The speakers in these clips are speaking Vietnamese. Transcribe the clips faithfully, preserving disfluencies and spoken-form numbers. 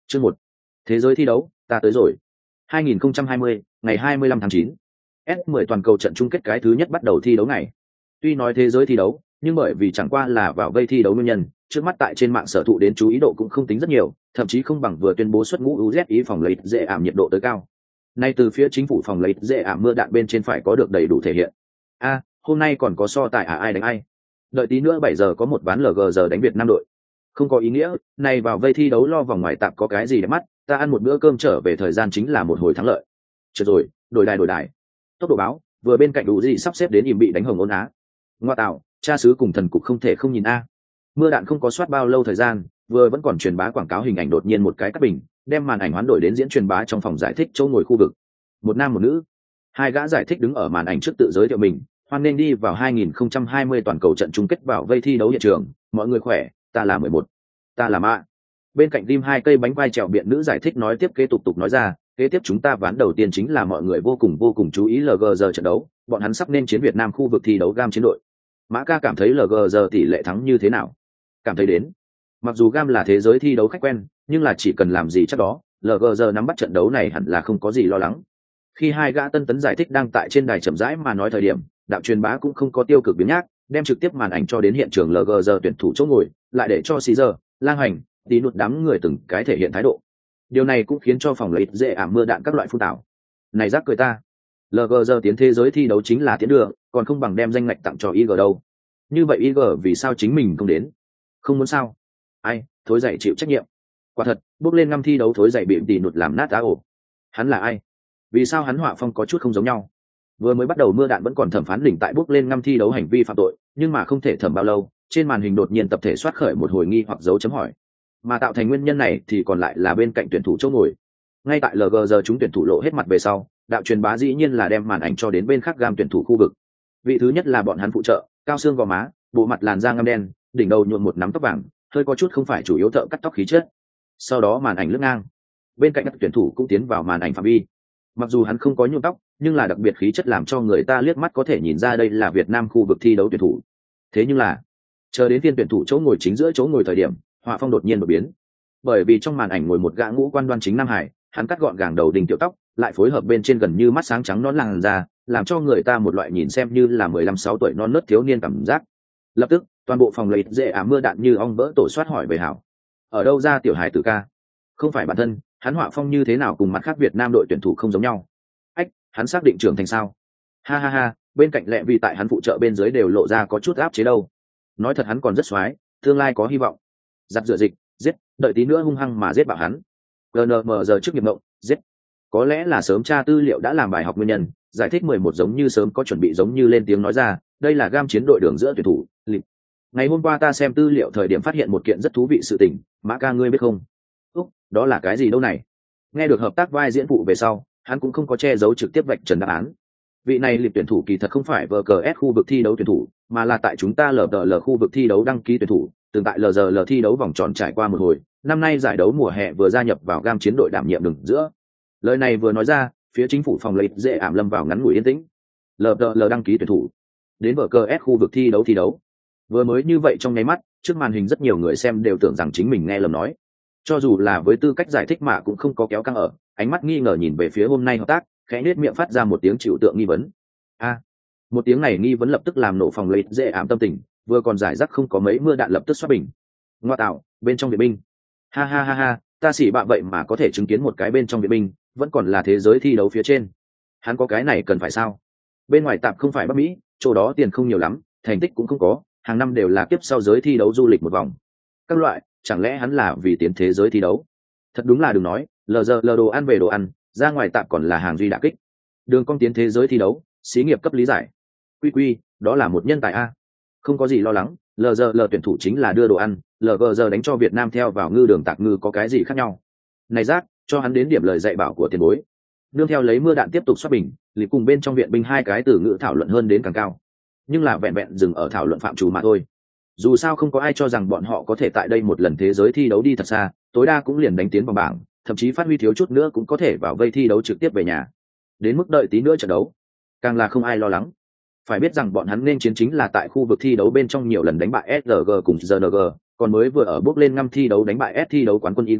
Chương một. Thế giới thi đấu, ta tới rồi. hai nghìn không trăm hai mươi, ngày hai mươi lăm tháng chín. S mười toàn cầu trận chung kết cái thứ nhất bắt đầu thi đấu này. Tuy nói thế giới thi đấu, nhưng bởi vì chẳng qua là vào vây thi đấu nguyên nhân, trước mắt tại trên mạng sở thụ đến chú ý độ cũng không tính rất nhiều, thậm chí không bằng vừa tuyên bố xuất ngũ u zét ý phòng lấy dễ ảm nhiệt độ tới cao. Nay từ phía chính phủ phòng lấy dễ ảm mưa đạn bên trên phải có được đầy đủ thể hiện. A, hôm nay còn có so tài à, ai đánh ai? Đợi tí nữa bảy giờ có một ván lờ gờ giờ đánh Việt Nam đội. Không có ý nghĩa, này vào vây thi đấu lo vòng ngoài tạm có cái gì để mắt, ta ăn một bữa cơm trở về thời gian chính là một hồi thắng lợi. Chợt rồi, đổi đài đổi đài. Tốc độ báo, vừa bên cạnh đủ gì sắp xếp đến im bị đánh hồng ôn á. Ngoa tạo, cha xứ cùng thần cục không thể không nhìn a. Mưa đạn không có soát bao lâu thời gian, vừa vẫn còn truyền bá quảng cáo hình ảnh đột nhiên một cái cắt bình, đem màn ảnh hoán đổi đến diễn truyền bá trong phòng giải thích chỗ ngồi khu vực. Một nam một nữ, hai gã giải thích đứng ở màn ảnh trước tự giới thiệu mình, hoan nên đi vào hai nghìn không trăm hai mươi toàn cầu trận chung kết vào vây thi đấu hiện trường, mọi người khỏe, ta là mười một, ta là mạ. Bên cạnh tim hai cây bánh vai trèo biện nữ giải thích nói tiếp kế tục tục nói ra, kế tiếp chúng ta ván đầu tiên chính là mọi người vô cùng vô cùng chú ý lờ giê giờ trận đấu, bọn hắn sắp nên chiến Việt Nam khu vực thi đấu gam chiến đội. Mã ca cảm thấy lờ giê giờ tỷ lệ thắng như thế nào? Cảm thấy đến. Mặc dù gam là thế giới thi đấu khách quen, nhưng là chỉ cần làm gì chắc đó, lờ giê giờ nắm bắt trận đấu này hẳn là không có gì lo lắng. Khi hai gã tân tấn giải thích đang tại trên đài chậm rãi mà nói thời điểm, đạo truyền bá cũng không có tiêu cực biến nhác, đem trực tiếp màn ảnh cho đến hiện trường lờ giê giờ tuyển thủ chỗ ngồi, lại để cho xí giờ, lang hành, tí nụt đám người từng cái thể hiện thái độ. Điều này cũng khiến cho phòng lấy dễ ảm mưa đạn các loại phun tảo. Này rác cười ta, lờ giê giờ tiến thế giới thi đấu chính là tiến đường, còn không bằng đem danh ngạch tặng cho i giê đâu. Như vậy i giê vì sao chính mình không đến? Không muốn sao? Ai, thối dậy chịu trách nhiệm. Quả thật, bước lên ngăm thi đấu thối dậy bị tỉ nụt làm nát á ổ. Hắn là ai? Vì sao hắn họa phong có chút không giống nhau? Vừa mới bắt đầu mưa đạn vẫn còn thẩm phán đỉnh tại bước lên ngăm thi đấu hành vi phạm tội, nhưng mà không thể thẩm bao lâu, trên màn hình đột nhiên tập thể soát khởi một hồi nghi hoặc dấu chấm hỏi. Mà tạo thành nguyên nhân này thì còn lại là bên cạnh tuyển thủ chỗ ngồi. Ngay tại lờ giê giờ chúng tuyển thủ lộ hết mặt về sau, đạo truyền bá dĩ nhiên là đem màn ảnh cho đến bên khác gam tuyển thủ khu vực. Vị thứ nhất là bọn hắn phụ trợ, cao xương gò má, bộ mặt làn da ngăm đen, đỉnh đầu nhuộm một nắm tóc vàng, hơi có chút không phải chủ yếu thợ cắt tóc khí chất. Sau đó màn ảnh lướt ngang, bên cạnh các tuyển thủ cũng tiến vào màn ảnh phạm vi. Mặc dù hắn không có nhuộm tóc, nhưng là đặc biệt khí chất làm cho người ta liếc mắt có thể nhìn ra đây là Việt Nam khu vực thi đấu tuyển thủ. Thế nhưng là, chờ đến phiên tuyển thủ chỗ ngồi chính giữa chỗ ngồi thời điểm, họa phong đột nhiên đột biến. Bởi vì trong màn ảnh ngồi một gã ngũ quan đoan chính Nam Hải, hắn cắt gọn gàng đầu đỉnh tiểu tóc, lại phối hợp bên trên gần như mắt sáng trắng nón làn da, làm cho người ta một loại nhìn xem như là mười lăm sáu tuổi non nớt thiếu niên cảm giác. Lập tức, toàn bộ phòng lấy dễ ảm mưa đạn như ong vỡ tổ soát hỏi về hảo. Ở đâu ra tiểu hải tử ca? Không phải bản thân, hắn họa phong như thế nào cùng mặt khác Việt Nam đội tuyển thủ không giống nhau? Ách, hắn xác định trưởng thành sao? Ha ha ha, bên cạnh lẹ vì tại hắn phụ trợ bên dưới đều lộ ra có chút áp chế đâu. Nói thật hắn còn rất xoái, tương lai có hy vọng. Giặt rửa dịch, giết, đợi tí nữa hung hăng mà giết bảo hắn. giê en em giờ trước nghiệp mộng, giết. Có lẽ là sớm tra tư liệu đã làm bài học nguyên nhân, giải thích mười một giống như sớm có chuẩn bị giống như lên tiếng nói ra, đây là gam chiến đội đường giữa tuyển thủ, lịch. Ngày hôm qua ta xem tư liệu thời điểm phát hiện một kiện rất thú vị sự tình, Mã ca ngươi biết không? Úc, đó là cái gì đâu này? Nghe được hợp tác vai diễn phụ về sau, hắn cũng không có che giấu trực tiếp vạch trần đáp án. Vị này liệp tuyển thủ kỳ thật không phải vê kê ét khu vực thi đấu tuyển thủ, mà là tại chúng ta lờ đê lờ khu vực thi đấu đăng ký tuyển thủ, từng tại lờ giê lờ thi đấu vòng tròn trải qua một hồi, năm nay giải đấu mùa hè vừa gia nhập vào gam chiến đội đảm nhiệm đường giữa. Lời này vừa nói ra, phía chính phủ phòng lấy dễ ảm lâm vào ngắn ngủi yên tĩnh. lờ đê lờ đăng ký tuyển thủ, đến vê kê ét khu vực thi đấu thi đấu. Vừa mới như vậy trong nháy mắt, trước màn hình rất nhiều người xem đều tưởng rằng chính mình nghe lầm nói. Cho dù là với tư cách giải thích mà cũng không có kéo căng ở, ánh mắt nghi ngờ nhìn về phía hôm nay hợp tác, khẽ nết miệng phát ra một tiếng chịu tượng nghi vấn. A, một tiếng này nghi vấn lập tức làm nổ phòng lấy dễ ảm tâm tình, vừa còn giải rác không có mấy mưa đạn lập tức xoát bình. Ngoa tạo, bên trong viện binh. Ha ha ha ha, ta xỉ bạ vậy mà có thể chứng kiến một cái bên trong viện binh, vẫn còn là thế giới thi đấu phía trên. Hắn có cái này cần phải sao? Bên ngoài tạm không phải Bắc Mỹ, chỗ đó tiền không nhiều lắm, thành tích cũng không có, hàng năm đều là kiếp sau giới thi đấu du lịch một vòng. Các loại, chẳng lẽ hắn là vì tiến thế giới thi đấu? Thật đúng là đừng nói, lờ giờ lờ đồ ăn về đồ ăn, ra ngoài tạm còn là hàng duy đả kích. Đường cong tiến thế giới thi đấu, xí nghiệp cấp lý giải. Quy quy, đó là một nhân tài a. Không có gì lo lắng, lờ giờ lờ tuyển thủ chính là đưa đồ ăn, lờ gờ giờ đánh cho Việt Nam theo vào ngư đường tạc ngư có cái gì khác nhau? Này rác, cho hắn đến điểm lời dạy bảo của tiền bối. Nương theo lấy mưa đạn tiếp tục xoát bình, lì cùng bên trong viện binh hai cái từ ngữ thảo luận hơn đến càng cao. Nhưng là vẹn vẹn dừng ở thảo luận phạm trù mà thôi. Dù sao không có ai cho rằng bọn họ có thể tại đây một lần thế giới thi đấu đi thật xa, tối đa cũng liền đánh tiến vào bảng, thậm chí phát huy thiếu chút nữa cũng có thể vào vây thi đấu trực tiếp về nhà. Đến mức đợi tí nữa trận đấu, càng là không ai lo lắng. Phải biết rằng bọn hắn nên chiến chính là tại khu vực thi đấu bên trong nhiều lần đánh bại ét rờ giê cùng giê en giê, còn mới vừa ở bước lên năm thi đấu đánh bại S thi đấu quán quân i giê,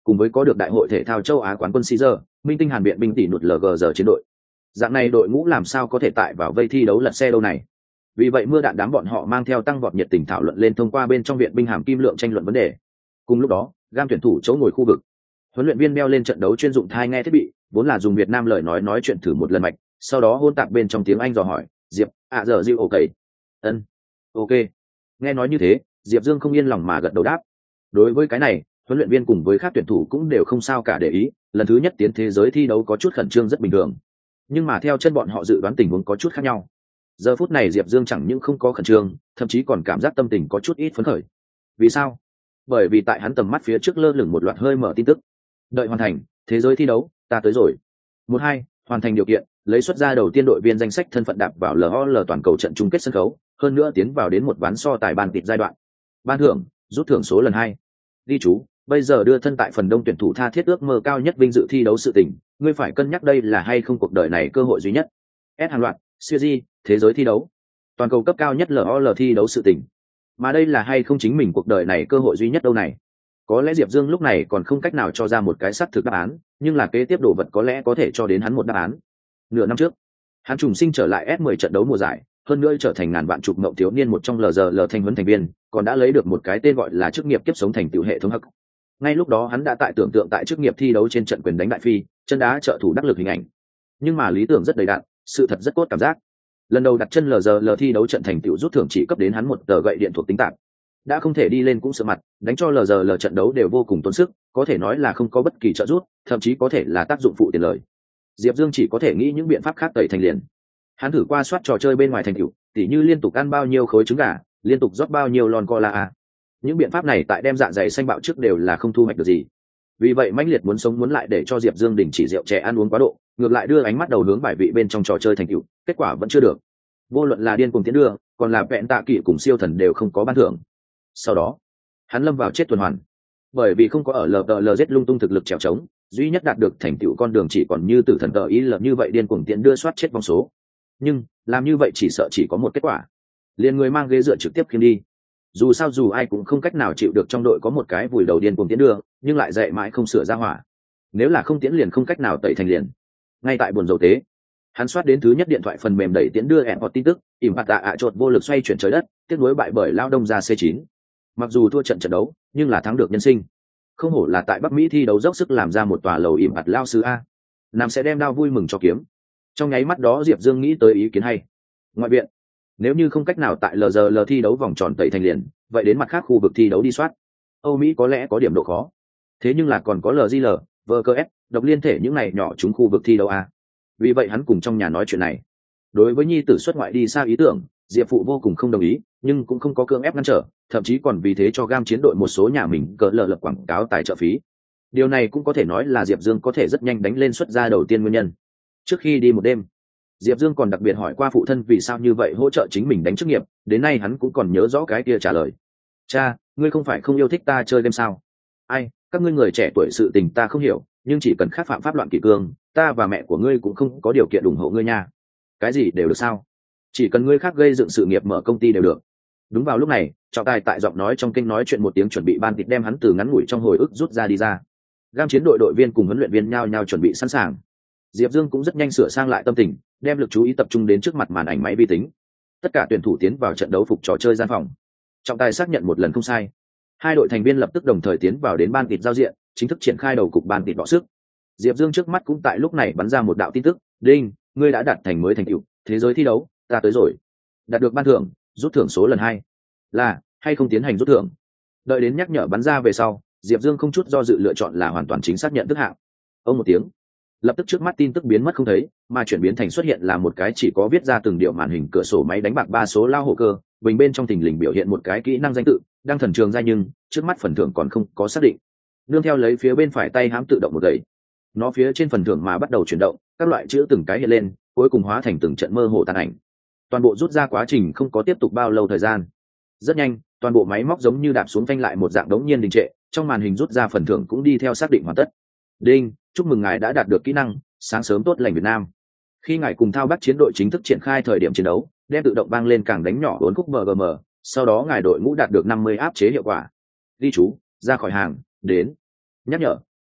cùng với có được đại hội thể thao châu Á quán quân Caesar, minh tinh Hàn Biện binh tỷ nụt lờ giê chiến đội. Dạng này đội ngũ làm sao có thể tại vào vây thi đấu lật xe đâu này. Vì vậy mưa đạn đám bọn họ mang theo tăng vọt nhiệt tình thảo luận lên thông qua bên trong viện binh hàm kim lượng tranh luận vấn đề. Cùng lúc đó, gam tuyển thủ chỗ ngồi khu vực, huấn luyện viên đeo lên trận đấu chuyên dụng thai nghe thiết bị, vốn là dùng Việt Nam lời nói nói chuyện thử một lần mạch, sau đó hôn tạp bên trong tiếng Anh dò hỏi, Diệp, à giờ Diệu ok. Ân. Ok. Nghe nói như thế, Diệp Dương không yên lòng mà gật đầu đáp. Đối với cái này, huấn luyện viên cùng với các tuyển thủ cũng đều không sao cả để ý, lần thứ nhất tiến thế giới thi đấu có chút khẩn trương rất bình thường. Nhưng mà theo chân bọn họ dự đoán tình huống có chút khác nhau. Giờ phút này Diệp Dương chẳng những không có khẩn trương, thậm chí còn cảm giác tâm tình có chút ít phấn khởi. Vì sao? Bởi vì tại hắn tầm mắt phía trước lơ lửng một loạt hơi mở tin tức. Đợi hoàn thành, thế giới thi đấu, ta tới rồi. Một hai, hoàn thành điều kiện, lấy xuất ra đầu tiên đội viên danh sách thân phận đạp vào lờ o lờ toàn cầu trận chung kết sân khấu, hơn nữa tiến vào đến một ván so tài ban tịt giai đoạn. Ban thưởng, rút thưởng số lần hai. Ghi chú, bây giờ đưa thân tại phần đông tuyển thủ tha thiết ước mơ cao nhất vinh dự thi đấu sự tình, ngươi phải cân nhắc đây là hay không cuộc đời này cơ hội duy nhất. S hàng loạt, siêu di, thế giới thi đấu, toàn cầu cấp cao nhất lờ o lờ thi đấu sự tình. Mà đây là hay không chính mình cuộc đời này cơ hội duy nhất đâu này. Có lẽ Diệp Dương lúc này còn không cách nào cho ra một cái xác thực đáp án, nhưng là kế tiếp đồ vật có lẽ có thể cho đến hắn một đáp án. Nửa năm trước, hắn trùng sinh trở lại S mười trận đấu mùa giải, hơn nữa trở thành ngàn vạn chục mộng thiếu niên một trong lờ giê lờ thành huấn thành viên, còn đã lấy được một cái tên gọi là chức nghiệp kiếp sống thành tựu hệ thống hắc. Ngay lúc đó hắn đã tại tưởng tượng tại chức nghiệp thi đấu trên trận quyền đánh đại phi, chân đá trợ thủ đắc lực hình ảnh. Nhưng mà lý tưởng rất đầy đặn, sự thật rất cốt cảm giác. Lần đầu đặt chân lờ giê lờ thi đấu trận thành tựu rút thưởng chỉ cấp đến hắn một tờ gậy điện thuộc tính tạp, đã không thể đi lên cũng sợ mặt, đánh cho lờ giê lờ trận đấu đều vô cùng tốn sức, có thể nói là không có bất kỳ trợ giúp, thậm chí có thể là tác dụng phụ tiền lời. Diệp Dương chỉ có thể nghĩ những biện pháp khác tẩy thành liền. Hắn thử qua soát trò chơi bên ngoài thành tựu, tỉ như liên tục ăn bao nhiêu khối trứng gà, liên tục rót bao nhiêu lon cola a. Những biện pháp này tại đem dạ dày xanh bạo trước đều là không thu hoạch được gì. Vì vậy mãnh liệt muốn sống muốn lại để cho Diệp Dương đình chỉ rượu chè ăn uống quá độ, ngược lại đưa ánh mắt đầu hướng bài vị bên trong trò chơi thành tựu, kết quả vẫn chưa được. Vô luận là điên cuồng tiến đưa, còn là vẹn tạ kỵ cùng siêu thần đều không có ban thưởng. Sau đó, hắn lâm vào chết tuần hoàn. Bởi vì không có ở lờ đê lờ giết lung tung thực lực trèo trống, duy nhất đạt được thành tựu con đường chỉ còn như tử thần tờ ý lờ như vậy điên cuồng tiến đưa soát chết vòng số. Nhưng, làm như vậy chỉ sợ chỉ có một kết quả. Liền người mang ghế dựa trực tiếp khiêng đi. Dù sao dù ai cũng không cách nào chịu được trong đội có một cái vùi đầu điên cuồng tiến đưa, nhưng lại dạy mãi không sửa ra hỏa. Nếu là không tiến liền không cách nào tẩy thành liền. Ngay tại buồn dầu tế, hắn soát đến thứ nhất điện thoại phần mềm đẩy tiến đưa ẹn hoặc tin tức, ỉm phạt tạ ạ chột vô lực xoay chuyển trời đất, tiếc nuối bại bởi lao đông ra C chín. Mặc dù thua trận trận đấu, nhưng là thắng được nhân sinh. Không hổ là tại Bắc Mỹ thi đấu dốc sức làm ra một tòa lầu ỉm phạt lao sư a. Nam sẽ đem đao vui mừng cho kiếm. Trong nháy mắt đó Diệp Dương nghĩ tới ý kiến hay. Ngoại viện, nếu như không cách nào tại lờ giê lờ thi đấu vòng tròn tẩy thành liền, vậy đến mặt khác khu vực thi đấu đi soát. Âu Mỹ có lẽ có điểm độ khó. Thế nhưng là còn có lờ giê lờ, vê kép ét, độc liên thể những này nhỏ chúng khu vực thi đấu a. Vì vậy hắn cùng trong nhà nói chuyện này. Đối với nhi tử xuất ngoại đi xa ý tưởng, Diệp phụ vô cùng không đồng ý, nhưng cũng không có cưỡng ép ngăn trở, thậm chí còn vì thế cho gam chiến đội một số nhà mình cỡ lờ lập quảng cáo tài trợ phí. Điều này cũng có thể nói là Diệp Dương có thể rất nhanh đánh lên xuất ra đầu tiên nguyên nhân. Trước khi đi một đêm, Diệp Dương còn đặc biệt hỏi qua phụ thân vì sao như vậy hỗ trợ chính mình đánh chức nghiệp, đến nay hắn cũng còn nhớ rõ cái kia trả lời. Cha, ngươi không phải không yêu thích ta chơi game sao? Ai, các ngươi người trẻ tuổi sự tình ta không hiểu, nhưng chỉ cần khắc phạm pháp loạn kỷ cương, ta và mẹ của ngươi cũng không có điều kiện ủng hộ ngươi nha. Cái gì đều được sao? Chỉ cần ngươi khác gây dựng sự nghiệp mở công ty đều được. Đúng vào lúc này, trọng tài tại giọng nói trong kênh nói chuyện một tiếng chuẩn bị ban tịt đem hắn từ ngắn ngủi trong hồi ức rút ra đi ra. Gam chiến đội đội viên cùng huấn luyện viên nhao nhao chuẩn bị sẵn sàng. Diệp Dương cũng rất nhanh sửa sang lại tâm tình, đem lực chú ý tập trung đến trước mặt màn ảnh máy vi tính. Tất cả tuyển thủ tiến vào trận đấu phục trò chơi gian phòng. Trọng tài xác nhận một lần không sai. Hai đội thành viên lập tức đồng thời tiến vào đến ban tịt giao diện, chính thức triển khai đầu cục ban tịt đọ sức. Diệp Dương trước mắt cũng tại lúc này bắn ra một đạo tin tức, "Đinh, ngươi đã đạt thành mới thành tựu, thế giới thi đấu, ta tới rồi. Đạt được ban thưởng, rút thưởng số lần hai. Là hay không tiến hành rút thưởng?" Đợi đến nhắc nhở bắn ra về sau, Diệp Dương không chút do dự lựa chọn là hoàn toàn chính xác nhận thức hạng. Ông một tiếng, lập tức trước mắt tin tức biến mất không thấy, mà chuyển biến thành xuất hiện là một cái chỉ có viết ra từng điệu màn hình cửa sổ máy đánh bạc ba số lao hổ cơ, bình bên trong thình lình biểu hiện một cái kỹ năng danh tự, đang thần trường ra nhưng trước mắt phần thưởng còn không có xác định. Nương theo lấy phía bên phải tay hãm tự động một gậy, nó phía trên phần thưởng mà bắt đầu chuyển động, các loại chữ từng cái hiện lên, cuối cùng hóa thành từng trận mơ hồ tàn ảnh. Toàn bộ rút ra quá trình không có tiếp tục bao lâu thời gian. Rất nhanh, toàn bộ máy móc giống như đạp xuống phanh lại một dạng đống nhiên đình trệ, trong màn hình rút ra phần thưởng cũng đi theo xác định hoàn tất. Đinh, chúc mừng ngài đã đạt được kỹ năng sáng sớm tốt lành Việt Nam. Khi ngài cùng thao bắc chiến đội chính thức triển khai thời điểm chiến đấu, đem tự động vang lên càng đánh nhỏ bốn khúc bê giê em, sau đó ngài đội ngũ đạt được năm mươi áp chế hiệu quả. Ghi chú, ra khỏi hàng, đến. Nhắc nhở,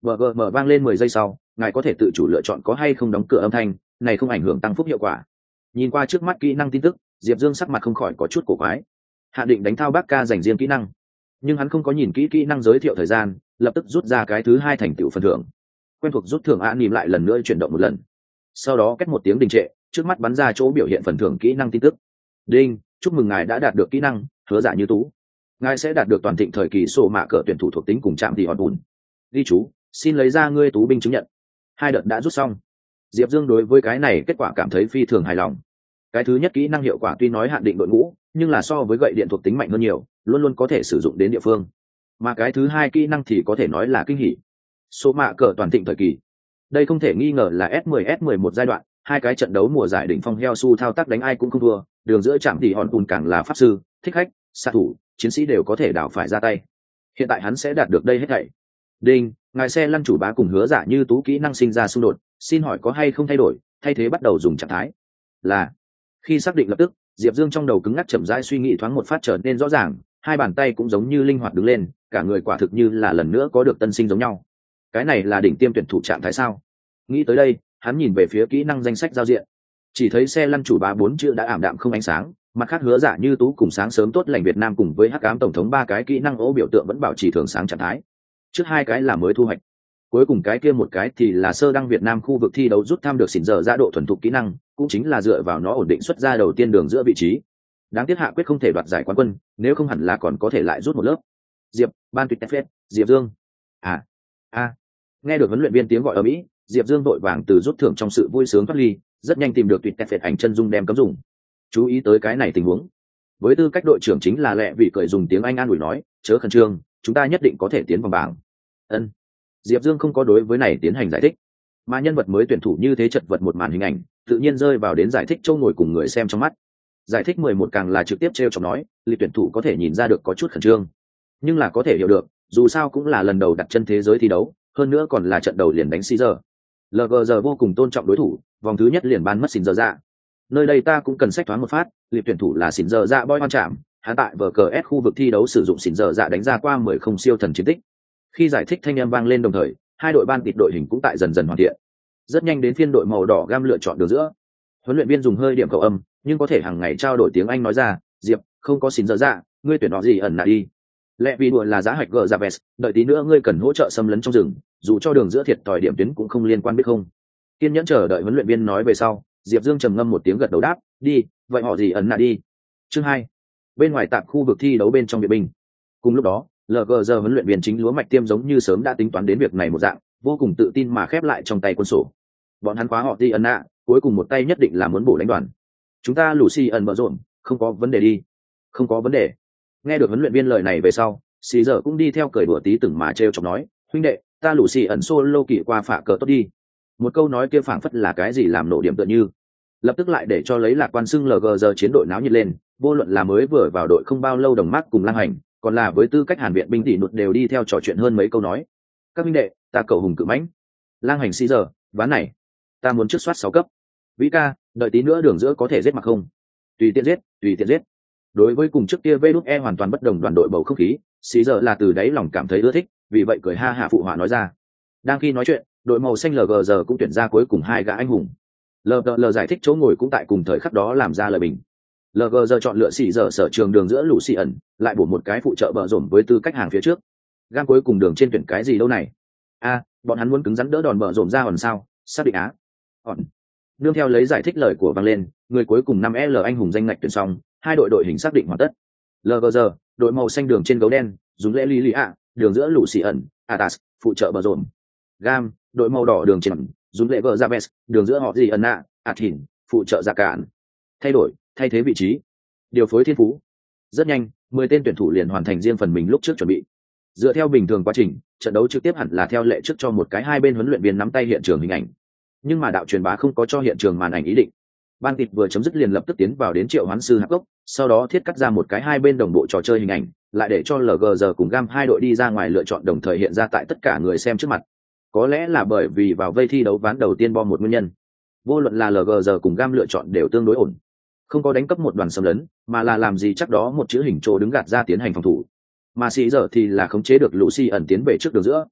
bờ gờ mở vang lên mười giây sau, ngài có thể tự chủ lựa chọn có hay không đóng cửa âm thanh, này không ảnh hưởng tăng phúc hiệu quả. Nhìn qua trước mắt kỹ năng tin tức, Diệp Dương sắc mặt không khỏi có chút cổ quái. Hạ định đánh thao bác ca dành riêng kỹ năng, nhưng hắn không có nhìn kỹ kỹ năng giới thiệu thời gian, lập tức rút ra cái thứ hai thành tựu phần thưởng. Quen thuộc rút thưởng an nìm lại lần nữa chuyển động một lần, sau đó kết một tiếng đình trệ, trước mắt bắn ra chỗ biểu hiện phần thưởng kỹ năng tin tức. Đinh, chúc mừng ngài đã đạt được kỹ năng hứa dạ như tú. Ngài sẽ đạt được toàn thịnh thời kỳ sổ mạ cờ tuyển thủ thuộc tính cùng chạm thì hòn bùn. Ghi chú, xin lấy ra ngươi tú binh chứng nhận. Hai đợt đã rút xong. Diệp Dương đối với cái này kết quả cảm thấy phi thường hài lòng. Cái thứ nhất kỹ năng hiệu quả tuy nói hạn định đội ngũ, nhưng là so với gậy điện thuộc tính mạnh hơn nhiều, luôn luôn có thể sử dụng đến địa phương. Mà cái thứ hai kỹ năng thì có thể nói là kinh hỉ. Số mạ cờ toàn thịnh thời kỳ. Đây không thể nghi ngờ là S mười S mười một giai đoạn, hai cái trận đấu mùa giải đỉnh phong heo su thao tác đánh ai cũng không thua, đường giữa chạm thì hòn bùn càng là pháp sư, thích khách, sát thủ, chiến sĩ đều có thể đảo phải ra tay. Hiện tại hắn sẽ đạt được đây hết thảy. Đinh, ngài xe lăn chủ bá cùng hứa giả như tú kỹ năng sinh ra xung đột, xin hỏi có hay không thay đổi, thay thế bắt đầu dùng trạng thái. Là. Khi xác định lập tức, Diệp Dương trong đầu cứng ngắc chậm rãi suy nghĩ thoáng một phát trở nên rõ ràng, hai bàn tay cũng giống như linh hoạt đứng lên, cả người quả thực như là lần nữa có được tân sinh giống nhau. Cái này là đỉnh tiêm tuyển thủ trạng thái sao? Nghĩ tới đây, hắn nhìn về phía kỹ năng danh sách giao diện, chỉ thấy xe lăn chủ bá bốn chữ đã ảm đạm không ánh sáng, mặt khác hứa giả như tú cùng sáng sớm tốt lành Việt Nam cùng với hắc ám tổng thống ba cái kỹ năng ố biểu tượng vẫn bảo trì thường sáng trạng thái. Trước hai cái là mới thu hoạch, cuối cùng cái kia một cái thì là sơ đăng Việt Nam khu vực thi đấu rút thăm được xỉn giờ ra độ thuần thục kỹ năng, cũng chính là dựa vào nó ổn định xuất ra đầu tiên đường giữa vị trí. Đáng tiếc Hạ Quyết không thể đoạt giải quán quân, nếu không hẳn là còn có thể lại rút một lớp. Diệp, ban tuyệt phết, Diệp Dương. À, a. Nghe được huấn luyện viên tiếng gọi ở Mỹ, Diệp Dương vội vàng từ rút thưởng trong sự vui sướng thoát ly, rất nhanh tìm được tuyệt phết ảnh chân dung đem cấm dùng. Chú ý tới cái này tình huống. Với tư cách đội trưởng chính là lẹ vị cười dùng tiếng Anh an ủi nói, chớ khẩn trương, chúng ta nhất định có thể tiến vào bảng. Ân. Diệp Dương không có đối với này tiến hành giải thích, mà nhân vật mới tuyển thủ như thế chật vật một màn hình ảnh, tự nhiên rơi vào đến giải thích châu ngồi cùng người xem trong mắt. Giải thích mười một càng là trực tiếp trêu chọc nói, lịch tuyển thủ có thể nhìn ra được có chút khẩn trương, nhưng là có thể hiểu được, dù sao cũng là lần đầu đặt chân thế giới thi đấu, hơn nữa còn là trận đầu liền đánh xí giờ. lờ giê giờ vô cùng tôn trọng đối thủ, vòng thứ nhất liền ban mất xỉn giờ dạ. Nơi đây ta cũng cần sách thoáng một phát, lịch tuyển thủ là xỉn giờ dạ boy hoan chạm, hắn tại vở cờ S khu vực thi đấu sử dụng xỉn giờ dạ đánh ra qua mười không siêu thần chiến tích. Khi giải thích thanh âm vang lên đồng thời, hai đội ban tịt đội hình cũng tại dần dần hoàn thiện. Rất nhanh đến phiên đội màu đỏ gam lựa chọn đường giữa. Huấn luyện viên dùng hơi điểm cầu âm, nhưng có thể hàng ngày trao đổi tiếng Anh nói ra, Diệp, không có xỉn giờ dạ, ngươi tuyển họ gì ẩn nạ đi. Lẽ vì đùa là giá hạch gờ ra vest, đợi tí nữa ngươi cần hỗ trợ xâm lấn trong rừng, dù cho đường giữa thiệt tỏi điểm tuyến cũng không liên quan biết không. Kiên nhẫn chờ đợi huấn luyện viên nói về sau, Diệp Dương trầm ngâm một tiếng gật đầu đáp, đi, vậy họ gì ẩn nạ đi. Chương hai. Bên ngoài tạm khu vực thi đấu bên trong viện binh. Cùng lúc đó, lờ giê giờ huấn luyện viên chính lúa mạch tiêm giống như sớm đã tính toán đến việc này một dạng, vô cùng tự tin mà khép lại trong tay quân sổ. Bọn hắn khóa họ đi ẩn nạ, cuối cùng một tay nhất định là muốn bổ đánh đoàn. Chúng ta Lucy ẩn bở rộn, không có vấn đề đi. Không có vấn đề. Nghe được huấn luyện viên lời này về sau, xì giờ cũng đi theo cười đùa tí từng mà trêu chọc nói, huynh đệ, ta Lucy ẩn solo kỳ qua phạ cờ tốt đi. Một câu nói kia phảng phất là cái gì làm nổ điểm tựa như, lập tức lại để cho lấy lạc quan xưng lờ giê giờ chiến đội náo nhiệt lên, vô luận là mới vừa vào đội không bao lâu đồng mác cùng lang hành, còn là với tư cách hàn viện binh tỷ nụt đều đi theo trò chuyện hơn mấy câu nói. Các huynh đệ, ta cầu hùng cự mãnh. Lang hành xì giờ, ván này, ta muốn trước soát sáu cấp. Vĩ ca, đợi tí nữa đường giữa có thể giết mặc không? Tùy tiện giết, tùy tiện giết. Đối với cùng trước kia vê đút e hoàn toàn bất đồng đoàn đội bầu không khí, xì giờ là từ đáy lòng cảm thấy ưa thích, vì vậy cười ha hạ phụ họa nói ra. Đang khi nói chuyện, đội màu xanh lờ giê giờ cũng tuyển ra cuối cùng hai gã anh hùng. lờ giê lờ giải thích chỗ ngồi cũng tại cùng thời khắc đó làm ra lời bình. lờ giê giờ chọn lựa xì giờ sở trường đường giữa lũ xì ẩn, lại bổ một cái phụ trợ bờ rổn với tư cách hàng phía trước. Gam cuối cùng đường trên tuyển cái gì đâu này? A, bọn hắn muốn cứng rắn đỡ đòn bờ rổn ra hòn sao? Xác định á. Hòn. Nương theo lấy giải thích lời của vang lên, người cuối cùng năm L anh hùng danh ngạch tuyển xong, hai đội đội hình xác định hoàn tất. lờ giê giờ, đội màu xanh đường trên gấu đen, dùng lễ lý lý ạ, đường giữa lũ xì ẩn, Atas, phụ trợ bờ rổn. Gam, đội màu đỏ đường trên, dùng lễ vợ ra vest, đường giữa họ gì ẩn nạ, Athin, phụ trợ ra cản. Thay đổi, thay thế vị trí, điều phối thiên phú. Rất nhanh, mười tên tuyển thủ liền hoàn thành riêng phần mình lúc trước chuẩn bị. Dựa theo bình thường quá trình, trận đấu trực tiếp hẳn là theo lệ trước cho một cái hai bên huấn luyện viên nắm tay hiện trường hình ảnh. Nhưng mà đạo truyền bá không có cho hiện trường màn ảnh ý định. Ban kịch vừa chấm dứt liền lập tức tiến vào đến triệu hoán sư hạc gốc, sau đó thiết cắt ra một cái hai bên đồng bộ trò chơi hình ảnh, lại để cho lờ giê giờ cùng gam hai đội đi ra ngoài lựa chọn đồng thời hiện ra tại tất cả người xem trước mặt. Có lẽ là bởi vì vào vây thi đấu ván đầu tiên bom một nguyên nhân, vô luận là lờ giê giờ cùng gam lựa chọn đều tương đối ổn, không có đánh cấp một đoàn xâm lấn, mà là làm gì chắc đó một chữ hình chỗ đứng gạt ra tiến hành phòng thủ, mà xì giờ thì là khống chế được Lucy ẩn tiến về trước đường giữa.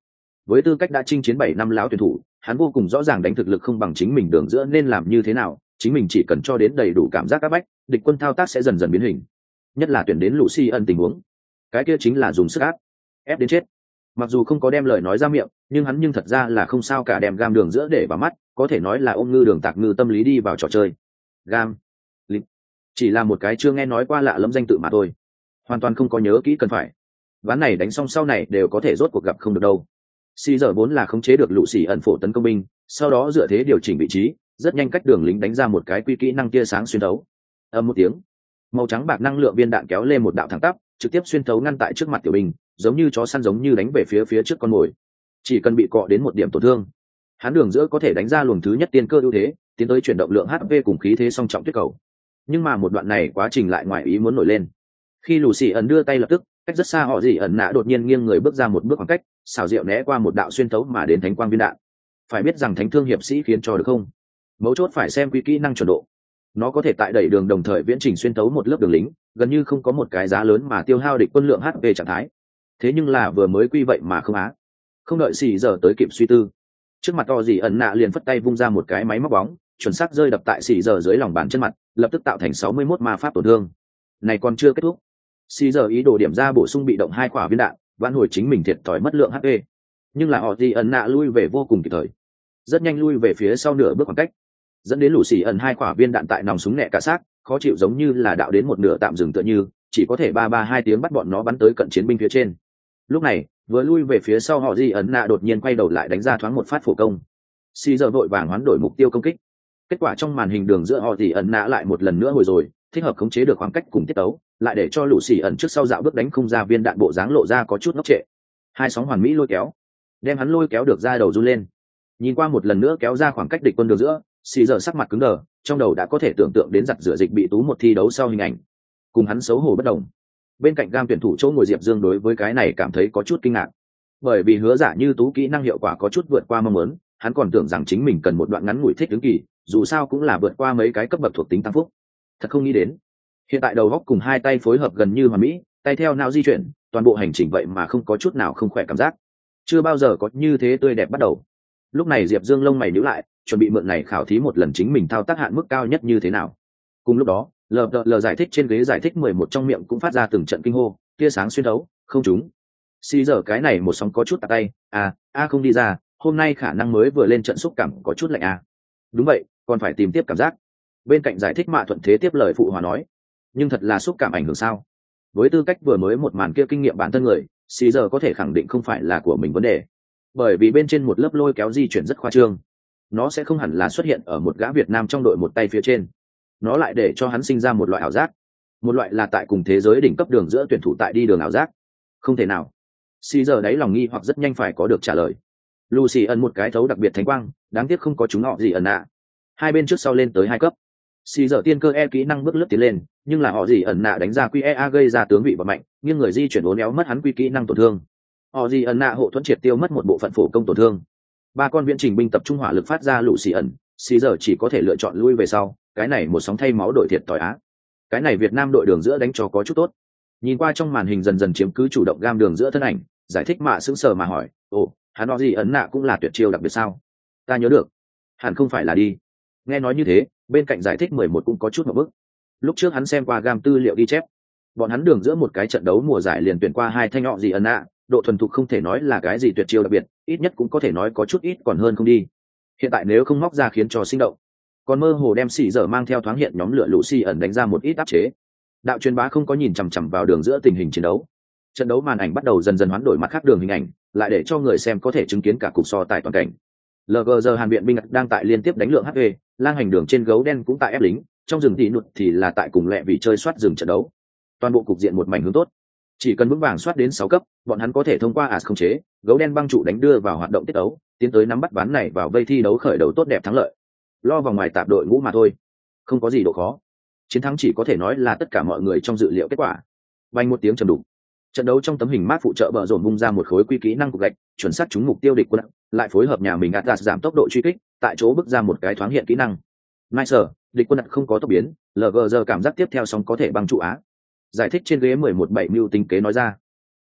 với tư cách đã chinh chiến bảy năm lão tuyển thủ, hắn vô cùng rõ ràng đánh thực lực không bằng chính mình đường giữa nên làm như thế nào, chính mình chỉ cần cho đến đầy đủ cảm giác áp bách, địch quân thao tác sẽ dần dần biến hình. Nhất là tuyển đến Lucy ân tình huống, cái kia chính là dùng sức áp, ép đến chết. Mặc dù không có đem lời nói ra miệng, nhưng hắn nhưng thật ra là không sao cả đem gam đường giữa để vào mắt, có thể nói là ôm ngư đường tạc ngư tâm lý đi vào trò chơi. Gam, Link. Chỉ là một cái chưa nghe nói qua lạ lẫm danh tự mà thôi, hoàn toàn không có nhớ kỹ cần phải. Ván này đánh xong sau này đều có thể rốt cuộc gặp không được đâu. Si giờ vốn là khống chế được lũ xì ẩn phổ tấn công binh, sau đó dựa thế điều chỉnh vị trí, rất nhanh cách đường lính đánh ra một cái quy kỹ năng tia sáng xuyên thấu. Âm một tiếng, màu trắng bạc năng lượng viên đạn kéo lên một đạo thẳng tắp, trực tiếp xuyên thấu ngăn tại trước mặt tiểu binh, giống như chó săn giống như đánh về phía phía trước con mồi. Chỉ cần bị cọ đến một điểm tổn thương, hắn đường giữa có thể đánh ra luồng thứ nhất tiên cơ ưu thế, tiến tới chuyển động lượng hát pê cùng khí thế song trọng tuyết cầu. Nhưng mà một đoạn này quá trình lại ngoài ý muốn nổi lên. Khi lũ xì ẩn đưa tay lập tức, cách rất xa họ gì ẩn nã đột nhiên nghiêng người bước ra một bước khoảng cách, xảo diệu né qua một đạo xuyên thấu mà đến thánh quang viên đạn. Phải biết rằng thánh thương hiệp sĩ khiến cho được không, mấu chốt phải xem quy kỹ năng chuẩn độ. Nó có thể tại đẩy đường đồng thời viễn trình xuyên thấu một lớp đường lính, gần như không có một cái giá lớn mà tiêu hao địch quân lượng hát pê trạng thái. Thế nhưng là vừa mới quy vậy mà không á, không đợi xì giờ tới kịp suy tư, trước mặt to gì ẩn nạ liền phất tay vung ra một cái máy móc bóng, chuẩn xác rơi đập tại xì giờ dưới lòng bàn chân mặt, lập tức tạo thành sáu mươi mốt ma pháp tổn thương. Này còn chưa kết thúc, xì giờ ý đồ điểm ra bổ sung bị động hai quả viên đạn, vãn hồi chính mình thiệt thòi mất lượng hát pê, nhưng là họ gì ẩn nạ lui về vô cùng kịp thời, rất nhanh lui về phía sau nửa bước khoảng cách, dẫn đến lũ xì ẩn hai quả viên đạn tại nòng súng nẹ cả xác, khó chịu giống như là đạo đến một nửa tạm dừng tựa như, chỉ có thể ba ba hai tiếng bắt bọn nó bắn tới cận chiến binh phía trên. Lúc này vừa lui về phía sau họ gì ẩn nạ đột nhiên quay đầu lại đánh ra thoáng một phát phổ công, xì giờ vội vàng hoán đổi mục tiêu công kích. Kết quả trong màn hình đường giữa họ gì ẩn nạ lại một lần nữa hồi rồi, thích hợp khống chế được khoảng cách cùng tiết tấu, lại để cho lũ xì ẩn trước sau dạo bước đánh không ra viên đạn bộ dáng lộ ra có chút ngốc trệ. Hai sóng hoàn mỹ lôi kéo, đem hắn lôi kéo được ra đầu run lên. Nhìn qua một lần nữa kéo ra khoảng cách địch quân đường giữa, xì giờ sắc mặt cứng đờ, trong đầu đã có thể tưởng tượng đến giặt rửa dịch bị tú một thi đấu sau hình ảnh, cùng hắn xấu hổ bất đồng. Bên cạnh gam tuyển thủ chỗ ngồi Diệp Dương đối với cái này cảm thấy có chút kinh ngạc, bởi vì hứa giả như tú kỹ năng hiệu quả có chút vượt qua mong muốn, hắn còn tưởng rằng chính mình cần một đoạn ngắn ngủi thích ứng kỳ, dù sao cũng là vượt qua mấy cái cấp bậc thuộc tính tăng phúc. Thật không nghĩ đến, hiện tại đầu góc cùng hai tay phối hợp gần như hoàn mỹ, tay theo não di chuyển, toàn bộ hành trình vậy mà không có chút nào không khỏe cảm giác, chưa bao giờ có như thế tươi đẹp bắt đầu. Lúc này Diệp Dương lông mày nhíu lại, chuẩn bị mượn này khảo thí một lần chính mình thao tác hạn mức cao nhất như thế nào. Cùng lúc đó, lờ lờ giải thích trên ghế giải thích mười một trong miệng cũng phát ra từng trận kinh hô, tia sáng xuyên thấu, không trúng. Xì giờ cái này một sóng có chút tạt tay, à, a không đi ra, hôm nay khả năng mới vừa lên trận xúc cảm có chút lạnh à. Đúng vậy, còn phải tìm tiếp cảm giác. Bên cạnh giải thích Mạ Thuận Thế tiếp lời phụ hòa nói, nhưng thật là xúc cảm ảnh hưởng sao? Với tư cách vừa mới một màn kia kinh nghiệm bản thân người, xì giờ có thể khẳng định không phải là của mình vấn đề, bởi vì bên trên một lớp lôi kéo di chuyển rất khoa trương, nó sẽ không hẳn là xuất hiện ở một gã Việt Nam trong đội một tay phía trên, nó lại để cho hắn sinh ra một loại ảo giác, một loại là tại cùng thế giới đỉnh cấp đường giữa tuyển thủ tại đi đường ảo giác. Không thể nào. Xì giờ đấy lòng nghi hoặc rất nhanh phải có được trả lời. Lucy ẩn một cái thấu đặc biệt thánh quang, đáng tiếc không có chúng họ gì ẩn ạ. Hai bên trước sau lên tới hai cấp. Xì giờ tiên cơ e kỹ năng bước lướt tiến lên, nhưng là họ gì ẩn nạ đánh ra quy e a gây ra tướng vị và mạnh, nhưng người di chuyển uốn éo mất hắn quy kỹ năng tổn thương. Họ gì ẩn nạ hộ thuẫn triệt tiêu mất một bộ phận phổ công tổn thương. Ba con viễn trình binh tập trung hỏa lực phát ra lũ xì ẩn, xì giờ chỉ có thể lựa chọn lui về sau, cái này một sóng thay máu đội thiệt tỏi á. Cái này Việt Nam đội đường giữa đánh cho có chút tốt. Nhìn qua trong màn hình dần dần chiếm cứ chủ động gam đường giữa thân ảnh, giải thích Mạ sững sờ mà hỏi, ồ, hắn nói gì ẩn nạ cũng là tuyệt chiêu đặc biệt sao? Ta nhớ được, hẳn không phải là đi. Nghe nói như thế, bên cạnh giải thích mười một cũng có chút một bức. Lúc trước hắn xem qua gam tư liệu ghi chép, bọn hắn đường giữa một cái trận đấu mùa giải liền tuyển qua hai thanh họ gì ẩn nạ, độ thuần thục không thể nói là cái gì tuyệt chiêu đặc biệt, ít nhất cũng có thể nói có chút ít còn hơn không đi. Hiện tại nếu không móc ra khiến cho sinh động, còn mơ hồ đem xỉ dở mang theo thoáng hiện nhóm lửa lũ xì ẩn đánh ra một ít áp chế. Đạo truyền bá không có nhìn chằm chằm vào đường giữa tình hình chiến đấu. Trận đấu màn ảnh bắt đầu dần dần hoán đổi mặt khác đường hình ảnh, lại để cho người xem có thể chứng kiến cả cục so tài toàn cảnh. lờ giê giờ Hàn Biện binh đang tại liên tiếp đánh lượng hát pê, lang hành đường trên gấu đen cũng tại ép lính, trong rừng tỉ nụt thì là tại cùng lẹ vì chơi soát rừng trận đấu. Toàn bộ cục diện một mảnh hướng tốt. Chỉ cần vững vàng soát đến sáu cấp, bọn hắn có thể thông qua as không chế, gấu đen băng trụ đánh đưa vào hoạt động tiết đấu, tiến tới nắm bắt ván này vào vây thi đấu khởi đầu tốt đẹp thắng lợi. Lo vào ngoài tạp đội ngũ mà thôi, không có gì độ khó. Chiến thắng chỉ có thể nói là tất cả mọi người trong dự liệu kết quả. Vang một tiếng trầm đục. Trận đấu trong tấm hình mát phụ trợ bờ rổn bung ra một khối quy kỹ năng cục gạch, chuẩn xác trúng mục tiêu địch quân, lại phối hợp nhà mình Atlas giảm tốc độ truy kích, tại chỗ bước ra một cái thoáng hiện kỹ năng. Nice, địch quân không có tốc biến, lờ giê giờ cảm giác tiếp theo sóng có thể băng trụ á. Giải thích trên ghế mười một bảy mưu tính kế nói ra.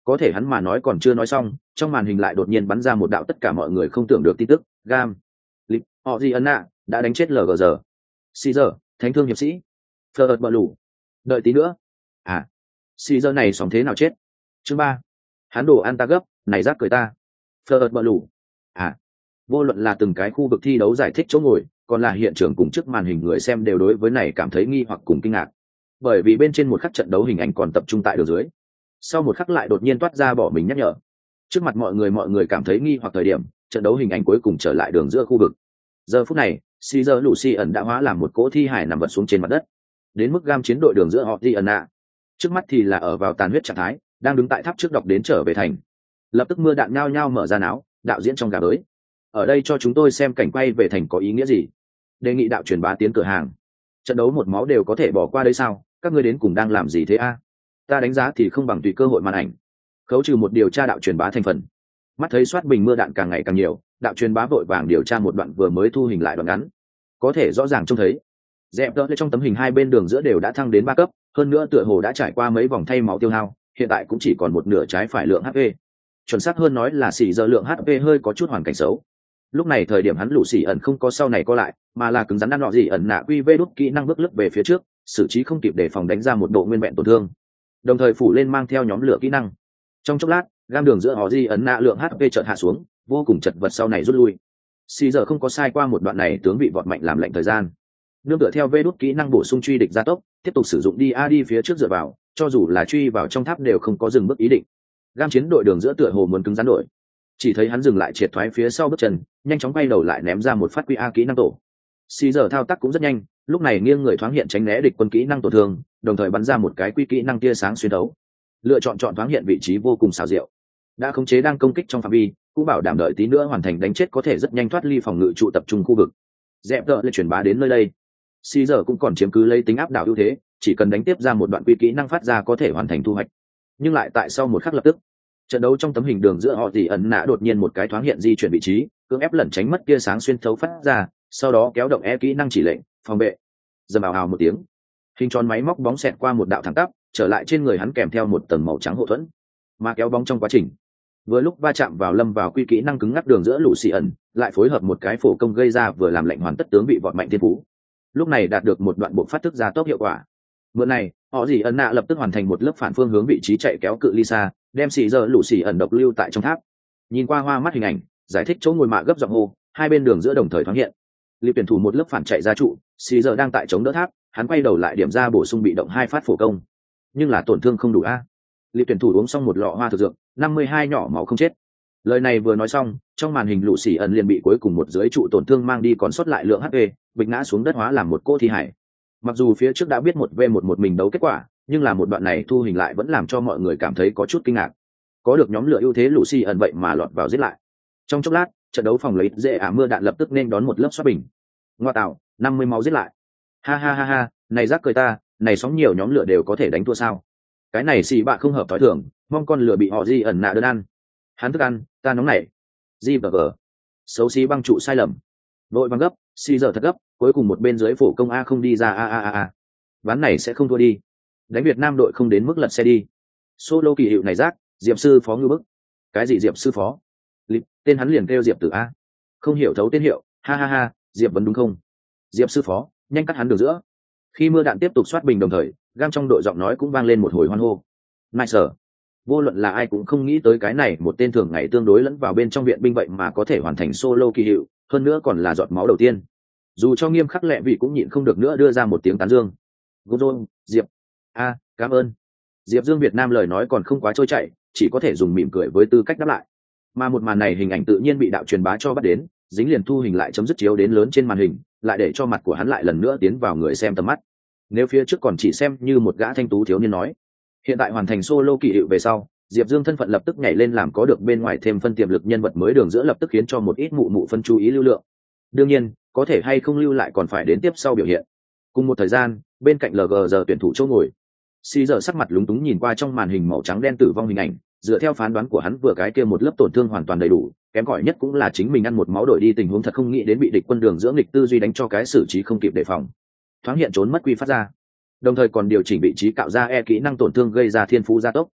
Có thể hắn mà nói còn chưa nói xong, trong màn hình lại đột nhiên bắn ra một đạo tất cả mọi người không tưởng được tin tức. Gam lip họ gì ấn nạ đã đánh chết lờ gờ giờ. Xì giờ thánh thương hiệp sĩ. Phờ ợt bờ lủ. Đợi tí nữa. À, xì giờ này xóm thế nào chết? Chương ba. Hắn đồ ăn ta gấp, này rác cười ta. Phờ ợt bờ lủ. À, vô luận là từng cái khu vực thi đấu giải thích chỗ ngồi, còn là hiện trường cùng trước màn hình người xem đều đối với này cảm thấy nghi hoặc cùng kinh ngạc, bởi vì bên trên một khắc trận đấu hình ảnh còn tập trung tại đường dưới, sau một khắc lại đột nhiên toát ra bỏ mình nhắc nhở. Trước mặt mọi người mọi người cảm thấy nghi hoặc thời điểm, trận đấu hình ảnh cuối cùng trở lại đường giữa khu vực. Giờ phút này, Caesar Lucian đã hóa làm một cỗ thi hải nằm vật xuống trên mặt đất, đến mức Gam chiến đội đường giữa họ Diana. Trước mắt thì là ở vào tàn huyết trạng thái, đang đứng tại tháp trước đọc đến trở về thành. Lập tức mưa đạn nhao nhao mở ra náo, đạo diễn trong gà bới. Ở đây cho chúng tôi xem cảnh quay về thành có ý nghĩa gì? Đề nghị đạo truyền bá tiến cửa hàng. Trận đấu một máu đều có thể bỏ qua đấy sao? Các ngươi đến cùng đang làm gì thế a? Ta đánh giá thì không bằng tùy cơ hội màn ảnh. Khấu trừ một điều tra đạo truyền bá thành phần. Mắt thấy soát bình mưa đạn càng ngày càng nhiều, đạo truyền bá vội vàng điều tra một đoạn vừa mới thu hình lại đoạn ngắn. Có thể rõ ràng trông thấy, dẹp đỡ trong tấm hình hai bên đường giữa đều đã thăng đến ba cấp, hơn nữa tựa hồ đã trải qua mấy vòng thay máu tiêu hao, hiện tại cũng chỉ còn một nửa trái phải lượng hát pê. Chuẩn xác hơn nói là xỉ giờ lượng hát pê hơi có chút hoàn cảnh xấu. Lúc này thời điểm hắn lũ xỉ ẩn không có sau này co lại, mà là cứng rắn ăn nọ gì ẩn nạ quy vê đút kỹ năng bước lướt về phía trước, xử trí không kịp để phòng đánh ra một độ nguyên vẹn tổn thương, đồng thời phủ lên mang theo nhóm lửa kỹ năng. Trong chốc lát, gam đường giữa họ di ẩn nạ lượng hát pê chợt hạ xuống, vô cùng chật vật sau này rút lui. Xỉ giờ không có sai qua một đoạn này tướng bị vọt mạnh làm lệnh thời gian. Nương tựa theo vê đút kỹ năng bổ sung truy địch gia tốc, tiếp tục sử dụng đi a đi phía trước dựa vào, cho dù là truy vào trong tháp đều không có dừng bước ý định. Gam chiến đội đường giữa tựa hồ muốn cứng rắn đội, chỉ thấy hắn dừng lại triệt thoái phía sau bước chân, nhanh chóng quay đầu lại ném ra một phát quy a kỹ năng tổ. Xì giờ thao tác cũng rất nhanh, lúc này nghiêng người thoáng hiện tránh né địch quân kỹ năng tổn thương, đồng thời bắn ra một cái quy kỹ năng tia sáng xuyên đấu, lựa chọn chọn thoáng hiện vị trí vô cùng xảo diệu, đã khống chế đang công kích trong phạm vi, cũng bảo đảm đợi tí nữa hoàn thành đánh chết có thể rất nhanh thoát ly phòng ngự trụ tập trung khu vực. Dẹp đỡ lên truyền bá đến nơi đây, xì giờ cũng còn chiếm cứ lấy tính áp đảo ưu thế, chỉ cần đánh tiếp ra một đoạn quy kỹ năng phát ra có thể hoàn thành thu hoạch. Nhưng lại tại sau một khắc lập tức, trận đấu trong tấm hình đường giữa họ tỷ ẩn nã đột nhiên một cái thoáng hiện di chuyển vị trí, cưỡng ép lẩn tránh mất tia sáng xuyên thấu phát ra, sau đó kéo động e kỹ năng chỉ lệnh phòng vệ, dầm ào ào một tiếng, hình tròn máy móc bóng xẹt qua một đạo thẳng tắp, trở lại trên người hắn kèm theo một tầng màu trắng hộ thuẫn, mà kéo bóng trong quá trình vừa lúc va chạm vào lâm vào quy kỹ năng cứng ngắc đường giữa lũ xì ẩn, lại phối hợp một cái phổ công gây ra vừa làm lệnh hoàn tất tướng bị vọt mạnh thiên phú, lúc này đạt được một đoạn bộ phát thức ra tốc hiệu quả. Mượn này, họ gì ẩn nạ lập tức hoàn thành một lớp phản phương hướng vị trí chạy kéo cự ly xa, đem xì giờ lũ xì ẩn độc lưu tại trong tháp. Nhìn qua hoa mắt hình ảnh, giải thích chỗ ngồi mạ gấp giọng hô, hai bên đường giữa đồng thời thoáng hiện. Liệp tuyển thủ một lớp phản chạy ra trụ, xì giờ đang tại chống đỡ tháp, hắn quay đầu lại điểm ra bổ sung bị động hai phát phổ công, nhưng là tổn thương không đủ a. Liệp tuyển thủ uống xong một lọ hoa thực dược, năm mươi hai nhỏ máu không chết. Lời này vừa nói xong, trong màn hình lũ xì ẩn liền bị cuối cùng một dưới trụ tổn thương mang đi còn sót lại lượng hát pê, bịch ngã xuống đất hóa làm một cô thi hải. Mặc dù phía trước đã biết một v một một mình đấu kết quả, nhưng là một đoạn này thu hình lại vẫn làm cho mọi người cảm thấy có chút kinh ngạc. Có được nhóm lửa ưu thế lũ xì ẩn vậy mà lọt vào giết lại. Trong chốc lát, trận đấu phòng lấy dễ ả mưa đạn lập tức nên đón một lớp xoát bình. Ngoa tạo, năm mươi máu giết lại. Ha ha ha ha, này rác cười ta, này sóng nhiều nhóm lửa đều có thể đánh thua sao? Cái này xì bạ không hợp thói thường, mong con lửa bị họ di ẩn nạ đơn ăn. Hắn thức ăn, ta nóng nảy. Di và vờ. Xấu xí băng trụ sai lầm. Đội băng gấp, xì giờ thật gấp, cuối cùng một bên dưới phổ công a không đi ra a a a a. Ván này sẽ không thua đi. Đánh Việt Nam đội không đến mức lật xe đi. Solo kỳ hiệu này rác, Diệp sư phó ngư bức. Cái gì Diệp sư phó? Lịp, tên hắn liền kêu Diệp tử a. Không hiểu thấu tên hiệu, ha ha ha, Diệp vẫn đúng không? Diệp sư phó, nhanh cắt hắn đường giữa. Khi mưa đạn tiếp tục soát bình đồng thời, gam trong đội giọng nói cũng vang lên một hồi hoan hô. Nice. Vô luận là ai cũng không nghĩ tới cái này một tên thường ngày tương đối lẫn vào bên trong viện binh vậy mà có thể hoàn thành solo kỳ hiệu, hơn nữa còn là giọt máu đầu tiên. Dù cho nghiêm khắc lẹ vị cũng nhịn không được nữa đưa ra một tiếng tán dương. Gozon, Diệp. A, cảm ơn. Diệp Dương Việt Nam lời nói còn không quá trôi chảy, chỉ có thể dùng mỉm cười với tư cách đáp lại. Mà một màn này hình ảnh tự nhiên bị đạo truyền bá cho bắt đến, dính liền thu hình lại chấm dứt chiếu đến lớn trên màn hình, lại để cho mặt của hắn lại lần nữa tiến vào người xem tầm mắt. Nếu phía trước còn chỉ xem như một gã thanh tú thiếu niên nói, hiện tại hoàn thành solo kỳ hiệu về sau, Diệp Dương thân phận lập tức nhảy lên làm có được bên ngoài thêm phân tiềm lực nhân vật mới đường giữa lập tức khiến cho một ít mụ mụ phân chú ý lưu lượng. Đương nhiên, có thể hay không lưu lại còn phải đến tiếp sau biểu hiện. Cùng một thời gian, bên cạnh lờ giê giờ tuyển thủ chỗ ngồi, xì giờ sắc mặt lúng túng nhìn qua trong màn hình màu trắng đen tử vong hình ảnh, dựa theo phán đoán của hắn vừa cái kia một lớp tổn thương hoàn toàn đầy đủ, kém cỏi nhất cũng là chính mình ăn một máu đổi đi tình huống thật không nghĩ đến bị địch quân đường giữa nghịch tư duy đánh cho cái xử trí không kịp đề phòng, thoáng hiện trốn mất quy phát ra, đồng thời còn điều chỉnh vị trí cạo ra e kỹ năng tổn thương gây ra thiên phú gia tốc.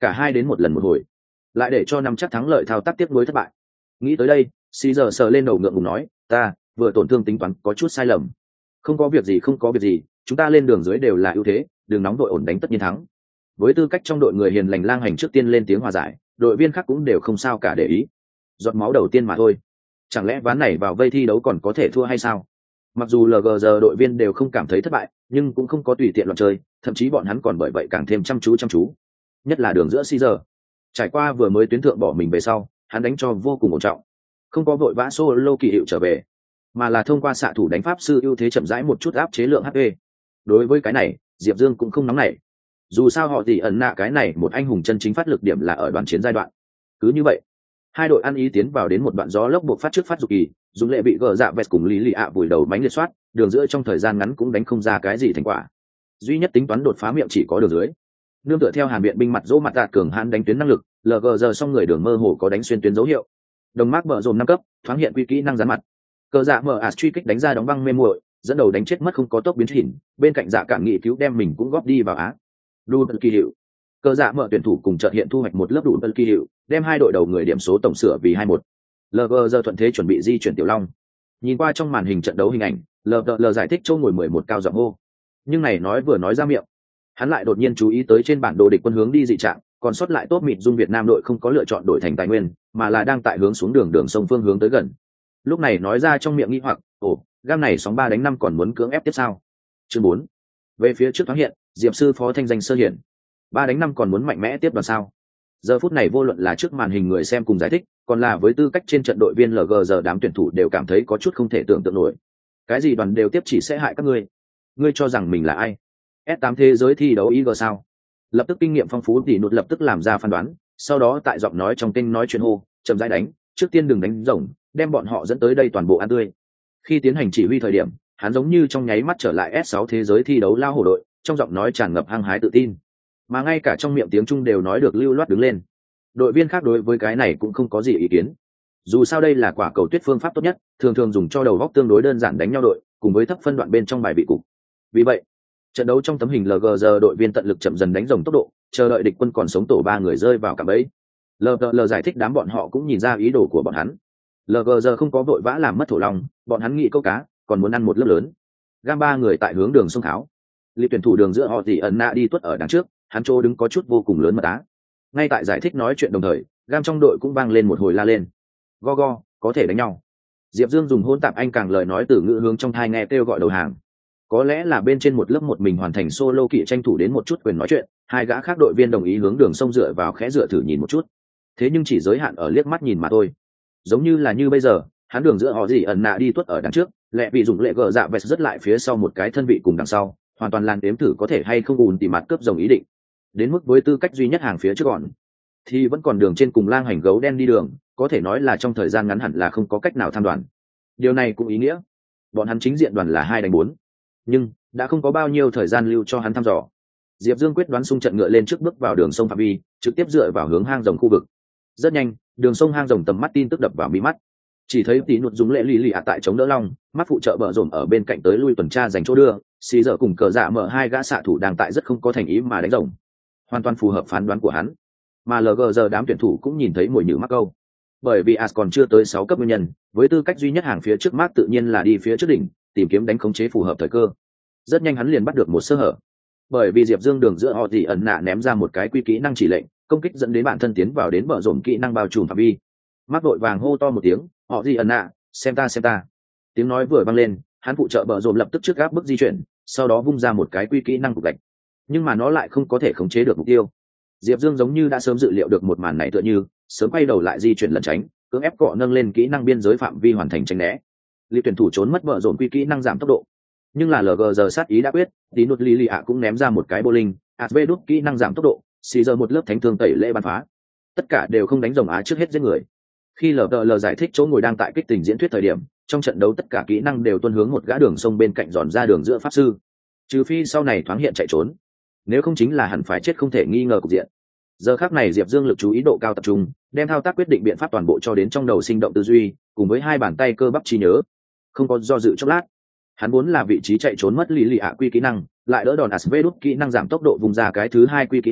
cả hai đến một lần một hồi lại để cho năm chắc thắng lợi thao tác tiếp nối thất bại. Nghĩ tới đây, xì giờ sờ lên đầu ngượng ngùng nói, ta vừa tổn thương tính toán có chút sai lầm. Không có việc gì, không có việc gì, chúng ta lên đường dưới đều là ưu thế, đừng nóng đội, ổn đánh tất nhiên thắng. Với tư cách trong đội người hiền lành, Lang Hành trước tiên lên tiếng hòa giải, đội viên khác cũng đều không sao cả để ý. Giọt máu đầu tiên mà thôi, chẳng lẽ ván này vào vây thi đấu còn có thể thua hay sao? Mặc dù lờ giê giờ đội viên đều không cảm thấy thất bại, nhưng cũng không có tùy tiện loạn chơi, thậm chí bọn hắn còn bởi vậy càng thêm chăm chú chăm chú. Nhất là đường giữa Caesar, trải qua vừa mới tuyến thượng bỏ mình về sau, hắn đánh cho vô cùng ổn trọng, không có vội vã solo kỳ hiệu trở về, mà là thông qua xạ thủ đánh pháp sư ưu thế chậm rãi một chút áp chế lượng hát pê. Đối với cái này, Diệp Dương cũng không nóng nảy. Dù sao họ thì ẩn nạ cái này một anh hùng chân chính phát lực điểm là ở đoàn chiến giai đoạn. Cứ như vậy, hai đội ăn ý tiến vào đến một đoạn gió lốc buộc phát trước phát dục kỳ, dùng lệ bị gờ dạ vẹt cùng lý lì ạ vùi đầu bánh liệt soát, đường giữa trong thời gian ngắn cũng đánh không ra cái gì thành quả. Duy nhất tính toán đột phá miệng chỉ có đường dưới. Nương tựa theo hàn biện binh mặt dỗ mặt đạt cường hãn đánh tuyến năng lực, lờ gờ giờ xong người đường mơ hồ có đánh xuyên tuyến dấu hiệu. Đồng mác bờ rồm năm cấp, thoáng hiện quy kỹ năng dán mặt. Cờ dạ mở ạt truy kích đánh ra đóng băng mê muội, dẫn đầu đánh chết mất không có tốc biến chỉnh, bên cạnh dạ cản nghị cứu đem mình cũng góp đi vào á. Đủ kỳ hiệu. Cờ dạ mở tuyển thủ cùng chợt hiện thu hoạch một lớp đủ kỳ hiệu, đem hai đội đầu người điểm số tổng sửa vì hai một. lờ giê giờ thuận thế chuẩn bị di chuyển tiểu long. Nhìn qua trong màn hình trận đấu hình ảnh, lờ giê lờ giải thích châu ngồi mười một cao giọng hô. Nhưng này nói vừa nói ra miệng, hắn lại đột nhiên chú ý tới trên bản đồ địch quân hướng đi dị trạng, còn sót lại tốt mịt dung Việt Nam đội không có lựa chọn đổi thành tài nguyên, mà là đang tại hướng xuống đường đường sông phương hướng tới gần. Lúc này nói ra trong miệng nghi hoặc, ồ, gam này sóng ba đánh năm còn muốn cưỡng ép tiếp sao? Chương bốn. Về phía trước thoáng hiện, Diệp sư phó thanh danh sơ hiển. Ba đánh năm còn muốn mạnh mẽ tiếp đoàn sao? Giờ phút này vô luận là trước màn hình người xem cùng giải thích, còn là với tư cách trên trận đội viên lờ giê giờ đám tuyển thủ đều cảm thấy có chút không thể tưởng tượng nổi. Cái gì đoàn đều tiếp chỉ sẽ hại các ngươi? Ngươi cho rằng mình là ai? ét tám thế giới thi đấu i giê sao? Lập tức kinh nghiệm phong phú thì nụt lập tức làm ra phán đoán, sau đó tại giọng nói trong kênh nói chuyện hô, chậm rãi đánh, trước tiên đừng đánh rồng, đem bọn họ dẫn tới đây toàn bộ ăn tươi. Khi tiến hành chỉ huy thời điểm, hắn giống như trong nháy mắt trở lại ét sáu thế giới thi đấu lao hổ đội, trong giọng nói tràn ngập hăng hái tự tin, mà ngay cả trong miệng tiếng Trung đều nói được lưu loát đứng lên. Đội viên khác đối với cái này cũng không có gì ý kiến. Dù sao đây là quả cầu tuyết phương pháp tốt nhất, thường thường dùng cho đầu góc tương đối đơn giản đánh nhau đội, cùng với thấp phân đoạn bên trong bài vị cục. Vì vậy, trận đấu trong tấm hình lờ giê giờ đội viên tận lực chậm dần đánh rồng tốc độ, chờ đợi địch quân còn sống tổ ba người rơi vào cạm bẫy. lờ giê lờ giải thích đám bọn họ cũng nhìn ra ý đồ của bọn hắn. lờ giê giờ không có vội vã làm mất thổ lòng, bọn hắn nghĩ câu cá, còn muốn ăn một lớp lớn. Gam ba người tại hướng đường sông Tháo. Lý tuyển thủ đường giữa họ thì ẩn nạ đi tuất ở đằng trước, hắn chỗ đứng có chút vô cùng lớn mật á. Ngay tại giải thích nói chuyện đồng thời, gam trong đội cũng vang lên một hồi la lên. Go go, có thể đánh nhau. Diệp Dương dùng hôn tạp anh càng lời nói từ ngữ hướng trong thai nghe kêu gọi đầu hàng. Có lẽ là bên trên một lớp một mình hoàn thành solo kỵ tranh thủ đến một chút quyền nói chuyện, hai gã khác đội viên đồng ý hướng đường sông dựa vào khẽ dựa thử nhìn một chút. Thế nhưng chỉ giới hạn ở liếc mắt nhìn mà thôi. Giống như là như bây giờ, hắn đường giữa họ gì ẩn nạ đi tuất ở đằng trước, lẹ bị dùng lệ gờ dạ vẹt rất lại phía sau một cái thân vị cùng đằng sau, hoàn toàn làn đếm thử có thể hay không ùn tỉ mặt cướp rồng ý định. Đến mức với tư cách duy nhất hàng phía trước gọn, thì vẫn còn đường trên cùng Lang Hành gấu đen đi đường, có thể nói là trong thời gian ngắn hẳn là không có cách nào tham đoàn. Điều này cũng ý nghĩa bọn hắn chính diện đoàn là hai đánh bốn, nhưng đã không có bao nhiêu thời gian lưu cho hắn thăm dò. Diệp Dương quyết đoán xung trận ngựa lên trước bước vào đường sông phạm vi, trực tiếp dựa vào hướng hang rồng khu vực. Rất nhanh, đường sông hang rồng tầm mắt tin tức đập vào mí mắt. Chỉ thấy tí nụt dùng lệ lì lì ạ tại chống đỡ long, mắt phụ trợ bờ rổm ở bên cạnh tới lui tuần tra dành chỗ đưa, xì dở cùng cờ dạ mở hai gã xạ thủ đang tại rất không có thành ý mà đánh rồng, hoàn toàn phù hợp phán đoán của hắn. Mà lờ giê giờ đám tuyển thủ cũng nhìn thấy mồi nhử mắc câu, bởi vì as còn chưa tới sáu cấp nguyên nhân, với tư cách duy nhất hàng phía trước mát tự nhiên là đi phía trước đỉnh, tìm kiếm đánh khống chế phù hợp thời cơ. Rất nhanh hắn liền bắt được một sơ hở, bởi vì Diệp Dương đường giữa họ thì ẩn nạ ném ra một cái quy kỹ năng chỉ lệnh công kích dẫn đến bản thân tiến vào đến bờ rổm kỹ năng bao trùm phạm vi. Mắc đội vàng hô to một tiếng, họ gì ẩn nạ, xem ta xem ta. Tiếng nói vừa vang lên, hắn phụ trợ bờ rổm lập tức trước gáp bước di chuyển, sau đó vung ra một cái quy kỹ năng cục gạch, nhưng mà nó lại không có thể khống chế được mục tiêu. Diệp Dương giống như đã sớm dự liệu được một màn này, tựa như sớm quay đầu lại di chuyển lẩn tránh, cưỡng ép cọ nâng lên kỹ năng biên giới phạm vi hoàn thành tránh né. Lý tuyển thủ trốn mất bờ rổm quy kỹ năng giảm tốc độ, nhưng là lờ giê giờ sát ý đã quyết, tí nút lì lì ạ cũng ném ra một cái bô linh, asv đút kỹ năng giảm tốc độ, xì giờ một lớp thánh thương tẩy lễ bắn phá, tất cả đều không đánh rồng á trước hết giết người. Khi lờ đờ lờ giải thích chỗ ngồi đang tại kích tình diễn thuyết thời điểm, trong trận đấu tất cả kỹ năng đều tuân hướng một gã đường sông bên cạnh dọn ra đường giữa pháp sư, trừ phi sau này thoáng hiện chạy trốn, nếu không chính là hẳn phải chết không thể nghi ngờ cục diện. Giờ khắc này Diệp Dương lực chú ý độ cao tập trung, đem thao tác quyết định biện pháp toàn bộ cho đến trong đầu sinh động tư duy, cùng với hai bàn tay cơ bắp trí nhớ, không có do dự chốc lát. Hắn muốn là vị trí chạy trốn mất lì lì ạ quy kỹ năng, lại đỡ đòn asv đút kỹ năng giảm tốc độ vùng ra cái thứ hai quy kỹ năng,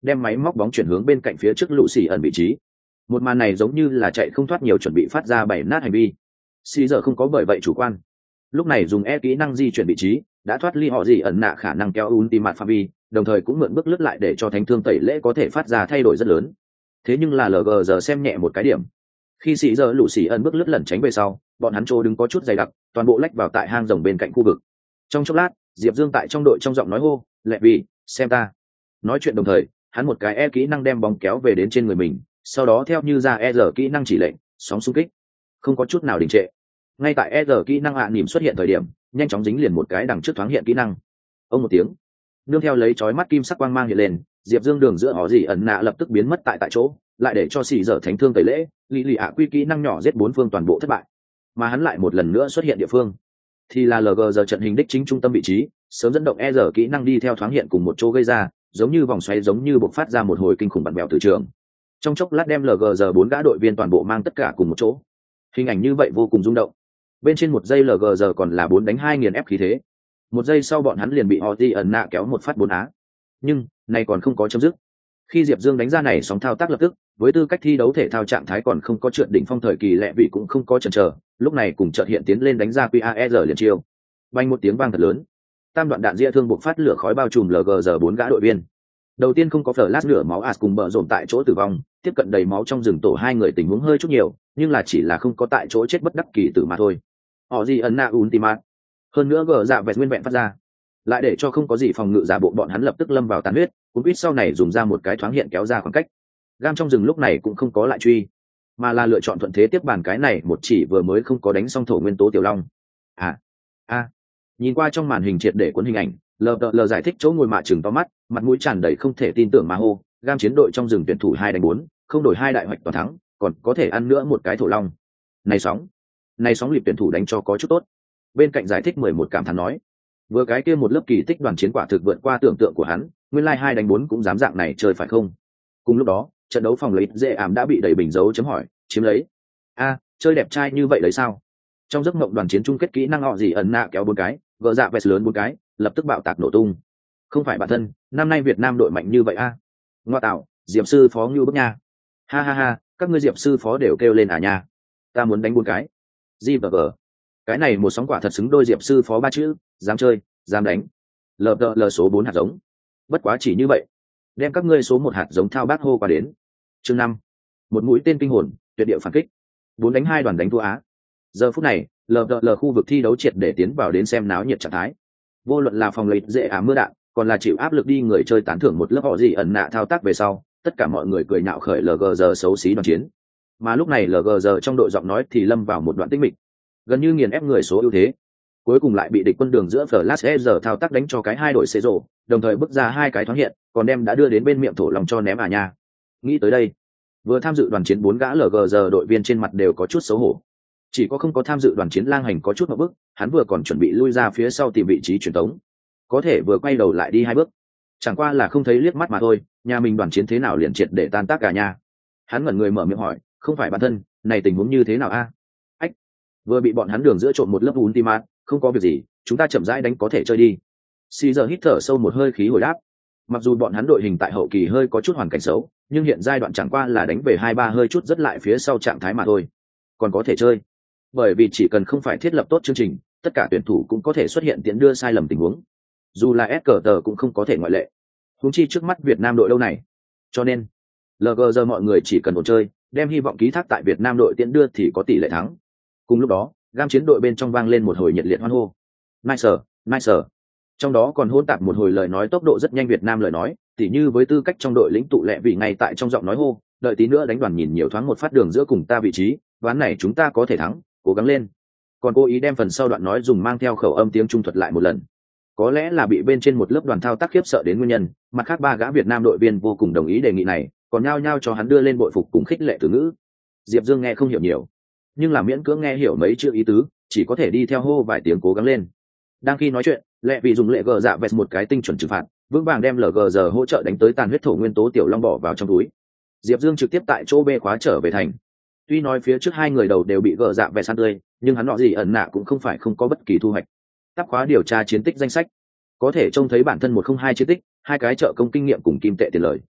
đem máy móc bóng chuyển hướng bên cạnh phía trước lũ xì ẩn vị trí. Một màn này giống như là chạy không thoát nhiều chuẩn bị phát ra bảy nát hành vi. Xì giờ không có bởi vậy chủ quan. Lúc này dùng e kỹ năng di chuyển vị trí, đã thoát ly họ gì ẩn nạ khả năng kéo ultimate phạm vi, đồng thời cũng mượn bước lướt lại để cho thánh thương tẩy lễ có thể phát ra thay đổi rất lớn. Thế nhưng là lờ gờ giờ xem nhẹ một cái điểm. Khi xì giờ lũ xì ẩn bước lướt lẩn tránh về sau, bọn hắn trô đứng có chút dày đặc, toàn bộ lách vào tại hang rồng bên cạnh khu vực. Trong chốc lát, Diệp Dương tại trong đội trong giọng nói hô, "Lệ vì, xem ta." Nói chuyện đồng thời, hắn một cái e kỹ năng đem bóng kéo về đến trên người mình, sau đó theo như ra e rờ kỹ năng chỉ lệnh, sóng xung kích, không có chút nào đình trệ. Ngay tại e rờ kỹ năng hạ nỉm xuất hiện thời điểm, nhanh chóng dính liền một cái đằng trước thoáng hiện kỹ năng. Ông một tiếng, nương theo lấy chói mắt kim sắc quang mang hiện lên, Diệp Dương đường giữa họ gì ẩn nạ lập tức biến mất tại tại chỗ, lại để cho xì dở thánh thương tẩy lễ, lì lì ạ quy kỹ năng nhỏ giết bốn phương toàn bộ thất bại. Mà hắn lại một lần nữa xuất hiện địa phương, thì là lờ giê giờ trận hình đích chính trung tâm vị trí, sớm dẫn động e rờ kỹ năng đi theo thoáng hiện cùng một chỗ gây ra, giống như vòng xoáy giống như bộc phát ra một hồi kinh khủng bặn bèo từ trường. Trong chốc lát đem lờ giê giờ bốn gã đội viên toàn bộ mang tất cả cùng một chỗ. Hình ảnh như vậy vô cùng rung động. Bên trên một giây lờ giê giờ còn là bốn đánh hai nghiền ép khí thế. Một giây sau bọn hắn liền bị Ozzy ẩn nạ kéo một phát bốn á. Nhưng, này còn không có chấm dứt. Khi Diệp Dương đánh ra này sóng thao tác lập tức, với tư cách thi đấu thể thao trạng thái còn không có trượt đỉnh phong thời kỳ lẹ vị cũng không có chần chờ, lúc này cùng chợt hiện tiến lên đánh ra quy a e rờ liền chiêu. Vang một tiếng vang thật lớn. Tam đoạn đạn ria thương bộc phát lửa khói bao trùm lờ giê giờ bốn gã đội viên. Đầu tiên không có flash nửa máu As cùng bờ rộn tại chỗ tử vong, tiếp cận đầy máu trong rừng tổ hai người tình huống hơi chút nhiều, nhưng là chỉ là không có tại chỗ chết bất đắc kỳ tử mà thôi. Họ gì ẩn nạ ultimate. Hơn nữa gờ dạ vẹt nguyên vẹn phát ra, lại để cho không có gì phòng ngự giả bộ bọn hắn lập tức lâm vào tàn huyết, cũng ít sau này dùng ra một cái thoáng hiện kéo ra khoảng cách. Gam trong rừng lúc này cũng không có lại truy, mà là lựa chọn thuận thế tiếp bàn cái này một chỉ vừa mới không có đánh xong thổ nguyên tố tiểu long. À, a, à. Nhìn qua trong màn hình triệt để cuốn hình ảnh, lờ lờ giải thích chỗ ngồi mạ chừng to mắt, mặt mũi tràn đầy không thể tin tưởng mà hô, Gam chiến đội trong rừng tuyển thủ hai đánh bốn, không đổi hai đại hoạch toàn thắng, còn có thể ăn nữa một cái thổ long. Này sóng, này sóng liệp tuyển thủ đánh cho có chút tốt. Bên cạnh giải thích mười một cảm thán nói, vừa cái kia một lớp kỳ tích đoàn chiến quả thực vượt qua tưởng tượng của hắn, nguyên lai like hai đánh bốn cũng dám dạng này chơi phải không? Cùng lúc đó, trận đấu phòng lấy dễ ảm đã bị đầy bình dấu chấm hỏi, chiếm lấy. A, chơi đẹp trai như vậy đấy sao? Trong giấc mộng đoàn chiến chung kết kỹ năng họ gì ẩn nạ kéo bốn cái, gỡ dạ vest lớn bốn cái, lập tức bạo tạc nổ tung. Không phải bản thân, năm nay Việt Nam đội mạnh như vậy a. À? Ngoa tạo, Diệp sư phó như bức nha. Ha ha ha, các ngươi Diệp sư phó đều kêu lên à nha. Ta muốn đánh bốn cái. G và G. Cái này một sóng quả thật xứng đôi Diệp sư phó ba chữ, dám chơi, dám đánh. L L số bốn hạt giống. Bất quá chỉ như vậy, đem các ngươi số một hạt giống thao bát hô qua đến. Chương năm, một mũi tên kinh hồn, tuyệt địa phản kích. Bốn đánh hai đoàn đánh thua Á. Giờ phút này, L L khu vực thi đấu triệt để tiến vào đến xem náo nhiệt trạng thái. Vô luận là phòng lấy dễ ám mưa đạn, còn là chịu áp lực đi người chơi tán thưởng một lớp họ gì ẩn nạ thao tác về sau, tất cả mọi người cười nhạo khởi lờ gờ giờ xấu xí đoàn chiến. Mà lúc này lờ gờ giờ trong đội giọng nói thì lâm vào một đoạn tĩnh mịch, gần như nghiền ép người số ưu thế. Cuối cùng lại bị địch quân đường giữa Flash giờ thao tác đánh cho cái hai đội xế rổ, đồng thời bước ra hai cái thoáng hiện, còn đem đã đưa đến bên miệng thổ lòng cho ném à nha. Nghĩ tới đây, vừa tham dự đoàn chiến bốn gã lờ gờ giờ đội viên trên mặt đều có chút xấu hổ. Chỉ có không có tham dự đoàn chiến lang hành có chút một bước, hắn vừa còn chuẩn bị lui ra phía sau tìm vị trí truyền tống, có thể vừa quay đầu lại đi hai bước, chẳng qua là không thấy liếc mắt mà thôi, nhà mình đoàn chiến thế nào liền triệt để tan tác cả nhà. Hắn ngẩn người mở miệng hỏi, không phải bản thân, này tình huống như thế nào a? Ách, vừa bị bọn hắn đường giữa trộn một lớp ultimate, không có việc gì, chúng ta chậm rãi đánh có thể chơi đi. Xì giờ hít thở sâu một hơi khí hồi đáp. Mặc dù bọn hắn đội hình tại hậu kỳ hơi có chút hoàn cảnh xấu, nhưng hiện giai đoạn chẳng qua là đánh về hai ba hơi chút rất lại phía sau trạng thái mà thôi, còn có thể chơi. Bởi vì chỉ cần không phải thiết lập tốt chương trình, tất cả tuyển thủ cũng có thể xuất hiện tiện đưa sai lầm tình huống. Dù là ét cờ tờ cũng không có thể ngoại lệ. Huống chi trước mắt Việt Nam đội lâu này. Cho nên, lờ giê giờ mọi người chỉ cần ổn chơi, đem hy vọng ký thác tại Việt Nam đội tiện đưa thì có tỷ lệ thắng. Cùng lúc đó, Gam chiến đội bên trong vang lên một hồi nhiệt liệt hoan hô. Nice, nice. Trong đó còn hỗn tạp một hồi lời nói tốc độ rất nhanh Việt Nam lời nói, tỉ như với tư cách trong đội lĩnh tụ lệ vì ngay tại trong giọng nói hô, đợi tí nữa đánh đoàn nhìn nhiều thoáng một phát đường giữa cùng ta vị trí, ván này chúng ta có thể thắng, cố gắng lên. Còn cố ý đem phần sau đoạn nói dùng mang theo khẩu âm tiếng Trung thuật lại một lần. Có lẽ là bị bên trên một lớp đoàn thao tác khiếp sợ đến nguyên nhân, mặt khác ba gã Việt Nam đội viên vô cùng đồng ý đề nghị này, còn nhao nhao cho hắn đưa lên bội phục cùng khích lệ từ ngữ. Diệp Dương nghe không hiểu nhiều, nhưng là miễn cưỡng nghe hiểu mấy chữ ý tứ, chỉ có thể đi theo hô vài tiếng cố gắng lên. Đang khi nói chuyện, lệ vì dùng lệ gờ dạ vẹt một cái tinh chuẩn trừng phạt, vững vàng đem lờ gờ giờ hỗ trợ đánh tới tàn huyết thổ nguyên tố tiểu long bỏ vào trong túi. Diệp Dương trực tiếp tại chỗ bê khóa trở về thành. Tuy nói phía trước hai người đầu đều bị gờ dạ vẹt săn tươi, nhưng hắn nọ gì ẩn nạ cũng không phải không có bất kỳ thu hoạch. Tắp khóa điều tra chiến tích danh sách, có thể trông thấy bản thân một không hai chiến tích, hai cái trợ công kinh nghiệm cùng kim tệ tiền lời.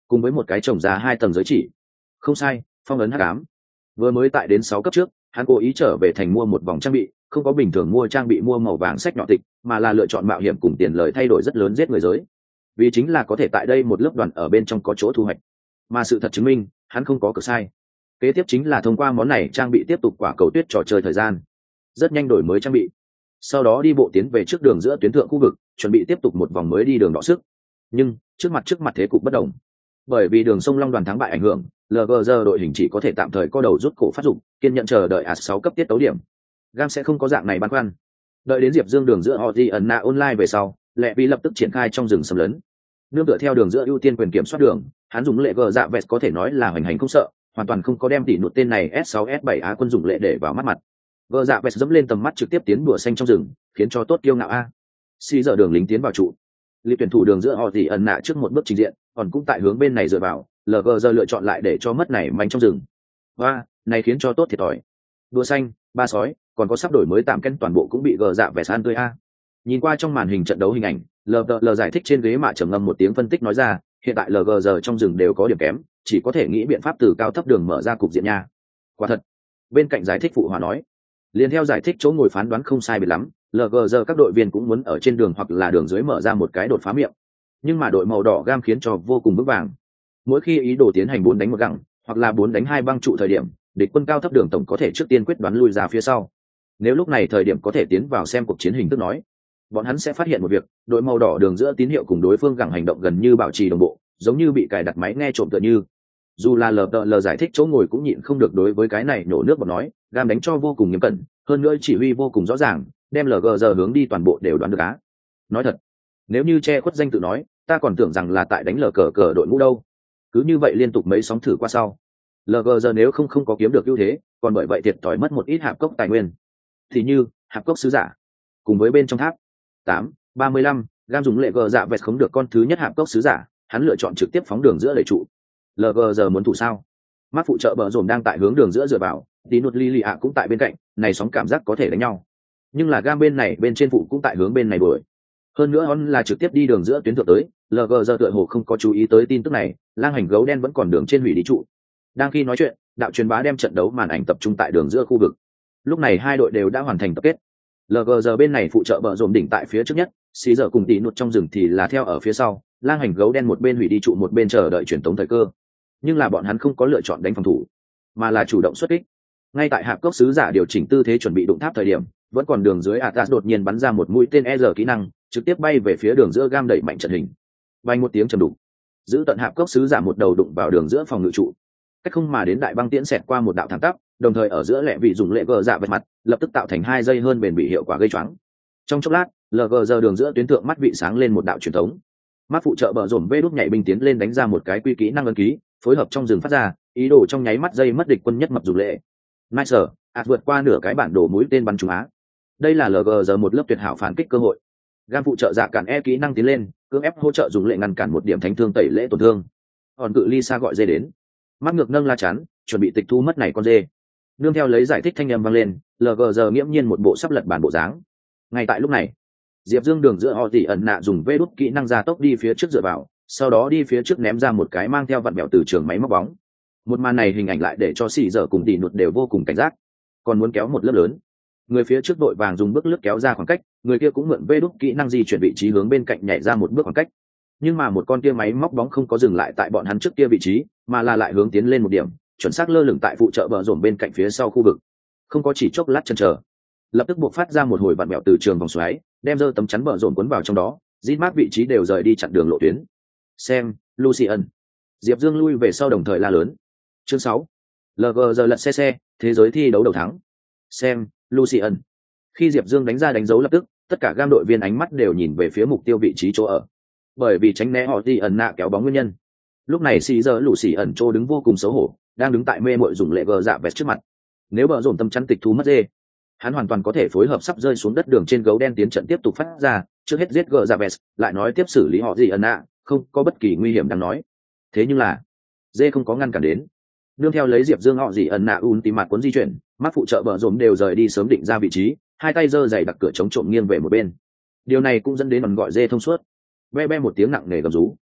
cùng với một cái trồng ra hai tầng giới chỉ. Không sai, phong ấn hắc ám. Vừa mới tại đến sáu cấp trước, hắn cố ý trở về thành mua một vòng trang bị, không có bình thường mua trang bị mua màu vàng sách nhỏ tịch, mà là lựa chọn mạo hiểm cùng tiền lời thay đổi rất lớn giết người giới. Vì chính là có thể tại đây một lớp đoàn ở bên trong có chỗ thu hoạch. Mà sự thật chứng minh, hắn không có cược sai. Kế tiếp chính là thông qua món này trang bị tiếp tục quả cầu tuyết trò chơi thời gian. Rất nhanh đổi mới trang bị. Sau đó đi bộ tiến về trước đường giữa tuyến thượng khu vực, chuẩn bị tiếp tục một vòng mới đi đường đọ sức. Nhưng, trước mặt trước mặt thế cục bất đồng. Bởi vì đường sông Long Đoàn thắng bại ảnh hưởng, lờ giê giê đội hình chỉ có thể tạm thời co đầu rút cổ phát dụng, kiên nhận chờ đợi a sáu cấp tiết tấu điểm. Gam sẽ không có dạng này băn khoăn. Đợi đến Diệp Dương đường giữa Ozzy ẩn nạ online về sau, Lệ Vi lập tức triển khai trong rừng xâm lấn. Nương tựa theo đường giữa ưu tiên quyền kiểm soát đường, hắn dùng lệ gờ dạ vẹt có thể nói là hoành hành không sợ, hoàn toàn không có đem tỉ nụt tên này S sáu S bảy Á quân dụng lệ để vào mắt mặt. Gờ dạ vẹt dẫm lên tầm mắt trực tiếp tiến đùa xanh trong rừng, khiến cho tốt kiêu ngạo a. Xi giờ đường lính tiến vào trụ. Lý tuyển thủ đường giữa Ozzy ẩn nạ trước một bước trình diện, còn cũng tại hướng bên này dựa vào, lờ giê giê lựa chọn lại để cho mất này manh trong rừng. Và, này khiến cho tốt thiệt thòi. Đùa xanh, ba sói, còn có sắp đổi mới tạm ken toàn bộ cũng bị gờ dạ vẹt san tươi a. Nhìn qua trong màn hình trận đấu hình ảnh, lờ lờ giải thích trên ghế mạ trầm ngâm một tiếng phân tích nói ra, hiện tại lờ giê giê trong rừng đều có điểm kém, chỉ có thể nghĩ biện pháp từ cao thấp đường mở ra cục diện nha. Quả thật. Bên cạnh giải thích phụ hòa nói, liền theo giải thích chỗ ngồi phán đoán không sai biệt lắm, lờ giê các đội viên cũng muốn ở trên đường hoặc là đường dưới mở ra một cái đột phá miệng. Nhưng mà đội màu đỏ gam khiến cho vô cùng vững vàng. Mỗi khi ý đồ tiến hành bốn đánh một gặng, hoặc là bốn đánh hai băng trụ thời điểm, địch quân cao thấp đường tổng có thể trước tiên quyết đoán lui ra phía sau. Nếu lúc này thời điểm có thể tiến vào xem cuộc chiến hình thức nói, bọn hắn sẽ phát hiện một việc, đội màu đỏ đường giữa tín hiệu cùng đối phương gặng hành động gần như bảo trì đồng bộ, giống như bị cài đặt máy nghe trộm tựa như. Dù là lờ lờ giải thích chỗ ngồi cũng nhịn không được đối với cái này nổ nước bọt nói, gam đánh cho vô cùng nghiêm cẩn, hơn nữa chỉ huy vô cùng rõ ràng, đem lờ gờ giờ hướng đi toàn bộ đều đoán được á. Nói thật, nếu như che khuất danh tự nói, ta còn tưởng rằng là tại đánh lờ cờ cờ đội ngũ đâu. Cứ như vậy liên tục mấy sóng thử qua sau, lờ gờ giờ nếu không không có kiếm được ưu thế, còn bởi vậy thiệt thòi mất một ít hạp cốc tài nguyên. Thì như hạp cốc sứ giả, cùng với bên trong tháp tám ba mươi lăm, gam dùng lệ gờ dạ vẹt khống được con thứ nhất hạp cốc sứ giả, hắn lựa chọn trực tiếp phóng đường giữa đẩy trụ. lờ giê giờ muốn thủ sao? Mắt phụ trợ bờ rồm đang tại hướng đường giữa dựa vào, tí nút Lily ạ cũng tại bên cạnh, này sóng cảm giác có thể đánh nhau. Nhưng là gam bên này bên trên phụ cũng tại hướng bên này đuổi. Hơn nữa hắn là trực tiếp đi đường giữa tuyến thượng tới, lờ giê giờ tựa hồ không có chú ý tới tin tức này, lang hành gấu đen vẫn còn đường trên hủy đi trụ. Đang khi nói chuyện, đạo truyền bá đem trận đấu màn ảnh tập trung tại đường giữa khu vực. Lúc này hai đội đều đã hoàn thành tập kết. lờ giê giờ bên này phụ trợ bờ rồm đỉnh tại phía trước nhất, xí giờ cùng tí nút trong rừng thì là theo ở phía sau, lang hành gấu đen một bên hủy đi trụ một bên chờ đợi truyền tống thời cơ. Nhưng là bọn hắn không có lựa chọn đánh phòng thủ, mà là chủ động xuất kích. Ngay tại hạp cốc sứ giả điều chỉnh tư thế chuẩn bị đụng tháp thời điểm, vẫn còn đường dưới Atas đột nhiên bắn ra một mũi tên e rờ kỹ năng, trực tiếp bay về phía đường giữa gam đẩy mạnh trận hình. Vang một tiếng trầm đục, giữ tận hạp cốc sứ giả một đầu đụng vào đường giữa phòng ngự trụ. Cách không mà đến đại băng tiễn xẹt qua một đạo thẳng tắp, đồng thời ở giữa lẹ vị dùng lệ gờ dạ vạch mặt, lập tức tạo thành hai giây hơn bền bị hiệu quả gây choáng. Trong chốc lát, lờ gờ giờ đường giữa tuyến thượng mắt vị sáng lên một đạo truyền thống. Mắt phụ trợ bờ rổm vê đúc nhảy binh tiến lên đánh ra một cái quy kỹ năng ấn ký, phối hợp trong rừng phát ra, ý đồ trong nháy mắt dây mất địch quân nhất mập dùng lệ. Nice, ạt vượt qua nửa cái bản đồ mũi tên bắn trúng á. Đây là lờ giê giờ một lớp tuyệt hảo phản kích cơ hội. Gam phụ trợ dạ cản e kỹ năng tiến lên, cưỡng ép hỗ trợ dùng lệ ngăn cản một điểm thánh thương tẩy lễ tổn thương. Còn cự ly xa gọi dê đến, mắt ngược nâng la chắn, chuẩn bị tịch thu mất này con dê. Nương theo lấy giải thích thanh âm vang lên, lờ giê giờ nghiễm nhiên một bộ sắp lật bản bộ dáng. Ngay tại lúc này, Diệp Dương đường giữa họ tỉ ẩn nạ dùng vê đút kỹ năng gia tốc đi phía trước dựa vào, sau đó đi phía trước ném ra một cái mang theo vặn bẹo từ trường máy móc bóng. Một màn này hình ảnh lại để cho xì dở cùng tỉ nụt đều vô cùng cảnh giác, còn muốn kéo một lớp lớn. Người phía trước đội vàng dùng bước lướt kéo ra khoảng cách, người kia cũng mượn vê đút kỹ năng di chuyển vị trí hướng bên cạnh nhảy ra một bước khoảng cách. Nhưng mà một con kia máy móc bóng không có dừng lại tại bọn hắn trước kia vị trí, mà là lại hướng tiến lên một điểm, chuẩn xác lơ lửng tại phụ trợ bờ rổm bên cạnh phía sau khu vực. Không có chỉ chốc lát chần chờ, lập tức buộc phát ra một hồi vặn bẹo từ trường vòng xoáy, đem dơ tấm chắn bờ rổm cuốn vào trong đó, Zinmark vị trí đều rời đi chặn đường lộ tuyến. Xem, Lucian. Diệp Dương lui về sau đồng thời la lớn. Chương sáu. lờ giê giờ lật xe xe, thế giới thi đấu đầu thắng. Xem, Lucian. Khi Diệp Dương đánh ra đánh dấu lập tức, tất cả gam đội viên ánh mắt đều nhìn về phía mục tiêu vị trí chỗ ở. Bởi vì tránh né họ thì ẩn nạ kéo bóng nguyên nhân. Lúc này xì giờ lũ xì ẩn trô đứng vô cùng xấu hổ, đang đứng tại mê mội dùng lệ gờ dạ vẹt trước mặt. Nếu bờ rổm tâm chắn tịch thu mất dê, hắn hoàn toàn có thể phối hợp sắp rơi xuống đất đường trên gấu đen tiến trận tiếp tục phát ra, trước hết giết gờ dạ vẹt, lại nói tiếp xử lý họ gì ẩn nạ, không có bất kỳ nguy hiểm đáng nói. Thế nhưng là dê không có ngăn cản đến. Nương theo lấy Diệp Dương họ gì ẩn nạ un tìm mặt cuốn di chuyển, mắt phụ trợ bờ rổm đều rời đi sớm định ra vị trí, hai tay giơ giày đặt cửa chống trộm nghiêng về một bên. Điều này cũng dẫn đến ẩn gọi dê thông suốt. Be be một tiếng nặng nề gầm rú.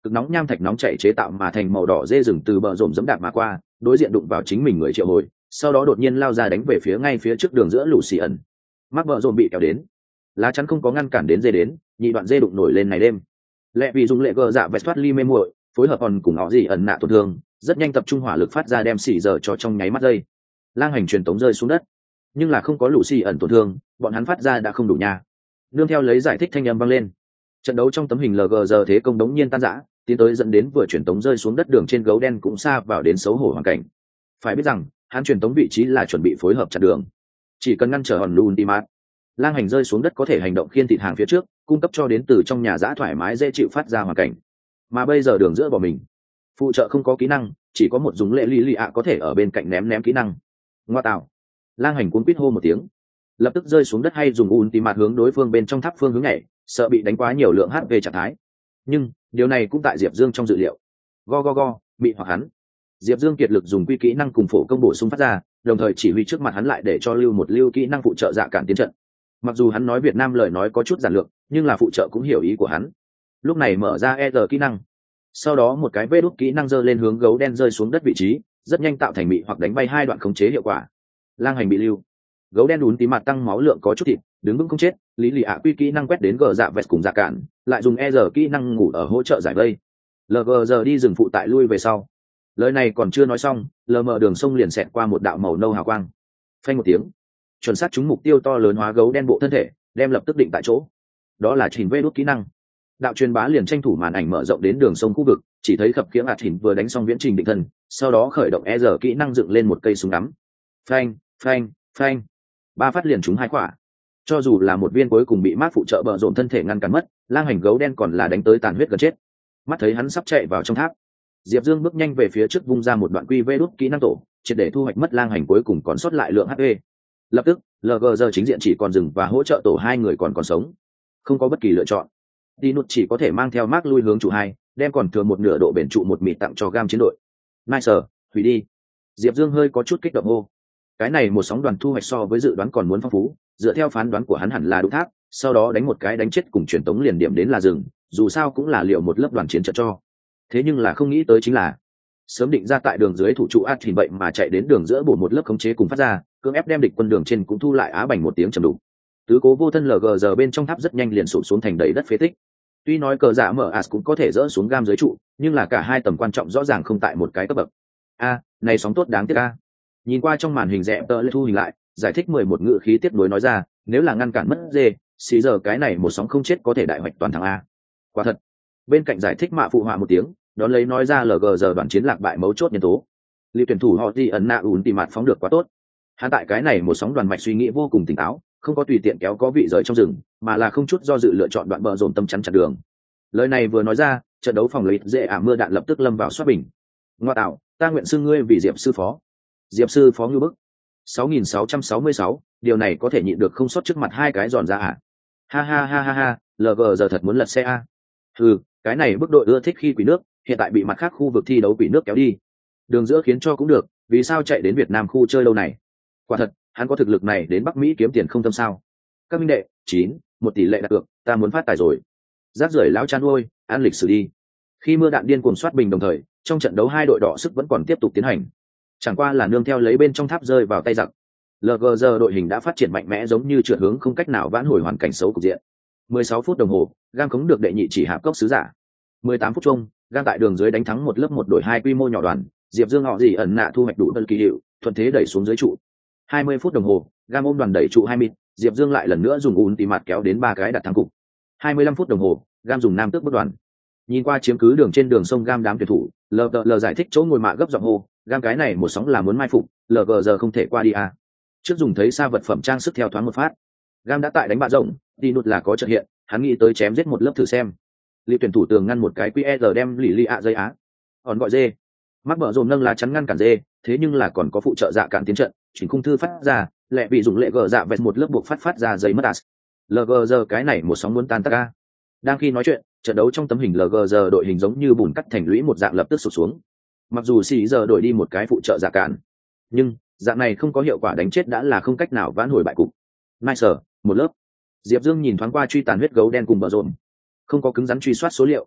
cực nóng nham thạch nóng chảy chế tạo mà thành màu đỏ dê rừng từ bờ rộm dẫm đạp mà qua, đối diện đụng vào chính mình người triệu hồi, sau đó đột nhiên lao ra đánh về phía ngay phía trước đường giữa lũ xì ẩn. Mắc bờ rộm bị kéo đến, lá chắn không có ngăn cản đến dê đến, nhị đoạn dê đụng nổi lên này đêm. Lẹ vì dùng lệ gờ dạ vẹt thoát ly mê muội, phối hợp còn cùng họ gì ẩn nạ tổn thương, rất nhanh tập trung hỏa lực phát ra đem xì giờ cho trong nháy mắt dây. Lang hành truyền tống rơi xuống đất, nhưng là không có lũ xì ẩn tổn thương, bọn hắn phát ra đã không đủ nha. Nương theo lấy giải thích thanh âm vang lên, trận đấu trong tấm hình lờ gờ giờ thế công đống nhiên tan rã, tiến tới dẫn đến vừa truyền tống rơi xuống đất đường trên gấu đen cũng xa vào đến xấu hổ hoàn cảnh. Phải biết rằng hắn truyền tống vị trí là chuẩn bị phối hợp chặn đường, chỉ cần ngăn trở hòn lùn đi mát, lang hành rơi xuống đất có thể hành động khiên thịt hàng phía trước, cung cấp cho đến từ trong nhà giã thoải mái dễ chịu phát ra hoàn cảnh. Mà bây giờ đường giữa bỏ mình, phụ trợ không có kỹ năng, chỉ có một dùng lệ lý lì ạ có thể ở bên cạnh ném ném kỹ năng. Ngoa tạo, lang hành cuốn quýt hô một tiếng, lập tức rơi xuống đất hay dùng un tì mạt hướng đối phương bên trong tháp phương hướng nhảy, sợ bị đánh quá nhiều lượng hát pê trạng thái. Nhưng điều này cũng tại Diệp Dương trong dự liệu. Go go go, bị hoặc hắn. Diệp Dương kiệt lực dùng quy kỹ năng cùng phổ công bổ sung phát ra, đồng thời chỉ huy trước mặt hắn lại để cho lưu một lưu kỹ năng phụ trợ dạ cản tiến trận. Mặc dù hắn nói Việt Nam lời nói có chút giản lược, nhưng là phụ trợ cũng hiểu ý của hắn. Lúc này mở ra e rờ kỹ năng, sau đó một cái vê đút kỹ năng giơ lên hướng gấu đen rơi xuống đất vị trí, rất nhanh tạo thành mị hoặc đánh bay hai đoạn khống chế hiệu quả. Lang hành bị lưu, gấu đen đún tí mặt tăng máu lượng có chút thịt, đứng vững không chết. Lý lì ạ quy kỹ năng quét đến gờ dạ vẹt cùng dạ cản, lại dùng e rờ kỹ năng ngủ ở hỗ trợ giải vây. lờ gờ giờ đi rừng phụ tại lui về sau. Lời này còn chưa nói xong, lờ mờ đường sông liền xẹt qua một đạo màu nâu hào quang, phanh một tiếng, chuẩn xác trúng mục tiêu to lớn hóa gấu đen bộ thân thể, đem lập tức định tại chỗ. Đó là chỉnh vê đốt kỹ năng. Đạo truyền bá liền tranh thủ màn ảnh mở rộng đến đường sông khu vực, chỉ thấy khập khiễng ạt chỉnh vừa đánh xong viễn trình định thân, sau đó khởi động e rờ kỹ năng dựng lên một cây súng ngắm, phanh phanh phanh, ba phát liền trúng hai quả. Cho dù là một viên cuối cùng bị mát phụ trợ bờ rộn thân thể ngăn cản mất, lang hành gấu đen còn là đánh tới tàn huyết gần chết. Mắt thấy hắn sắp chạy vào trong tháp, Diệp Dương bước nhanh về phía trước vung ra một đoạn quy vê đốt kỹ năng tổ, triệt để thu hoạch mất lang hành cuối cùng còn sót lại lượng hát pê. Lập tức, lờ giê giờ chính diện chỉ còn dừng và hỗ trợ tổ hai người còn còn sống, không có bất kỳ lựa chọn. Dinut chỉ có thể mang theo Mark lui hướng trụ hai, đem còn thừa một nửa độ bền trụ một mịt tặng cho gam chiến đội. Nice, hủy đi. Diệp Dương hơi có chút kích động hô. Cái này một sóng đoàn thu hoạch so với dự đoán còn muốn phong phú, dựa theo phán đoán của hắn hẳn là đụng tháp, sau đó đánh một cái đánh chết cùng truyền tống liền điểm đến là rừng, dù sao cũng là liệu một lớp đoàn chiến trận cho. Thế nhưng là không nghĩ tới chính là sớm định ra tại đường dưới thủ trụ át thì vậy mà chạy đến đường giữa bổ một lớp khống chế cùng phát ra, cưỡng ép đem địch quân đường trên cũng thu lại á bành một tiếng trầm đục. Tứ cố vô thân lờ gờ giờ bên trong tháp rất nhanh liền sụp xuống thành đầy đất phế tích. Tuy nói cờ giả mở as cũng có thể dỡ xuống gam dưới trụ, nhưng là cả hai tầm quan trọng rõ ràng không tại một cái cấp bậc. A, này sóng tốt đáng tiếc a. Nhìn qua trong màn hình rẽ tơ lê thu hình lại, giải thích mười một ngữ khí tiếp nối nói ra, nếu là ngăn cản mất dê, xí giờ cái này một sóng không chết có thể đại hoạch toàn thắng a. Quả thật. Bên cạnh giải thích mạ phụ họa một tiếng, đón lấy nói ra lờ gờ giờ đoàn chiến lạc bại mấu chốt nhân tố. Liệu tuyển thủ họ đi ẩn nạ ủn tìm mặt phóng được quá tốt. Hắn tại cái này một sóng đoàn mạch suy nghĩ vô cùng tỉnh táo, không có tùy tiện kéo có vị rời trong rừng, mà là không chút do dự lựa chọn đoạn bờ rồn tâm chắn chặt đường. Lời này vừa nói ra, trận đấu phòng lấy dễ ả mưa đạn lập tức lâm vào xoát bình. Ngoa tạo, ta nguyện xưng ngươi vì Diệp sư phó. Diệp sư phó ngưu bức. sáu nghìn sáu trăm sáu mươi sáu, điều này có thể nhịn được không sót trước mặt hai cái giòn ra à? Ha ha ha ha ha, lờ gờ giờ thật muốn lật xe a. Ừ, cái này bức đội ưa thích khi quỷ nước, hiện tại bị mặt khác khu vực thi đấu quỷ nước kéo đi. Đường giữa khiến cho cũng được, vì sao chạy đến Việt Nam khu chơi lâu này? Quả thật, hắn có thực lực này đến Bắc Mỹ kiếm tiền không tâm sao? Các minh đệ, chín, một tỷ lệ đặt cược, ta muốn phát tài rồi. Rác rưởi lão chan ôi, ăn lịch sử đi. Khi mưa đạn điên cuồng soát bình đồng thời, trong trận đấu hai đội đỏ sức vẫn còn tiếp tục tiến hành. Chẳng qua là nương theo lấy bên trong tháp rơi vào tay giặc. lờ giê giờ đội hình đã phát triển mạnh mẽ giống như trượt hướng không cách nào vãn hồi hoàn cảnh xấu cục diện. mười sáu phút đồng hồ, gam khống được đệ nhị chỉ hạp cốc sứ giả. mười tám phút chung, gam tại đường dưới đánh thắng một lớp một đội hai quy mô nhỏ đoàn, Diệp Dương họ gì ẩn nạ thu hoạch đủ đơn kỳ hiệu, thuận thế đẩy xuống dưới trụ. hai mươi phút đồng hồ, gam ôm đoàn đẩy trụ hai mịt, Diệp Dương lại lần nữa dùng ún tỉ mặt kéo đến ba cái đặt thắng cục. hai mươi lăm phút đồng hồ, gam dùng nam tước bất đoàn. Nhìn qua chiếm cứ đường trên đường sông gam đám tuyển thủ, lờ lờ giải thích chỗ ngồi mạ gấp giọng hô, gam cái này một sóng là muốn mai phục, lờ gờ giờ không thể qua đi à. Trước dùng thấy xa vật phẩm trang sức theo thoáng một phát, gam đã tại đánh bạ rộng, đi nút là có trợ hiện, hắn nghĩ tới chém giết một lớp thử xem. Liệu tuyển thủ tường ngăn một cái quy e rờ đem lì lì ạ dây á, còn gọi dê, mắc bờ rồn nâng lá chắn ngăn cản dê, thế nhưng là còn có phụ trợ dạ cản tiến trận, chỉnh khung thư phát ra, lẹ bị dùng lệ gờ dạ vẹt một lớp buộc phát phát ra giấy mất as. lờ gờ giờ cái này một sóng muốn tan tác ca. Đang khi nói chuyện, trận đấu trong tấm hình lờ giê giờ đội hình giống như bùn cắt thành lũy một dạng lập tức sụt xuống. Mặc dù xì giờ đổi đi một cái phụ trợ giả cản, nhưng dạng này không có hiệu quả đánh chết đã là không cách nào vãn hồi bại cục. Nice, một lớp. Diệp Dương nhìn thoáng qua truy tàn huyết gấu đen cùng bờ rộn, không có cứng rắn truy soát số liệu.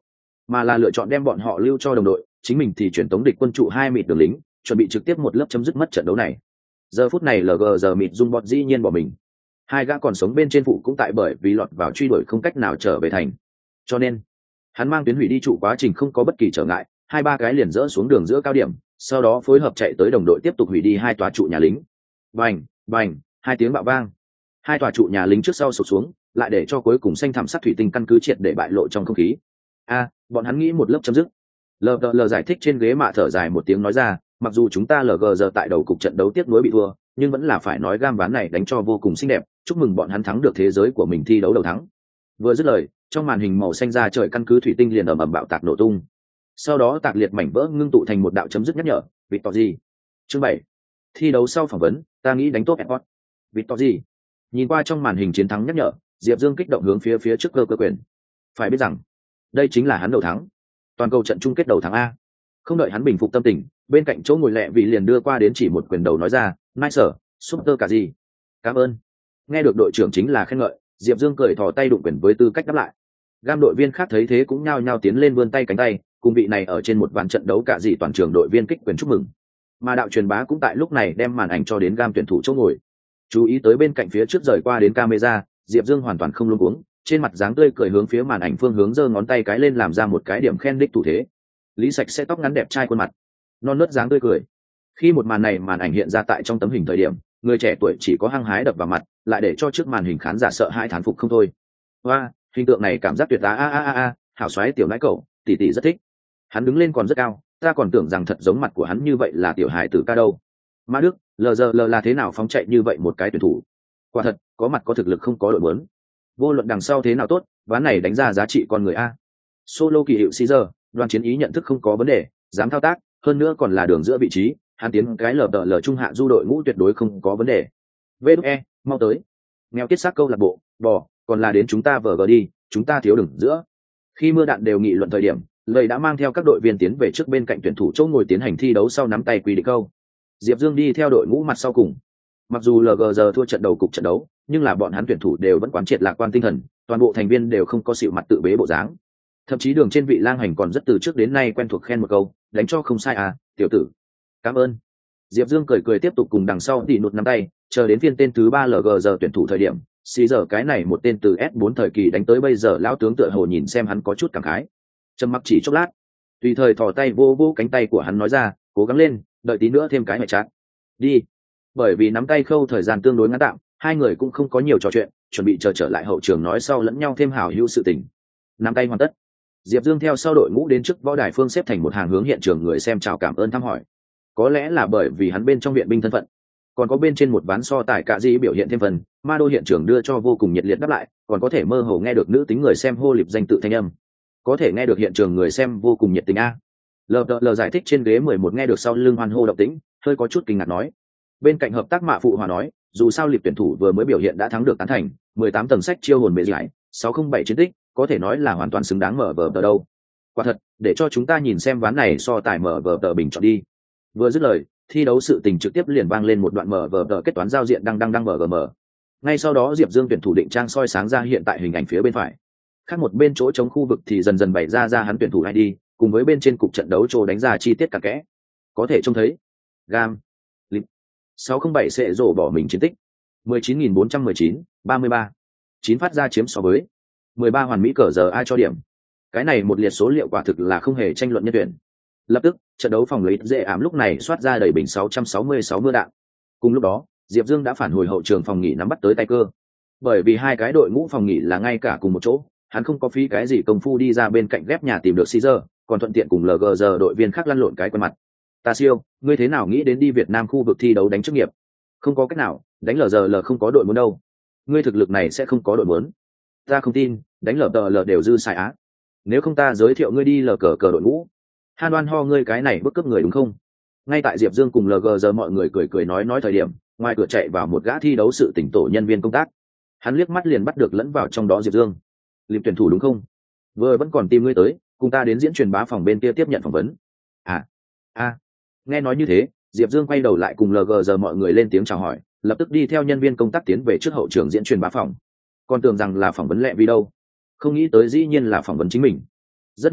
mà là lựa chọn đem bọn họ lưu cho đồng đội, chính mình thì chuyển tống địch quân trụ hai mịt đường lính, chuẩn bị trực tiếp một lớp chấm dứt mất trận đấu này. Giờ phút này lờ gờ giờ mịt dung bọt dĩ nhiên bỏ mình. Hai gã còn sống bên trên phụ cũng tại bởi vì lọt vào truy đuổi không cách nào trở về thành. Cho nên, hắn mang tuyến hủy đi trụ quá trình không có bất kỳ trở ngại, hai ba cái liền dỡ xuống đường giữa cao điểm, sau đó phối hợp chạy tới đồng đội tiếp tục hủy đi hai tòa trụ nhà lính. Bành, bành, hai tiếng bạo vang. Hai tòa trụ nhà lính trước sau sụp xuống, lại để cho cuối cùng xanh thảm sắc thủy tinh căn cứ triệt để bại lộ trong không khí. A, bọn hắn nghĩ một lớp chấm dứt. lờ đê lờ giải thích trên ghế mạ thở dài một tiếng nói ra, mặc dù chúng ta lờ gờ giờ tại đầu cục trận đấu tiếc nuối bị thua, nhưng vẫn là phải nói gam ván này đánh cho vô cùng xinh đẹp, chúc mừng bọn hắn thắng được thế giới của mình thi đấu đầu thắng. Vừa dứt lời, trong màn hình màu xanh ra trời căn cứ thủy tinh liền ầm ầm bạo tạc nổ tung. Sau đó tạc liệt mảnh vỡ ngưng tụ thành một đạo chấm dứt nhắc nhở, Victory. Chương bảy. Thi đấu sau phỏng vấn, ta nghĩ đánh tốt Airport. Victory. Nhìn qua trong màn hình chiến thắng nhắc nhở, Diệp Dương kích động hướng phía phía trước cơ cơ quyền. Phải biết rằng, đây chính là hắn đầu thắng. Toàn cầu trận chung kết đầu thắng a. Không đợi hắn bình phục tâm tình, bên cạnh chỗ ngồi lẹ vị liền đưa qua đến chỉ một quyền đầu nói ra, "Nice, super cả gì. Cảm ơn." Nghe được đội trưởng chính là khen ngợi, Diệp Dương cười thò tay đụng quyền với tư cách đáp lại. Gam đội viên khác thấy thế cũng nhao nhao tiến lên vươn tay cánh tay, cùng vị này ở trên một ván trận đấu cả gì toàn trường đội viên kích quyền chúc mừng. Mà đạo truyền bá cũng tại lúc này đem màn ảnh cho đến Gam tuyển thủ chỗ ngồi. Chú ý tới bên cạnh phía trước rời qua đến camera, Diệp Dương hoàn toàn không luống cuống, trên mặt dáng tươi cười hướng phía màn ảnh phương hướng giơ ngón tay cái lên làm ra một cái điểm khen đích thủ thế. Lý Sạch sẽ tóc ngắn đẹp trai khuôn mặt, non nớt dáng tươi cười. Khi một màn này màn ảnh hiện ra tại trong tấm hình thời điểm, người trẻ tuổi chỉ có hăng hái đập vào mặt, lại để cho trước màn hình khán giả sợ hãi thán phục không thôi. Hoa, hình tượng này cảm giác tuyệt tá a a a a, hảo xoáy tiểu nãi cậu, tỷ tỷ rất thích. Hắn đứng lên còn rất cao, ta còn tưởng rằng thật giống mặt của hắn như vậy là tiểu hài tử ca đâu. Mã Đức, lờ giờ lờ là thế nào phóng chạy như vậy một cái tuyển thủ? Quả thật, có mặt có thực lực không có đội muốn. Vô luận đằng sau thế nào tốt, ván này đánh ra giá trị con người a. Solo kỳ hiệu Caesar, đoàn chiến ý nhận thức không có vấn đề, dám thao tác, hơn nữa còn là đường giữa vị trí, hắn tiến cái lờ đờ lờ trung hạ du đội ngũ tuyệt đối không có vấn đề. vê đê e, mau tới. Nghèo kết xác câu lạc bộ, bò, còn là đến chúng ta vờ gờ đi, chúng ta thiếu đường giữa. Khi mưa đạn đều nghị luận thời điểm, Lầy đã mang theo các đội viên tiến về trước bên cạnh tuyển thủ chỗ ngồi tiến hành thi đấu sau nắm tay quy định câu. Diệp Dương đi theo đội ngũ mặt sau cùng. Mặc dù lờ giê giờ thua trận đầu cục trận đấu, nhưng là bọn hắn tuyển thủ đều vẫn quán triệt lạc quan tinh thần, toàn bộ thành viên đều không có xịu mặt tự bế bộ dáng. Thậm chí đường trên vị lang hành còn rất từ trước đến nay quen thuộc khen một câu, đánh cho không sai à, tiểu tử. Cảm ơn. Diệp Dương cười cười tiếp tục cùng đằng sau tỉ nụt nắm tay, chờ đến phiên tên thứ ba lờ giê giờ tuyển thủ thời điểm, xí giờ cái này một tên từ S bốn thời kỳ đánh tới bây giờ lão tướng tựa hồ nhìn xem hắn có chút cảm khái. Trầm mặc chỉ chốc lát, tùy thời thò tay vô vô cánh tay của hắn nói ra, cố gắng lên, đợi tí nữa thêm cái mẹ chát. Đi. Bởi vì nắm tay khâu thời gian tương đối ngắn tạm, hai người cũng không có nhiều trò chuyện, chuẩn bị chờ trở lại hậu trường nói sau lẫn nhau thêm hảo hữu sự tình. Nắm tay hoàn tất. Diệp Dương theo sau đội ngũ đến trước võ đài phương xếp thành một hàng hướng hiện trường người xem chào cảm ơn thăm hỏi. Có lẽ là bởi vì hắn bên trong viện binh thân phận, còn có bên trên một ván so tài cả gì biểu hiện thêm phần, ma đô hiện trường đưa cho vô cùng nhiệt liệt đáp lại, còn có thể mơ hồ nghe được nữ tính người xem hô liệp danh tự thanh âm. Có thể nghe được hiện trường người xem vô cùng nhiệt tình a. Lờ lờ giải thích trên ghế mười một nghe được sau lưng hoan hô động tĩnh, hơi có chút kinh ngạc nói. Bên cạnh hợp tác mạ phụ hòa nói, dù sao liệp tuyển thủ vừa mới biểu hiện đã thắng được tán thành, mười tám tầng sách chiêu hồn mê giải, sáu không bảy chiến tích, có thể nói là hoàn toàn xứng đáng mở vở tờ đâu. Quả thật, để cho chúng ta nhìn xem ván này so tài mở vở tờ bình chọn đi. Vừa dứt lời, thi đấu sự tình trực tiếp liền vang lên một đoạn mở vở tờ kết toán giao diện đang đang đang mở gm. Ngay sau đó Diệp Dương tuyển thủ định trang soi sáng ra hiện tại hình ảnh phía bên phải. Khác một bên chỗ chống khu vực thì dần dần bày ra ra hắn tuyển thủ i đê, cùng với bên trên cục trận đấu chỗ đánh ra chi tiết cả kẽ. Có thể trông thấy. Gam. Lip. sáu không bảy sẽ rổ bỏ mình chiến tích. mười chín nghìn bốn trăm mười chín, ba mươi ba. chín phát ra chiếm so với. mười ba hoàn mỹ cờ giờ ai cho điểm. Cái này một liệt số liệu quả thực là không hề tranh luận nhân tuyển. Lập tức, trận đấu phòng lấy dễ ảm lúc này soát ra đầy bình sáu trăm sáu mươi sáu mưa đạn. Cùng lúc đó, Diệp Dương đã phản hồi hậu trường phòng nghỉ nắm bắt tới tay cơ. Bởi vì hai cái đội ngũ phòng nghỉ là ngay cả cùng một chỗ, hắn không có phí cái gì công phu đi ra bên cạnh ghép nhà tìm được Caesar, còn thuận tiện cùng lờ giê giờ đội viên khác lăn lộn cái quen mặt. Ta siêu, ngươi thế nào nghĩ đến đi Việt Nam khu vực thi đấu đánh chức nghiệp? Không có cách nào, đánh lờ giê lờ không có đội muốn đâu. Ngươi thực lực này sẽ không có đội muốn. Ta không tin, đánh lờ giê lờ đều dư xài á. Nếu không ta giới thiệu ngươi đi lờ cờ cờ đội ngũ. Han đoan ho ngươi cái này bức cướp người đúng không? Ngay tại Diệp Dương cùng lờ giê giờ mọi người cười cười nói nói thời điểm, ngoài cửa chạy vào một gã thi đấu sự tỉnh tổ nhân viên công tác. Hắn liếc mắt liền bắt được lẫn vào trong đó Diệp Dương. Liệp tuyển thủ đúng không? Vừa vẫn còn tìm ngươi tới, cùng ta đến diễn truyền bá phòng bên kia tiếp nhận phỏng vấn. À, a, à. Nghe nói như thế, Diệp Dương quay đầu lại cùng lờ giê giờ mọi người lên tiếng chào hỏi, lập tức đi theo nhân viên công tác tiến về trước hậu trường diễn truyền bá phòng. Còn tưởng rằng là phỏng vấn lẹ vì đâu, không nghĩ tới dĩ nhiên là phỏng vấn chính mình. Rất nhanh,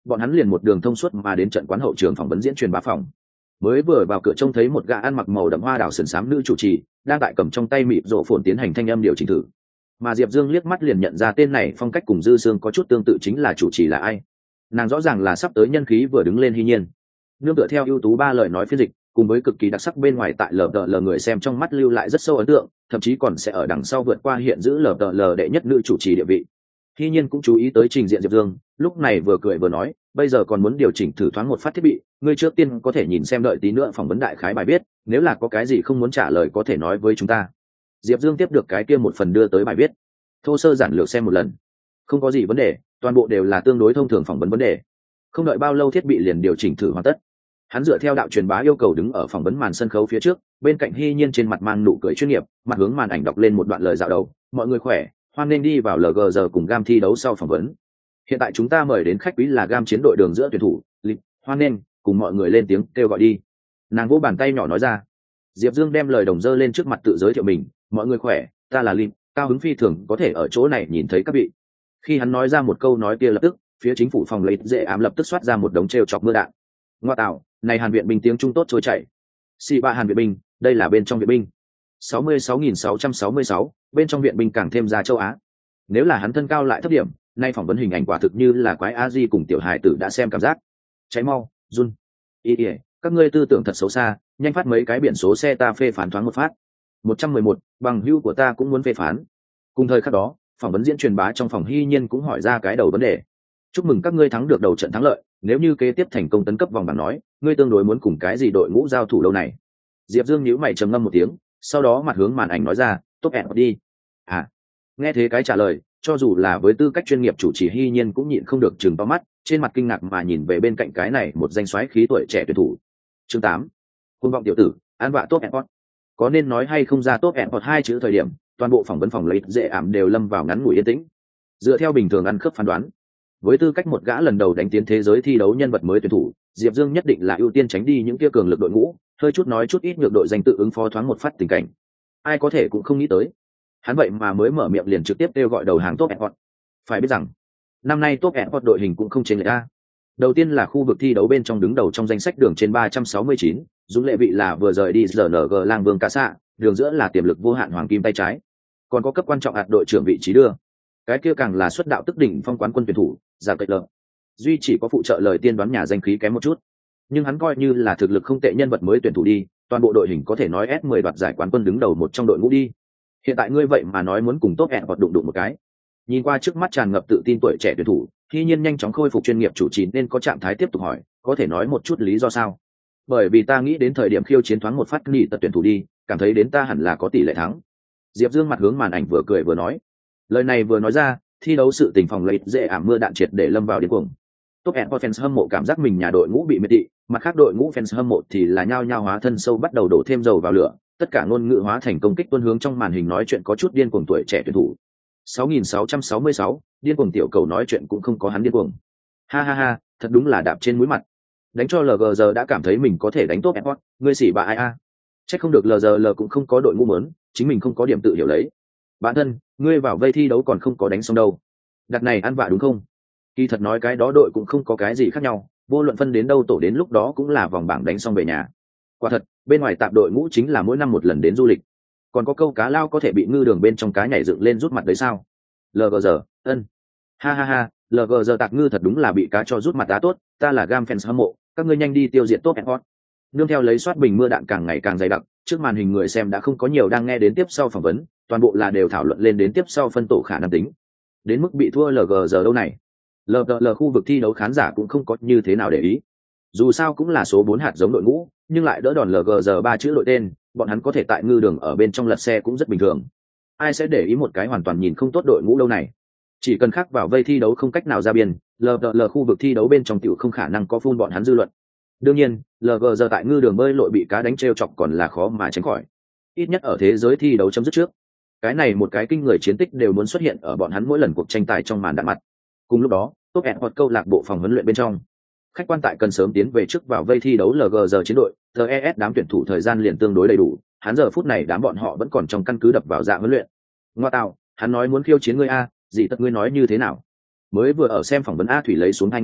bọn hắn liền một đường thông suốt mà đến trận quán hậu trường phỏng vấn diễn truyền bá phòng. Mới vừa vào cửa trông thấy một gã ăn mặc màu đậm hoa đào sườn xám nữ chủ trì đang tại cầm trong tay mịt rộ phồn tiến hành thanh âm điều chỉnh thử. Mà Diệp Dương liếc mắt liền nhận ra tên này phong cách cùng Dư Sương có chút tương tự, chính là chủ trì là ai. Nàng rõ ràng là sắp tới nhân khí vừa đứng lên Hy Nhiên. Nương tựa theo ưu tú ba lời nói phiên dịch, cùng với cực kỳ đặc sắc bên ngoài tại lờ đờ lờ người xem trong mắt lưu lại rất sâu ấn tượng, thậm chí còn sẽ ở đằng sau vượt qua hiện giữ lờ đờ lờ đệ nhất nữ chủ trì địa vị. Hy Nhiên cũng chú ý tới trình diện Diệp Dương, lúc này vừa cười vừa nói, bây giờ còn muốn điều chỉnh thử thoáng một phát thiết bị, ngươi trước tiên có thể nhìn xem, đợi tí nữa phỏng vấn đại khái bài viết, nếu là có cái gì không muốn trả lời có thể nói với chúng ta. Diệp Dương tiếp được cái kia một phần đưa tới bài viết, thô sơ giản lược xem một lần, không có gì vấn đề, toàn bộ đều là tương đối thông thường phỏng vấn vấn đề. Không đợi bao lâu thiết bị liền điều chỉnh thử hoàn tất. Hắn dựa theo đạo truyền bá yêu cầu đứng ở phỏng vấn màn sân khấu phía trước, bên cạnh Hy Nhiên trên mặt mang nụ cười chuyên nghiệp, mặt hướng màn ảnh đọc lên một đoạn lời dạo đầu, mọi người khỏe, hoan nên đi vào lờ giê giờ cùng Gam thi đấu sau phỏng vấn. Hiện tại chúng ta mời đến khách quý là Gam chiến đội đường giữa tuyển thủ, Lịch, hoan nên, cùng mọi người lên tiếng kêu gọi đi. Nàng vỗ bàn tay nhỏ nói ra. Diệp Dương đem lời đồng dơ lên trước mặt tự giới thiệu mình, mọi người khỏe, ta là Lịch, cao hứng phi thường có thể ở chỗ này nhìn thấy các vị. Khi hắn nói ra một câu nói kia lập tức, phía chính phủ phòng lấy dễ ám lập tức xoát ra một đống trêu chọc mưa đạn. Ngoa tạo, này Hàn viện binh tiếng Trung tốt trôi chảy. Xì ba Hàn viện binh, đây là bên trong viện binh. sáu mươi sáu nghìn sáu trăm sáu mươi sáu, bên trong viện binh càng thêm ra châu Á. Nếu là hắn thân cao lại thấp điểm, nay phỏng vấn hình ảnh quả thực như là quái a di cùng tiểu hài tử đã xem cảm giác. Cháy mau, run. Ý ý, các ngươi tư tưởng thật xấu xa, nhanh phát mấy cái biển số xe ta phê phán thoáng một phát. một trăm mười một, bằng hữu của ta cũng muốn phê phán. Cùng thời khắc đó, phỏng vấn diễn truyền bá trong phòng Hy Nhiên cũng hỏi ra cái đầu vấn đề. Chúc mừng các ngươi thắng được đầu trận thắng lợi, nếu như kế tiếp thành công tấn cấp vòng bảng nói, ngươi tương đối muốn cùng cái gì đội ngũ giao thủ đâu này? Diệp Dương nhíu mày trầm ngâm một tiếng, sau đó mặt hướng màn ảnh nói ra, top ép đi. À, nghe thế cái trả lời, cho dù là với tư cách chuyên nghiệp chủ trì Hy Nhiên cũng nhịn không được chừng to mắt, trên mặt kinh ngạc mà nhìn về bên cạnh cái này một danh soái khí tuổi trẻ tuyển thủ. Chương tám, Cuồng vọng tiểu tử, an vạ top ép. Có nên nói hay không ra top ép hai chữ thời điểm, toàn bộ phỏng vấn phòng lấy dễ ảm đều lâm vào ngắn ngủi yên tĩnh. Dựa theo bình thường ăn khớp phán đoán, với tư cách một gã lần đầu đánh tiến thế giới thi đấu nhân vật mới tuyển thủ, Diệp Dương nhất định là ưu tiên tránh đi những kia cường lực đội ngũ, hơi chút nói chút ít nhược đội danh tự ứng phó thoáng một phát tình cảnh. Ai có thể cũng không nghĩ tới, hắn vậy mà mới mở miệng liền trực tiếp kêu gọi đầu hàng top Airport. Phải biết rằng, năm nay top Airport đội hình cũng không chênh lệch a. Đầu tiên là khu vực thi đấu bên trong đứng đầu trong danh sách đường trên ba trăm sáu mươi chín, Dũng Lệ vị là vừa rời đi rờ en giê Lang Vương Cả Sạ, đường giữa là tiềm lực vô hạn hoàng kim tay trái. Còn có cấp quan trọng hạt đội trưởng vị trí đưa. Cái kia càng là xuất đạo tức đỉnh phong quán quân tuyển thủ, Giả Cậy Lợ. Duy chỉ có phụ trợ lời tiên đoán nhà danh khí kém một chút, nhưng hắn coi như là thực lực không tệ nhân vật mới tuyển thủ đi, toàn bộ đội hình có thể nói S mười đoạt giải quán quân đứng đầu một trong đội ngũ đi. Hiện tại ngươi vậy mà nói muốn cùng top ẹ hoặc đụng đụng một cái. Nhìn qua trước mắt tràn ngập tự tin tuổi trẻ tuyển thủ, Hy Nhiên nhanh chóng khôi phục chuyên nghiệp chủ trì nên có trạng thái tiếp tục hỏi, có thể nói một chút lý do sao? Bởi vì ta nghĩ đến thời điểm khiêu chiến thoáng một phát nghỉ tật tuyển thủ đi, cảm thấy đến ta hẳn là có tỷ lệ thắng. Diệp Dương mặt hướng màn ảnh vừa cười vừa nói. Lời này vừa nói ra, thi đấu sự tình phòng lấy dễ ảm mưa đạn triệt để lâm vào điên cuồng. Top Airport fans hâm mộ cảm giác mình nhà đội ngũ bị miệt thị, mặt khác đội ngũ fans hâm mộ thì là nhao nhao hóa thân sâu bắt đầu đổ thêm dầu vào lửa, tất cả ngôn ngữ hóa thành công kích tuôn hướng trong màn hình nói chuyện có chút điên cuồng tuổi trẻ tuyển thủ. sáu nghìn sáu trăm sáu mươi sáu, điên cuồng tiểu cầu nói chuyện cũng không có hắn điên cuồng. Ha ha ha, thật đúng là đạp trên mũi mặt. Đánh cho lờ giê giờ đã cảm thấy mình có thể đánh Top Airport, ngươi xỉ bà ai a? Chắc không được lờ giê lờ cũng không có đội ngũ muốn, chính mình không có điểm tự hiểu lấy. Bản thân, ngươi vào vây thi đấu còn không có đánh xong đâu. Đặt này ăn vạ đúng không? Kỳ thật nói cái đó đội cũng không có cái gì khác nhau, vô luận phân đến đâu tổ đến lúc đó cũng là vòng bảng đánh xong về nhà. Quả thật, bên ngoài tạm đội ngũ chính là mỗi năm một lần đến du lịch. Còn có câu cá lao có thể bị ngư đường bên trong cá nhảy dựng lên rút mặt đấy sao? lờ giê giờ, ân. Ha ha ha, lờ giê giờ tạc ngư thật đúng là bị cá cho rút mặt đá tốt, ta là Gam fans hâm mộ, các ngươi nhanh đi tiêu diệt Top Airport. Nương theo lấy soát bình mưa đạn càng ngày càng dày đặc, trước màn hình người xem đã không có nhiều đang nghe đến tiếp sau phỏng vấn, toàn bộ là đều thảo luận lên đến tiếp sau phân tổ khả năng tính. Đến mức bị thua lờ giê giờ đâu này. lờ đê lờ khu vực thi đấu khán giả cũng không có như thế nào để ý. Dù sao cũng là số bốn hạt giống đội ngũ, nhưng lại đỡ đòn lờ giê giờ ba chữ đội tên, bọn hắn có thể tại ngư đường ở bên trong lật xe cũng rất bình thường. Ai sẽ để ý một cái hoàn toàn nhìn không tốt đội ngũ đâu này. Chỉ cần khắc vào vây thi đấu không cách nào ra biên, lờ đê lờ khu vực thi đấu bên trong tiểu không khả năng có phun bọn hắn dư luận. Đương nhiên, lờ giê giờ tại ngư đường bơi lội bị cá đánh trêu chọc còn là khó mà tránh khỏi. Ít nhất ở thế giới thi đấu chấm dứt trước, cái này một cái kinh người chiến tích đều muốn xuất hiện ở bọn hắn mỗi lần cuộc tranh tài trong màn đạn mặt. Cùng lúc đó, Top Airport câu lạc bộ phòng huấn luyện bên trong, khách quan tại cần sớm tiến về trước vào vây thi đấu lờ giê giờ chiến đội, tê e ét đám tuyển thủ thời gian liền tương đối đầy đủ, hắn giờ phút này đám bọn họ vẫn còn trong căn cứ đập vào dạ huấn luyện. Ngoa tạo, hắn nói muốn khiêu chiến ngươi a, gì tất ngươi nói như thế nào? Mới vừa ở xem phỏng vấn A Thủy lấy xuống hai nghe,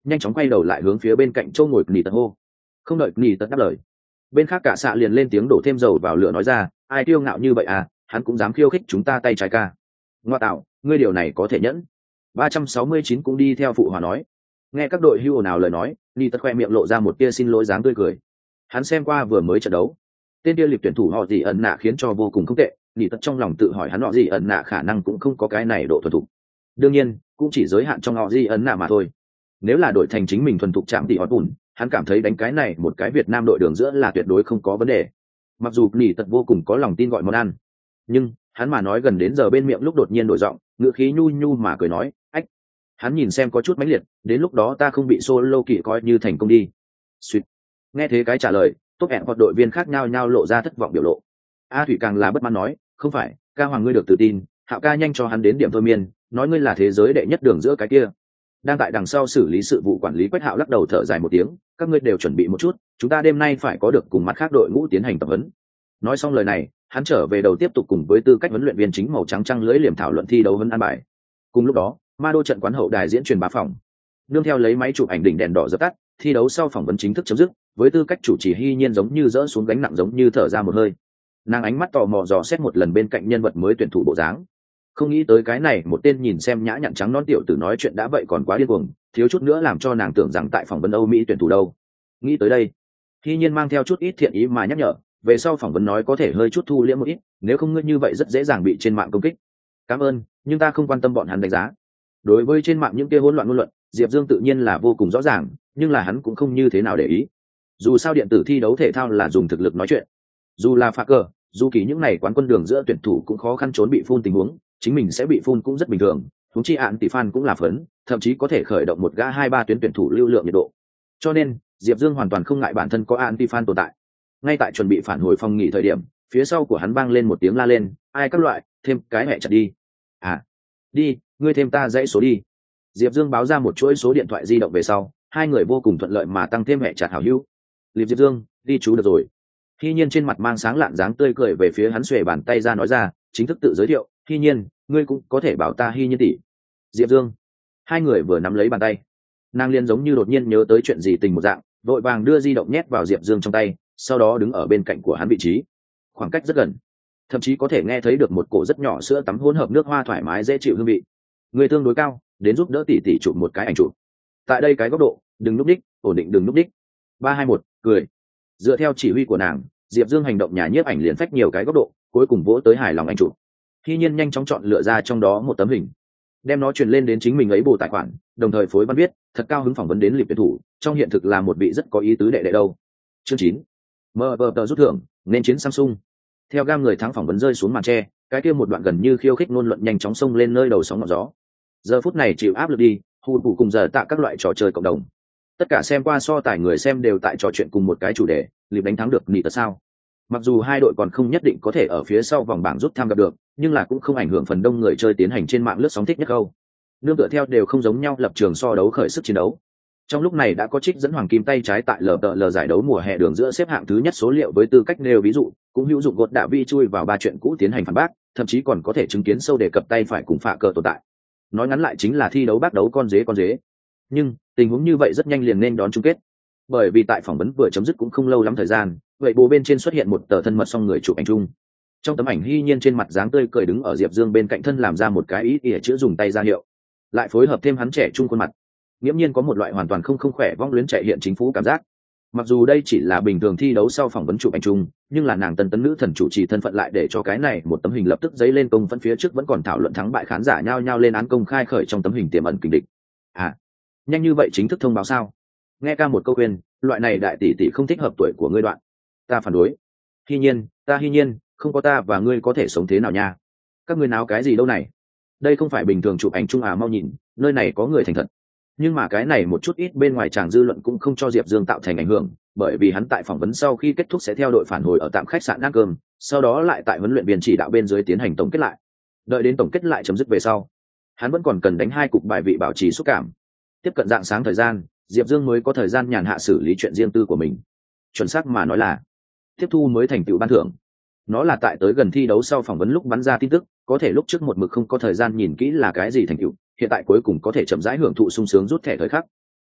nhanh chóng quay đầu lại hướng phía bên cạnh châu ngồi nỉ tật hô. Không đợi nỉ tật đáp lời, bên khác cả xạ liền lên tiếng đổ thêm dầu vào lửa nói ra, ai kiêu ngạo như vậy à, hắn cũng dám khiêu khích chúng ta tay trái ca. Ngoa tạo, ngươi điều này có thể nhẫn. ba trăm sáu mươi chín cũng đi theo phụ hòa nói. Nghe các đội hưu nào lời nói, nỉ tật khoe miệng lộ ra một tia xin lỗi dáng tươi cười. Hắn xem qua vừa mới trận đấu, tên kia liệp tuyển thủ họ gì ẩn nạ khiến cho vô cùng không tệ, nỉ tật trong lòng tự hỏi hắn họ gì ẩn nạ khả năng cũng không có cái này độ thuần thục. Đương nhiên cũng chỉ giới hạn trong họ gì ẩn nạ mà thôi. Nếu là đội thành chính mình thuần thục chạm thì họ bùn, hắn cảm thấy đánh cái này một cái Việt Nam đội đường giữa là tuyệt đối không có vấn đề. Mặc dù nỉ tật vô cùng có lòng tin gọi món ăn, nhưng hắn mà nói gần đến giờ bên miệng lúc đột nhiên đổi giọng, ngữ khí nhu nhu mà cười nói, ách, hắn nhìn xem có chút mãnh liệt, đến lúc đó ta không bị solo kỳ coi như thành công đi. Sweet. Nghe thế cái trả lời, tốt hẹn hoặc đội viên khác nhau nhau lộ ra thất vọng biểu lộ. A Thủy càng là bất mãn nói, không phải, ca hoàng ngươi được tự tin, Hạo ca nhanh cho hắn đến điểm thôi miên, nói ngươi là thế giới đệ nhất đường giữa cái kia. Đang tại đằng sau xử lý sự vụ quản lý Quách Hạo lắc đầu thở dài một tiếng, các ngươi đều chuẩn bị một chút, chúng ta đêm nay phải có được cùng mặt khác đội ngũ tiến hành tập huấn. Nói xong lời này, hắn trở về đầu tiếp tục cùng với tư cách huấn luyện viên chính màu trắng trăng lưỡi liềm thảo luận thi đấu huấn an bài. Cùng lúc đó, Ma Đô trận quán hậu đài diễn truyền bá phòng, nương theo lấy máy chụp ảnh đỉnh đèn đỏ dập tắt, thi đấu sau phỏng vấn chính thức chấm dứt, với tư cách chủ trì Hy Nhiên giống như dỡ xuống gánh nặng giống như thở ra một hơi. Nàng ánh mắt tò mò dò xét một lần bên cạnh nhân vật mới tuyển thủ bộ dáng. Không nghĩ tới cái này một tên nhìn xem nhã nhặn trắng non tiểu tử nói chuyện đã vậy còn quá điên cuồng, thiếu chút nữa làm cho nàng tưởng rằng tại phỏng vấn Âu Mỹ tuyển thủ đâu. Nghĩ tới đây, Hy Nhiên mang theo chút ít thiện ý mà nhắc nhở, về sau phỏng vấn nói có thể hơi chút thu liễm một ít, nếu không ngươi như vậy rất dễ dàng bị trên mạng công kích. Cảm ơn, nhưng ta không quan tâm bọn hắn đánh giá. Đối với trên mạng những kia hỗn loạn ngôn luận, Diệp Dương tự nhiên là vô cùng rõ ràng, nhưng là hắn cũng không như thế nào để ý. Dù sao điện tử thi đấu thể thao là dùng thực lực nói chuyện. Dù là phá cờ, dù kỳ những này quán quân đường giữa tuyển thủ cũng khó khăn trốn bị phun tình huống, chính mình sẽ bị phun cũng rất bình thường. Huống chi án tỷ fan cũng là phấn, thậm chí có thể khởi động một gã hai ba tuyến tuyển thủ lưu lượng nhiệt độ. Cho nên, Diệp Dương hoàn toàn không ngại bản thân có anti fan tồn tại. Ngay tại chuẩn bị phản hồi phòng nghỉ thời điểm, phía sau của hắn vang lên một tiếng la lên, ai các loại, thêm cái hẹ chặt đi. À, đi, ngươi thêm ta dãy số đi. Diệp Dương báo ra một chuỗi số điện thoại di động về sau, hai người vô cùng thuận lợi mà tăng thêm hẹ chặt hảo hữu. Liệp Diệp Dương, đi chú được rồi. Hy Nhiên trên mặt mang sáng lạn dáng tươi cười về phía hắn, xuề bàn tay ra nói ra, chính thức tự giới thiệu, Hy Nhiên, ngươi cũng có thể bảo ta Hy Nhiên tỷ. Diệp Dương. Hai người vừa nắm lấy bàn tay, nàng liên giống như đột nhiên nhớ tới chuyện gì tình một dạng, vội vàng đưa di động nhét vào Diệp Dương trong tay, sau đó đứng ở bên cạnh của hắn vị trí, khoảng cách rất gần, thậm chí có thể nghe thấy được một cổ rất nhỏ sữa tắm hỗn hợp nước hoa thoải mái dễ chịu hương vị. Người tương đối cao, đến giúp đỡ tỷ tỷ chụp một cái ảnh chụp. Tại đây cái góc độ, đừng núp đích, ổn định đừng núp đích. Ba hai một, cười. Dựa theo chỉ huy của nàng, Diệp Dương hành động nhà nhiếp ảnh liền phách nhiều cái góc độ, cuối cùng vỗ tới hài lòng ảnh chụp. Hy Nhiên nhanh chóng chọn lựa ra trong đó một tấm hình, đem nó truyền lên đến chính mình ấy bù tài khoản, đồng thời phối văn viết, thật cao hứng phỏng vấn đến liệp tuyển thủ, trong hiện thực là một vị rất có ý tứ đệ đệ đâu. Chương chín, mờ vờ tờ rút thưởng, nên chiến Samsung. Theo gam người thắng phỏng vấn rơi xuống màn tre, cái kia một đoạn gần như khiêu khích ngôn luận nhanh chóng xông lên nơi đầu sóng ngọn gió. Giờ phút này chịu áp lực đi, hù bù cùng giờ tạ các loại trò chơi cộng đồng. Tất cả xem qua so tài người xem đều tại trò chuyện cùng một cái chủ đề, liệp đánh thắng được nỉ tật sao. Mặc dù hai đội còn không nhất định có thể ở phía sau vòng bảng rút tham gặp được, nhưng là cũng không ảnh hưởng phần đông người chơi tiến hành trên mạng lướt sóng thích nhất câu. Nương tựa theo đều không giống nhau lập trường so đấu khởi sức chiến đấu. Trong lúc này đã có trích dẫn hoàng kim tay trái tại lờ tờ lờ giải đấu mùa hè đường giữa xếp hạng thứ nhất số liệu với tư cách nêu ví dụ, cũng hữu dụng gột đạ vi chui vào ba chuyện cũ tiến hành phản bác, thậm chí còn có thể chứng kiến sâu đề cập tay phải cùng phạ cờ tồn tại. Nói ngắn lại chính là thi đấu bác đấu con dế con dế. Nhưng tình huống như vậy rất nhanh liền nên đón chung kết, bởi vì tại phỏng vấn vừa chấm dứt cũng không lâu lắm thời gian, vậy bố bên trên xuất hiện một tờ thân mật song người chụp ảnh chung. Trong tấm ảnh Hy Nhiên trên mặt dáng tươi cười đứng ở Diệp Dương bên cạnh thân làm ra một cái ý ỉa chữ dùng tay ra hiệu, lại phối hợp thêm hắn trẻ trung khuôn mặt, nghiễm nhiên có một loại hoàn toàn không không khỏe vong luyến chạy hiện chính phủ cảm giác. Mặc dù đây chỉ là bình thường thi đấu sau phỏng vấn chụp ảnh chung, nhưng là nàng tân tấn nữ thần chủ trì thân phận lại để cho cái này một tấm hình lập tức dấy lên công phẫn, phía trước vẫn còn thảo luận thắng bại khán giả nhao nhao lên án công khai khởi trong tấm hình tiềm ẩn kình địch. À, nhanh như vậy chính thức thông báo sao? Nghe ca một câu khuyên, loại này đại tỷ tỷ không thích hợp tuổi của ngươi đoạn. Ta phản đối. Hy Nhiên, ta Hy Nhiên, không có ta và ngươi có thể sống thế nào nha? Các ngươi náo cái gì đâu này? Đây không phải bình thường chụp ảnh chung à, mau nhìn, nơi này có người thành thật. Nhưng mà cái này một chút ít bên ngoài chàng dư luận cũng không cho Diệp Dương tạo thành ảnh hưởng, bởi vì hắn tại phỏng vấn sau khi kết thúc sẽ theo đội phản hồi ở tạm khách sạn ăn cơm, sau đó lại tại huấn luyện viên chỉ đạo bên dưới tiến hành tổng kết lại. Đợi đến tổng kết lại chấm dứt về sau, hắn vẫn còn cần đánh hai cục bài vị bảo trì xúc cảm. Tiếp cận dạng sáng thời gian, Diệp Dương mới có thời gian nhàn hạ xử lý chuyện riêng tư của mình. Chuẩn xác mà nói là tiếp thu mới thành tựu ban thưởng. Nó là tại tới gần thi đấu sau phỏng vấn lúc bắn ra tin tức, có thể lúc trước một mực không có thời gian nhìn kỹ là cái gì thành tựu, hiện tại cuối cùng có thể chậm rãi hưởng thụ sung sướng rút thẻ thời khắc.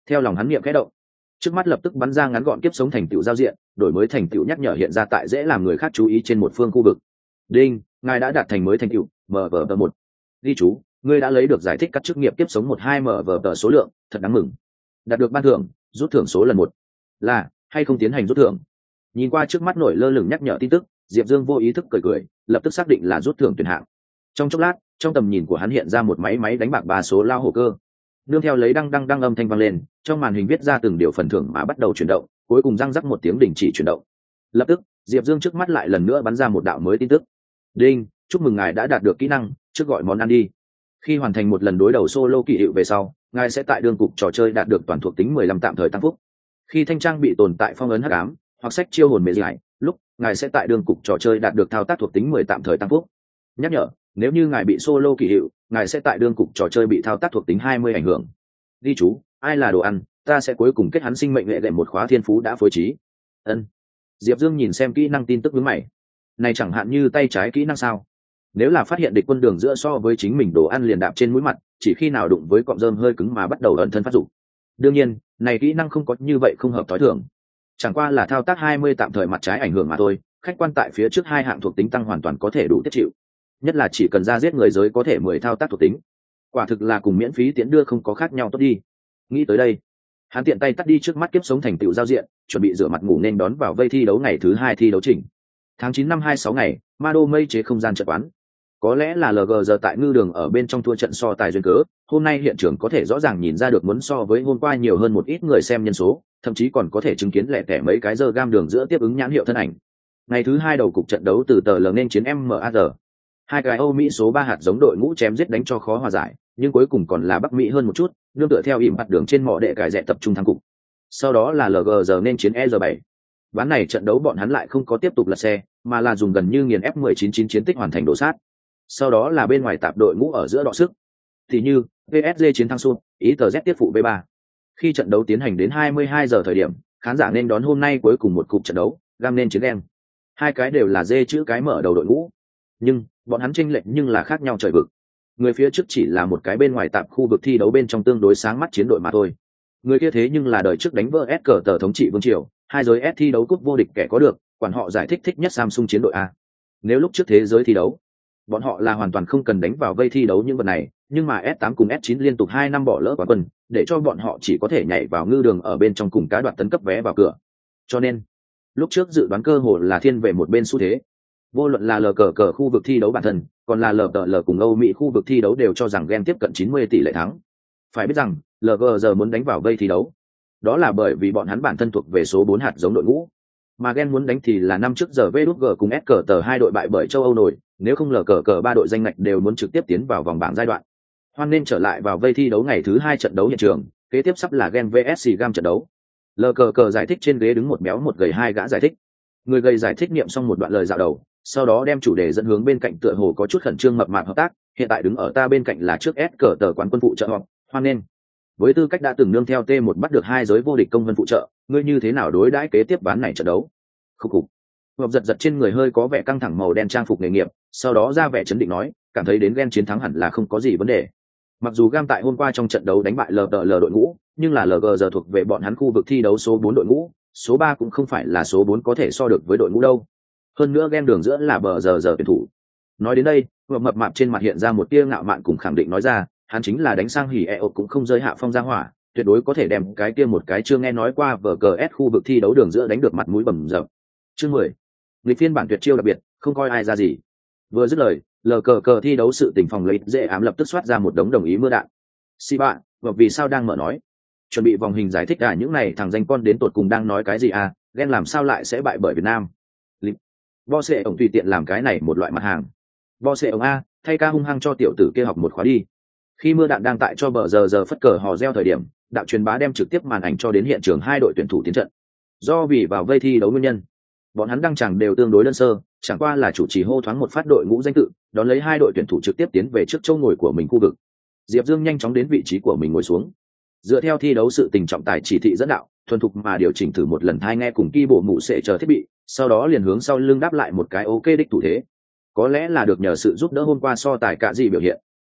Theo lòng hắn niệm khẽ động, trước mắt lập tức bắn ra ngắn gọn kiếp sống thành tựu giao diện, đổi mới thành tựu nhắc nhở hiện ra tại dễ làm người khác chú ý trên một phương khu vực. Đinh, ngài đã đạt thành mới thành tựu mờ vờ tờ một. Ghi chú, ngươi đã lấy được giải thích các chức nghiệp kiếp sống một hai mờ vờ tờ số lượng, thật đáng mừng. Đạt được ban thưởng, rút thưởng số lần một. Là hay không tiến hành rút thưởng? Nhìn qua trước mắt nổi lơ lửng nhắc nhở tin tức, Diệp Dương vô ý thức cười cười, lập tức xác định là rút thưởng tuyển hạng. Trong chốc lát, trong tầm nhìn của hắn hiện ra một máy máy đánh bạc ba số lao hổ cơ. Nương theo lấy đăng đăng đăng âm thanh vang lên, trong màn hình viết ra từng điều phần thưởng mà bắt đầu chuyển động, cuối cùng răng rắc một tiếng đình chỉ chuyển động. Lập tức, Diệp Dương trước mắt lại lần nữa bắn ra một đạo mới tin tức. Đinh, chúc mừng ngài đã đạt được kỹ năng, trước gọi món ăn đi. Khi hoàn thành một lần đối đầu solo kỳ hiệu về sau, ngài sẽ tại đường cục trò chơi đạt được toàn thuộc tính mười lăm tạm thời tăng phúc. Khi thanh trang bị tồn tại phong ấn hắc ám hoặc sách chiêu hồn mê giải, lúc ngài sẽ tại đường cục trò chơi đạt được thao tác thuộc tính mười tạm thời tăng phúc. Nhắc nhở, nếu như ngài bị solo kỳ hiệu, ngài sẽ tại đường cục trò chơi bị thao tác thuộc tính hai mươi ảnh hưởng. Ghi chú, ai là đồ ăn, ta sẽ cuối cùng kết hắn sinh mệnh nghệ đệm một khóa thiên phú đã phối trí. Ân. Diệp Dương nhìn xem kỹ năng tin tức với mày. Này chẳng hạn như tay trái kỹ năng sao? Nếu là phát hiện địch quân đường giữa so với chính mình đồ ăn liền đạp trên mũi mặt, chỉ khi nào đụng với cọng rơm hơi cứng mà bắt đầu ẩn thân phát dụng. Đương nhiên, này kỹ năng không có như vậy không hợp thói thường. Chẳng qua là thao tác hai mươi tạm thời mặt trái ảnh hưởng mà thôi, khách quan tại phía trước hai hạng thuộc tính tăng hoàn toàn có thể đủ tiết chịu. Nhất là chỉ cần ra giết người giới có thể mười thao tác thuộc tính. Quả thực là cùng miễn phí tiễn đưa không có khác nhau tốt đi. Nghĩ tới đây, hắn tiện tay tắt đi trước mắt kiếp sống thành tựu giao diện, chuẩn bị rửa mặt ngủ nên đón vào vây thi đấu ngày thứ hai thi đấu trình. Tháng chín năm hai sáu ngày, Ma Đô mây chế không gian trận quán. Có lẽ là lờ giê giờ tại ngư đường ở bên trong thua trận so tài duyên cớ, hôm nay hiện trường có thể rõ ràng nhìn ra được muốn so với hôm qua nhiều hơn một ít người xem nhân số, thậm chí còn có thể chứng kiến lẻ tẻ mấy cái giờ gam đường giữa tiếp ứng nhãn hiệu thân ảnh. Ngày thứ hai đầu cục trận đấu từ tờ L nên chiến em em a rờ. Hai cái Âu Mỹ số ba hạt giống đội ngũ chém giết đánh cho khó hòa giải, nhưng cuối cùng còn là Bắc Mỹ hơn một chút, nương tựa theo ỉm mặt đường trên mỏ đệ cải rẽ tập trung thắng cục. Sau đó là lờ giê giờ nên chiến E R bảy. Ván này trận đấu bọn hắn lại không có tiếp tục lật xe, mà là dùng gần như nghiền ép mười chín chín chiến tích hoàn thành đổ sát. Sau đó là bên ngoài tạp đội ngũ ở giữa đọ sức. Thì như vê ét giê chiến thắng Sun, ý tờ Z tiếp phụ B ba. Khi trận đấu tiến hành đến hai mươi hai giờ thời điểm, khán giả nên đón hôm nay cuối cùng một cục trận đấu, Gam nên chiến Gem. Hai cái đều là dê chữ cái mở đầu đội ngũ. Nhưng, bọn hắn chênh lệch nhưng là khác nhau trời vực. Người phía trước chỉ là một cái bên ngoài tạp khu vực thi đấu bên trong tương đối sáng mắt chiến đội mà thôi. Người kia thế nhưng là đời trước đánh vỡ S cờ tờ thống trị vương triều, hai giới S thi đấu cúp vô địch kẻ có được, quản họ giải thích thích nhất Samsung chiến đội A. Nếu lúc trước thế giới thi đấu, bọn họ là hoàn toàn không cần đánh vào vây thi đấu những vật này, nhưng mà S tám cùng S chín liên tục hai năm bỏ lỡ quán quân, để cho bọn họ chỉ có thể nhảy vào ngư đường ở bên trong cùng cá đoạt tấn cấp vé vào cửa. Cho nên, lúc trước dự đoán cơ hội là thiên về một bên xu thế. Vô luận là lờ cờ cờ khu vực thi đấu bản thân, còn là lờ tờ lờ cùng Âu Mỹ khu vực thi đấu đều cho rằng Gen tiếp cận chín mươi tỷ lệ thắng. Phải biết rằng, lờ giê giờ muốn đánh vào vây thi đấu. Đó là bởi vì bọn hắn bản thân thuộc về số bốn hạt giống đội ngũ. Mà Gen muốn đánh thì là năm trước giờ vê đê giê cùng S cờ tờ hai đội bại bởi châu Âu nổi, nếu không lờ cờ cờ ba đội danh ngạch đều muốn trực tiếp tiến vào vòng bảng giai đoạn. Hoan nên trở lại vào vây thi đấu ngày thứ hai trận đấu hiện trường, kế tiếp sắp là Gen vs xê Gam trận đấu. Lờ cờ cờ giải thích trên ghế đứng một béo một gầy hai gã giải thích. Người gầy giải thích niệm xong một đoạn lời dạo đầu, sau đó đem chủ đề dẫn hướng bên cạnh tựa hồ có chút khẩn trương mập mạp hợp tác, hiện tại đứng ở ta bên cạnh là trước S cờ tờ quán quân phụ trợ họp, hoan nên. Với tư cách đã từng nương theo T một bắt được hai giới vô địch công vân phụ trợ, ngươi như thế nào đối đãi kế tiếp ván này trận đấu? Khúc khục. Ngọc giật giật trên người hơi có vẻ căng thẳng màu đen trang phục nghề nghiệp, sau đó ra vẻ chấn định nói, cảm thấy đến Gen chiến thắng hẳn là không có gì vấn đề. Mặc dù Gam tại hôm qua trong trận đấu đánh bại lờ tờ lờ đội ngũ, nhưng là lờ giê giờ thuộc về bọn hắn khu vực thi đấu số bốn đội ngũ, số ba cũng không phải là số bốn có thể so được với đội ngũ đâu. Hơn nữa Gen đường giữa là bờ giờ giờ tuyển thủ. Nói đến đây, Ngọc mập mạp trên mặt hiện ra một tia ngạo mạn cùng khẳng định nói ra, hắn chính là đánh sang hỉ eo cũng không rơi hạ phong ra hỏa, tuyệt đối có thể đem cái kia một cái chưa nghe nói qua vờ cờ ét khu vực thi đấu đường giữa đánh được mặt mũi bầm dập. Chương mười. Nghịch phiên bản tuyệt chiêu đặc biệt, không coi ai ra gì. Vừa dứt lời, lờ cờ cờ thi đấu sự tình phòng lấy dễ ám lập tức soát ra một đống đồng ý mưa đạn. Si bạn, và vì sao đang mở nói? Chuẩn bị vòng hình giải thích cả những này thằng danh con đến tột cùng đang nói cái gì à, Gen làm sao lại sẽ bại bởi Việt Nam? Lịp. Bo sệ ổng tùy tiện làm cái này một loại mặt hàng. Bo sệ ổng a, thay ca hung hăng cho tiểu tử kia học một khóa đi. Khi mưa đạn đang tại cho bờ giờ giờ phất cờ hò reo thời điểm, đạo truyền bá đem trực tiếp màn ảnh cho đến hiện trường hai đội tuyển thủ tiến trận. Do vì vào vây thi đấu nguyên nhân, bọn hắn đăng chẳng đều tương đối đơn sơ, chẳng qua là chủ trì hô thoáng một phát đội ngũ danh tự, đón lấy hai đội tuyển thủ trực tiếp tiến về trước châu ngồi của mình khu vực. Diệp Dương nhanh chóng đến vị trí của mình ngồi xuống. Dựa theo thi đấu sự tình trọng tài chỉ thị dẫn đạo, thuần thục mà điều chỉnh thử một lần thai nghe cùng ki bộ mụ sẽ chờ thiết bị, sau đó liền hướng sau lưng đáp lại một cái ok đích thủ thế. Có lẽ là được nhờ sự giúp đỡ hôm qua so tài cả gì biểu hiện.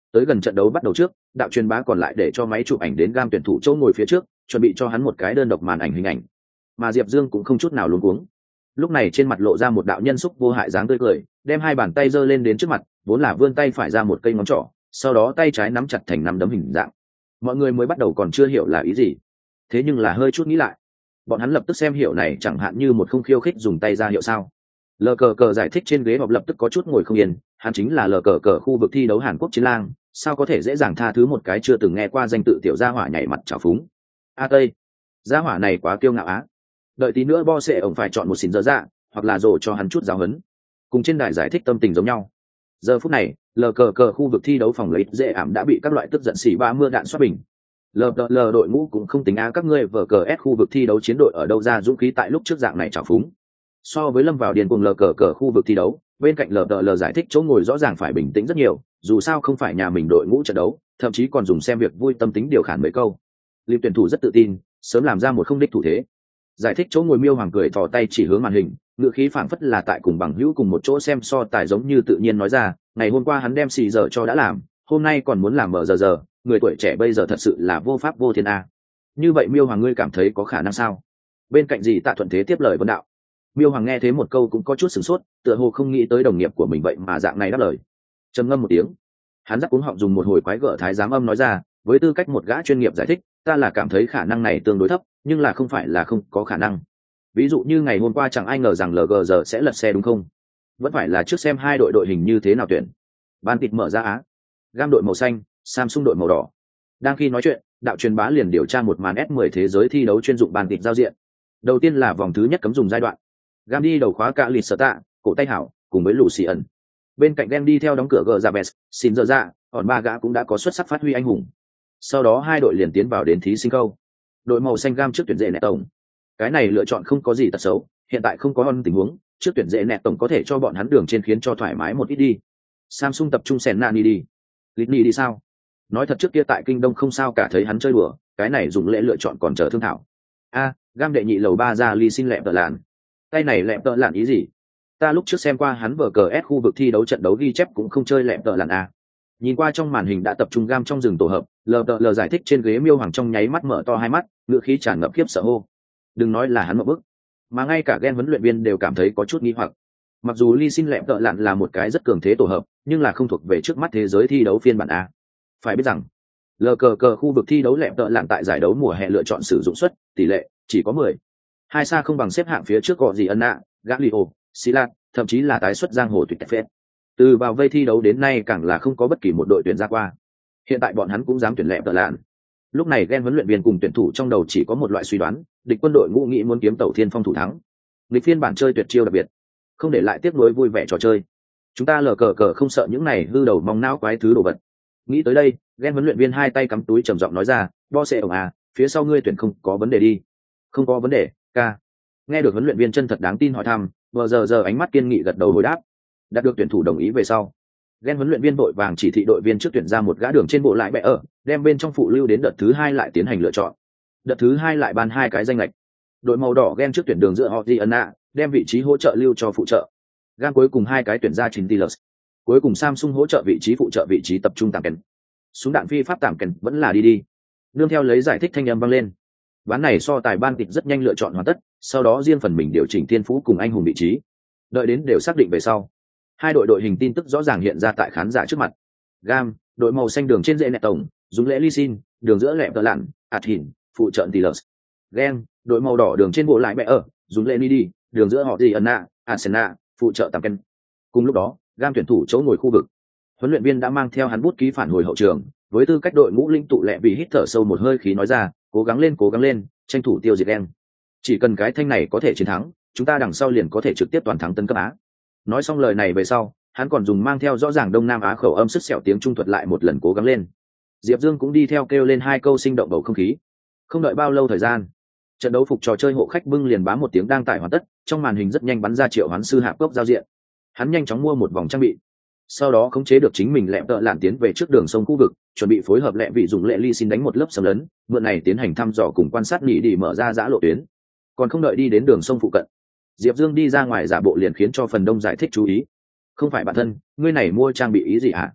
Tới gần trận đấu bắt đầu trước, đạo truyền bá còn lại để cho máy chụp ảnh đến gam tuyển thủ chỗ ngồi phía trước, chuẩn bị cho hắn một cái đơn độc màn ảnh hình ảnh. Mà Diệp Dương cũng không chút nào luống cuống. Lúc này trên mặt lộ ra một đạo nhân xúc vô hại dáng tươi cười, đem hai bàn tay giơ lên đến trước mặt, vốn là vươn tay phải ra một cây ngón trỏ, sau đó tay trái nắm chặt thành nắm đấm hình dạng. Mọi người mới bắt đầu còn chưa hiểu là ý gì, thế nhưng là hơi chút nghĩ lại, bọn hắn lập tức xem hiểu này chẳng hạn như một không khiêu khích dùng tay ra hiệu sao. Lờ cờ cờ giải thích trên ghế họp lập tức có chút ngồi không yên, hắn chính là lờ cờ cờ khu vực thi đấu Hàn Quốc chiến lang, sao có thể dễ dàng tha thứ một cái chưa từng nghe qua danh tự tiểu gia hỏa nhảy mặt trào phúng. A tây, gia hỏa này quá kiêu ngạo á, đợi tí nữa bo sẽ ổng phải chọn một xỉn dở dạ, hoặc là rồ cho hắn chút giáo huấn. Cùng trên đài giải thích tâm tình giống nhau. Giờ phút này, lờ cờ cờ khu vực thi đấu phòng lấy dễ ảm đã bị các loại tức giận xỉ ba mưa đạn xoát bình. Lờ lờ đội ngũ cũng không tính á các ngươi vờ cờ S khu vực thi đấu chiến đội ở đâu ra dũng khí tại lúc trước dạng này trào phúng. So với lâm vào điền cuồng lờ cờ cờ khu vực thi đấu, bên cạnh lờ lờ giải thích chỗ ngồi rõ ràng phải bình tĩnh rất nhiều, dù sao không phải nhà mình đội ngũ trận đấu, thậm chí còn dùng xem việc vui tâm tính điều khản mấy câu. Liêm tuyển thủ rất tự tin, sớm làm ra một không đích thủ thế. Giải thích chỗ ngồi Miêu Hoàng cười thò tay chỉ hướng màn hình, ngữ khí phảng phất là tại cùng bằng hữu cùng một chỗ xem so tài giống như tự nhiên nói ra, ngày hôm qua hắn đem xì giờ cho đã làm, hôm nay còn muốn làm mở giờ giờ, người tuổi trẻ bây giờ thật sự là vô pháp vô thiên a. Như vậy Miêu Hoàng ngươi cảm thấy có khả năng sao? Bên cạnh gì Tạ Thuận thế tiếp lời vấn đạo. Miêu Hoàng nghe thế một câu cũng có chút sửng sốt, tựa hồ không nghĩ tới đồng nghiệp của mình vậy mà dạng này đáp lời. Trầm ngâm một tiếng, hắn dắt cuống họng dùng một hồi quái gở thái giám âm nói ra, với tư cách một gã chuyên nghiệp giải thích, ta là cảm thấy khả năng này tương đối thấp, nhưng là không phải là không có khả năng. Ví dụ như ngày hôm qua chẳng ai ngờ rằng lờ giê giờ sẽ lật xe đúng không? Vẫn phải là trước xem hai đội đội hình như thế nào tuyển. Ban kịch mở ra á. Gam đội màu xanh, Samsung đội màu đỏ. Đang khi nói chuyện, đạo truyền bá liền điều tra một màn S mười thế giới thi đấu chuyên dụng ban kịch giao diện. Đầu tiên là vòng thứ nhất cấm dùng giai đoạn. Gam đi đầu khóa cả lịt sở tạ, cổ tay hảo, cùng với lũ xì ẩn. Bên cạnh Gam đi theo đóng cửa gờ ra best, xin giờ ra, còn ba gã cũng đã có xuất sắc phát huy anh hùng. Sau đó hai đội liền tiến vào đến thí sinh câu. Đội màu xanh Gam trước tuyển dễ nẹt tổng. Cái này lựa chọn không có gì tật xấu, hiện tại không có on tình huống, trước tuyển dễ nẹt tổng có thể cho bọn hắn đường trên khiến cho thoải mái một ít đi. Samsung tập trung sèn nani đi. Litney đi sao? Nói thật trước kia tại kinh đông không sao cả thấy hắn chơi đùa, cái này dùng lễ lựa chọn còn chờ thương thảo. A, Gam đệ nhị lầu ba ra ly xin lẹm tợ lạn. Tay này lẹm tợ lạn ý gì? Ta lúc trước xem qua hắn vở cờ S khu vực thi đấu trận đấu ghi chép cũng không chơi lẹm tợ lạn a. Nhìn qua trong màn hình đã tập trung Gam trong rừng tổ hợp, lờ tợ lờ giải thích trên ghế Miêu Hoàng trong nháy mắt mở to hai mắt, ngựa khí tràn ngập khiếp sợ hô. Đừng nói là hắn một bức, mà ngay cả Gen huấn luyện viên đều cảm thấy có chút nghi hoặc. Mặc dù Ly Xin lẹm tợ lạn là một cái rất cường thế tổ hợp, nhưng là không thuộc về trước mắt thế giới thi đấu phiên bản a. Phải biết rằng, lờ cờ cờ khu vực thi đấu lẹm tợ lạn tại giải đấu mùa hè lựa chọn sử dụng suất tỷ lệ chỉ có mười. Hai xa không bằng xếp hạng phía trước gọi gì ân ạ, Galio, Silat, thậm chí là tái xuất giang hồ tuyệt phết. Từ vào vây thi đấu đến nay càng là không có bất kỳ một đội tuyển ra qua. Hiện tại bọn hắn cũng dám tuyển lẹm tợ lạn. Lúc này Gen huấn luyện viên cùng tuyển thủ trong đầu chỉ có một loại suy đoán, địch quân đội ngũ nghĩ muốn kiếm tàu thiên phong thủ thắng. Lịch phiên bản chơi tuyệt chiêu đặc biệt, không để lại tiếc nuối vui vẻ trò chơi. Chúng ta lờ cờ cờ không sợ những này hư đầu mong não quái thứ đồ vật. Nghĩ tới đây, Gen huấn luyện viên hai tay cắm túi trầm giọng nói ra, bo sẽ ổng à, phía sau ngươi tuyển không có vấn đề đi. Không có vấn đề, ca. Nghe được huấn luyện viên chân thật đáng tin hỏi thăm, vừa giờ giờ ánh mắt kiên nghị gật đầu hồi đáp. Đạt được tuyển thủ đồng ý về sau, Gen huấn luyện viên vội vàng chỉ thị đội viên trước tuyển ra một gã đường trên bộ lại bẹ ở, đem bên trong phụ lưu đến đợt thứ hai lại tiến hành lựa chọn. Đợt thứ hai lại ban hai cái danh lệch. Đội màu đỏ Gen trước tuyển đường giữa Hodiana, đem vị trí hỗ trợ lưu cho phụ trợ. Gam cuối cùng hai cái tuyển ra chính Tilers. Cuối cùng Samsung hỗ trợ vị trí phụ trợ vị trí tập trung tạm kèn. Súng đạn phi pháp tạm kèn vẫn là đi đi. Nương theo lấy giải thích thanh âm vang lên. Ván này so tài ban kịch rất nhanh lựa chọn hoàn tất, sau đó riêng phần mình điều chỉnh thiên phú cùng anh hùng vị trí. Đợi đến đều xác định về sau, hai đội đội hình tin tức rõ ràng hiện ra tại khán giả trước mặt. Gam, đội màu xanh đường trên dễ nẹt tổng, dùng lễ ly xin, đường giữa lẹm tợ lặn, ạt hỉn, phụ trợ Tilers. Gen, đội màu đỏ đường trên bộ lại bẹ ở, dùng lễ đi đi, đường giữa họ gì ẩn nạ, Arsenal, phụ trợ tạm ken. Cùng lúc đó, Gam tuyển thủ chỗ ngồi khu vực, huấn luyện viên đã mang theo hắn bút ký phản hồi hậu trường, với tư cách đội ngũ linh tụ lẹ vì hít thở sâu một hơi khí nói ra, cố gắng lên, cố gắng lên, tranh thủ tiêu diệt Gen. Chỉ cần cái thanh này có thể chiến thắng, chúng ta đằng sau liền có thể trực tiếp toàn thắng Tân Cấp Á. Nói xong lời này về sau, hắn còn dùng mang theo rõ ràng Đông Nam Á khẩu âm sức sẹo tiếng Trung thuật lại một lần cố gắng lên. Diệp Dương cũng đi theo kêu lên hai câu sinh động bầu không khí. Không đợi bao lâu thời gian, trận đấu phục trò chơi hộ khách bưng liền bám một tiếng đang tải hoàn tất, trong màn hình rất nhanh bắn ra Triệu Hoán sư hạp cốc giao diện. Hắn nhanh chóng mua một vòng trang bị, sau đó khống chế được chính mình lẹm tợ lạn tiến về trước đường sông khu vực, chuẩn bị phối hợp lẹ vị dùng lệ ly xin đánh một lớp xâm lấn, mượn này tiến hành thăm dò cùng quan sát nỉ đi mở ra giã lộ tuyến. Còn không đợi đi đến đường sông phụ cận, Diệp Dương đi ra ngoài giả bộ liền khiến cho phần đông giải thích chú ý. Không phải bản thân, ngươi này mua trang bị ý gì hả?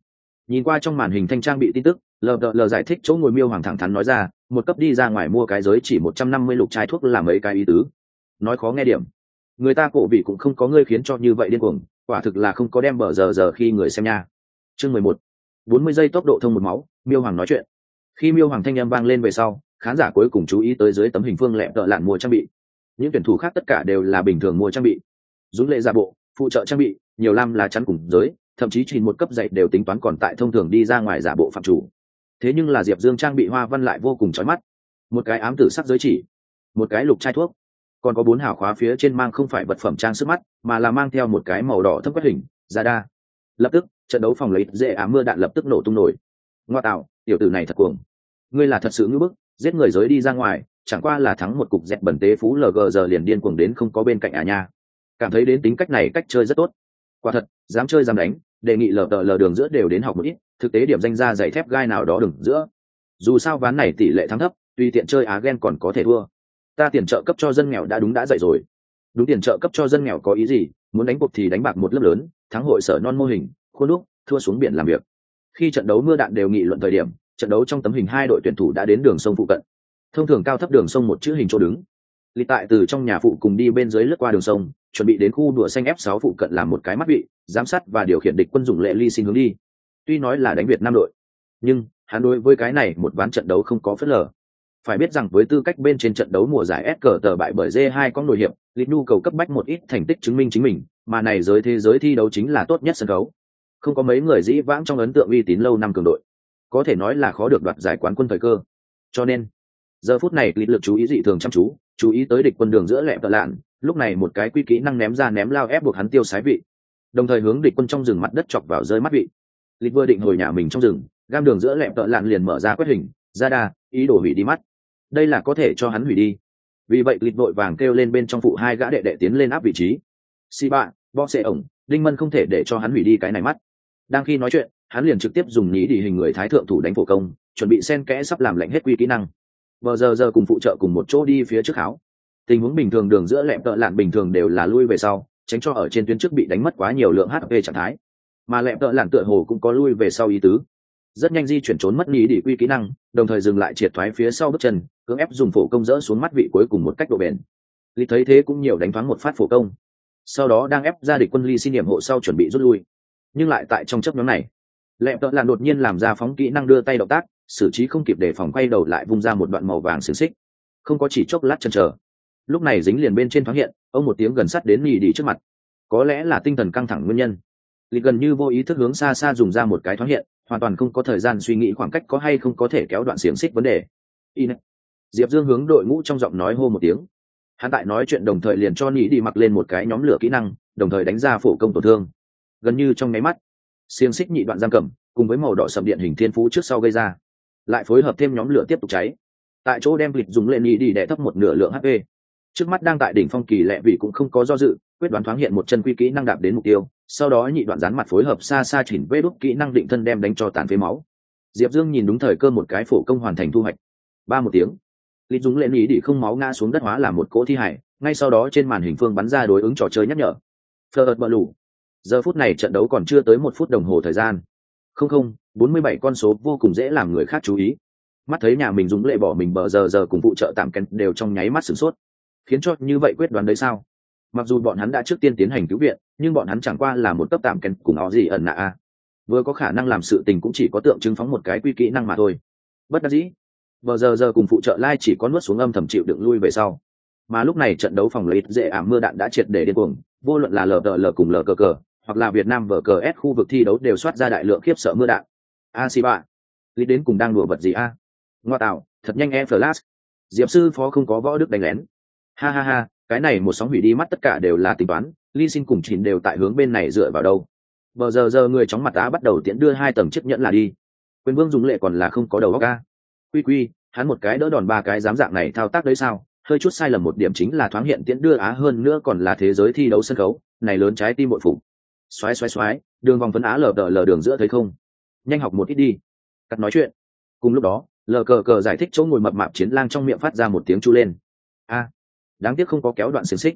Nhìn qua trong màn hình thanh trang bị tin tức, lờ đờ lờ giải thích chỗ ngồi miêu hoàng thẳng thắn nói ra, một cấp đi ra ngoài mua cái giới chỉ một trăm năm mươi lục chai thuốc là mấy cái ý tứ. Nói khó nghe điểm, người ta cổ vị cũng không có ngươi khiến cho như vậy điên cuồng, quả thực là không có đem bờ giờ giờ khi người xem nha. Chương mười một, bốn mươi giây tốc độ thông một máu, miêu hoàng nói chuyện. Khi miêu hoàng thanh âm vang lên về sau, khán giả cuối cùng chú ý tới dưới tấm hình phương lẹ tợ lạn mua trang bị. Những tuyển thủ khác tất cả đều là bình thường mua trang bị, dũng lệ giả bộ, phụ trợ trang bị, nhiều lam lá chắn cùng giới, thậm chí chỉ một cấp dạy đều tính toán còn tại thông thường đi ra ngoài giả bộ phạm chủ. Thế nhưng là Diệp Dương trang bị hoa văn lại vô cùng chói mắt, một cái ám tử sắc giới chỉ, một cái lục chai thuốc, còn có bốn hào khóa phía trên mang không phải vật phẩm trang sức mắt, mà là mang theo một cái màu đỏ thâm quét hình, ra đa. Lập tức, trận đấu phòng lấy dễ ám mưa đạn lập tức nổ tung nổi. Ngoa tạo, tiểu tử này thật cuồng. Ngươi là thật sự ngữ bức, giết người giới đi ra ngoài, chẳng qua là thắng một cục dẹt bẩn tế phú lờ gờ giờ liền điên cuồng đến không có bên cạnh à nha. Cảm thấy đến tính cách này cách chơi rất tốt. Quả thật, dám chơi dám đánh, đề nghị lờ tờ lờ đường giữa đều đến học một ít, thực tế điểm danh ra giày thép gai nào đó đường giữa. Dù sao ván này tỷ lệ thắng thấp, tùy tiện chơi á gen còn có thể thua. Ta tiền trợ cấp cho dân nghèo đã đúng đã dậy rồi. Đúng tiền trợ cấp cho dân nghèo có ý gì, muốn đánh cuộc thì đánh bạc một lớp lớn, thắng hội sở non mô hình, khuôn đúc, thua xuống biển làm việc. Khi trận đấu mưa đạn đều nghị luận thời điểm, trận đấu trong tấm hình hai đội tuyển thủ đã đến đường sông phụ cận. Thông thường cao thấp đường sông một chữ hình chỗ đứng. Lý tại từ trong nhà phụ cùng đi bên dưới lướt qua đường sông, chuẩn bị đến khu đùa xanh ép sáu phụ cận làm một cái mắt vị, giám sát và điều khiển địch quân dụng lệ ly xin hướng đi. Tuy nói là đánh Việt Nam đội, nhưng hắn đối với cái này một ván trận đấu không có phớt lờ. Phải biết rằng với tư cách bên trên trận đấu mùa giải ét cờ tờ bại bởi J hai con nổi hiệp, Lý nhu cầu cấp bách một ít thành tích chứng minh chính mình, mà này giới thế giới thi đấu chính là tốt nhất sân khấu. Không có mấy người dĩ vãng trong ấn tượng uy tín lâu năm cường đội, có thể nói là khó được đoạt giải quán quân thời cơ. Cho nên, giờ phút này Lý lực chú ý dị thường chăm chú, chú ý tới địch quân đường giữa lẹ tợ lạn, lúc này một cái quy kỹ năng ném ra ném lao ép buộc hắn tiêu sái vị, đồng thời hướng địch quân trong rừng mặt đất chọc vào rơi mắt vị. Lý vừa định hồi nhà mình trong rừng, gam đường giữa lẹ tợ lạn liền mở ra quét hình, ra đa, ý đồ hủy đi mắt. Đây là có thể cho hắn hủy đi. Vì vậy Lý vội vàng kêu lên bên trong phụ hai gã đệ đệ tiến lên áp vị trí. Si bạ, bo xệ ổng, đinh mân không thể để cho hắn hủy đi cái này mắt. Đang khi nói chuyện, hắn liền trực tiếp dùng nhí đi hình người thái thượng thủ đánh phổ công, chuẩn bị xen kẽ sắp làm lạnh hết quy kỹ năng. Vừa giờ giờ cùng phụ trợ cùng một chỗ đi phía trước háo. Tình huống bình thường đường giữa lẹm tợ lạn bình thường đều là lui về sau, tránh cho ở trên tuyến trước bị đánh mất quá nhiều lượng hát pê trạng thái. Mà lẹm tợ lạn tựa hồ cũng có lui về sau ý tứ. Rất nhanh di chuyển trốn mất nhí đi quy kỹ năng, đồng thời dừng lại triệt thoái phía sau bước chân, cưỡng ép dùng phổ công dỡ xuống mắt vị cuối cùng một cách độ bền. Lý thấy thế cũng nhiều đánh thoáng một phát phổ công. Sau đó đang ép ra địch quân Ly xin điểm hộ sau chuẩn bị rút lui. Nhưng lại tại trong chấp nhóm này, lẹm tợ lạn đột nhiên làm ra phóng kỹ năng đưa tay động tác, xử trí không kịp để phòng quay đầu lại vung ra một đoạn màu vàng xiềng xích. Không có chỉ chốc lát chần chờ, lúc này dính liền bên trên thoáng hiện, ông một tiếng gần sát đến nhì đi trước mặt. Có lẽ là tinh thần căng thẳng nguyên nhân, Lý gần như vô ý thức hướng xa xa dùng ra một cái thoáng hiện, hoàn toàn không có thời gian suy nghĩ khoảng cách có hay không có thể kéo đoạn xiềng xích vấn đề. In. Diệp Dương hướng đội ngũ trong giọng nói hô một tiếng. Hắn tại nói chuyện đồng thời liền cho nhì đi mặc lên một cái nhóm lửa kỹ năng, đồng thời đánh ra phổ công tổn thương. Gần như trong nháy mắt, xiềng xích nhị đoạn giam cầm cùng với màu đỏ sầm điện hình thiên phú trước sau gây ra, lại phối hợp thêm nhóm lửa tiếp tục cháy, tại chỗ đem Lịch dùng lên nhì đi để thấp một nửa lượng hát pê. Trước mắt đang tại đỉnh phong kỳ lệ vị cũng không có do dự, quyết đoán thoáng hiện một chân quy kỹ năng đạp đến mục tiêu, sau đó nhị đoạn dán mặt phối hợp xa xa chỉnh vê đốt kỹ năng định thân đem đánh cho tàn phế máu. Diệp Dương nhìn đúng thời cơ một cái phổ công hoàn thành thu hoạch. Ba một tiếng, Lịch dùng lên nhì đi không máu ngã xuống đất hóa làm một cỗ thi hải, ngay sau đó trên màn hình phương bắn ra đối ứng trò chơi nhắc nhở. Phờ bờ lù. Giờ phút này trận đấu còn chưa tới một phút đồng hồ thời gian. Không không, bốn mươi bảy con số vô cùng dễ làm người khác chú ý. Mắt thấy nhà mình dùng lệ bỏ mình bờ giờ giờ cùng phụ trợ tạm kén đều trong nháy mắt sửng sốt. Khiến cho như vậy quyết đoán đấy sao? Mặc dù bọn hắn đã trước tiên tiến hành cứu viện, nhưng bọn hắn chẳng qua là một cấp tạm kén cùng ó gì ẩn nạ a. Vừa có khả năng làm sự tình cũng chỉ có tượng trưng phóng một cái quy kỹ năng mà thôi. Bất đắc dĩ, bờ giờ giờ cùng phụ trợ lai chỉ có nuốt xuống âm thầm chịu đựng lui về sau. Mà lúc này trận đấu phòng lấy dễ ảm mưa đạn đã triệt để điên cuồng, vô luận là lờ lờ cùng lờ cờ cờ, hoặc là Việt Nam vở cờ S khu vực thi đấu đều soát ra đại lượng khiếp sợ mưa đạn. A xê ba, Lý đến cùng đang đùa vật gì a? Ngoa tạo, thật nhanh e flash. Diệp sư phó không có võ đức đánh lén. Ha ha ha, cái này một sóng hủy đi mắt tất cả đều là tính toán, Ly Xin cùng Chín đều tại hướng bên này dựa vào đâu. Bờ giờ giờ người chóng mặt á bắt đầu tiễn đưa hai tầng chiếc nhẫn là đi. Quyền Vương dùng lệ còn là không có đầu óc a. Quy quy, hắn một cái đỡ đòn ba cái dám dạng này thao tác đấy sao? Hơi chút sai lầm một điểm chính là thoáng hiện tiễn đưa á hơn nữa còn là thế giới thi đấu sân khấu, này lớn trái tim bội phục. Xoái xoái xoái, đường vòng phấn á lờ đờ lờ đường giữa thấy không? Nhanh học một ít đi. Cắt nói chuyện. Cùng lúc đó, lờ cờ cờ giải thích chỗ ngồi mập mạp chiến lang trong miệng phát ra một tiếng chu lên. A, đáng tiếc không có kéo đoạn xiềng xích.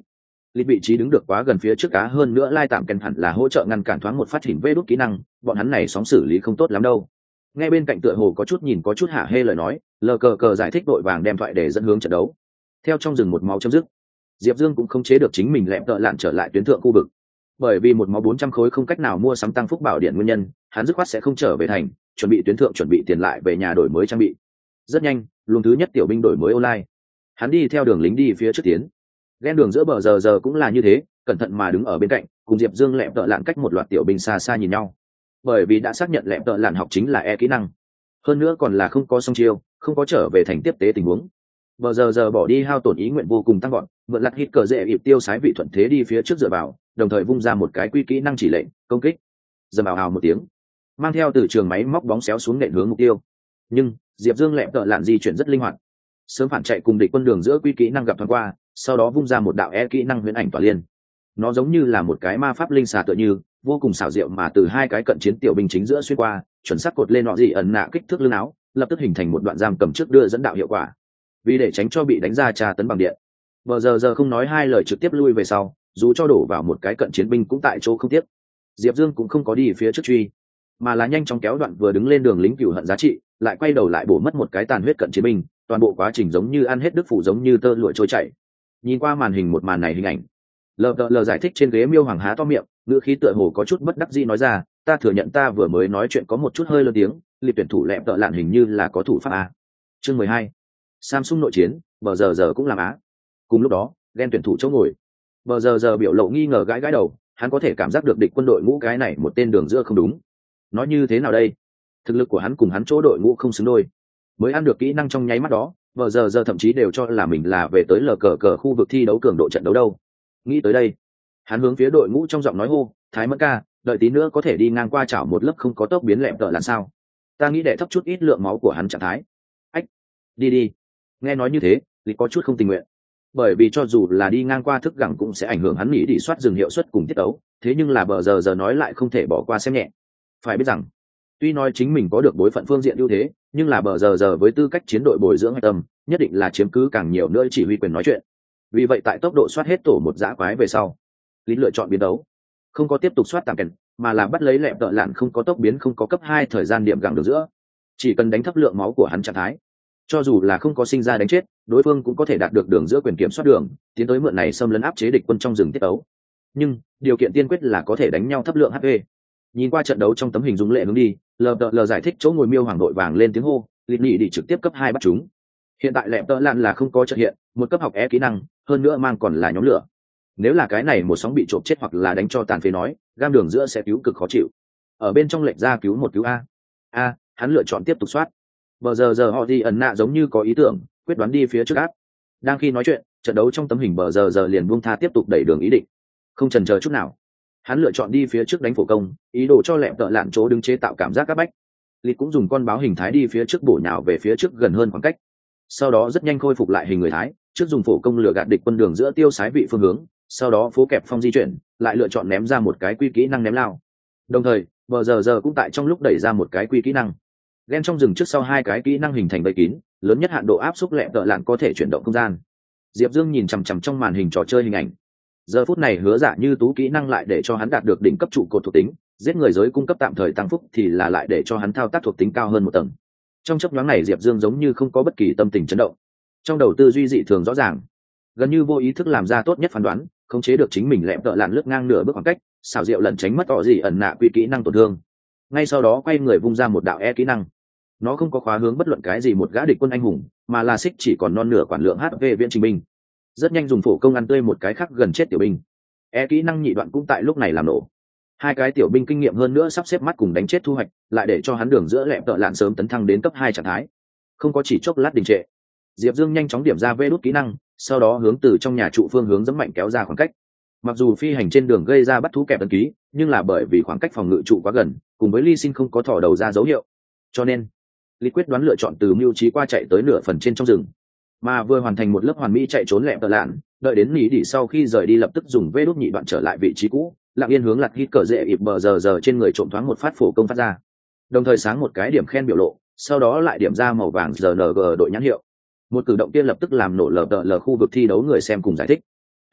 lịch vị trí đứng được quá gần phía trước cá hơn nữa lai tạm kèn hẳn là hỗ trợ ngăn cản thoáng một phát hình vê đốt kỹ năng, bọn hắn này sóng xử lý không tốt lắm đâu. Nghe bên cạnh tựa hồ có chút nhìn có chút hả hê lời nói, lờ cờ cờ giải thích đội vàng đem thoại để dẫn hướng trận đấu. Theo trong rừng một máu chấm dứt, Diệp Dương cũng không chế được chính mình lẹm tợ lạn trở lại tuyến thượng khu vực. Bởi vì một máu bốn trăm khối không cách nào mua sắm tăng phúc bảo điện nguyên nhân, hắn dứt khoát sẽ không trở về thành, chuẩn bị tuyến thượng chuẩn bị tiền lại về nhà đổi mới trang bị. Rất nhanh, luồng thứ nhất tiểu binh đổi mới online. Hắn đi theo đường lính đi phía trước tiến. Ghen đường giữa bờ giờ giờ cũng là như thế, cẩn thận mà đứng ở bên cạnh, cùng Diệp Dương lẹm tợ lạn cách một loạt tiểu binh xa xa nhìn nhau. Bởi vì đã xác nhận lẹm tợ lạn học chính là e kỹ năng, hơn nữa còn là không có song chiêu, không có trở về thành tiếp tế tình huống. Bờ giờ giờ bỏ đi hao tổn ý nguyện vô cùng tăng gọn, mượn lật hít cờ dễ ịp tiêu sái vị thuận thế đi phía trước dựa vào, đồng thời vung ra một cái quy kỹ năng chỉ lệnh công kích. Dầm ào ào một tiếng, mang theo từ trường máy móc bóng xéo xuống nện hướng mục tiêu. Nhưng Diệp Dương lẹm tợ lạn di chuyển rất linh hoạt, sớm phản chạy cùng địch quân đường giữa quy kỹ năng gặp thoáng qua, sau đó vung ra một đạo e kỹ năng huyễn ảnh tỏa liên. Nó giống như là một cái ma pháp linh xà tựa như, vô cùng xảo diệu mà từ hai cái cận chiến tiểu binh chính giữa xuyên qua, chuẩn xác cột lên nọ gì ẩn nạ kích thước lưng áo, lập tức hình thành một đoạn giam cầm trước đưa dẫn đạo hiệu quả. Vì để tránh cho bị đánh ra tra tấn bằng điện, bờ giờ giờ không nói hai lời trực tiếp lui về sau, dù cho đổ vào một cái cận chiến binh cũng tại chỗ không tiếc. Diệp Dương cũng không có đi phía trước truy, mà là nhanh chóng kéo đoạn vừa đứng lên đường lính cửu hận giá trị, lại quay đầu lại bổ mất một cái tàn huyết cận chiến binh, toàn bộ quá trình giống như ăn hết đức phủ, giống như tơ lụa trôi chảy. Nhìn qua màn hình một màn này hình ảnh, lờ đờ lờ giải thích trên ghế miêu hoàng há to miệng, ngữ khí tựa hồ có chút bất đắc dĩ nói ra, ta thừa nhận ta vừa mới nói chuyện có một chút hơi lớn tiếng, liệt tuyển thủ lẹm tợ lạn hình như là có thủ pháp a. Chương mười hai, Samsung nội chiến, bờ giờ giờ cũng làm á. Cùng lúc đó, ghen tuyển thủ chỗ ngồi, bờ giờ giờ biểu lộ nghi ngờ gãi gãi đầu, hắn có thể cảm giác được địch quân đội ngũ cái này một tên đường giữa không đúng. Nói như thế nào đây? Thực lực của hắn cùng hắn chỗ đội ngũ không xứng đôi. Mới ăn được kỹ năng trong nháy mắt đó, bờ giờ giờ thậm chí đều cho là mình là về tới lờ cờ cờ khu vực thi đấu cường độ trận đấu đâu. Nghĩ tới đây, hắn hướng phía đội ngũ trong giọng nói hô, Thái Mẫn ca, đợi tí nữa có thể đi ngang qua chảo một lớp không có tốc biến lẹm tợ làm sao? Ta nghĩ để thấp chút ít lượng máu của hắn trạng thái. Ách, đi đi. Nghe nói như thế, thì có chút không tình nguyện. Bởi vì cho dù là đi ngang qua thức gẳng cũng sẽ ảnh hưởng hắn nghĩ đi soát dừng hiệu suất cùng tiết tấu, thế nhưng là bờ giờ giờ nói lại không thể bỏ qua xem nhẹ. Phải biết rằng, tuy nói chính mình có được bối phận phương diện ưu thế, nhưng là bờ giờ giờ với tư cách chiến đội bồi dưỡng hạch tâm, nhất định là chiếm cứ càng nhiều nơi chỉ huy quyền nói chuyện. Vì vậy tại tốc độ soát hết tổ một dã quái về sau, lý lựa chọn biến đấu, không có tiếp tục soát tạm kèn, mà là bắt lấy lẹm tợ lạn không có tốc biến không có cấp hai thời gian điểm gẳng được giữa, chỉ cần đánh thấp lượng máu của hắn trạng thái, cho dù là không có sinh ra đánh chết, đối phương cũng có thể đạt được đường giữa quyền kiểm soát đường, tiến tới mượn này xâm lấn áp chế địch quân trong rừng tiết ấu. Nhưng điều kiện tiên quyết là có thể đánh nhau thấp lượng hát pê. Nhìn qua trận đấu trong tấm hình dung lệ hướng đi, lờ đợ lờ giải thích chỗ ngồi miêu hoàng đội vàng lên tiếng hô, lịch nhị đi trực tiếp cấp hai bắt chúng. Hiện tại lẹm tợ lạn là không có trợ hiện, một cấp học e kỹ năng, hơn nữa mang còn là nhóm lửa. Nếu là cái này một sóng bị trộm chết hoặc là đánh cho tàn phế nói, gam đường giữa sẽ cứu cực khó chịu. Ở bên trong lệch ra cứu một cứu a. A, hắn lựa chọn tiếp tục soát. Bờ giờ giờ họ đi ẩn nạ giống như có ý tưởng, quyết đoán đi phía trước áp. Đang khi nói chuyện, trận đấu trong tấm hình bờ giờ giờ liền buông tha tiếp tục đẩy đường ý định, không chần chờ chút nào. Hắn lựa chọn đi phía trước đánh phổ công, ý đồ cho lẹm tợ lạn chỗ đứng chế tạo cảm giác các bách. Lịch cũng dùng con báo hình thái đi phía trước bổ nhào về phía trước gần hơn khoảng cách. Sau đó rất nhanh khôi phục lại hình người thái, trước dùng phổ công lừa gạt địch quân đường giữa tiêu sái vị phương hướng, sau đó phố kẹp phong di chuyển, lại lựa chọn ném ra một cái quy kỹ năng ném lao. Đồng thời, bờ giờ giờ cũng tại trong lúc đẩy ra một cái quy kỹ năng. Ghen trong rừng trước sau hai cái kỹ năng hình thành vây kín, lớn nhất hạn độ áp xúc lẹm tợ lạn có thể chuyển động không gian. Diệp Dương nhìn chằm chằm trong màn hình trò chơi hình ảnh. Giờ phút này hứa dạ như tú kỹ năng lại để cho hắn đạt được đỉnh cấp trụ cột thuộc tính, giết người giới cung cấp tạm thời tăng phúc thì là lại để cho hắn thao tác thuộc tính cao hơn một tầng. Trong chấp nhoáng này Diệp Dương giống như không có bất kỳ tâm tình chấn động. Trong đầu tư duy dị thường rõ ràng, gần như vô ý thức làm ra tốt nhất phán đoán, khống chế được chính mình lẹm tợ lạn lướt ngang nửa bước khoảng cách, xảo diệu lẩn tránh mất tỏ gì ẩn nạ quy kỹ năng tổn thương. Ngay sau đó quay người vung ra một đạo e kỹ năng. Nó không có khóa hướng bất luận cái gì một gã địch quân anh hùng, mà là xích chỉ còn non nửa quản lượng hát pê viễn trình binh. Rất nhanh dùng phổ công ăn tươi một cái khác gần chết tiểu binh. E kỹ năng nhị đoạn cũng tại lúc này làm nổ. Hai cái tiểu binh kinh nghiệm hơn nữa sắp xếp mắt cùng đánh chết thu hoạch, lại để cho hắn đường giữa lẹm tợ lạn sớm tấn thăng đến cấp hai trạng thái. Không có chỉ chốc lát đình trệ, Diệp Dương nhanh chóng điểm ra vê đút kỹ năng, sau đó hướng từ trong nhà trụ phương hướng giẫm mạnh kéo ra khoảng cách. Mặc dù phi hành trên đường gây ra bắt thú kẹp ấn ký, nhưng là bởi vì khoảng cách phòng ngự trụ quá gần, cùng với Ly Sin không có thò đầu ra dấu hiệu, cho nên Lý quyết đoán lựa chọn từ mưu trí qua chạy tới nửa phần trên trong rừng, mà vừa hoàn thành một lớp hoàn mỹ chạy trốn lẹm tợ lạn, đợi đến nỉ đỉ sau khi rời đi lập tức dùng vê đút nhị đoạn trở lại vị trí cũ, lặng yên hướng lật hít cờ dễ ịp bờ giờ giờ trên người trộm thoáng một phát phổ công phát ra, đồng thời sáng một cái điểm khen biểu lộ, sau đó lại điểm ra màu vàng rờ en giê đội nhãn hiệu. Một cử động kia lập tức làm nổ lờ tờ lờ khu vực thi đấu người xem cùng giải thích. A,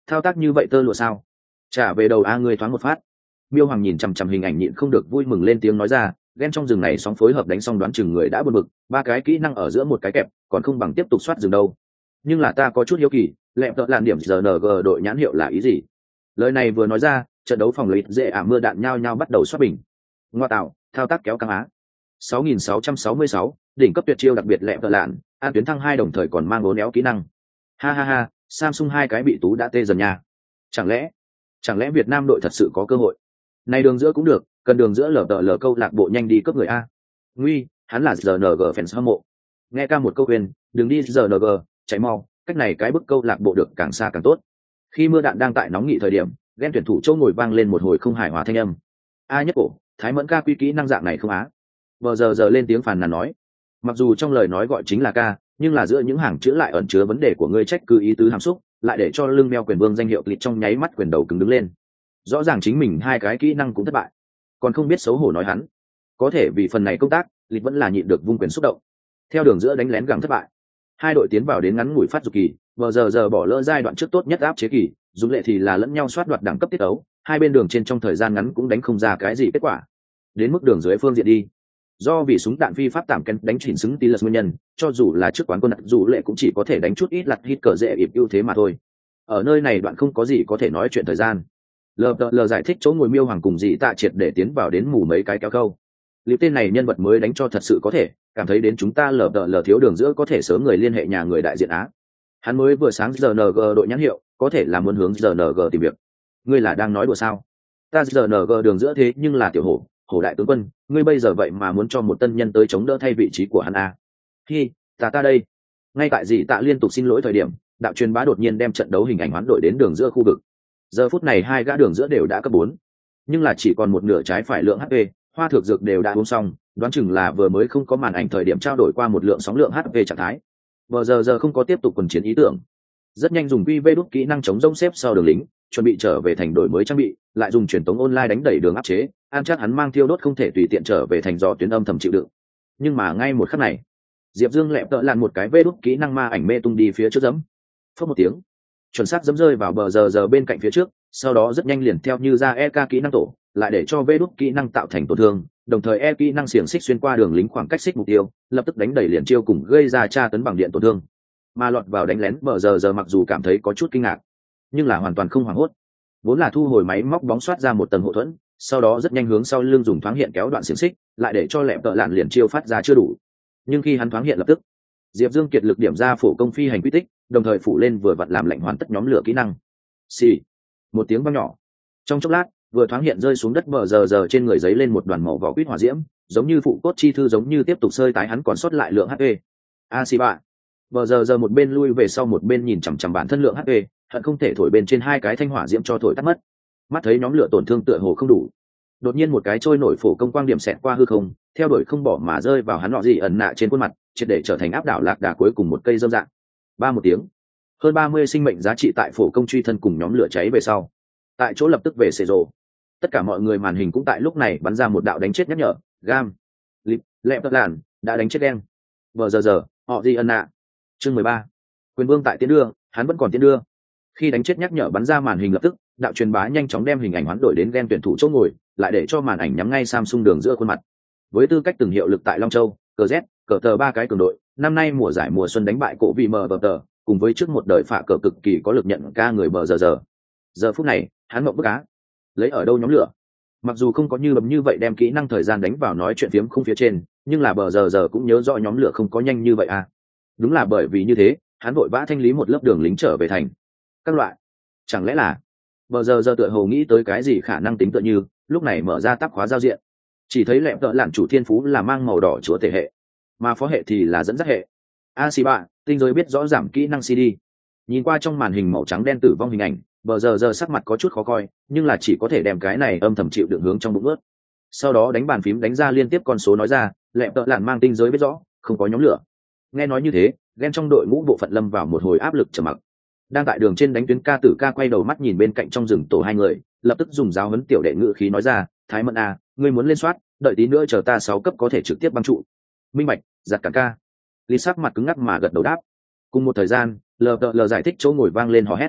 thao tác như vậy tơ lụa sao? Trả về đầu a ngươi thoáng một phát. Miêu Hoàng nhìn chằm chằm hình ảnh nhịn không được vui mừng lên tiếng nói ra, ghen trong rừng này sóng phối hợp đánh xong đoán chừng người đã buồn bực, ba cái kỹ năng ở giữa một cái kẹp, còn không bằng tiếp tục soát rừng đâu. Nhưng là ta có chút hiếu kỳ, lẹp tợ làn điểm rờ en giê đội nhãn hiệu là ý gì? Lời này vừa nói ra, trận đấu phòng lấy dễ ả mưa đạn nhao nhao bắt đầu soát bình. Ngoa tạo, thao tác kéo căng á. sáu nghìn sáu trăm sáu mươi sáu, đỉnh cấp tuyệt chiêu đặc biệt lẹp tợ lạn, an tuyến thăng hai đồng thời còn mang bốn éo kỹ năng. Ha ha ha, Samsung hai cái bị tú đã tê dần nha. Chẳng lẽ, chẳng lẽ Việt Nam đội thật sự có cơ hội? Này đường giữa cũng được, cần đường giữa lờ tờ lờ câu lạc bộ nhanh đi cướp người a. Nguy, hắn là rờ en giê fans hâm mộ. Nghe ca một câu khuyên, đừng đi rờ en giê, chạy mau, cách này cái bức câu lạc bộ được càng xa càng tốt. Khi mưa đạn đang tại nóng nghị thời điểm, ghen tuyển thủ châu ngồi vang lên một hồi không hài hòa thanh âm. A nhất cổ, Thái Mẫn ca quy kỹ năng dạng này không á? Vừa giờ giờ lên tiếng phàn nàn nói. Mặc dù trong lời nói gọi chính là ca, nhưng là giữa những hàng chữ lại ẩn chứa vấn đề của ngươi trách cứ ý tứ hàm xúc, lại để cho lưng meo quyền vương danh hiệu lịch trong nháy mắt quyền đầu cứng đứng lên. Rõ ràng chính mình hai cái kỹ năng cũng thất bại, còn không biết xấu hổ nói hắn. Có thể vì phần này công tác, lịch vẫn là nhịn được vung quyền xúc động. Theo đường giữa đánh lén gắng thất bại, hai đội tiến vào đến ngắn ngủi phát dục kỳ, vừa giờ giờ bỏ lỡ giai đoạn trước tốt nhất áp chế kỳ, dùng lệ thì là lẫn nhau soát đoạt đẳng cấp tiết ấu, hai bên đường trên trong thời gian ngắn cũng đánh không ra cái gì kết quả. Đến mức đường dưới phương diện đi, do vì súng đạn phi pháp tạm kén đánh chỉnh xứng tí lật nguyên nhân, cho dù là trước quán quân đặt dù lệ cũng chỉ có thể đánh chút ít lặt hít cờ dễ ịp ưu thế mà thôi. Ở nơi này đoạn không có gì có thể nói chuyện thời gian. Lờ lờ giải thích chỗ ngồi Miêu Hoàng cùng dị tạ triệt để tiến vào đến mù mấy cái kéo câu. Lý tên này nhân vật mới đánh cho thật sự có thể, cảm thấy đến chúng ta lờ lờ thiếu đường giữa có thể sớm người liên hệ nhà người đại diện Á. Hắn mới vừa sáng rờ en giê đội nhãn hiệu, có thể là muốn hướng rờ en giê tìm việc. Ngươi là đang nói đùa sao? Ta rờ en giê đường giữa thế nhưng là tiểu hổ, hổ đại tướng quân, ngươi bây giờ vậy mà muốn cho một tân nhân tới chống đỡ thay vị trí của hắn à? Hi, ta ta đây. Ngay tại dị tạ liên tục xin lỗi thời điểm, đạo truyền bá đột nhiên đem trận đấu hình ảnh hoán đổi đến đường giữa khu vực. Giờ phút này hai gã đường giữa đều đã cấp bốn, nhưng là chỉ còn một nửa trái phải lượng hát pê, hoa thược dược đều đã uống xong, đoán chừng là vừa mới không có màn ảnh thời điểm trao đổi qua một lượng sóng lượng hát pê trạng thái. Vừa giờ giờ không có tiếp tục quần chiến ý tưởng, rất nhanh dùng quy vê đút kỹ năng chống rông xếp sau đường lính, chuẩn bị trở về thành đổi mới trang bị, lại dùng truyền tống online đánh đẩy đường áp chế, an chắc hắn mang thiêu đốt không thể tùy tiện trở về thành do tuyến âm thầm chịu đựng. Nhưng mà ngay một khắc này, Diệp Dương lẹp tợ lặn một cái vê đút kỹ năng ma ảnh mê tung đi phía trước giẫm, phất một tiếng, chuẩn xác giẫm rơi vào bờ giờ giờ bên cạnh phía trước, sau đó rất nhanh liền theo như ra e ca kỹ năng tổ, lại để cho vê đút kỹ năng tạo thành tổn thương, đồng thời e kỹ năng xiềng xích xuyên qua đường lính khoảng cách xích mục tiêu, lập tức đánh đẩy liền chiêu cùng gây ra tra tấn bằng điện tổn thương. Mà lọt vào đánh lén bờ giờ giờ mặc dù cảm thấy có chút kinh ngạc, nhưng là hoàn toàn không hoảng hốt, vốn là thu hồi máy móc bóng xoát ra một tầng hộ thuẫn, sau đó rất nhanh hướng sau lưng dùng thoáng hiện kéo đoạn xiềng xích, lại để cho lẹp tợ lạn liền chiêu phát ra chưa đủ. Nhưng khi hắn thoáng hiện lập tức, Diệp Dương kiệt lực điểm ra phổ công phi hành quy tích, đồng thời phủ lên vừa vặn làm lạnh hoàn tất nhóm lửa kỹ năng. Xì, một tiếng vang nhỏ. Trong chốc lát, vừa thoáng hiện rơi xuống đất bờ giờ giờ trên người giấy lên một đoàn màu vỏ quýt hỏa diễm, giống như phụ cốt chi thư giống như tiếp tục sơi tái hắn còn sót lại lượng hát pê. A xì bạ. Bờ giờ giờ một bên lui về sau một bên nhìn chằm chằm bản thân lượng hát pê, hận không thể thổi bên trên hai cái thanh hỏa diễm cho thổi tắt mất. Mắt thấy nhóm lửa tổn thương tựa hồ không đủ, đột nhiên một cái trôi nổi phổ công quang điểm xẹt qua hư không, theo đuổi không bỏ mà rơi vào hắn nọ gì ẩn nạ trên khuôn mặt, triệt để trở thành áp đảo lạc đà cuối cùng một cây dâm dạng. Ba một tiếng, hơn ba mươi sinh mệnh giá trị tại phổ công truy thân cùng nhóm lửa cháy về sau, tại chỗ lập tức về xề rồ. Tất cả mọi người màn hình cũng tại lúc này bắn ra một đạo đánh chết nhắc nhở, gam, lip, lẹp tất làn đã đánh chết đen. Vừa giờ giờ, họ gì ẩn nạ. Chương mười ba, quyền vương tại tiến đưa, hắn vẫn còn tiến đưa. Khi đánh chết nhắc nhở bắn ra màn hình lập tức, đạo truyền bá nhanh chóng đem hình ảnh hoán đổi đến gen tuyển thủ chỗ ngồi, lại để cho màn ảnh nhắm ngay Samsung đường giữa khuôn mặt. Với tư cách từng hiệu lực tại Long Châu, cờ Z, cờ tờ ba cái cường đội, năm nay mùa giải mùa xuân đánh bại cổ vì mờ tờ, cùng với trước một đời phạ cờ cực kỳ có lực nhận ca người bờ giờ giờ. Giờ phút này, hắn mộng bức á, lấy ở đâu nhóm lửa? Mặc dù không có như bấm như vậy đem kỹ năng thời gian đánh vào nói chuyện phiếm không phía trên, nhưng là bờ giờ giờ cũng nhớ rõ nhóm lửa không có nhanh như vậy à. Đúng là bởi vì như thế, hắn vội vã thanh lý một lớp đường lính trở về thành. Các loại, chẳng lẽ là bờ giờ giờ tựa hồ nghĩ tới cái gì khả năng tính tựa như, lúc này mở ra tab khóa giao diện, chỉ thấy lẹm tợ lạn chủ thiên phú là mang màu đỏ chúa tể hệ, mà phó hệ thì là dẫn dắt hệ. A xì bạ, tinh giới biết rõ giảm kỹ năng xê đê. Nhìn qua trong màn hình màu trắng đen tử vong hình ảnh, bờ giờ giờ sắc mặt có chút khó coi, nhưng là chỉ có thể đem cái này âm thầm chịu đựng hướng trong bụng ướt. Sau đó đánh bàn phím đánh ra liên tiếp con số nói ra, lẹm tợ lạn mang tinh giới biết rõ, không có nhóm lửa. Nghe nói như thế, ghen trong đội ngũ bộ phận lâm vào một hồi áp lực trầm mặc. Đang tại đường trên đánh tuyến ca tử ca quay đầu mắt nhìn bên cạnh trong rừng tổ hai người, lập tức dùng giáo huấn tiểu đệ ngữ khí nói ra, Thái Mẫn à, ngươi muốn lên soát, đợi tí nữa chờ ta sáu cấp có thể trực tiếp băng trụ. Minh bạch, giặt cả ca. Lý sắc mặt cứng ngắc mà gật đầu đáp. Cùng một thời gian, lờ lờ giải thích chỗ ngồi vang lên hò hét.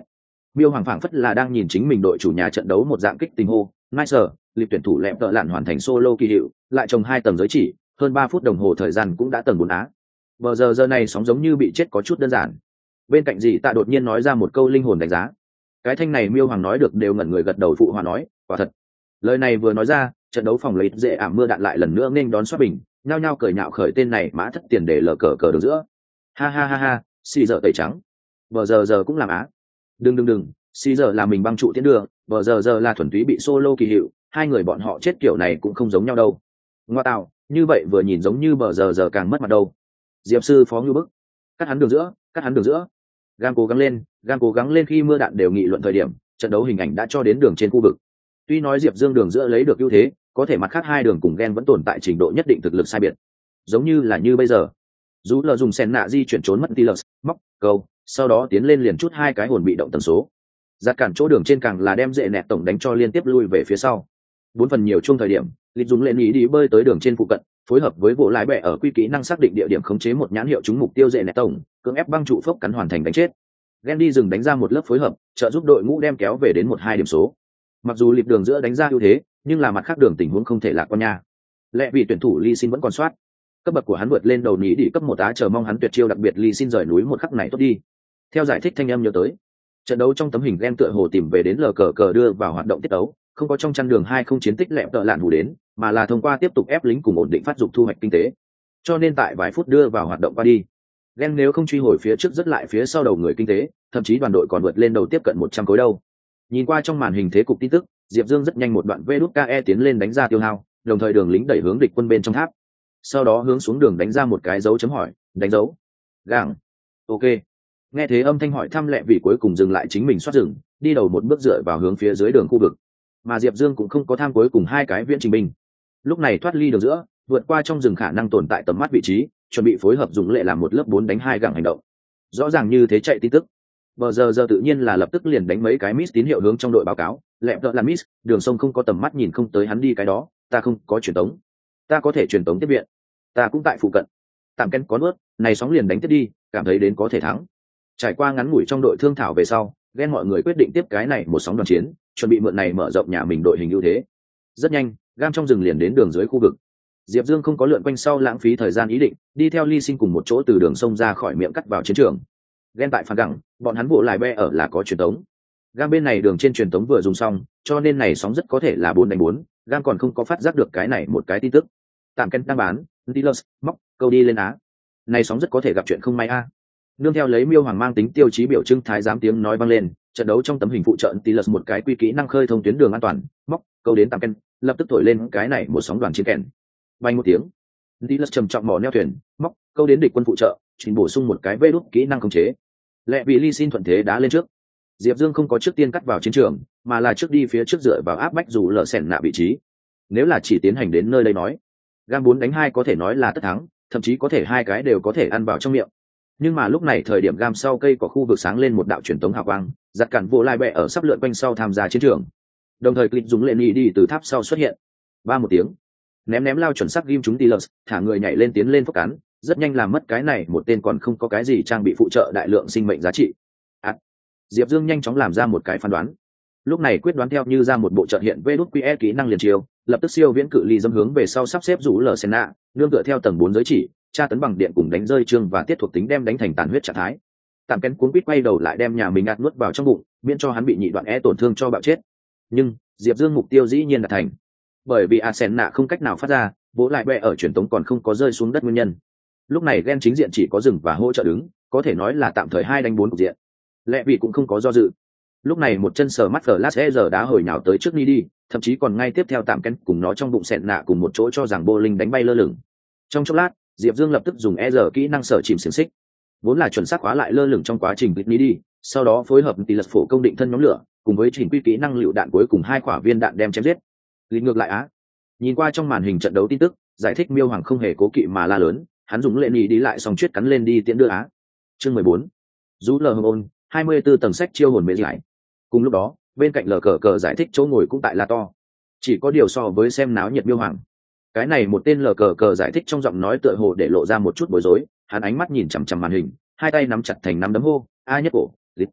Miêu Hoàng phảng phất là đang nhìn chính mình đội chủ nhà trận đấu một dạng kích tình hô, nice, liệp tuyển thủ lẹm tợ lạn hoàn thành solo kỳ hiệu, lại trồng hai tầng giới chỉ, hơn ba phút đồng hồ thời gian cũng đã tầng bốn á. Bờ giờ giờ này sóng giống như bị chết có chút đơn giản. Bên cạnh gì tạ đột nhiên nói ra một câu linh hồn đánh giá. Cái thanh này Miêu Hoàng nói được đều ngẩn người gật đầu phụ hòa nói, quả thật. Lời này vừa nói ra, trận đấu phòng lấy dễ ảm mưa đạn lại lần nữa nên đón xoát bình, nhao nhao cười nhạo khởi tên này mã thất tiền để lờ cờ cờ đường giữa. Ha ha ha ha, xì giờ tẩy trắng. Bờ giờ giờ cũng làm á. Đừng đừng đừng, xì giờ là mình băng trụ tiến đường, bờ giờ giờ là thuần túy bị solo kỳ hiệu, hai người bọn họ chết kiểu này cũng không giống nhau đâu. Ngoa tạo, như vậy vừa nhìn giống như bờ giờ giờ càng mất mặt đâu. Diệp sư phó ngưu bức, cắt hắn đường giữa, cắt hắn đường giữa. Gam cố gắng lên, Gam cố gắng lên khi mưa đạn đều nghị luận thời điểm, trận đấu hình ảnh đã cho đến đường trên khu vực. Tuy nói Diệp Dương đường giữa lấy được ưu thế, có thể mặt khác hai đường cùng Gen vẫn tồn tại trình độ nhất định thực lực sai biệt. Giống như là như bây giờ, dù là dùng sen nạ di chuyển trốn mất Tilus, móc, câu, sau đó tiến lên liền chút hai cái hồn bị động tần số. Giặt cản chỗ đường trên càng là đem dễ nẹt tổng đánh cho liên tiếp lui về phía sau. Bốn phần nhiều chung thời điểm, lịch dùng lên ý đi bơi tới đường trên phụ cận, phối hợp với bộ lái bè ở quy kỹ năng xác định địa điểm khống chế một nhãn hiệu trúng mục tiêu dễ nẹt tổng, cưỡng ép băng trụ phốc cắn hoàn thành đánh chết. Gen đi dừng đánh ra một lớp phối hợp, trợ giúp đội ngũ đem kéo về đến một hai điểm số. Mặc dù lịp đường giữa đánh ra ưu thế, nhưng là mặt khác đường tình huống không thể lạc quan nha. Lẽ vì tuyển thủ Lee Sin vẫn còn soát, cấp bậc của hắn vượt lên đầu ní đi cấp một á, chờ mong hắn tuyệt chiêu đặc biệt Lee Sin rời núi một khắc này tốt đi. Theo giải thích thanh âm nhớ tới, trận đấu trong tấm hình Gen tựa hồ tìm về đến lờ cờ cờ đưa vào hoạt động tiết đấu, không có trong chăn đường hai không chiến tích lẹm tợ lạn hù đến, mà là thông qua tiếp tục ép lính cùng ổn định phát dục thu hoạch kinh tế. Cho nên tại vài phút đưa vào hoạt động qua đi, Gen nếu không truy hồi phía trước rất lại phía sau đầu người kinh tế, thậm chí đoàn đội còn vượt lên đầu tiếp cận một trăm khối đâu. Nhìn qua trong màn hình thế cục tin tức, Diệp Dương rất nhanh một đoạn vê đút ke tiến lên đánh ra tiêu hao, đồng thời đường lính đẩy hướng địch quân bên trong tháp. Sau đó hướng xuống đường đánh ra một cái dấu chấm hỏi, đánh dấu. Gàng. Ok. Nghe thế âm thanh hỏi thăm lẹ vì cuối cùng dừng lại chính mình soát rừng, đi đầu một bước dựa vào hướng phía dưới đường khu vực. Mà Diệp Dương cũng không có tham cuối cùng hai cái viễn trình binh. Lúc này thoát ly đường giữa, vượt qua trong rừng khả năng tồn tại tầm mắt vị trí, chuẩn bị phối hợp dùng lệ làm một lớp bốn đánh hai gặng hành động. Rõ ràng như thế chạy tin tức. Bờ giờ giờ tự nhiên là lập tức liền đánh mấy cái miss tín hiệu hướng trong đội báo cáo, lẹ vợ là miss, đường sông không có tầm mắt nhìn không tới hắn đi cái đó, ta không có truyền tống. Ta có thể truyền tống tiếp viện. Ta cũng tại phụ cận. Tạm Ken có nuốt, này sóng liền đánh tiếp đi, cảm thấy đến có thể thắng. Trải qua ngắn ngủi trong đội thương thảo về sau, Gen mọi người quyết định tiếp cái này một sóng đoàn chiến, chuẩn bị mượn này mở rộng nhà mình đội hình ưu thế. Rất nhanh, Gam trong rừng liền đến đường dưới khu vực. Diệp Dương không có lượn quanh sau lãng phí thời gian ý định, đi theo Ly Sinh cùng một chỗ từ đường sông ra khỏi miệng cắt vào chiến trường. Gen tại phản gẳng, bọn hắn bộ lại be ở là có truyền tống. Gam bên này đường trên truyền tống vừa dùng xong, cho nên này sóng rất có thể là bốn đánh bốn. Gam còn không có phát giác được cái này một cái tin tức. Tạm Ken đang bán, Tilus, móc, câu đi lên á. Này sóng rất có thể gặp chuyện không may a. Nương theo lấy Miêu Hoàng mang tính tiêu chí biểu trưng thái giám tiếng nói vang lên, trận đấu trong tấm hình phụ trợ Tilus một cái quy kỹ năng khơi thông tuyến đường an toàn, móc, câu đến Tạm Ken, lập tức thổi lên cái này một sóng đoàn chiến kèn. Bay một tiếng, Tilus trầm trọng mò neo thuyền, móc, câu đến địch quân phụ trợ, chuyển bổ sung một cái vê đút kỹ năng khống chế. Lẹ vì Ly Sin thuận thế đá lên trước. Diệp Dương không có trước tiên cắt vào chiến trường, mà là trước đi phía trước dựa vào áp bách dù lờ sèn nạ vị trí. Nếu là chỉ tiến hành đến nơi đây nói, Gam bốn đánh hai có thể nói là tất thắng, thậm chí có thể hai cái đều có thể ăn vào trong miệng. Nhưng mà lúc này thời điểm Gam sau cây có khu vực sáng lên một đạo truyền tống hào quang, giật cản vô lai bẹ ở sắp lượn quanh sau tham gia chiến trường. Đồng thời clip dùng lệ nhị đi từ tháp sau xuất hiện. Ba một tiếng, ném ném lao chuẩn xác ghim chúng Tilus, thả người nhảy lên tiến lên phốc cắn, rất nhanh làm mất cái này một tên còn không có cái gì trang bị phụ trợ đại lượng sinh mệnh giá trị. À, Diệp Dương nhanh chóng làm ra một cái phán đoán. Lúc này quyết đoán theo như ra một bộ trận hiện vê đút quy e kỹ năng liền chiêu, lập tức siêu viễn cự ly dâm hướng về sau sắp xếp rủ lờ Senna, nương tựa theo tầng bốn giới chỉ, tra tấn bằng điện cùng đánh rơi chương và tiết thuộc tính đem đánh thành tàn huyết trạng thái. Tạm Ken cuốn quýt quay đầu lại đem nhà mình ngạt nuốt vào trong bụng, miễn cho hắn bị nhị đoạn e tổn thương cho bạo chết. Nhưng Diệp Dương mục tiêu dĩ nhiên là thành, bởi vì Asenna không cách nào phát ra, vỗ lại bẹ ở truyền tống còn không có rơi xuống đất nguyên nhân. Lúc này Gen chính diện chỉ có dừng và hỗ trợ đứng, có thể nói là tạm thời hai đánh bốn cục diện. Lẽ vì cũng không có do dự. Lúc này một chân sờ mắt Flash giờ đá hồi nhào tới trước Nidi, thậm chí còn ngay tiếp theo Tạm Ken cùng nó trong bụng sẹn nạ cùng một chỗ cho rằng bô linh đánh bay lơ lửng. Trong chốc lát, Diệp Dương lập tức dùng e rờ kỹ năng sở chìm xiềng xích, vốn là chuẩn xác hóa lại lơ lửng trong quá trình bịt Nidi, sau đó phối hợp tỷ lật phổ công định thân nhóm lửa, cùng với chỉnh quy kỹ năng lựu đạn cuối cùng hai quả viên đạn đem chém giết. Lý ngược lại á. Nhìn qua trong màn hình trận đấu tin tức, giải thích Miêu Hoàng không hề cố kỵ mà la lớn, hắn dùng lệ nhị đi lại xong chuyết cắn lên đi tiễn đưa á. Chương mười bốn. Rú lờ hồng ôn, hai mươi bốn tầng sách chiêu hồn mê giải. Cùng lúc đó, bên cạnh lờ cờ cờ giải thích chỗ ngồi cũng tại la to. Chỉ có điều so với xem náo nhiệt Miêu Hoàng, cái này một tên lờ cờ cờ giải thích trong giọng nói tựa hồ để lộ ra một chút bối rối, hắn ánh mắt nhìn chằm chằm màn hình, hai tay nắm chặt thành nắm đấm hô, a nhất cổ, lịch.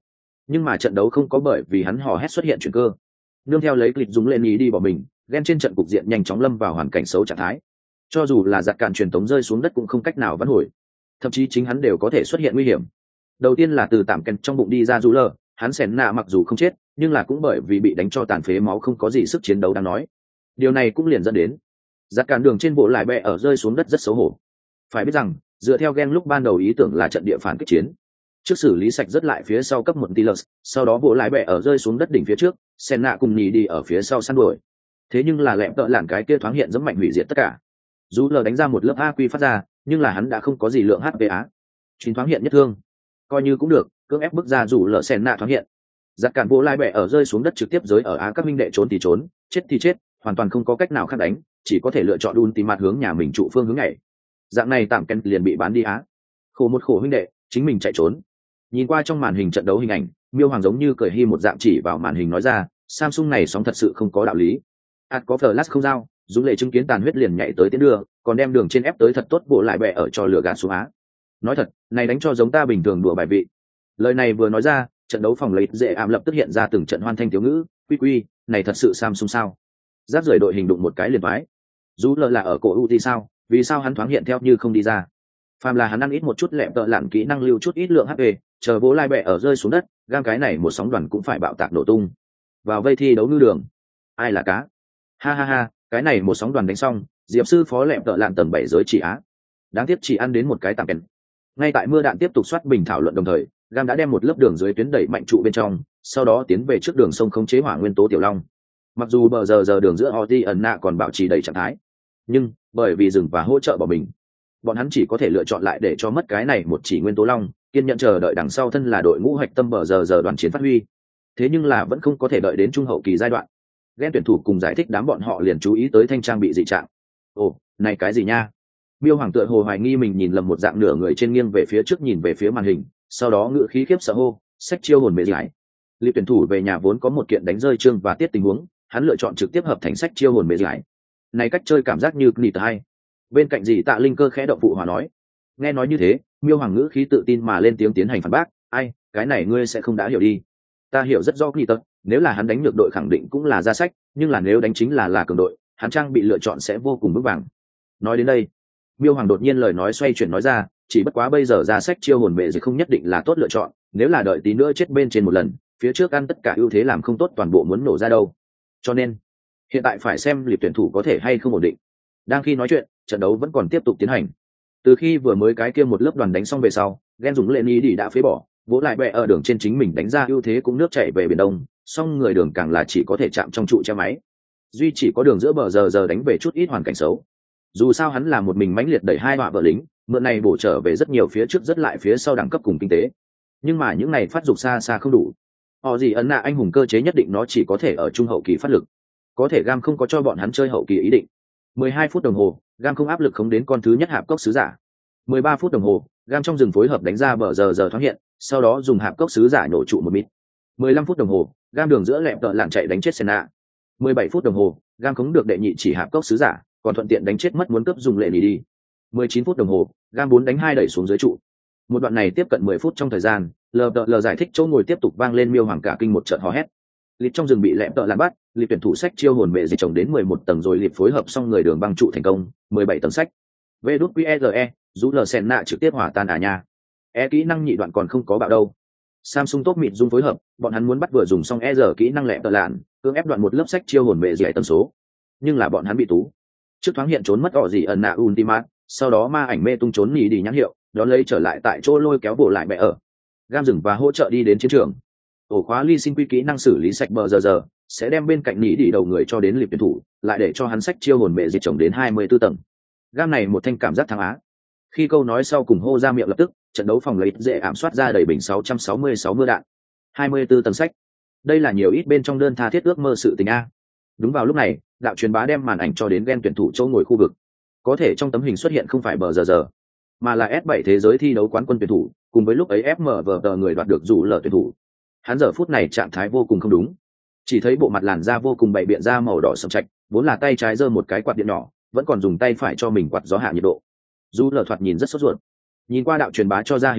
nhưng mà trận đấu không có bởi vì hắn hò hét xuất hiện chuyện cơ. Nương theo lấy clip dùng lên ý đi bỏ mình, ghen trên trận cục diện nhanh chóng lâm vào hoàn cảnh xấu trạng thái. Cho dù là giặt cản truyền tống rơi xuống đất cũng không cách nào vãn hồi, thậm chí chính hắn đều có thể xuất hiện nguy hiểm. Đầu tiên là từ tạm kèn trong bụng đi ra rú lờ, hắn sèn nạ mặc dù không chết nhưng là cũng bởi vì bị đánh cho tàn phế máu không có gì sức chiến đấu đáng nói. Điều này cũng liền dẫn đến giặt cản đường trên bộ lại bẹ ở rơi xuống đất rất xấu hổ. Phải biết rằng dựa theo ghen lúc ban đầu ý tưởng là trận địa phản kích chiến, trước xử lý sạch rất lại phía sau cấp một Tilus, sau đó bộ lại bẹ ở rơi xuống đất đỉnh phía trước, sen nạ cùng nhì đi ở phía sau săn đuổi. Thế nhưng là lẹm tợ lạn cái kia thoáng hiện giống mạnh hủy diệt tất cả. Dù lờ đánh ra một lớp a quy phát ra, nhưng là hắn đã không có gì lượng hát pê á. Chính thoáng hiện nhất thương, coi như cũng được, cưỡng ép bước ra dù lờ sen nạ thoáng hiện. Giặt cản bộ lại bẹ ở rơi xuống đất trực tiếp giới ở á, các minh đệ trốn thì trốn, chết thì chết, hoàn toàn không có cách nào khác đánh, chỉ có thể lựa chọn đun tìm mặt hướng nhà mình trụ phương hướng này. Dạng này tạm kén liền bị bán đi á. Khổ một khổ huynh đệ, chính mình chạy trốn. Nhìn qua trong màn hình trận đấu hình ảnh, Miêu Hoàng giống như cười hi một dạng chỉ vào màn hình nói ra, Samsung này sóng thật sự không có đạo lý. Át có flash không giao, Dũng Lệ chứng kiến tàn huyết liền nhảy tới tiến đưa, còn đem đường trên ép tới thật tốt bộ lại bẹ ở cho lửa gạt xuống á. Nói thật, này đánh cho giống ta bình thường đùa bài vị. Lời này vừa nói ra, trận đấu phòng lấy dễ ảm lập tức hiện ra từng trận hoan thanh thiếu ngữ, quy quy, này thật sự Samsung sao? Giáp rời đội hình đụng một cái liền vái. Dù lờ là ở cổ u thì sao, vì sao hắn thoáng hiện theo như không đi ra? Phàm là hắn ăn ít một chút lẹm tợ lặn kỹ năng lưu chút ít lượng hát pê, chờ bố lai bẹ ở rơi xuống đất, gam cái này một sóng đoàn cũng phải bạo tạc nổ tung. Vào vây thi đấu ngư đường, ai là cá? Ha ha ha, cái này một sóng đoàn đánh xong, Diệp sư phó lẹm tợ lặn tầng bảy giới chỉ á. Đáng tiếc chỉ ăn đến một cái tạm kèn. Ngay tại mưa đạn tiếp tục soát bình thảo luận đồng thời, gam đã đem một lớp đường dưới tuyến đẩy mạnh trụ bên trong, sau đó tiến về trước đường sông khống chế hỏa nguyên tố tiểu long. Mặc dù bờ giờ giờ đường giữa Oti ẩn nạ còn bảo trì đầy trạng thái, nhưng bởi vì dừng và hỗ trợ bỏ mình, bọn hắn chỉ có thể lựa chọn lại để cho mất cái này một chỉ nguyên tố long, kiên nhận chờ đợi đằng sau thân là đội ngũ hạch tâm bờ giờ giờ đoàn chiến phát huy. Thế nhưng là vẫn không có thể đợi đến trung hậu kỳ giai đoạn. Ghen tuyển thủ cùng giải thích đám bọn họ liền chú ý tới thanh trang bị dị trạng. Ồ, này cái gì nha? Miêu Hoàng tựa hồ hoài nghi mình nhìn lầm một dạng nửa người trên nghiêng về phía trước nhìn về phía màn hình, sau đó ngựa khí khiếp sợ hô, sách chiêu hồn mê giải. Liệp tuyển thủ về nhà vốn có một kiện đánh rơi chương và tiết tình huống, hắn lựa chọn trực tiếp hợp thành sách chiêu hồn mê giải. Này cách chơi cảm giác như nịt hay. Bên cạnh gì Tạ Linh Cơ khẽ động phụ hòa nói. Nghe nói như thế, Miêu Hoàng ngữ khí tự tin mà lên tiếng tiến hành phản bác, ai, cái này ngươi sẽ không đã hiểu đi. Ta hiểu rất rõ nịt, nếu là hắn đánh được đội khẳng định cũng là ra sách, nhưng là nếu đánh chính là là cường đội, hắn trang bị lựa chọn sẽ vô cùng vững vàng. Nói đến đây, Miêu Hoàng đột nhiên lời nói xoay chuyển nói ra, chỉ bất quá bây giờ ra sách chiêu hồn mẹ gì không nhất định là tốt lựa chọn, nếu là đợi tí nữa chết bên trên một lần, phía trước ăn tất cả ưu thế làm không tốt toàn bộ muốn nổ ra đâu. Cho nên, hiện tại phải xem liệp tuyển thủ có thể hay không ổn định. Đang khi nói chuyện, trận đấu vẫn còn tiếp tục tiến hành. Từ khi vừa mới cái kia một lớp đoàn đánh xong về sau, Gen dùng lên ý đi đã phế bỏ, vỗ lại bẹ ở đường trên chính mình đánh ra ưu thế cũng nước chảy về biển đông, song người đường càng là chỉ có thể chạm trong trụ che máy. Duy chỉ có đường giữa bờ giờ giờ đánh về chút ít hoàn cảnh xấu. Dù sao hắn là một mình mãnh liệt đẩy hai họa vợ lính, mượn này bổ trở về rất nhiều phía trước rất lại phía sau đẳng cấp cùng kinh tế. Nhưng mà những này phát dục xa xa không đủ. Họ gì ấn nạ anh hùng cơ chế nhất định nó chỉ có thể ở trung hậu kỳ phát lực. Có thể gam không có cho bọn hắn chơi hậu kỳ ý định. mười hai phút đồng hồ, gam không áp lực không đến con thứ nhất hạp cốc sứ giả. mười ba phút đồng hồ, gam trong rừng phối hợp đánh ra bờ giờ giờ thoáng hiện, sau đó dùng hạp cốc sứ giả nổ trụ một mít. mười lăm phút đồng hồ, gam đường giữa lẹm tợ lạng chạy đánh chết Senna. mười bảy phút đồng hồ, gam khống được đệ nhị chỉ hạp cốc sứ giả, còn thuận tiện đánh chết mất muốn cấp dùng lệ đi đi. mười chín phút đồng hồ, gam bốn đánh hai đẩy xuống dưới trụ. Một đoạn này tiếp cận mười phút trong thời gian, lờ đợ lờ giải thích chỗ ngồi tiếp tục vang lên Miêu Hoàng cả kinh một trận hò hét. Liệp trong rừng bị lẹm tợ lạn bắt, liệp tuyển thủ sách chiêu hồn mẹ dịch trồng đến mười một tầng rồi liệp phối hợp xong người đường băng trụ thành công, mười bảy tầng sách. vê đê e rờ e, rú lờ sen nạ trực tiếp hỏa tan à nha. E kỹ năng nhị đoạn còn không có bạo đâu. Samsung tốt mịn dung phối hợp, bọn hắn muốn bắt vừa dùng xong E R kỹ năng lẹm tợ lạn, cưỡng ép đoạn một lớp sách chiêu hồn mẹ dạy tần số. Nhưng là bọn hắn bị tú. Trước thoáng hiện trốn mất họ gì ẩn nạ ultimate, sau đó ma ảnh mê tung trốn nhì đi nhãn hiệu, đón lấy trở lại tại chỗ lôi kéo bộ lại mẹ ở. Gam dừng và hỗ trợ đi đến chiến trường. Ổ khóa ly sinh quy kỹ năng xử lý sạch bờ giờ giờ, sẽ đem bên cạnh nhì đi đầu người cho đến liệp tuyển thủ, lại để cho hắn sách chiêu hồn mẹ dịch trồng đến hai mươi tư tầng. Gam này một thanh cảm giác thắng á. Khi câu nói sau cùng hô ra miệng lập tức, trận đấu phòng lấy dễ ảm soát ra đầy bình sáu trăm sáu mươi sáu mưa đạn, hai mươi tư tầng sách. Đây là nhiều ít bên trong đơn tha thiết ước mơ sự tình a. Đúng vào lúc này, đạo truyền bá đem màn ảnh cho đến Gen tuyển thủ chỗ ngồi khu vực. Có thể trong tấm hình xuất hiện không phải bờ giờ giờ, mà là S bảy thế giới thi đấu quán quân tuyển thủ, cùng với lúc ấy ép em vê tờ người đoạt được dù lờ tuyển thủ. Hắn giờ phút này trạng thái vô cùng không đúng. Chỉ thấy bộ mặt làn da vô cùng bày biện ra màu đỏ sẫm trạch, vốn là tay trái giơ một cái quạt điện nhỏ, vẫn còn dùng tay phải cho mình quạt gió hạ nhiệt độ. Dù lờ thoạt nhìn rất sốt ruột. Nhìn qua đạo truyền bá cho ra hình ảnh,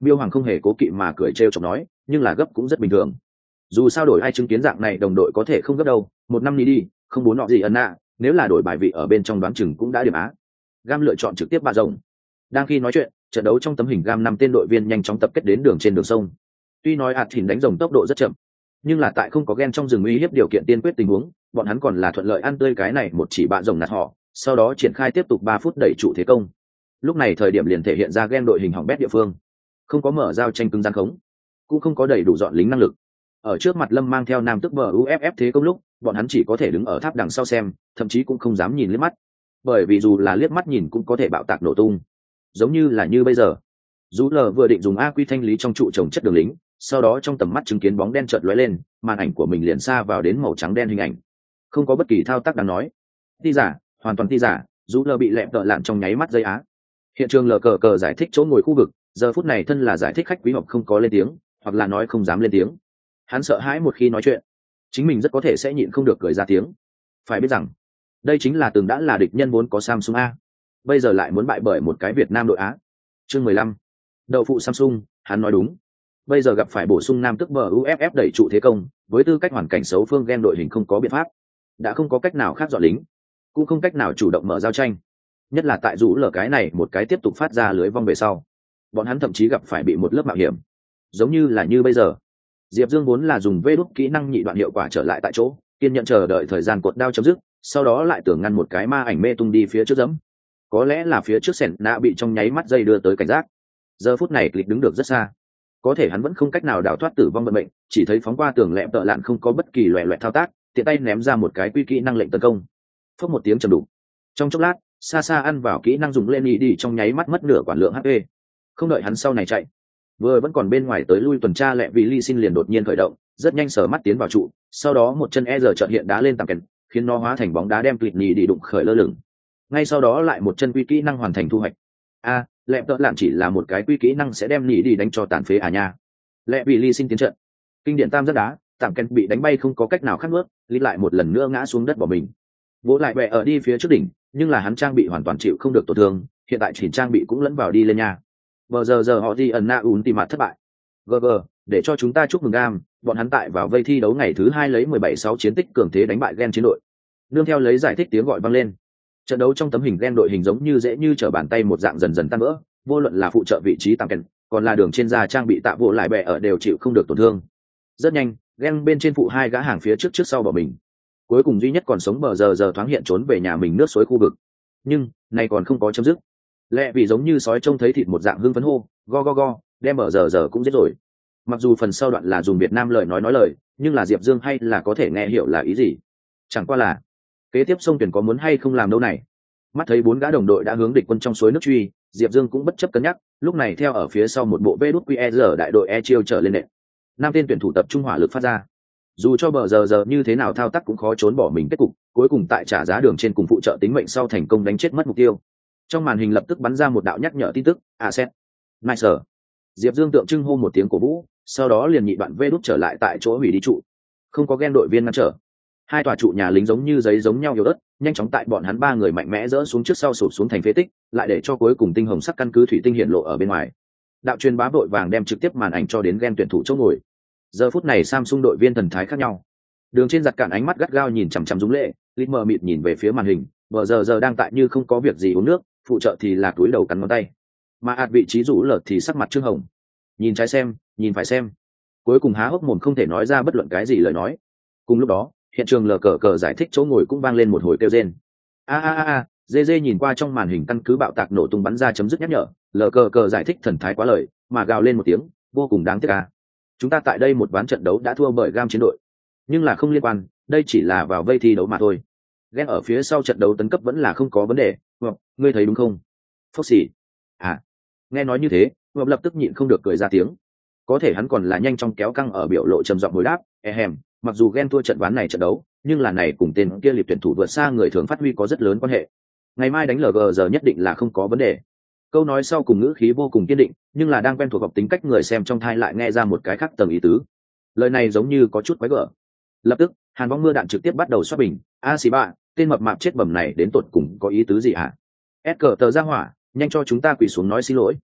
Miêu Hoàng không hề cố kỵ mà cười trêu chọc nói, nhưng là gấp cũng rất bình thường. Dù sao đổi ai chứng kiến dạng này đồng đội có thể không gấp đâu, một năm đi đi, không muốn nọ gì ân nạ, nếu là đổi bài vị ở bên trong đoán chừng cũng đã điểm á. Gam lựa chọn trực tiếp bạ rồng. Đang khi nói chuyện, trận đấu trong tấm hình Gam năm tên đội viên nhanh chóng tập kết đến đường trên đường sông. Tuy nói ạt thìn đánh rồng tốc độ rất chậm, nhưng là tại không có gen trong rừng uy hiếp điều kiện tiên quyết tình huống, bọn hắn còn là thuận lợi ăn tươi cái này một chỉ bạ rồng nạt họ, sau đó triển khai tiếp tục ba phút đẩy trụ thế công. Lúc này thời điểm liền thể hiện ra gen đội hình hỏng bét địa phương, không có mở giao tranh cứng gian khống, cũng không có đầy đủ dọn lính năng lực. Ở trước mặt Lâm mang theo nam tức bờ u ép ép thế công lúc, bọn hắn chỉ có thể đứng ở tháp đằng sau xem, thậm chí cũng không dám nhìn liếc mắt, bởi vì dù là liếc mắt nhìn cũng có thể bạo tạc nổ tung, giống như là như bây giờ. Dù lờ vừa định dùng a quy thanh lý trong trụ trồng chất đường lính, sau đó trong tầm mắt chứng kiến bóng đen chợt lóe lên, màn ảnh của mình liền xa vào đến màu trắng đen hình ảnh, không có bất kỳ thao tác đáng nói. Ti giả, hoàn toàn ti giả, dù lờ bị lẹm tợ lạn trong nháy mắt dây á. Hiện trường lờ cờ cờ giải thích chỗ ngồi khu vực, giờ phút này thân là giải thích khách quý họp không có lên tiếng, hoặc là nói không dám lên tiếng. Hắn sợ hãi một khi nói chuyện, chính mình rất có thể sẽ nhịn không được cười ra tiếng. Phải biết rằng, đây chính là từng đã là địch nhân vốn có Samsung A, bây giờ lại muốn bại bởi một cái Việt Nam đội Á. Chương mười lăm, đậu phụ Samsung, hắn nói đúng. Bây giờ gặp phải bổ sung nam tức bờ u ép ép đẩy trụ thế công, với tư cách hoàn cảnh xấu phương gen đội hình không có biện pháp, đã không có cách nào khác dọn lính, cũng không cách nào chủ động mở giao tranh. Nhất là tại rũ lở cái này một cái tiếp tục phát ra lưới vong về sau, bọn hắn thậm chí gặp phải bị một lớp mạo hiểm, giống như là như bây giờ. Diệp Dương vốn là dùng vê đúc kỹ năng nhị đoạn hiệu quả trở lại tại chỗ, kiên nhận chờ đợi thời gian cột đao chấm dứt, sau đó lại tưởng ngăn một cái ma ảnh mê tung đi phía trước dẫm. Có lẽ là phía trước sẻn nạ bị trong nháy mắt dây đưa tới cảnh giác. Giờ phút này Click đứng được rất xa, có thể hắn vẫn không cách nào đào thoát tử vong vận mệnh, chỉ thấy phóng qua tường lẹm tợ lạn không có bất kỳ loè loẹt thao tác, tiện tay ném ra một cái quy kỹ năng lệnh tấn công. Phốc một tiếng trầm đục. Trong chốc lát, xa xa ăn vào kỹ năng dùng lên ý đi trong nháy mắt mất nửa quản lượng hát pê. Không đợi hắn sau này chạy, vừa vẫn còn bên ngoài tới lui tuần tra lẹ vì ly xin liền đột nhiên khởi động, rất nhanh sở mắt tiến vào trụ, sau đó một chân e giờ chợt hiện đá lên tầm kèn, khiến nó hóa thành bóng đá đem Click nhì đi đụng khởi lơ lửng. Ngay sau đó lại một chân quy kỹ năng hoàn thành thu hoạch. A, à, lẹ tợ lạn chỉ là một cái quy kỹ năng sẽ đem nhì đi đánh cho tàn phế à nha. Lẹ vì ly xin tiến trận, kinh điển tam giác đá, tạm kèn bị đánh bay không có cách nào khác nước, lý lại một lần nữa ngã xuống đất bỏ mình. Vỗ lại bẹ ở đi phía trước đỉnh, nhưng là hắn trang bị hoàn toàn chịu không được tổn thương, hiện tại chỉnh trang bị cũng lẫn vào đi lên nha. Vừa giờ giờ họ đi ẩn na ún tìm mặt thất bại. giê giê, để cho chúng ta chúc mừng Gam, bọn hắn tại vào vây thi đấu ngày thứ hai lấy mười bảy sáu chiến tích cường thế đánh bại Gen chiến đội. Nương theo lấy giải thích tiếng gọi vang lên. Trận đấu trong tấm hình Gen đội hình giống như dễ như trở bàn tay một dạng dần dần tan vỡ, vô luận là phụ trợ vị trí tạm kèn, còn là đường trên da trang bị tạ bộ lại bè ở đều chịu không được tổn thương. Rất nhanh, Gen bên trên phụ hai gã hàng phía trước trước sau bỏ mình. Cuối cùng duy nhất còn sống bờ giờ giờ thoáng hiện trốn về nhà mình nước suối khu vực. Nhưng, này còn không có chấm dứt. Lẹ vì giống như sói trông thấy thịt một dạng hưng phấn hô, go go go, đem bờ giờ giờ cũng giết rồi. Mặc dù phần sau đoạn là dùng Việt Nam lời nói nói lời, nhưng là Diệp Dương hay là có thể nghe hiểu là ý gì. Chẳng qua là, kế tiếp sông tuyển có muốn hay không làm đâu này. Mắt thấy bốn gã đồng đội đã hướng địch quân trong suối nước truy, Diệp Dương cũng bất chấp cân nhắc, lúc này theo ở phía sau một bộ vê đút quy e rờ đại đội e chiêu trở lên nệm. Năm tên tuyển thủ tập trung hỏa lực phát ra. Dù cho bờ giờ giờ như thế nào thao tác cũng khó trốn bỏ mình kết cục, cuối cùng tại trả giá đường trên cùng phụ trợ tính mệnh sau thành công đánh chết mất mục tiêu. Trong màn hình lập tức bắn ra một đạo nhắc nhở tin tức, asset. Nice. Diệp Dương tượng trưng hô một tiếng cổ vũ, sau đó liền nhị đoạn vê đút trở lại tại chỗ hủy đi trụ. Không có Gen đội viên ngăn trở. Hai tòa trụ nhà lính giống như giấy giống nhau yếu ớt, nhanh chóng tại bọn hắn ba người mạnh mẽ dỡ xuống trước sau sụp xuống thành phế tích, lại để cho cuối cùng tinh hồng sắc căn cứ thủy tinh hiện lộ ở bên ngoài. Đạo truyền bá vội vàng đem trực tiếp màn ảnh cho đến Gen tuyển thủ chỗ ngồi. Giờ phút này Samsung đội viên thần thái khác nhau. Đường trên giật cản ánh mắt gắt gao nhìn chằm chằm Dũng Lệ, lít mờ mịt nhìn về phía màn hình, vừa giờ giờ đang tại như không có việc gì uống nước, phụ trợ thì là túi đầu cắn ngón tay. Mà ạt vị trí rũ lợt thì sắc mặt trương hồng. Nhìn trái xem, nhìn phải xem. Cuối cùng há hốc mồm không thể nói ra bất luận cái gì lời nói. Cùng lúc đó, hiện trường lờ cờ cờ giải thích chỗ ngồi cũng vang lên một hồi kêu rên. A a a a, dê dê nhìn qua trong màn hình căn cứ bạo tạc nổ tung bắn ra chấm dứt nhắc nhở, lờ cờ cờ giải thích thần thái quá lời, mà gào lên một tiếng, vô cùng đáng tiếc à. Chúng ta tại đây một ván trận đấu đã thua bởi Gam chiến đội, nhưng là không liên quan, đây chỉ là vào vây thi đấu mà thôi. Gen ở phía sau trận đấu tấn cấp vẫn là không có vấn đề, Ngọc, ngươi thấy đúng không? Foxy. À, nghe nói như thế, Ngọc lập tức nhịn không được cười ra tiếng. Có thể hắn còn là nhanh chóng kéo căng ở biểu lộ trầm giọng hồi đáp, ehem, mặc dù Gen thua trận ván này trận đấu, nhưng là này cùng tên kia liệp tuyển thủ vượt xa người thường phát huy có rất lớn quan hệ. Ngày mai đánh lờ gờ giờ nhất định là không có vấn đề. Câu nói sau cùng ngữ khí vô cùng kiên định, nhưng là đang quen thuộc học tính cách người xem trong thai lại nghe ra một cái khác tầng ý tứ. Lời này giống như có chút quái gở. Lập tức, hàn bóng mưa đạn trực tiếp bắt đầu xoát bình. A xì ba, tên mập mạp chết bầm này đến tột cùng có ý tứ gì hả? S cờ tờ ra hỏa, nhanh cho chúng ta quỳ xuống nói xin lỗi.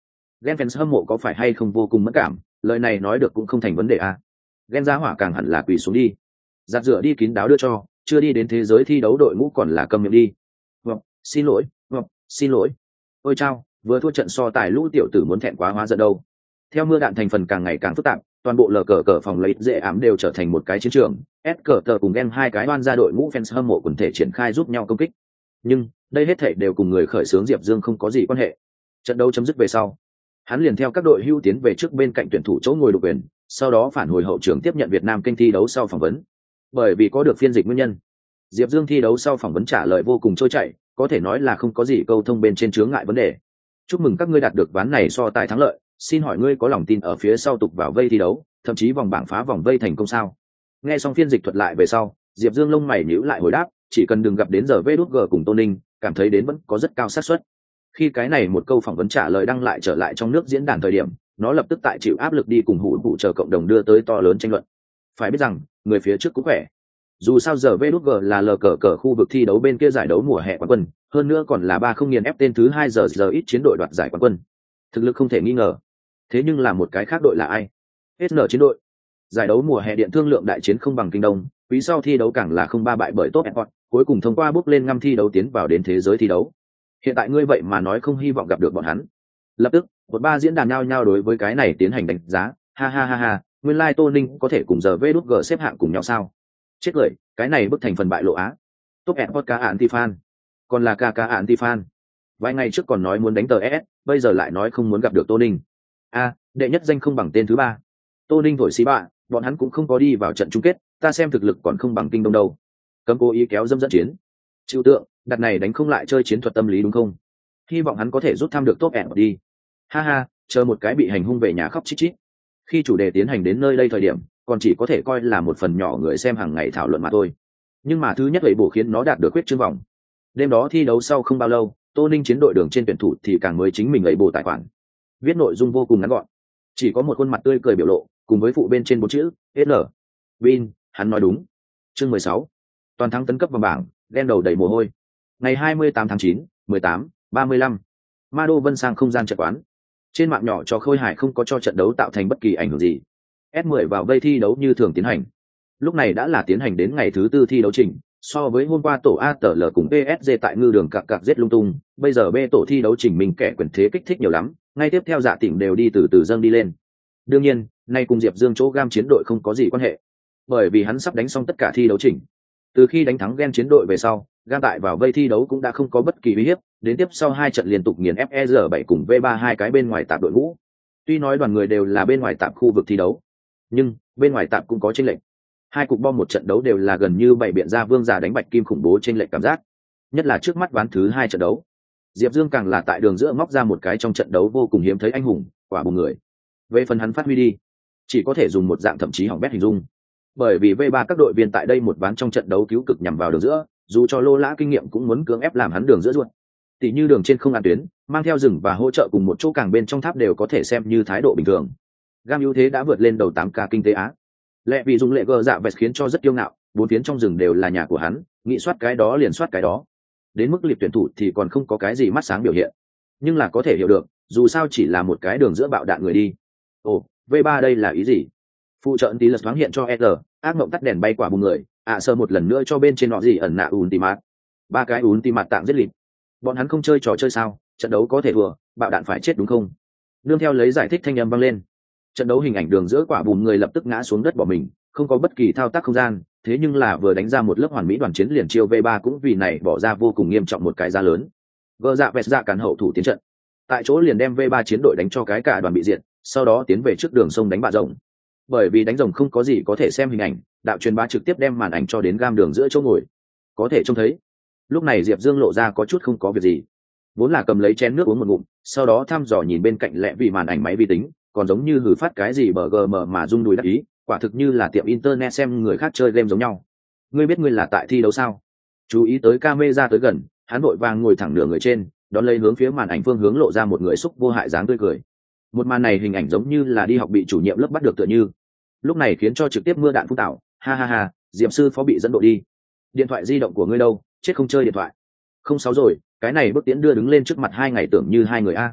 Gen fans hâm mộ có phải hay không vô cùng mất cảm, lời này nói được cũng không thành vấn đề à. Gen giá hỏa càng hẳn là quỳ xuống đi. Giặt rửa đi kín đáo đưa cho, chưa đi đến thế giới thi đấu đội ngũ còn là câm miệng đi. Vâng, xin lỗi, vâng, xin lỗi. Ôi chao, vừa thua trận so tài lũ tiểu tử muốn thẹn quá hóa giận đâu. Theo mưa đạn thành phần càng ngày càng phức tạp, toàn bộ lờ cờ cờ phòng lấy dễ ảm đều trở thành một cái chiến trường. S cờ tờ cùng Gen hai cái oan ra đội ngũ fans hâm mộ quần thể triển khai giúp nhau công kích. Nhưng đây hết thảy đều cùng người khởi xướng Diệp Dương không có gì quan hệ. Trận đấu chấm dứt về sau, hắn liền theo các đội hưu tiến về trước bên cạnh tuyển thủ chỗ ngồi độc quyền, sau đó phản hồi hậu trường tiếp nhận Việt Nam kênh thi đấu sau phỏng vấn. Bởi vì có được phiên dịch nguyên nhân, Diệp Dương thi đấu sau phỏng vấn trả lời vô cùng trôi chảy, có thể nói là không có gì câu thông bên trên chướng ngại vấn đề. Chúc mừng các ngươi đạt được ván này so tài thắng lợi, xin hỏi ngươi có lòng tin ở phía sau tục vào vây thi đấu, thậm chí vòng bảng phá vòng vây thành công sao? Nghe xong phiên dịch thuật lại về sau, Diệp Dương lông mày nhíu lại hồi đáp, chỉ cần đừng gặp đến giờ vê đút g cùng Tô Ninh, cảm thấy đến vẫn có rất cao xác suất. Khi cái này một câu phỏng vấn trả lời đăng lại trở lại trong nước diễn đàn thời điểm, nó lập tức tại chịu áp lực đi cùng hủ vụ chờ cộng đồng đưa tới to lớn tranh luận. Phải biết rằng, người phía trước cũng khỏe. Dù sao giờ vê đút g là lờ cờ cờ khu vực thi đấu bên kia giải đấu mùa hè quán quân, hơn nữa còn là ba không nghiền ép tên thứ hai giờ giờ ít chiến đội đoạt giải quán quân. Thực lực không thể nghi ngờ. Thế nhưng là một cái khác đội là ai? ét en chiến đội. Giải đấu mùa hè điện thương lượng đại chiến không bằng Kinh Đông, quý sau thi đấu càng là không ba bại bởi Top Sport, cuối cùng thông qua bước lên ngăm thi đấu tiến vào đến thế giới thi đấu. Hiện tại ngươi vậy mà nói không hy vọng gặp được bọn hắn. Lập tức, một ba diễn đàn nhao nhao đối với cái này tiến hành đánh giá, ha ha ha ha, nguyên lai Tô Ninh có thể cùng giờ vê đút g xếp hạng cùng nhau sao? Chết cười, cái này bức thành phần bại lộ á. Top Sport cá anti fan, còn là ca ca anti fan. Vài ngày trước còn nói muốn đánh tờ ét ét, bây giờ lại nói không muốn gặp được Tô Ninh. A, đệ nhất danh không bằng tên thứ ba. Tô Ninh thổi xí bạ, bọn hắn cũng không có đi vào trận chung kết, ta xem thực lực còn không bằng Kinh Đông đâu. Cấm cố ý kéo dâm dẫn chiến. Chịu tượng, đặt này đánh không lại chơi chiến thuật tâm lý đúng không? Hy vọng hắn có thể rút thăm được Top ét đi. Ha ha, chờ một cái bị hành hung về nhà khóc chít chít. Khi chủ đề tiến hành đến nơi đây thời điểm, còn chỉ có thể coi là một phần nhỏ người xem hàng ngày thảo luận mà thôi. Nhưng mà thứ nhất vậy bổ khiến nó đạt được quyết chương vòng. Đêm đó thi đấu sau không bao lâu, Tô Ninh chiến đội đường trên tuyển thủ thì càng mới chính mình ấy bổ tài khoản. Viết nội dung vô cùng ngắn gọn, chỉ có một khuôn mặt tươi cười biểu lộ, cùng với phụ bên trên bốn chữ ét lờ. Win, hắn nói đúng. Chương mười sáu. Toàn thắng tấn cấp vào bảng, đen đầu đầy mồ hôi. Ngày hai mươi tám tháng chín, mười tám, ba mươi lăm. Ma Đô Vân sang không gian trận quán. Trên mạng nhỏ cho Khôi Hải không có cho trận đấu tạo thành bất kỳ ảnh hưởng gì. ét mười vào vây thi đấu như thường tiến hành. Lúc này đã là tiến hành đến ngày thứ tư thi đấu trình, so với hôm qua tổ a tờ lờ cùng pê ét giê tại ngư đường cặc cặc giết lung tung, bây giờ B tổ thi đấu trình mình kẻ quyền thế kích thích nhiều lắm, ngay tiếp theo dạ tỉnh đều đi từ từ dâng đi lên. Đương nhiên, nay cùng Diệp Dương chỗ gam chiến đội không có gì quan hệ, bởi vì hắn sắp đánh xong tất cả thi đấu trình. Từ khi đánh thắng Gen chiến đội về sau, gam tại vào vây thi đấu cũng đã không có bất kỳ uy hiếp, đến tiếp sau hai trận liên tục nghiền ép e rờ bảy cùng V ba hai cái bên ngoài tạp đội ngũ. Tuy nói đoàn người đều là bên ngoài tạp khu vực thi đấu, nhưng bên ngoài tạp cũng có chênh lệch. Hai cục bom một trận đấu đều là gần như bảy biện ra vương giả đánh bạch kim khủng bố chênh lệch cảm giác. Nhất là trước mắt ván thứ hai trận đấu, Diệp Dương càng là tại đường giữa móc ra một cái trong trận đấu vô cùng hiếm thấy anh hùng, quả bùng người. Về phần hắn phát huy đi, chỉ có thể dùng một dạng thậm chí hỏng bét hình dung. Bởi vì V ba các đội viên tại đây một ván trong trận đấu cứu cực nhằm vào đường giữa, dù cho lô lã kinh nghiệm cũng muốn cưỡng ép làm hắn đường giữa ruột. Tỷ như đường trên không an tuyến, mang theo rừng và hỗ trợ cùng một chỗ càng bên trong tháp đều có thể xem như thái độ bình thường. Gam ưu thế đã vượt lên đầu tám k kinh tế Á. Lẽ vì dùng lệ gờ dạ vẹt khiến cho rất kiêu ngạo, bốn phiến trong rừng đều là nhà của hắn, nghĩ soát cái đó liền soát cái đó. Đến mức liệp tuyển thủ thì còn không có cái gì mắt sáng biểu hiện, nhưng là có thể hiểu được, dù sao chỉ là một cái đường giữa bạo đạn người đi. Ồ, V ba đây là ý gì? Phụ trợ tí lật thoáng hiện cho R, ác mộng tắt đèn bay quả bùng người, ạ à, sơ một lần nữa cho bên trên nọ gì ẩn nạ ultimate. Ba cái ultimate tạng giết lịt. Bọn hắn không chơi trò chơi sao? Trận đấu có thể thua, bạo đạn phải chết đúng không? Nương theo lấy giải thích thanh âm vang lên. Trận đấu hình ảnh đường giữa quả bùm người lập tức ngã xuống đất bỏ mình, không có bất kỳ thao tác không gian, thế nhưng là vừa đánh ra một lớp hoàn mỹ đoàn chiến liền chiêu V ba cũng vì này bỏ ra vô cùng nghiêm trọng một cái giá lớn. Gờ dạ vẹt dạ cản hậu thủ tiến trận, tại chỗ liền đem V ba chiến đội đánh cho cái cả đoàn bị diệt, sau đó tiến về trước đường sông đánh bạ rồng. Bởi vì đánh rồng không có gì có thể xem hình ảnh, đạo truyền bá trực tiếp đem màn ảnh cho đến gam đường giữa chỗ ngồi, có thể trông thấy. Lúc này Diệp Dương lộ ra có chút không có việc gì, vốn là cầm lấy chén nước uống một ngụm, sau đó thăm dò nhìn bên cạnh lẹ vì màn ảnh máy vi tính, còn giống như hử phát cái gì bờ gm mà rung đùi đắc ý, quả thực như là tiệm internet xem người khác chơi game giống nhau. Ngươi biết ngươi là tại thi đấu sao? Chú ý tới camera tới gần, hắn vội vàng ngồi thẳng nửa người trên, đón lấy hướng phía màn ảnh phương hướng lộ ra một người xúc vô hại dáng tươi cười. Một màn này hình ảnh giống như là đi học bị chủ nhiệm lớp bắt được tựa như. Lúc này khiến cho trực tiếp mưa đạn phun tạo, ha ha ha, Diệp sư phó bị dẫn độ đi. Điện thoại di động của ngươi đâu, chết không chơi điện thoại. Không sáu rồi, cái này bước tiến đưa đứng lên trước mặt hai ngày tưởng như hai người a.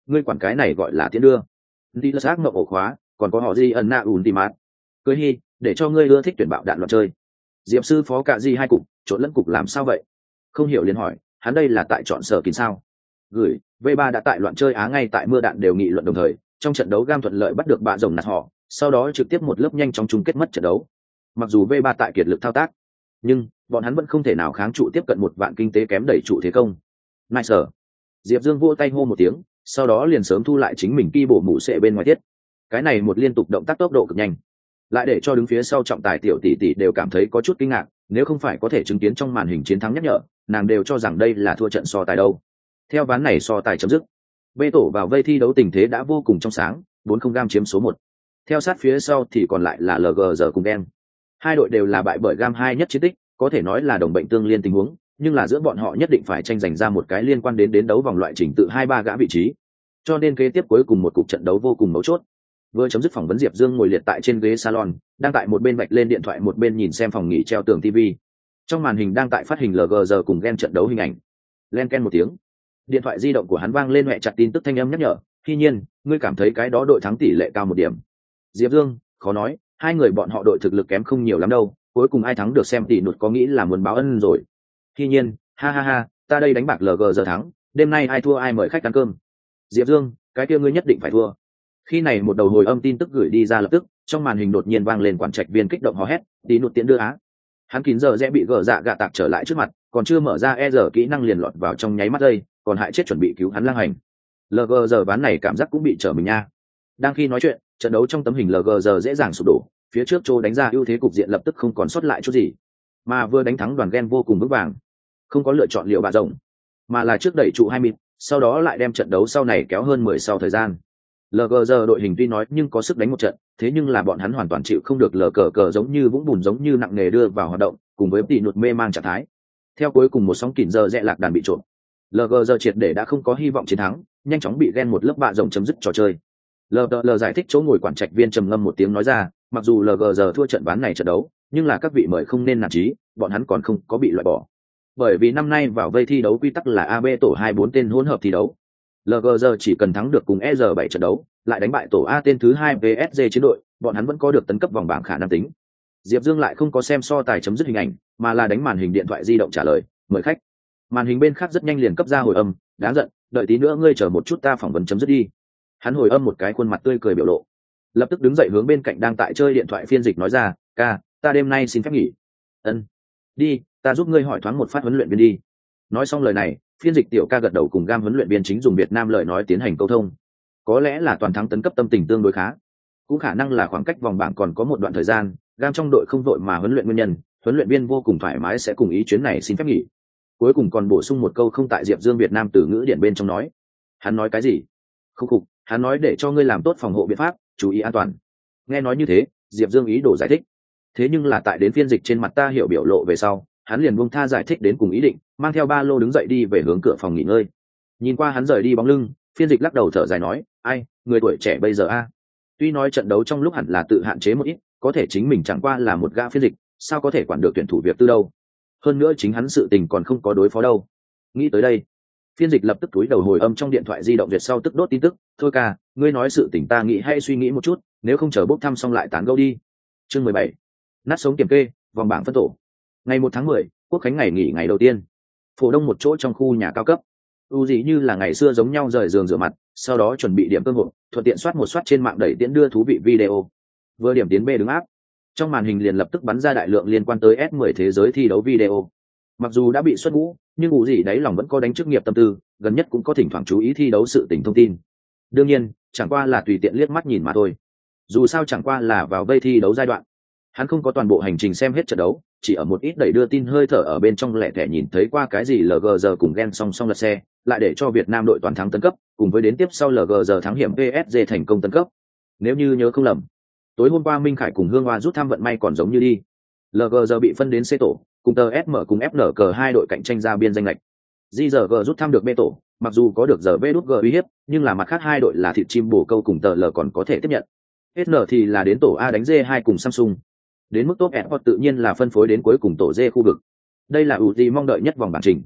ngươi quản cái này gọi là tiến đưa. Đi là xác ngậm ổ khóa, còn có họ gì ẩn nạ ùn tìm mát. Cười hi, để cho ngươi ưa thích tuyển bạo đạn loạn chơi. Diệp sư phó cả gì hai cục, trộn lẫn cục làm sao vậy? Không hiểu liền hỏi, hắn đây là tại chọn sở kín sao? Gửi, v ba đã tại loạn chơi Á ngay tại mưa đạn đều nghị luận đồng thời, trong trận đấu Gam thuận lợi bắt được bạ rồng nạt họ, sau đó trực tiếp một lớp nhanh chóng chung kết mất trận đấu. Mặc dù v ba tại kiệt lực thao tác, nhưng bọn hắn vẫn không thể nào kháng trụ tiếp cận một vạn kinh tế kém đẩy trụ thế công. Nice. Diệp Dương vỗ tay hô một tiếng, sau đó liền sớm thu lại chính mình ki bổ mũ sệ bên ngoài thiết. Cái này một liên tục động tác tốc độ cực nhanh, lại để cho đứng phía sau trọng tài tiểu tỷ tỷ đều cảm thấy có chút kinh ngạc, nếu không phải có thể chứng kiến trong màn hình chiến thắng nhắc nhở, nàng đều cho rằng đây là thua trận so tài đâu. Theo ván này so tài chấm dứt, bê tổ vào vây thi đấu tình thế đã vô cùng trong sáng, bốn không gam chiếm số một. Theo sát phía sau thì còn lại là lờ giê giờ cùng đen. Hai đội đều là bại bởi gam hai nhất chiến tích, có thể nói là đồng bệnh tương liên tình huống, nhưng là giữa bọn họ nhất định phải tranh giành ra một cái liên quan đến đến đấu vòng loại trình tự hai ba gã vị trí. Cho nên kế tiếp cuối cùng một cuộc trận đấu vô cùng mấu chốt. Vừa chấm dứt phỏng vấn, Diệp Dương ngồi liệt tại trên ghế salon, đang tại một bên vạch lên điện thoại một bên nhìn xem phòng nghỉ treo tường ti vi. Trong màn hình đang tại phát hình lờ giê giờ cùng Gen trận đấu hình ảnh. Len ken một tiếng, điện thoại di động của hắn vang lên mẹ chặt tin tức thanh âm nhắc nhở. Tuy nhiên, ngươi cảm thấy cái đó đội thắng tỷ lệ cao một điểm. Diệp Dương, khó nói, hai người bọn họ đội thực lực kém không nhiều lắm đâu, cuối cùng ai thắng được xem tỷ nụt có nghĩ là muốn báo ân rồi. Tuy nhiên, ha ha ha, ta đây đánh bạc lờ giê giờ thắng, đêm nay ai thua ai mời khách ăn cơm. Diệp Dương, cái kia ngươi nhất định phải thua. Khi này một đầu hồi âm tin tức gửi đi ra lập tức, trong màn hình đột nhiên vang lên quản trạch viên kích động hò hét, tí nụt tiễn đưa á. Hắn kín giờ sẽ bị gỡ dạ gạ tạc trở lại trước mặt, còn chưa mở ra e giờ kỹ năng liền lọt vào trong nháy mắt dây, còn hại chết chuẩn bị cứu hắn lang hành. lờ giê giờ ván này cảm giác cũng bị trở mình nha. Đang khi nói chuyện, trận đấu trong tấm hình lờ giê giờ dễ dàng sụp đổ, phía trước Châu đánh ra ưu thế cục diện lập tức không còn sót lại chút gì, mà vừa đánh thắng đoàn Gen vô cùng vững vàng, không có lựa chọn liệu bà rộng, mà là trước đẩy trụ hai mịt, sau đó lại đem trận đấu sau này kéo hơn mười sau thời gian. lờ giê giờ đội hình tuy nói nhưng có sức đánh một trận, thế nhưng là bọn hắn hoàn toàn chịu không được lờ cờ cờ giống như vũng bùn giống như nặng nề đưa vào hoạt động, cùng với tỷ nụt mê mang trạng thái. Theo cuối cùng một sóng kỉn giờ rẽ lạc đàn bị trộm, lờ giê giờ triệt để đã không có hy vọng chiến thắng, nhanh chóng bị Gen một lớp bạ rộng chấm dứt trò chơi. lờ đê lờ giải thích chỗ ngồi quản trạch viên trầm ngâm một tiếng nói ra, mặc dù lờ giê giờ thua trận ván này trận đấu, nhưng là các vị mời không nên nản chí, bọn hắn còn không có bị loại bỏ. Bởi vì năm nay vào vây thi đấu quy tắc là a bê tổ hai bốn tên hỗn hợp thi đấu. lờ giê giờ chỉ cần thắng được cùng e rờ bảy trận đấu, lại đánh bại tổ A tên thứ hai vê ét giê chiến đội, bọn hắn vẫn có được tấn cấp vòng bảng khả năng tính. Diệp Dương lại không có xem so tài chấm dứt hình ảnh, mà là đánh màn hình điện thoại di động trả lời, mời khách. Màn hình bên khác rất nhanh liền cấp ra hồi âm, đáng giận, đợi tí nữa ngươi chờ một chút ta phỏng vấn chấm dứt đi. Hắn hồi âm một cái khuôn mặt tươi cười biểu lộ, lập tức đứng dậy hướng bên cạnh đang tại chơi điện thoại phiên dịch nói ra, ca, ta đêm nay xin phép nghỉ. Ân, đi, ta giúp ngươi hỏi thoáng một phát huấn luyện viên đi. Nói xong lời này, phiên dịch tiểu ca gật đầu cùng Gam huấn luyện viên chính dùng Việt Nam lời nói tiến hành câu thông. Có lẽ là toàn thắng tấn cấp tâm tình tương đối khá, cũng khả năng là khoảng cách vòng bảng còn có một đoạn thời gian, Gam trong đội không vội mà huấn luyện nguyên nhân, huấn luyện viên vô cùng thoải mái sẽ cùng ý chuyến này xin phép nghỉ. Cuối cùng còn bổ sung một câu không tại Diệp Dương Việt Nam từ ngữ điện bên trong nói. Hắn nói cái gì? Không khục, hắn nói để cho ngươi làm tốt phòng hộ biện pháp, chú ý an toàn. Nghe nói như thế, Diệp Dương ý đồ giải thích. Thế nhưng là tại đến phiên dịch trên mặt ta hiểu biểu lộ về sau, hắn liền buông tha giải thích đến cùng ý định, mang theo ba lô đứng dậy đi về hướng cửa phòng nghỉ ngơi. Nhìn qua hắn rời đi bóng lưng, phiên dịch lắc đầu thở dài nói, ai, người tuổi trẻ bây giờ a. Tuy nói trận đấu trong lúc hẳn là tự hạn chế một ít, có thể chính mình chẳng qua là một gã phiên dịch, sao có thể quản được tuyển thủ việc tư đâu. Hơn nữa chính hắn sự tình còn không có đối phó đâu. Nghĩ tới đây, phiên dịch lập tức túi đầu hồi âm trong điện thoại di động duyệt sau tức đốt tin tức, thôi ca, ngươi nói sự tình ta nghĩ hay suy nghĩ một chút, nếu không chờ bốc thăm xong lại tán gẫu đi. Chương mười bảy, nát sống kiểm kê, vòng bảng phân tổ. Ngày một tháng mười, quốc khánh ngày nghỉ ngày đầu tiên. Phổ Đông một chỗ trong khu nhà cao cấp. U gì như là ngày xưa giống nhau rời giường rửa mặt, sau đó chuẩn bị điểm cơ hội, thuận tiện soát một soát trên mạng đẩy tiễn đưa thú vị video. Vừa điểm tiến B đứng áp, trong màn hình liền lập tức bắn ra đại lượng liên quan tới S mười thế giới thi đấu video. Mặc dù đã bị xuất ngũ, nhưng U gì đáy lòng vẫn có đánh chức nghiệp tâm tư, gần nhất cũng có thỉnh thoảng chú ý thi đấu sự tình thông tin. Đương nhiên, chẳng qua là tùy tiện liếc mắt nhìn mà thôi. Dù sao chẳng qua là vào vây thi đấu giai đoạn, hắn không có toàn bộ hành trình xem hết trận đấu, chỉ ở một ít đẩy đưa tin hơi thở ở bên trong lẻ tẻ nhìn thấy qua cái gì lờ giê giờ cùng Gen song song lật xe, lại để cho Việt Nam đội toàn thắng tấn cấp, cùng với đến tiếp sau lờ giê giờ thắng hiểm vê ét giê thành công tấn cấp. Nếu như nhớ không lầm, tối hôm qua Minh Khải cùng Hương Hoa rút thăm vận may còn giống như đi. lờ giê giờ bị phân đến C tổ, cùng tờ ét em cùng ép en cờ hai đội cạnh tranh ra biên danh lệch. giê giê giê rút thăm được B tổ, mặc dù có được giờ vê đút giê uy hiếp, nhưng là mặt khác hai đội là thịt chim bổ câu cùng tờ L còn có thể tiếp nhận. ét en thì là đến tổ A đánh D hai cùng Samsung. Đến mức top Airport tự nhiên là phân phối đến cuối cùng tổ D khu vực. Đây là ưu tiên mong đợi nhất vòng bảng trình.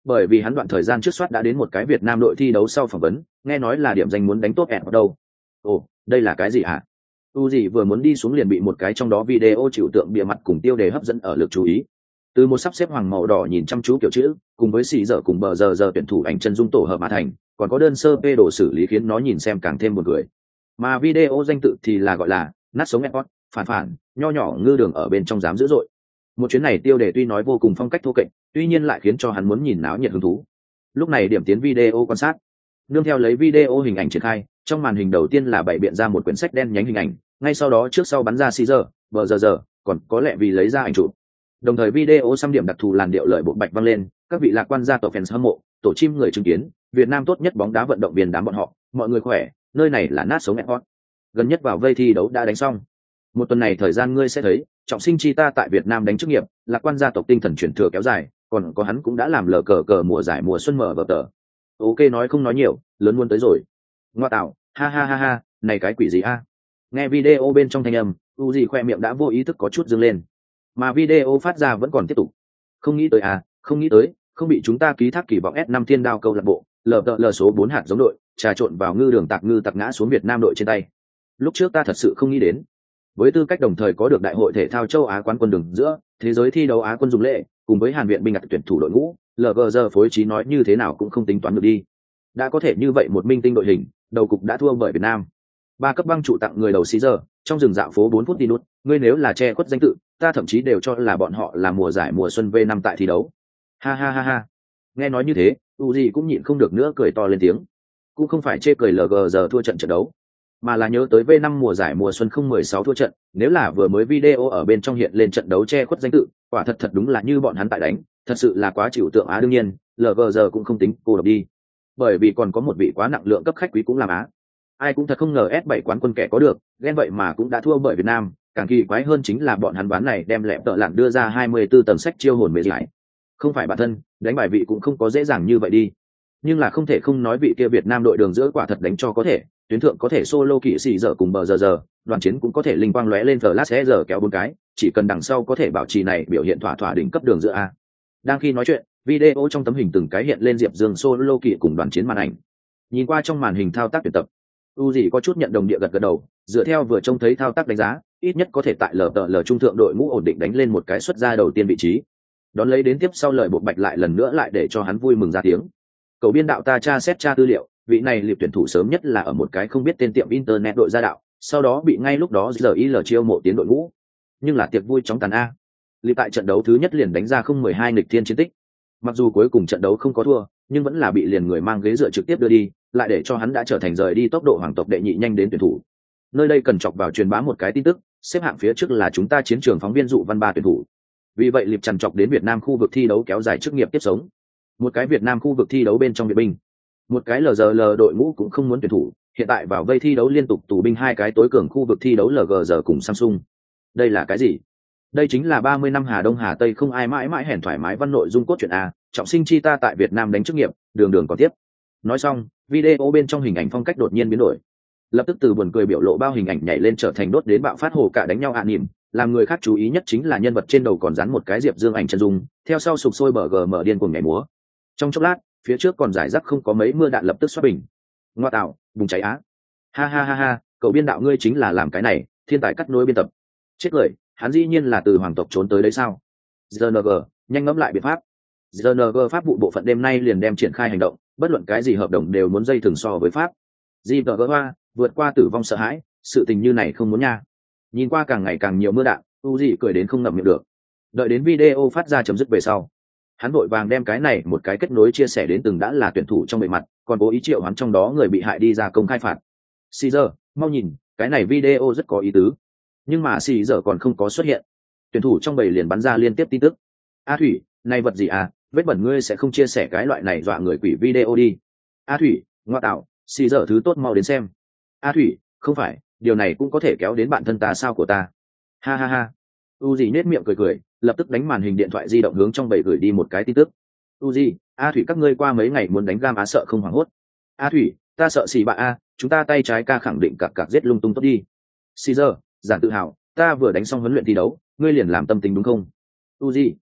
bởi vì hắn đoạn thời gian trước soát đã đến một cái Việt Nam đội thi đấu sau phỏng vấn, nghe nói là điểm danh muốn đánh top ở đâu. Ồ, đây là cái gì hả? Uzi vừa muốn đi xuống liền bị một cái trong đó video chịu tượng bìa mặt cùng tiêu đề hấp dẫn ở lực chú ý. Từ một sắp xếp hoàng màu đỏ nhìn chăm chú kiểu chữ, cùng với xì dở cùng bờ giờ giờ tuyển thủ ảnh chân dung tổ hợp mà thành, còn có đơn sơ phê đồ xử lý khiến nó nhìn xem càng thêm buồn cười. Mà video danh tự thì là gọi là nát sống Airport, phản phản, nho nhỏ ngư đường ở bên trong dám dữ dội. Một chuyến này tiêu đề tuy nói vô cùng phong cách thô kệch, tuy nhiên lại khiến cho hắn muốn nhìn náo nhiệt hứng thú. Lúc này điểm tiến video quan sát, nương theo lấy video hình ảnh triển khai, trong màn hình đầu tiên là bày biện ra một quyển sách đen nhánh hình ảnh, ngay sau đó trước sau bắn ra xì giờ, bờ giờ giờ, còn có lẽ vì lấy ra ảnh chụp. Đồng thời video xăm điểm đặc thù làn điệu lợi bộ bạch vang lên, các vị lạc quan gia tộc fans hâm mộ, tổ chim người chứng kiến, Việt Nam tốt nhất bóng đá vận động viên đám bọn họ, mọi người khỏe, nơi này là nát sống Airport. Gần nhất vào vây thi đấu đã đánh xong. Một tuần này thời gian ngươi sẽ thấy, trọng sinh chi ta tại Việt Nam đánh chức nghiệp, lạc quan gia tộc tinh thần chuyển thừa kéo dài, còn có hắn cũng đã làm lờ cờ cờ mùa giải mùa xuân mở vở tờ. Ok nói không nói nhiều, lớn muốn tới rồi. Ngoa tạo, ha ha ha ha, này cái quỷ gì a? Nghe video bên trong thanh âm, Uzi khoe miệng đã vô ý thức có chút dương lên. Mà video phát ra vẫn còn tiếp tục. Không nghĩ tới à, không nghĩ tới, không bị chúng ta ký thác kỳ vọng S năm thiên đao câu lạc bộ, lờ đợ lờ số bốn hạt giống đội, trà trộn vào ngư đường tạc ngư tặc ngã xuống Việt Nam đội trên tay. Lúc trước ta thật sự không nghĩ đến. Với tư cách đồng thời có được đại hội thể thao châu Á quán quân đường giữa, thế giới thi đấu Á quân dùng lệ, cùng với Hàn Viện binh ngặt tuyển thủ đội ngũ, lờ giê giờ phối trí nói như thế nào cũng không tính toán được đi. Đã có thể như vậy một minh tinh đội hình, đầu cục đã thua bởi Việt Nam. Ba cấp băng trụ tặng người đầu xí giờ, trong rừng dạo phố bốn phút đi nút, ngươi nếu là che khuất danh tự, ta thậm chí đều cho là bọn họ là mùa giải mùa xuân V năm tại thi đấu. Ha ha ha ha. Nghe nói như thế, Uzi cũng nhịn không được nữa cười to lên tiếng. Cũng không phải chê cười lờ giê giờ thua trận trận đấu, mà là nhớ tới V năm mùa giải mùa xuân không mười sáu thua trận, nếu là vừa mới video ở bên trong hiện lên trận đấu che khuất danh tự, quả thật thật đúng là như bọn hắn tại đánh, thật sự là quá chịu tượng Á. Đương nhiên, lờ giê giờ cũng không tính cô độc đi, bởi vì còn có một vị quá nặng lượng cấp khách quý cũng làm Á. Ai cũng thật không ngờ S bảy quán quân kẻ có được, ghen vậy mà cũng đã thua bởi Việt Nam, càng kỳ quái hơn chính là bọn hắn bán này đem lẹp tợ lặn đưa ra hai mươi tư tầng sách chiêu hồn mê giải. Không phải bản thân, đánh bài vị cũng không có dễ dàng như vậy đi. Nhưng là không thể không nói vị kia Việt Nam đội đường giữa quả thật đánh cho có thể, tuyến thượng có thể solo kỵ sĩ giờ cùng bờ giờ giờ, đoàn chiến cũng có thể linh quang lóe lên flash giờ kéo bốn cái, chỉ cần đằng sau có thể bảo trì này biểu hiện thỏa thỏa đỉnh cấp đường giữa a. Đang khi nói chuyện, video trong tấm hình từng cái hiện lên Diệp Dương solo kỵ cùng đoàn chiến màn ảnh. Nhìn qua trong màn hình thao tác tuyển tập, Uzi có chút nhận đồng địa gật gật đầu, dựa theo vừa trông thấy thao tác đánh giá, ít nhất có thể tại lờ tờ lờ trung thượng đội ngũ ổn định đánh lên một cái xuất ra đầu tiên vị trí. Đón lấy đến tiếp sau lời bộ bạch lại lần nữa lại để cho hắn vui mừng ra tiếng. Cầu biên đạo ta tra xét tra tư liệu, vị này liệp tuyển thủ sớm nhất là ở một cái không biết tên tiệm internet đội gia đạo, sau đó bị ngay lúc đó giờ il chiêu mộ tiến đội ngũ. Nhưng là tiệc vui chóng tàn a. Liệp tại trận đấu thứ nhất liền đánh ra không mười hai nghịch thiên chiến tích. Mặc dù cuối cùng trận đấu không có thua, nhưng vẫn là bị liền người mang ghế dựa trực tiếp đưa đi, lại để cho hắn đã trở thành rời đi tốc độ hoàng tộc đệ nhị nhanh đến tuyển thủ. Nơi đây cần chọc vào truyền bá một cái tin tức, xếp hạng phía trước là chúng ta chiến trường phóng viên dụ văn ba tuyển thủ. Vì vậy liệp trằn trọc đến Việt Nam khu vực thi đấu kéo dài chức nghiệp tiếp sống. Một cái Việt Nam khu vực thi đấu bên trong Việt binh, một cái lờ giê lờ đội ngũ cũng không muốn tuyển thủ, hiện tại vào vây thi đấu liên tục tù binh hai cái tối cường khu vực thi đấu lờ giê giờ cùng Samsung. Đây là cái gì? Đây chính là ba mươi năm Hà Đông Hà Tây không ai mãi mãi hẻn thoải mái văn nội dung cốt truyện a, trọng sinh chi ta tại Việt Nam đánh chức nghiệp, đường đường còn tiếp. Nói xong, video bên trong hình ảnh phong cách đột nhiên biến đổi. Lập tức từ buồn cười biểu lộ bao hình ảnh nhảy lên trở thành đốt đến bạo phát hồ cả đánh nhau ạ nỉm, làm người khác chú ý nhất chính là nhân vật trên đầu còn dán một cái Diệp Dương ảnh chân dung, theo sau sục sôi bờ gờ mở điên cuồng nhảy múa. Trong chốc lát, phía trước còn giải rác không có mấy mưa đạn lập tức xoát bình. Ngoa tạo, bùng cháy á. Ha ha ha ha, cậu biên đạo ngươi chính là làm cái này, thiên tài cắt nối biên tập. Chết cười, hắn dĩ nhiên là từ hoàng tộc trốn tới đấy sao? giê en giê, nhanh ngẫm lại biện pháp. giê en giê pháp vụ bộ phận đêm nay liền đem triển khai hành động, bất luận cái gì hợp đồng đều muốn dây thường so với pháp. giê en giê hoa, vượt qua tử vong sợ hãi, sự tình như này không muốn nha. Nhìn qua càng ngày càng nhiều mưa đạn, Uzi cười đến không ngậm miệng được. Đợi đến video phát ra chấm dứt về sau, hắn vội vàng đem cái này một cái kết nối chia sẻ đến từng đã là tuyển thủ trong bề mặt, còn cố ý triệu hắn trong đó người bị hại đi ra công khai phạt. Caesar, mau nhìn, cái này video rất có ý tứ. Nhưng mà Caesar còn không có xuất hiện. Tuyển thủ trong bầy liền bắn ra liên tiếp tin tức. A Thủy, này vật gì à, vết bẩn ngươi sẽ không chia sẻ cái loại này dọa người quỷ video đi. A Thủy, ngoa tạo, Caesar thứ tốt mau đến xem. A Thủy, không phải, điều này cũng có thể kéo đến bạn thân ta sao của ta. Ha ha ha. Uzi nết miệng cười cười, lập tức đánh màn hình điện thoại di động hướng trong bầy gửi đi một cái tin tức. Uzi, A Thủy các ngươi qua mấy ngày muốn đánh gam Á sợ không hoảng hốt. A Thủy, ta sợ xì bạ A, chúng ta tay trái ca khẳng định cặc cặc giết lung tung tốt đi. Caesar, giản tự hào, ta vừa đánh xong huấn luyện thi đấu, ngươi liền làm tâm tình đúng không? Uzi, ai,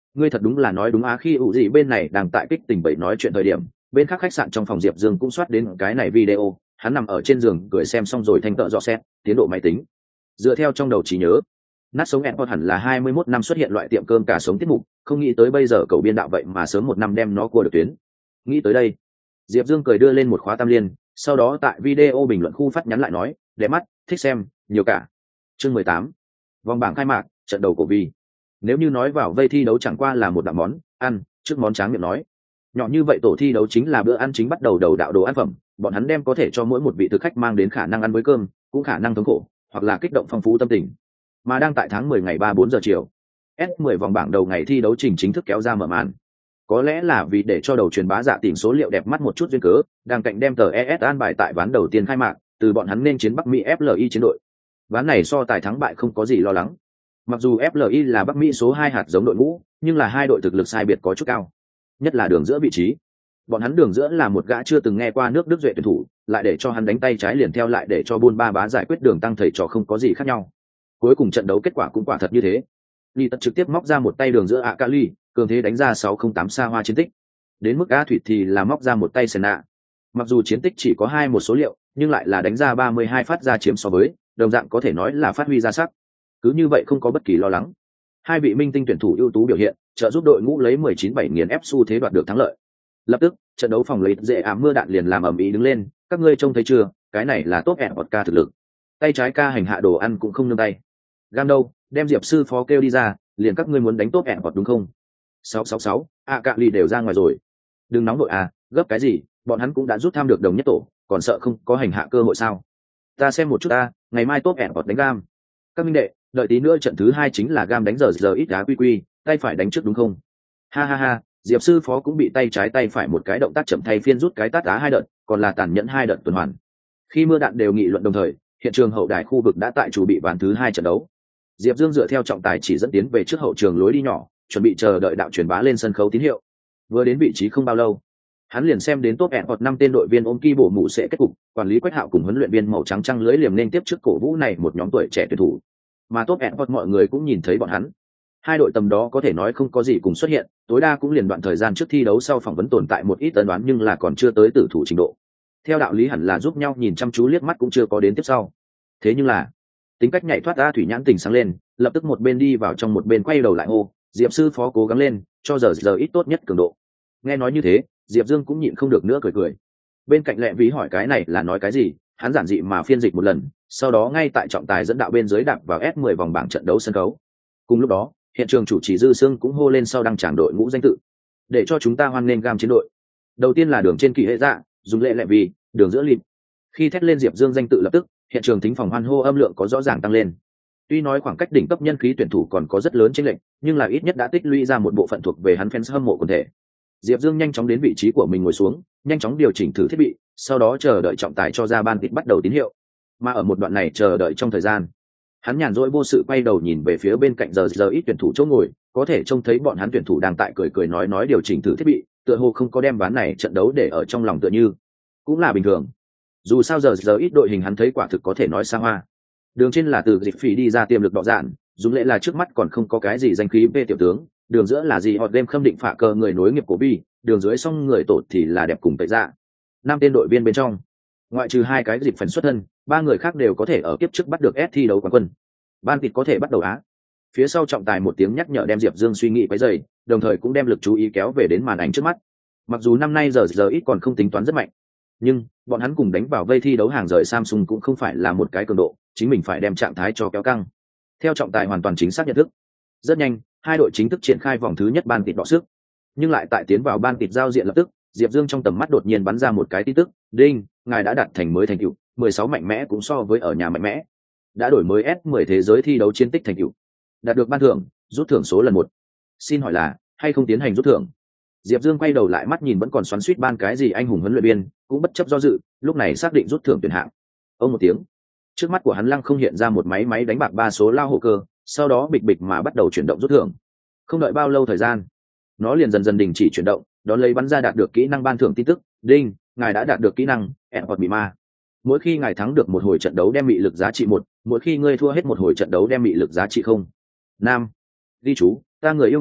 Ngươi thật đúng là nói đúng á. Khi ủ gì bên này đang tại kích tình bậy nói chuyện thời điểm, bên khác khách sạn trong phòng Diệp Dương cũng soát đến cái này video. Hắn nằm ở trên giường cười xem xong rồi thanh tợ dò xét tiến độ máy tính. Dựa theo trong đầu trí nhớ, nát sống Airport hẳn là hai mươi mốt năm xuất hiện loại tiệm cơm cả sống tiết mục, không nghĩ tới bây giờ cầu biên đạo vậy mà sớm một năm đem nó cua được tuyến. Nghĩ tới đây, Diệp Dương cười đưa lên một khóa tam liên, sau đó tại video bình luận khu phát nhắn lại nói, đẹp mắt, thích xem, nhiều cả. Chương mười tám, vòng bảng khai mạc, trận đầu của Vi. Nếu như nói vào vây thi đấu chẳng qua là một đạo món ăn, trước món tráng miệng nói, nhỏ như vậy tổ thi đấu chính là bữa ăn chính bắt đầu đầu đạo đồ ăn phẩm, bọn hắn đem có thể cho mỗi một vị thực khách mang đến khả năng ăn với cơm, cũng khả năng thống khổ, hoặc là kích động phong phú tâm tình. Mà đang tại tháng mười ngày ba bốn giờ chiều, S mười vòng bảng đầu ngày thi đấu trình chính thức kéo ra mở màn. Có lẽ là vì để cho đầu truyền bá dạ tìm số liệu đẹp mắt một chút duyên cớ, đang cạnh đem tờ e ét an bài tại ván đầu tiên khai mạc, từ bọn hắn nên chiến Bắc Mỹ ép lờ i chiến đội. Ván này so tài thắng bại không có gì lo lắng. Mặc dù ép lờ i là Bắc Mỹ số hai hạt giống đội ngũ, nhưng là hai đội thực lực sai biệt có chút cao. Nhất là đường giữa vị trí. Bọn hắn đường giữa là một gã chưa từng nghe qua nước Đức duệ tuyển thủ, lại để cho hắn đánh tay trái liền theo lại để cho buôn ba bá giải quyết đường tăng thầy trò không có gì khác nhau. Cuối cùng trận đấu kết quả cũng quả thật như thế. Ly Tật trực tiếp móc ra một tay đường giữa Akali, cường thế đánh ra sáu không tám xa hoa chiến tích. Đến mức A Thủy thì là móc ra một tay Senna. Mặc dù chiến tích chỉ có hai một số liệu, nhưng lại là đánh ra ba mươi hai phát ra chiếm so với, đồng dạng có thể nói là phát huy ra sắc. Cứ như vậy không có bất kỳ lo lắng. Hai vị minh tinh tuyển thủ ưu tú biểu hiện, trợ giúp đội ngũ lấy mười chín bảy nghiền ép xu thế đoạt được thắng lợi. Lập tức, trận đấu phòng lấy dễ ám mưa đạn liền làm ầm ĩ đứng lên, các ngươi trông thấy chưa, cái này là top ép ca thực lực. Tay trái ca hành hạ đồ ăn cũng không nương tay. Gam đâu, đem Diệp sư phó kêu đi ra, liền các ngươi muốn đánh top ép đúng không? sáu sáu sáu, a cạ lì đều ra ngoài rồi. Đừng nóng nội à, gấp cái gì, bọn hắn cũng đã rút tham được đồng nhất tổ, còn sợ không có hành hạ cơ hội sao? Ta xem một chút ta, ngày mai top ép đánh Gam. Các minh đệ, đợi tí nữa trận thứ hai chính là Gam đánh giờ giờ ít đá quy quy, tay phải đánh trước đúng không? Ha ha ha, Diệp sư phó cũng bị tay trái tay phải một cái động tác chậm thay phiên rút cái tát đá hai đợt, còn là tàn nhẫn hai đợt tuần hoàn. Khi mưa đạn đều nghị luận đồng thời, hiện trường hậu đài khu vực đã tại chủ bị ván thứ hai trận đấu. Diệp Dương dựa theo trọng tài chỉ dẫn tiến về trước hậu trường lối đi nhỏ, chuẩn bị chờ đợi đạo truyền bá lên sân khấu tín hiệu. Vừa đến vị trí không bao lâu, hắn liền xem đến top một năm tên đội viên ôm ki bổ mụ sẽ kết cục, quản lý Quách Hạo cùng huấn luyện viên màu trắng trăng lưới liềm nên tiếp trước cổ vũ này một nhóm tuổi trẻ tuyển thủ. Mà top một mọi người cũng nhìn thấy bọn hắn. Hai đội tầm đó có thể nói không có gì cùng xuất hiện, tối đa cũng liền đoạn thời gian trước thi đấu sau phỏng vấn tồn tại một ít tân đoán nhưng là còn chưa tới tử thủ trình độ. Theo đạo lý hẳn là giúp nhau nhìn chăm chú liếc mắt cũng chưa có đến tiếp sau. Thế nhưng là, tính cách nhạy thoát ra thủy nhãn tình sáng lên, lập tức một bên đi vào trong một bên quay đầu lại hô, Diệp sư phó cố gắng lên, cho giờ giờ ít tốt nhất cường độ. Nghe nói như thế, Diệp Dương cũng nhịn không được nữa cười cười. Bên cạnh Lệ Vĩ hỏi cái này là nói cái gì, hắn giản dị mà phiên dịch một lần, sau đó ngay tại trọng tài dẫn đạo bên dưới đạp vào S mười vòng bảng trận đấu sân khấu. Cùng lúc đó, hiện trường chủ trì Dư Sương cũng hô lên sau đăng tràng đội ngũ danh tự, để cho chúng ta hoan nghênh Gam chiến đội. Đầu tiên là đường trên kỳ hệ dạ, dùng lệ Lệ Vĩ, đường giữa lịp. Khi thét lên Diệp Dương danh tự lập tức, hiện trường thính phòng hoan hô âm lượng có rõ ràng tăng lên. Tuy nói khoảng cách đỉnh cấp nhân khí tuyển thủ còn có rất lớn chênh lệch, nhưng là ít nhất đã tích lũy ra một bộ phận thuộc về hắn fans hâm mộ quần thể. Diệp Dương nhanh chóng đến vị trí của mình ngồi xuống, nhanh chóng điều chỉnh thử thiết bị, sau đó chờ đợi trọng tài cho ra ban tịt bắt đầu tín hiệu. Mà ở một đoạn này chờ đợi trong thời gian, hắn nhàn rỗi vô sự quay đầu nhìn về phía bên cạnh giờ giờ ít tuyển thủ chỗ ngồi, có thể trông thấy bọn hắn tuyển thủ đang tại cười cười nói nói điều chỉnh thử thiết bị, tựa hồ không có đem ván này trận đấu để ở trong lòng tựa như, cũng là bình thường. Dù sao giờ giờ ít đội hình hắn thấy quả thực có thể nói xa hoa. Đường trên là từ dịch phỉ đi ra tiềm lực đọ dạn, dùng lệ là trước mắt còn không có cái gì danh khí về tiểu tướng, đường giữa là gì hot game khâm định phạ cờ người nối nghiệp của bi, đường dưới xong người tột thì là đẹp cùng tẩy dạ. Năm tên đội viên bên trong, ngoại trừ hai cái dịp phần xuất thân, ba người khác đều có thể ở kiếp trước bắt được S thi đấu quán quân. Ban tịt có thể bắt đầu á. Phía sau trọng tài một tiếng nhắc nhở đem Diệp Dương suy nghĩ quấy rầy, đồng thời cũng đem lực chú ý kéo về đến màn ảnh trước mắt. Mặc dù năm nay giờ giờ ít còn không tính toán rất mạnh, nhưng bọn hắn cùng đánh vào vây thi đấu hàng rời Samsung cũng không phải là một cái cường độ, chính mình phải đem trạng thái cho kéo căng. Theo trọng tài hoàn toàn chính xác nhận thức, rất nhanh hai đội chính thức triển khai vòng thứ nhất ban tịt đọ sức, nhưng lại tại tiến vào ban tịt giao diện lập tức, Diệp Dương trong tầm mắt đột nhiên bắn ra một cái tin tức, đinh, ngài đã đạt thành mới thành tựu, mười sáu mạnh mẽ cũng so với ở nhà mạnh mẽ, đã đổi mới S mười thế giới thi đấu chiến tích thành tựu, đạt được ban thưởng, rút thưởng số lần một. Xin hỏi là hay không tiến hành rút thưởng? Diệp Dương quay đầu lại mắt nhìn vẫn còn xoắn xuýt ban cái gì anh hùng huấn luyện viên, cũng bất chấp do dự, lúc này xác định rút thưởng tuyển hạng. Ông một tiếng, trước mắt của hắn lăng không hiện ra một máy máy đánh bạc ba số lao hộ cơ, sau đó bịch bịch mà bắt đầu chuyển động rút thưởng. Không đợi bao lâu thời gian, nó liền dần dần đình chỉ chuyển động, đón lấy bắn ra đạt được kỹ năng ban thưởng tin tức, đinh, ngài đã đạt được kỹ năng ẹn hoặc bị ma. Mỗi khi ngài thắng được một hồi trận đấu đem mị lực giá trị một, mỗi khi ngươi thua hết một hồi trận đấu đem mị lực giá trị không. Nam, ghi chú, ta người yêu người,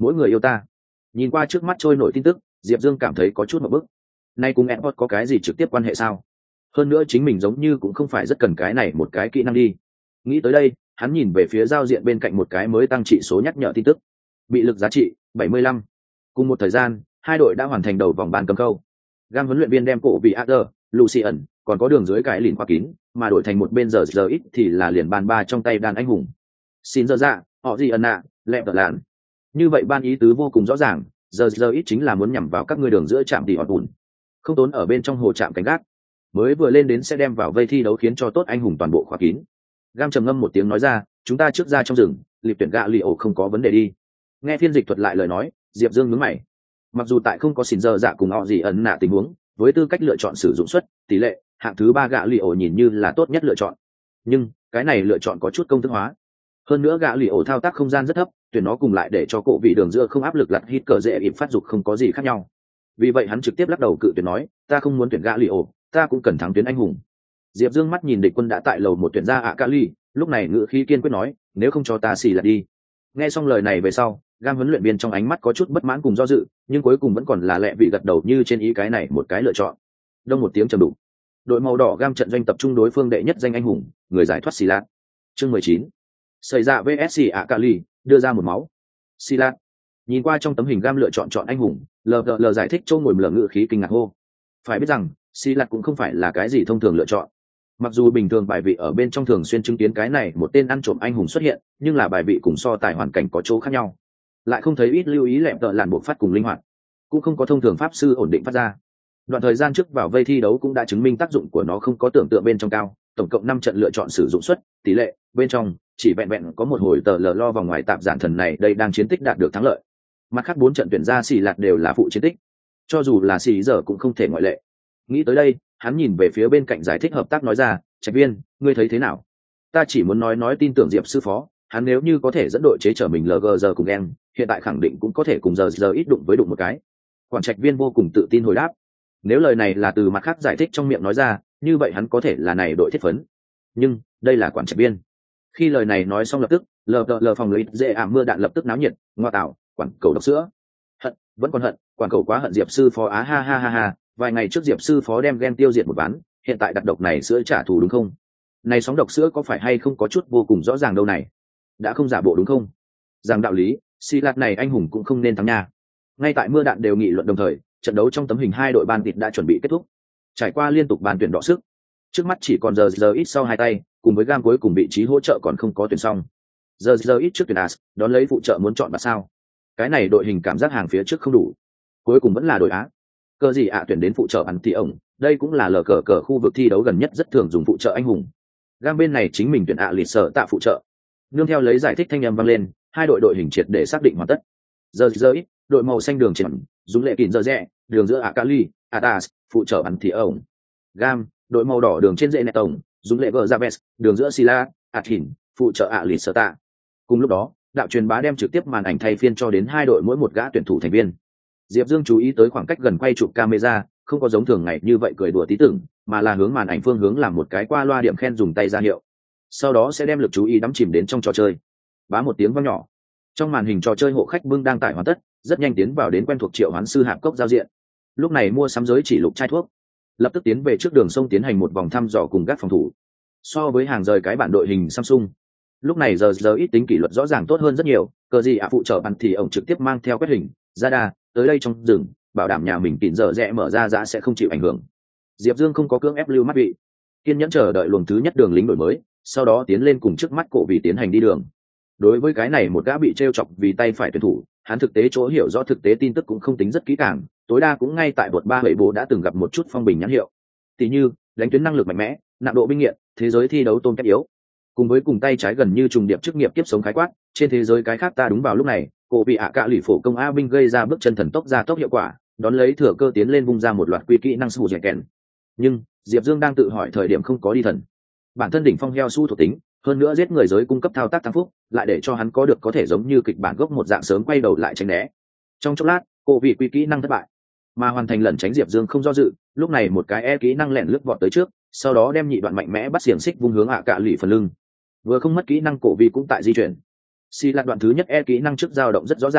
mỗi người yêu ta. Nhìn qua trước mắt trôi nổi tin tức, Diệp Dương cảm thấy có chút một bức. Nay cùng Edward có cái gì trực tiếp quan hệ sao? Hơn nữa chính mình giống như cũng không phải rất cần cái này một cái kỹ năng đi. Nghĩ tới đây, hắn nhìn về phía giao diện bên cạnh một cái mới tăng trị số nhắc nhở tin tức. Bị lực giá trị bảy mươi lăm. Cùng một thời gian, hai đội đã hoàn thành đầu vòng bàn cầm câu. Gam huấn luyện viên đem cổ vị Adler, Lucian, còn có đường dưới cái lìn khoa kín, mà đổi thành một bên giờ giờ ít thì là liền bàn ba trong tay đàn anh hùng. Xin giờ dạ, họ gì ẩn nạ, lẹp tờ lạn. Như vậy ban ý tứ vô cùng rõ ràng, giờ giờ ít chính là muốn nhằm vào các ngươi đường giữa trạm tỷ hòn bùn, không tốn ở bên trong hồ trạm cánh gác, mới vừa lên đến sẽ đem vào vây thi đấu khiến cho tốt anh hùng toàn bộ khóa kín. Gam trầm ngâm một tiếng nói ra, chúng ta trước ra trong rừng, liệp tuyển gạ lì ổ không có vấn đề đi. Nghe phiên dịch thuật lại lời nói, Diệp Dương nhướng mày. Mặc dù tại không có xỉn giờ dạ cùng họ gì ẩn nạ tình huống, với tư cách lựa chọn sử dụng suất tỷ lệ hạng thứ ba gạ lì ổ nhìn như là tốt nhất lựa chọn, nhưng cái này lựa chọn có chút công thức hóa. Hơn nữa gạ lì ổ thao tác không gian rất thấp, tuyển nó cùng lại để cho cổ vị đường giữa không áp lực lặt hít cờ dễ ịp phát dục không có gì khác nhau. Vì vậy hắn trực tiếp lắc đầu cự tuyển nói, ta không muốn tuyển gạ lì ổ, ta cũng cần thắng tuyến anh hùng. Diệp Dương mắt nhìn địch quân đã tại lầu một tuyển ra ạ ca ly, lúc này ngữ khí kiên quyết nói, nếu không cho ta xì là đi. Nghe xong lời này về sau, Gam huấn luyện viên trong ánh mắt có chút bất mãn cùng do dự, nhưng cuối cùng vẫn còn là lẹ vị gật đầu như trên ý cái này một cái lựa chọn. Đông một tiếng trầm đục, đội màu đỏ Gam trận doanh tập trung đối phương đệ nhất danh anh hùng, người giải thoát xì lạt. Chương mười chín, xảy ra vê ét xê ạ ca ly, đưa ra một máu. Xì lạt. Nhìn qua trong tấm hình Gam lựa chọn chọn anh hùng, lờ lờ giải thích châu ngồi lờ ngữ khí kinh ngạc hô. Phải biết rằng, xì lạt cũng không phải là cái gì thông thường lựa chọn. Mặc dù bình thường bài vị ở bên trong thường xuyên chứng kiến cái này một tên ăn trộm anh hùng xuất hiện, nhưng là bài vị cùng so tài hoàn cảnh có chỗ khác nhau, lại không thấy ít lưu ý lẹm tợ làn bộ phát cùng linh hoạt, cũng không có thông thường pháp sư ổn định phát ra. Đoạn thời gian trước vào vây thi đấu cũng đã chứng minh tác dụng của nó không có tưởng tượng bên trong cao, tổng cộng năm trận lựa chọn sử dụng suất tỷ lệ bên trong chỉ vẹn vẹn có một hồi tờ lờ lo vào ngoài tạp giản thần này đây đang chiến tích đạt được thắng lợi. Mặt khác bốn trận tuyển ra xì lạt đều là phụ chiến tích, cho dù là xì giờ cũng không thể ngoại lệ. Nghĩ tới đây, hắn nhìn về phía bên cạnh giải thích hợp tác nói ra, Trạch Viên, ngươi thấy thế nào? Ta chỉ muốn nói nói tin tưởng Diệp sư phó, hắn nếu như có thể dẫn đội chế trở mình lờ gờ giờ cùng em, hiện tại khẳng định cũng có thể cùng giờ giờ ít đụng với đụng một cái. Quản Trạch Viên vô cùng tự tin hồi đáp. Nếu lời này là từ mặt khác giải thích trong miệng nói ra, như vậy hắn có thể là này đội thiết phấn. Nhưng đây là Quản Trạch Viên. Khi lời này nói xong lập tức, lờ lờ phòng lấy dễ ảm mưa đạn lập tức náo nhiệt, ngoa tạo, quản cầu độc sữa. Hận, vẫn còn hận, quản cầu quá hận Diệp sư phó á ha ha ha ha. Vài ngày trước Diệp sư phó đem ghen tiêu diệt một ván, hiện tại đặt độc này sữa trả thù đúng không? Này sóng độc sữa có phải hay không có chút vô cùng rõ ràng đâu này? Đã không giả bộ đúng không? Rằng đạo lý, xì lạt này anh hùng cũng không nên thắng nha. Ngay tại mưa đạn đều nghị luận đồng thời, trận đấu trong tấm hình hai đội ban tịt đã chuẩn bị kết thúc. Trải qua liên tục bàn tuyển đọ sức, trước mắt chỉ còn giờ giờ ít sau hai tay, cùng với Gam cuối cùng vị trí hỗ trợ còn không có tuyển xong. Giờ giờ ít trước tuyển As, đón lấy phụ trợ muốn chọn bà sao? Cái này đội hình cảm giác hàng phía trước không đủ. Cuối cùng vẫn là đội Á. Cơ gì ạ tuyển đến phụ trợ ăn thì ổng, đây cũng là lờ cờ cờ khu vực thi đấu gần nhất rất thường dùng phụ trợ anh hùng. Gam bên này chính mình tuyển ạ lịt sở tạ phụ trợ. Nương theo lấy giải thích thanh âm vang lên, hai đội đội hình triệt để xác định hoàn tất. Giờ giờ ít, đội màu xanh đường trên dùng lệ kỉn giờ rẽ, đường giữa Akali, Atas, phụ trợ ăn thì ổng. Gam, đội màu đỏ đường trên dễ nẹt tổng, dùng lệ vợ Javes, đường giữa Sila, Athin, phụ trợ ạ lịt sở tạ. Cùng lúc đó, đạo truyền bá đem trực tiếp màn ảnh thay phiên cho đến hai đội mỗi một gã tuyển thủ thành viên. Diệp Dương chú ý tới khoảng cách gần quay chụp camera, không có giống thường ngày như vậy cười đùa tí tưởng, mà là hướng màn ảnh phương hướng làm một cái qua loa điểm khen dùng tay ra hiệu. Sau đó sẽ đem lực chú ý đắm chìm đến trong trò chơi. Bá một tiếng vang nhỏ. Trong màn hình trò chơi hộ khách bưng đang tải hoàn tất, rất nhanh tiến vào đến quen thuộc triệu hoán sư hạp cốc giao diện. Lúc này mua sắm giới chỉ lục chai thuốc, lập tức tiến về trước đường sông tiến hành một vòng thăm dò cùng các phòng thủ. So với hàng rời cái bản đội hình Samsung, lúc này giờ giờ ít tính kỷ luật rõ ràng tốt hơn rất nhiều, cờ gì ạ phụ trợ bắn thì ông trực tiếp mang theo quét hình, ra đa, tới đây trong rừng, bảo đảm nhà mình kín giờ rẽ mở ra giá sẽ không chịu ảnh hưởng. Diệp Dương không có cưỡng ép lưu mắt vị, kiên nhẫn chờ đợi luồng thứ nhất đường lính đổi mới, sau đó tiến lên cùng trước mắt cổ vì tiến hành đi đường. Đối với cái này một gã bị trêu chọc vì tay phải tuyển thủ, hắn thực tế chỗ hiểu rõ thực tế tin tức cũng không tính rất kỹ càng, tối đa cũng ngay tại bột ba bảy bố đã từng gặp một chút phong bình nhãn hiệu. Tỷ như, đánh tuyến năng lực mạnh mẽ, nặng độ binh nghiện, thế giới thi đấu tôm kép yếu. Cùng với cùng tay trái gần như trùng điệp chức nghiệp kiếp sống khái quát, trên thế giới cái khác ta đúng vào lúc này, cổ bị ạ cạ lì phổ công a binh gây ra bước chân thần tốc ra tốc hiệu quả, đón lấy thừa cơ tiến lên vung ra một loạt quy kỹ năng sù dẻ kèn. Nhưng Diệp Dương đang tự hỏi thời điểm không có đi thần, bản thân đỉnh phong heo su thuộc tính, hơn nữa giết người giới cung cấp thao tác tăng phúc, lại để cho hắn có được có thể giống như kịch bản gốc một dạng sớm quay đầu lại tránh né. Trong chốc lát, cổ vị quy kỹ năng thất bại, mà hoàn thành lẩn tránh Diệp Dương không do dự, lúc này một cái e kỹ năng lẹn lướt vọt tới trước, sau đó đem nhị đoạn mạnh mẽ bắt xiềng xích vung hướng ạ cạ lì phần lưng. Vừa không mất kỹ năng cổ vị cũng tại di chuyển. Xì lạt đoạn thứ nhất e kỹ năng trước dao động rất rõ ràng,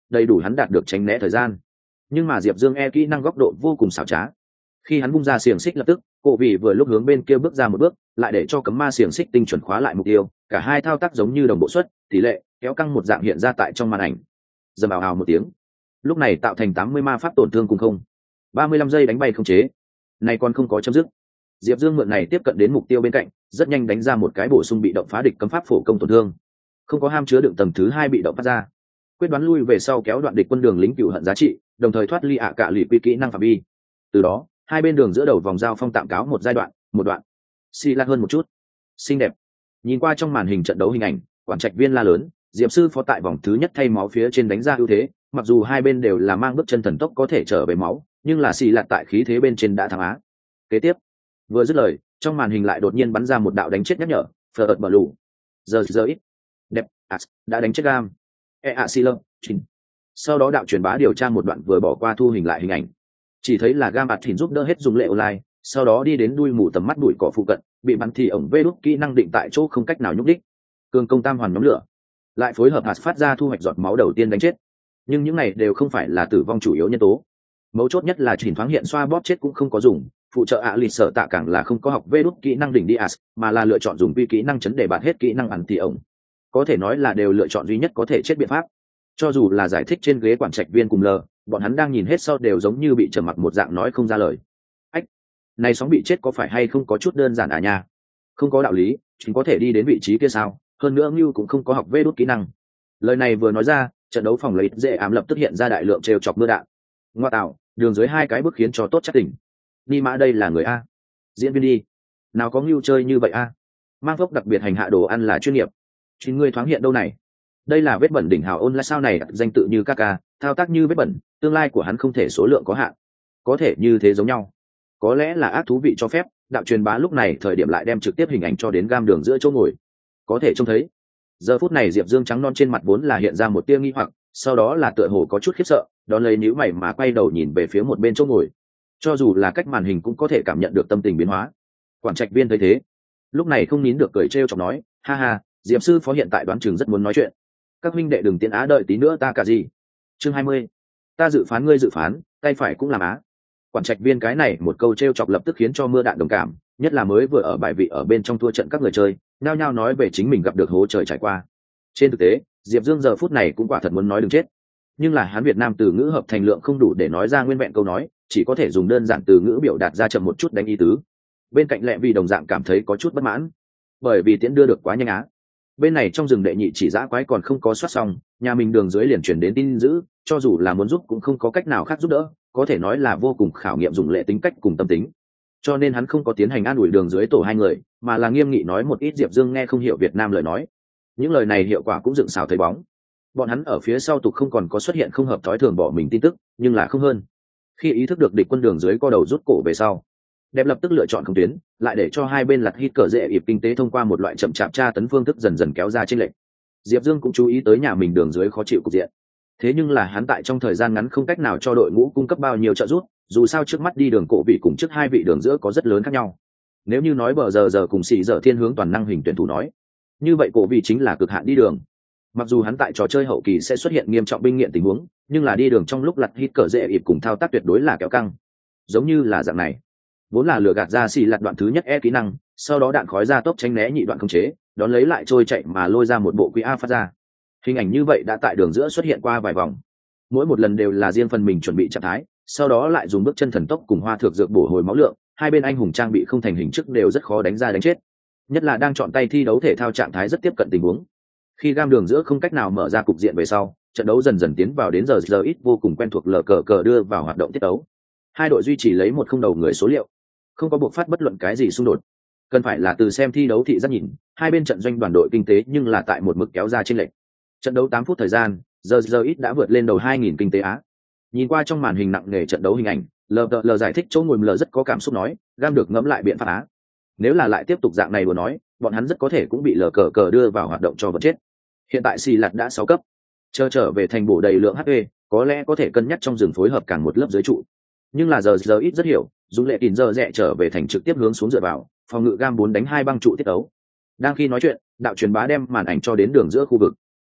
đầy đủ hắn đạt được tránh né thời gian. Nhưng mà Diệp Dương e kỹ năng góc độ vô cùng xảo trá. Khi hắn bung ra xiềng xích lập tức, cổ vị vừa lúc hướng bên kia bước ra một bước, lại để cho cấm ma xiềng xích tinh chuẩn khóa lại mục tiêu, cả hai thao tác giống như đồng bộ suất, tỷ lệ kéo căng một dạng hiện ra tại trong màn ảnh. Dầm ào ào một tiếng, lúc này tạo thành tám mươi ma pháp tổn thương cùng không ba mươi lăm giây đánh bay không chế. Này còn không có chấm dứt, Diệp Dương mượn này tiếp cận đến mục tiêu bên cạnh, rất nhanh đánh ra một cái bổ sung bị động phá địch cấm pháp phổ công tổn thương, không có ham chứa đựng tầng thứ hai bị động phát ra, quyết đoán lui về sau kéo đoạn địch quân đường lính cựu hận giá trị, đồng thời thoát ly ạ cả lì quy kỹ năng phạm vi. Từ đó hai bên đường giữa đầu vòng giao phong tạm cáo một giai đoạn, một đoạn xì la hơn một chút, xinh đẹp. Nhìn qua trong màn hình trận đấu hình ảnh, quản trạch viên la lớn, Diệp sư phó tại vòng thứ nhất thay máu phía trên đánh ra ưu thế, mặc dù hai bên đều là mang bước chân thần tốc có thể trở về máu, nhưng là xì lạt tại khí thế bên trên đã thắng á. Kế tiếp, vừa dứt lời, trong màn hình lại đột nhiên bắn ra một đạo đánh chết nhắc nhở, phờ ợt bờ lù giờ giờ ít đẹp as đã đánh chết gam e a si lơ chín. Sau đó đạo truyền bá điều tra một đoạn vừa bỏ qua thu hình lại hình ảnh, chỉ thấy là gam ạt thìn giúp đỡ hết dùng lệ online, sau đó đi đến đuôi mù tầm mắt bụi cỏ phụ cận, bị bắn thì ổng vê đút kỹ năng định tại chỗ không cách nào nhúc đích, cường công tam hoàn nhóm lửa, lại phối hợp hạt phát ra thu hoạch giọt máu đầu tiên đánh chết. Nhưng những này đều không phải là tử vong chủ yếu nhân tố, mấu chốt nhất là chỉnh thoáng hiện xoa bóp chết cũng không có dùng, phụ trợ ạ à lì sợ tạ càng là không có học vê đút kỹ năng đỉnh đi as, mà là lựa chọn dùng quy kỹ năng chấn để bạt hết kỹ năng ẩn thì ổng, có thể nói là đều lựa chọn duy nhất có thể chết biện pháp. Cho dù là giải thích trên ghế quản trạch viên cùng lờ, bọn hắn đang nhìn hết sau đều giống như bị trầm mặc một dạng nói không ra lời. Ách, này sóng bị chết có phải hay không có chút đơn giản à nha? Không có đạo lý, chính có thể đi đến vị trí kia sao? Hơn nữa Ngưu cũng không có học vê đút kỹ năng. Lời này vừa nói ra, trận đấu phòng lấy dễ ám lập tức hiện ra đại lượng trêu chọc mưa đạn. Ngoa tạo, đường dưới hai cái bước khiến cho tốt chắc tỉnh. Ni mã đây là người a, diễn viên đi, nào có Ngưu chơi như vậy a? Mang phốc đặc biệt hành hạ đồ ăn là chuyên nghiệp. Chính ngươi thoáng hiện đâu này? Đây là vết bẩn đỉnh hào ôn là sao này, danh tự như Kaka, thao tác như vết bẩn, tương lai của hắn không thể số lượng có hạn, có thể như thế giống nhau. Có lẽ là ác thú vị cho phép, đạo truyền bá lúc này thời điểm lại đem trực tiếp hình ảnh cho đến gam đường giữa chỗ ngồi, có thể trông thấy. Giờ phút này Diệp Dương trắng non trên mặt vốn là hiện ra một tia nghi hoặc, sau đó là tựa hồ có chút khiếp sợ, đón lấy níu mày mà quay đầu nhìn về phía một bên chỗ ngồi. Cho dù là cách màn hình cũng có thể cảm nhận được tâm tình biến hóa. Quản trạch viên thấy thế, lúc này không nín được cười trêu chọc nói, ha ha, Diệp sư phó hiện tại đoán chừng rất muốn nói chuyện. Các huynh đệ đừng tiến á, đợi tí nữa ta cả gì. Chương hai mươi, ta dự phán ngươi dự phán, tay phải cũng làm á. Quản trạch viên cái này một câu trêu chọc lập tức khiến cho mưa đạn đồng cảm, nhất là mới vừa ở bài vị ở bên trong thua trận các người chơi, nhao nhao nói về chính mình gặp được hố trời trải qua. Trên thực tế, Diệp Dương giờ phút này cũng quả thật muốn nói đừng chết, nhưng là hắn Việt Nam từ ngữ hợp thành lượng không đủ để nói ra nguyên vẹn câu nói, chỉ có thể dùng đơn giản từ ngữ biểu đạt ra chậm một chút đánh ý tứ. Bên cạnh Lệ Vì đồng dạng cảm thấy có chút bất mãn, bởi vì tiễn đưa được quá nhanh á. Bên này trong rừng đệ nhị chỉ dã quái còn không có soát xong, nhà mình đường dưới liền chuyển đến tin dữ, cho dù là muốn giúp cũng không có cách nào khác giúp đỡ, có thể nói là vô cùng khảo nghiệm dùng Lệ tính cách cùng tâm tính. Cho nên hắn không có tiến hành an ủi đường dưới tổ hai người, mà là nghiêm nghị nói một ít Diệp Dương nghe không hiểu Việt Nam lời nói. Những lời này hiệu quả cũng dựng xào thấy bóng. Bọn hắn ở phía sau tục không còn có xuất hiện không hợp thói thường bỏ mình tin tức, nhưng là không hơn. Khi ý thức được địch quân đường dưới co đầu rút cổ về sau, đẹp lập tức lựa chọn không tuyến, lại để cho hai bên lật hít cờ dễ ịp kinh tế thông qua một loại chậm chạp tra tấn phương thức dần dần kéo ra chênh lệch. Diệp Dương cũng chú ý tới nhà mình đường dưới khó chịu cục diện. Thế nhưng là hắn tại trong thời gian ngắn không cách nào cho đội ngũ cung cấp bao nhiêu trợ giúp, dù sao trước mắt đi đường cổ vị cùng trước hai vị đường giữa có rất lớn khác nhau. Nếu như nói bờ giờ giờ cùng xì giờ thiên hướng toàn năng hình tuyển thủ nói, như vậy cổ vị chính là cực hạn đi đường. Mặc dù hắn tại trò chơi hậu kỳ sẽ xuất hiện nghiêm trọng binh nghiện tình huống, nhưng là đi đường trong lúc lật hít cờ dễ ịp cùng thao tác tuyệt đối là kéo căng. Giống như là dạng này, vốn là lừa gạt ra xì lật đoạn thứ nhất e kỹ năng, sau đó đạn khói ra tốc tránh né nhị đoạn khống chế, đón lấy lại trôi chạy mà lôi ra một bộ quý a phát ra. Hình ảnh như vậy đã tại đường giữa xuất hiện qua vài vòng, mỗi một lần đều là riêng phần mình chuẩn bị trạng thái, sau đó lại dùng bước chân thần tốc cùng hoa thược dược bổ hồi máu lượng, hai bên anh hùng trang bị không thành hình chức đều rất khó đánh ra đánh chết, nhất là đang chọn tay thi đấu thể thao trạng thái rất tiếp cận tình huống. Khi gam đường giữa không cách nào mở ra cục diện về sau, trận đấu dần dần tiến vào đến giờ giờ ít vô cùng quen thuộc lờ cờ cờ đưa vào hoạt động tiết đấu. Hai đội duy trì lấy một không đầu người số liệu, không có buộc phát bất luận cái gì xung đột. Cần phải là từ xem thi đấu thị giác nhìn, hai bên trận doanh đoàn đội kinh tế nhưng là tại một mức kéo ra chênh lệch. Trận đấu tám phút thời gian, giờ giờ ít đã vượt lên đầu hai nghìn kinh tế á. Nhìn qua trong màn hình nặng nề trận đấu hình ảnh, lờ lờ giải thích chỗ ngồi lờ rất có cảm xúc nói, gam được ngẫm lại biện pháp á. Nếu là lại tiếp tục dạng này đùa nói, bọn hắn rất có thể cũng bị lờ cờ cờ đưa vào hoạt động cho vật chết. Hiện tại xì lạt đã sáu cấp, chờ trở về thành bổ đầy lượng hát pê, có lẽ có thể cân nhắc trong rừng phối hợp càng một lớp dưới trụ. Nhưng là giờ giờ ít rất hiểu, dùng lệ kín giờ rẽ trở về thành trực tiếp hướng xuống dựa vào, phòng ngự gam bốn đánh hai băng trụ tiết đấu. Đang khi nói chuyện, đạo truyền bá đem màn ảnh cho đến đường giữa khu vực.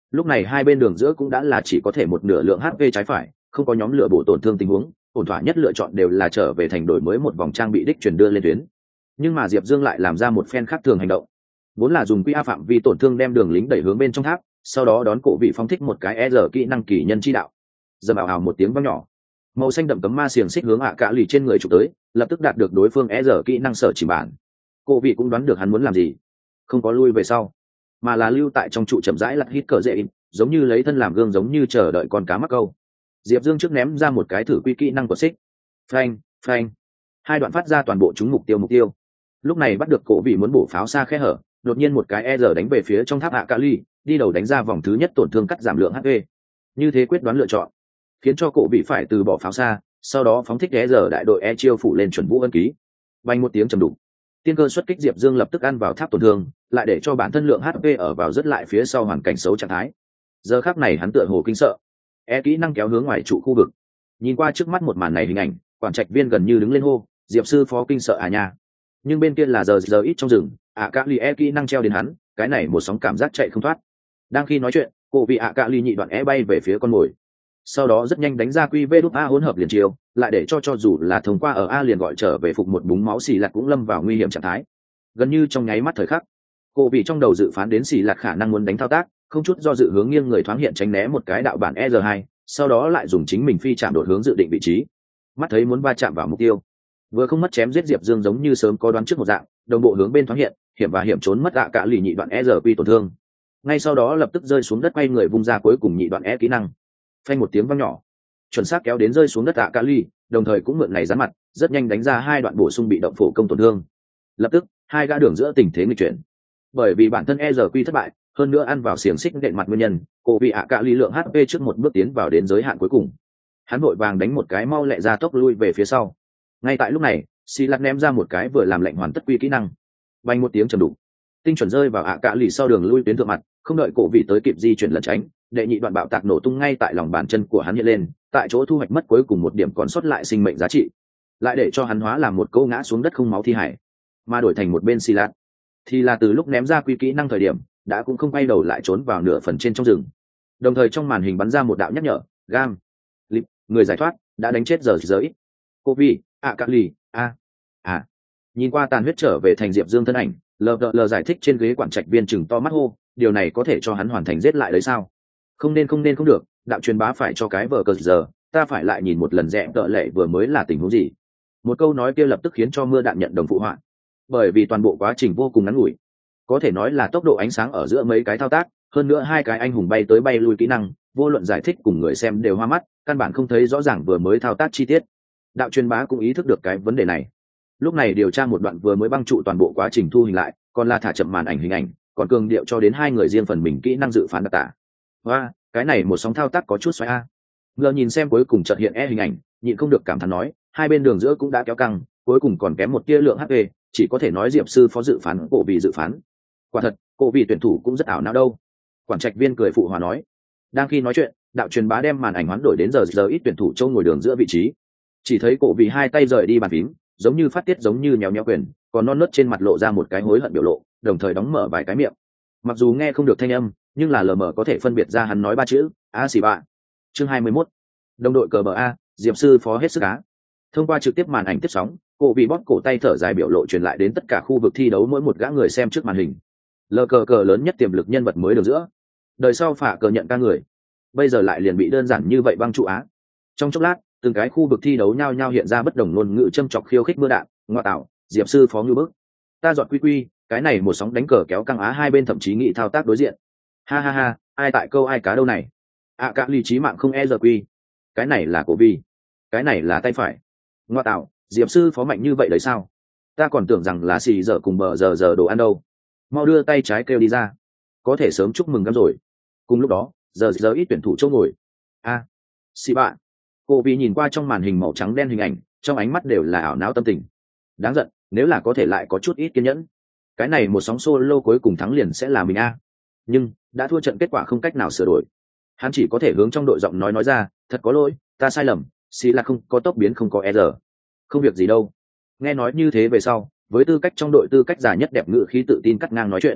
Lúc này hai bên đường giữa cũng đã là chỉ có thể một nửa lượng hp trái phải, không có nhóm lửa bổ tổn thương tình huống, ổn thỏa nhất lựa chọn đều là trở về thành đổi mới một vòng trang bị đích truyền đưa lên tuyến. Nhưng mà Diệp Dương lại làm ra một phen khác thường hành động, vốn là dùng quy a phạm vi tổn thương đem đường lính đẩy hướng bên trong tháp, sau đó đón cổ vị phóng thích một cái e rờ kỹ năng kỳ nhân chi đạo. Dầm ảo ảo một tiếng vang nhỏ, màu xanh đậm cấm ma xiềng xích hướng ạ cả lì trên người chụp tới, lập tức đạt được đối phương e rờ kỹ năng sở chỉ bản. Cổ vị cũng đoán được hắn muốn làm gì, không có lui về sau, mà là lưu tại trong trụ chậm rãi lật hít cờ dễ, giống như lấy thân làm gương, giống như chờ đợi con cá mắc câu. Diệp Dương trước ném ra một cái thử quy kỹ năng của xích, phanh phanh, hai đoạn phát ra toàn bộ chúng mục tiêu mục tiêu. Lúc này bắt được cổ vị muốn bổ pháo xa khe hở, đột nhiên một cái e rờ đánh về phía trong tháp ạ cả lì, đi đầu đánh ra vòng thứ nhất tổn thương cắt giảm lượng hp. Như thế quyết đoán lựa chọn khiến cho cổ vị phải từ bỏ pháo xa, sau đó phóng thích e rờ đại đội e chiêu phủ lên chuẩn vũ ân ký. Vang một tiếng trầm đục, tiên cơ xuất kích, Diệp Dương lập tức ăn vào tháp tổn thương, lại để cho bản thân lượng hp ở vào rất lại phía sau hoàn cảnh xấu trạng thái. Giờ khắc này hắn tựa hồ kinh sợ, e kỹ năng kéo hướng ngoài trụ khu vực. Nhìn qua trước mắt một màn này hình ảnh, quản trạch viên gần như đứng lên hô, Diệp sư phó kinh sợ à nha. Nhưng bên kia là giờ giờ ít trong rừng, ạ cạ lì e kỹ năng treo đến hắn, cái này một sóng cảm giác chạy không thoát. Đang khi nói chuyện, cổ vị ạ cạ lì nhị đoạn e bay về phía con mồi, sau đó rất nhanh đánh ra quy vê đút a hỗn hợp liền chiều, lại để cho cho dù là thông qua ở a liền gọi trở về phục một búng máu, xì lạt cũng lâm vào nguy hiểm trạng thái. Gần như trong nháy mắt thời khắc, cổ vị trong đầu dự phán đến xì lạt khả năng muốn đánh thao tác, không chút do dự hướng nghiêng người thoáng hiện tránh né một cái đạo bản e rờ hai, sau đó lại dùng chính mình phi chạm đột hướng dự định vị trí, mắt thấy muốn va chạm vào mục tiêu, vừa không mất chém giết Diệp Dương giống như sớm có đoán trước một dạng, đồng bộ hướng bên thoáng hiện, hiểm và hiểm trốn mất ạ cả lì nhị đoạn e rờ quy tổn thương. Ngay sau đó lập tức rơi xuống đất, quay người vung ra cuối cùng nhị đoạn e kỹ năng, phanh một tiếng vang nhỏ, chuẩn xác kéo đến rơi xuống đất ạ cả lì, đồng thời cũng mượn này gián mặt, rất nhanh đánh ra hai đoạn bổ sung bị động phổ công tổn thương. Lập tức hai gã đường giữa tình thế nghịch chuyển, bởi vì bản thân e rờ quy thất bại, hơn nữa ăn vào xiềng xích nện mặt nguyên nhân, cổ vị ạ cả lì lượng hp trước một bước tiến vào đến giới hạn cuối cùng. Hắn vội vàng đánh một cái mau lẹ ra tốc lui về phía sau. Ngay tại lúc này, xì lạt ném ra một cái vừa làm lệnh hoàn tất quy kỹ năng, vang một tiếng trầm đục, tinh chuẩn rơi vào ạ cả lì sau đường lui tuyến thượng mặt, không đợi cổ vị tới kịp di chuyển lẩn tránh, đệ nhị đoạn bạo tạc nổ tung ngay tại lòng bàn chân của hắn hiện lên, tại chỗ thu hoạch mất cuối cùng một điểm còn sót lại sinh mệnh giá trị, lại để cho hắn hóa làm một câu ngã xuống đất không máu thi hải, mà đổi thành một bên xì lạt thì là từ lúc ném ra quy kỹ năng thời điểm đã cũng không quay đầu lại, trốn vào nửa phần trên trong rừng. Đồng thời trong màn hình bắn ra một đạo nhắc nhở, gam lip người giải thoát đã đánh chết giờ giờ ít cô vi ạ cạ lì a à nhìn qua tàn huyết trở về thành Diệp Dương thân ảnh, lờ lờ giải thích trên ghế quản trạch viên chừng to mắt hô, điều này có thể cho hắn hoàn thành giết lại đấy sao? Không nên không nên không được, đạo truyền bá phải cho cái vở cờ giờ, ta phải lại nhìn một lần rẽ tợ lệ vừa mới là tình huống gì. Một câu nói kia lập tức khiến cho mưa đạn nhận đồng phụ họa, bởi vì toàn bộ quá trình vô cùng ngắn ngủi, có thể nói là tốc độ ánh sáng ở giữa mấy cái thao tác, hơn nữa hai cái anh hùng bay tới bay lui kỹ năng, vô luận giải thích cùng người xem đều hoa mắt, căn bản không thấy rõ ràng vừa mới thao tác chi tiết. Đạo truyền bá cũng ý thức được cái vấn đề này, lúc này điều tra một đoạn vừa mới băng trụ toàn bộ quá trình thu hình lại, còn là thả chậm màn ảnh hình ảnh, còn cường điệu cho đến hai người riêng phần mình kỹ năng dự phán đặc tả. Và cái này một sóng thao tác có chút xoáy a. Ngờ nhìn xem cuối cùng chợt hiện e hình ảnh, nhịn không được cảm thán nói, hai bên đường giữa cũng đã kéo căng, cuối cùng còn kém một tia lượng hp, chỉ có thể nói Diệp sư phó dự phán cổ vị dự phán. Quả thật, cổ vị tuyển thủ cũng rất ảo não đâu. Quản trạch viên cười phụ hòa nói. Đang khi nói chuyện, đạo truyền bá đem màn ảnh hoán đổi đến giờ giờ ít tuyển thủ châu ngồi đường giữa vị trí. Chỉ thấy cổ vị hai tay rời đi bàn phím, giống như phát tiết giống như nhéo nhéo quyền, còn non nớt trên mặt lộ ra một cái hối hận biểu lộ, đồng thời đóng mở vài cái miệng. Mặc dù nghe không được thanh âm, nhưng là lờ mờ có thể phân biệt ra hắn nói ba chữ, a xì bạ. Chương hai mươi mốt. Đồng đội cờ bờ a, Diệp sư phó hết sức á. Thông qua trực tiếp màn ảnh tiếp sóng, cổ vị bóp cổ tay thở dài biểu lộ truyền lại đến tất cả khu vực thi đấu mỗi một gã người xem trước màn hình. Lờ cờ cờ lớn nhất tiềm lực nhân vật mới đường giữa, đời sau phả cờ nhận ca người, bây giờ lại liền bị đơn giản như vậy băng trụ á. Trong chốc lát, từng cái khu vực thi đấu nhao nhao hiện ra bất đồng ngôn ngữ châm chọc khiêu khích mưa đạn, ngoa tạo, Diệp sư phó ngư bức, ta dọn quy quy, cái này một sóng đánh cờ kéo căng á, hai bên thậm chí nghị thao tác đối diện. Ha ha ha, ai tại câu ai cá đâu này. À cả lý trí mạng không e giờ quy, cái này là cổ vi, cái này là tay phải. Ngoa tạo, Diệp sư phó mạnh như vậy đấy sao? Ta còn tưởng rằng là xì giờ cùng bờ giờ giờ đồ ăn đâu. Mau đưa tay trái kêu đi ra, có thể sớm chúc mừng lắm rồi. Cùng lúc đó, giờ giờ ít tuyển thủ chỗ ngồi. A, à, xì bạ. Cô vì nhìn qua trong màn hình màu trắng đen hình ảnh, trong ánh mắt đều là ảo não tâm tình. Đáng giận, nếu là có thể lại có chút ít kiên nhẫn, cái này một sóng solo cuối cùng thắng liền sẽ là mình a. Nhưng đã thua trận, kết quả không cách nào sửa đổi. Hắn chỉ có thể hướng trong đội giọng nói nói ra, thật có lỗi, ta sai lầm, xì là không có tốc biến không có e rờ. Không việc gì đâu. Nghe nói như thế về sau, với tư cách trong đội tư cách già nhất đẹp ngữ khí tự tin cắt ngang nói chuyện.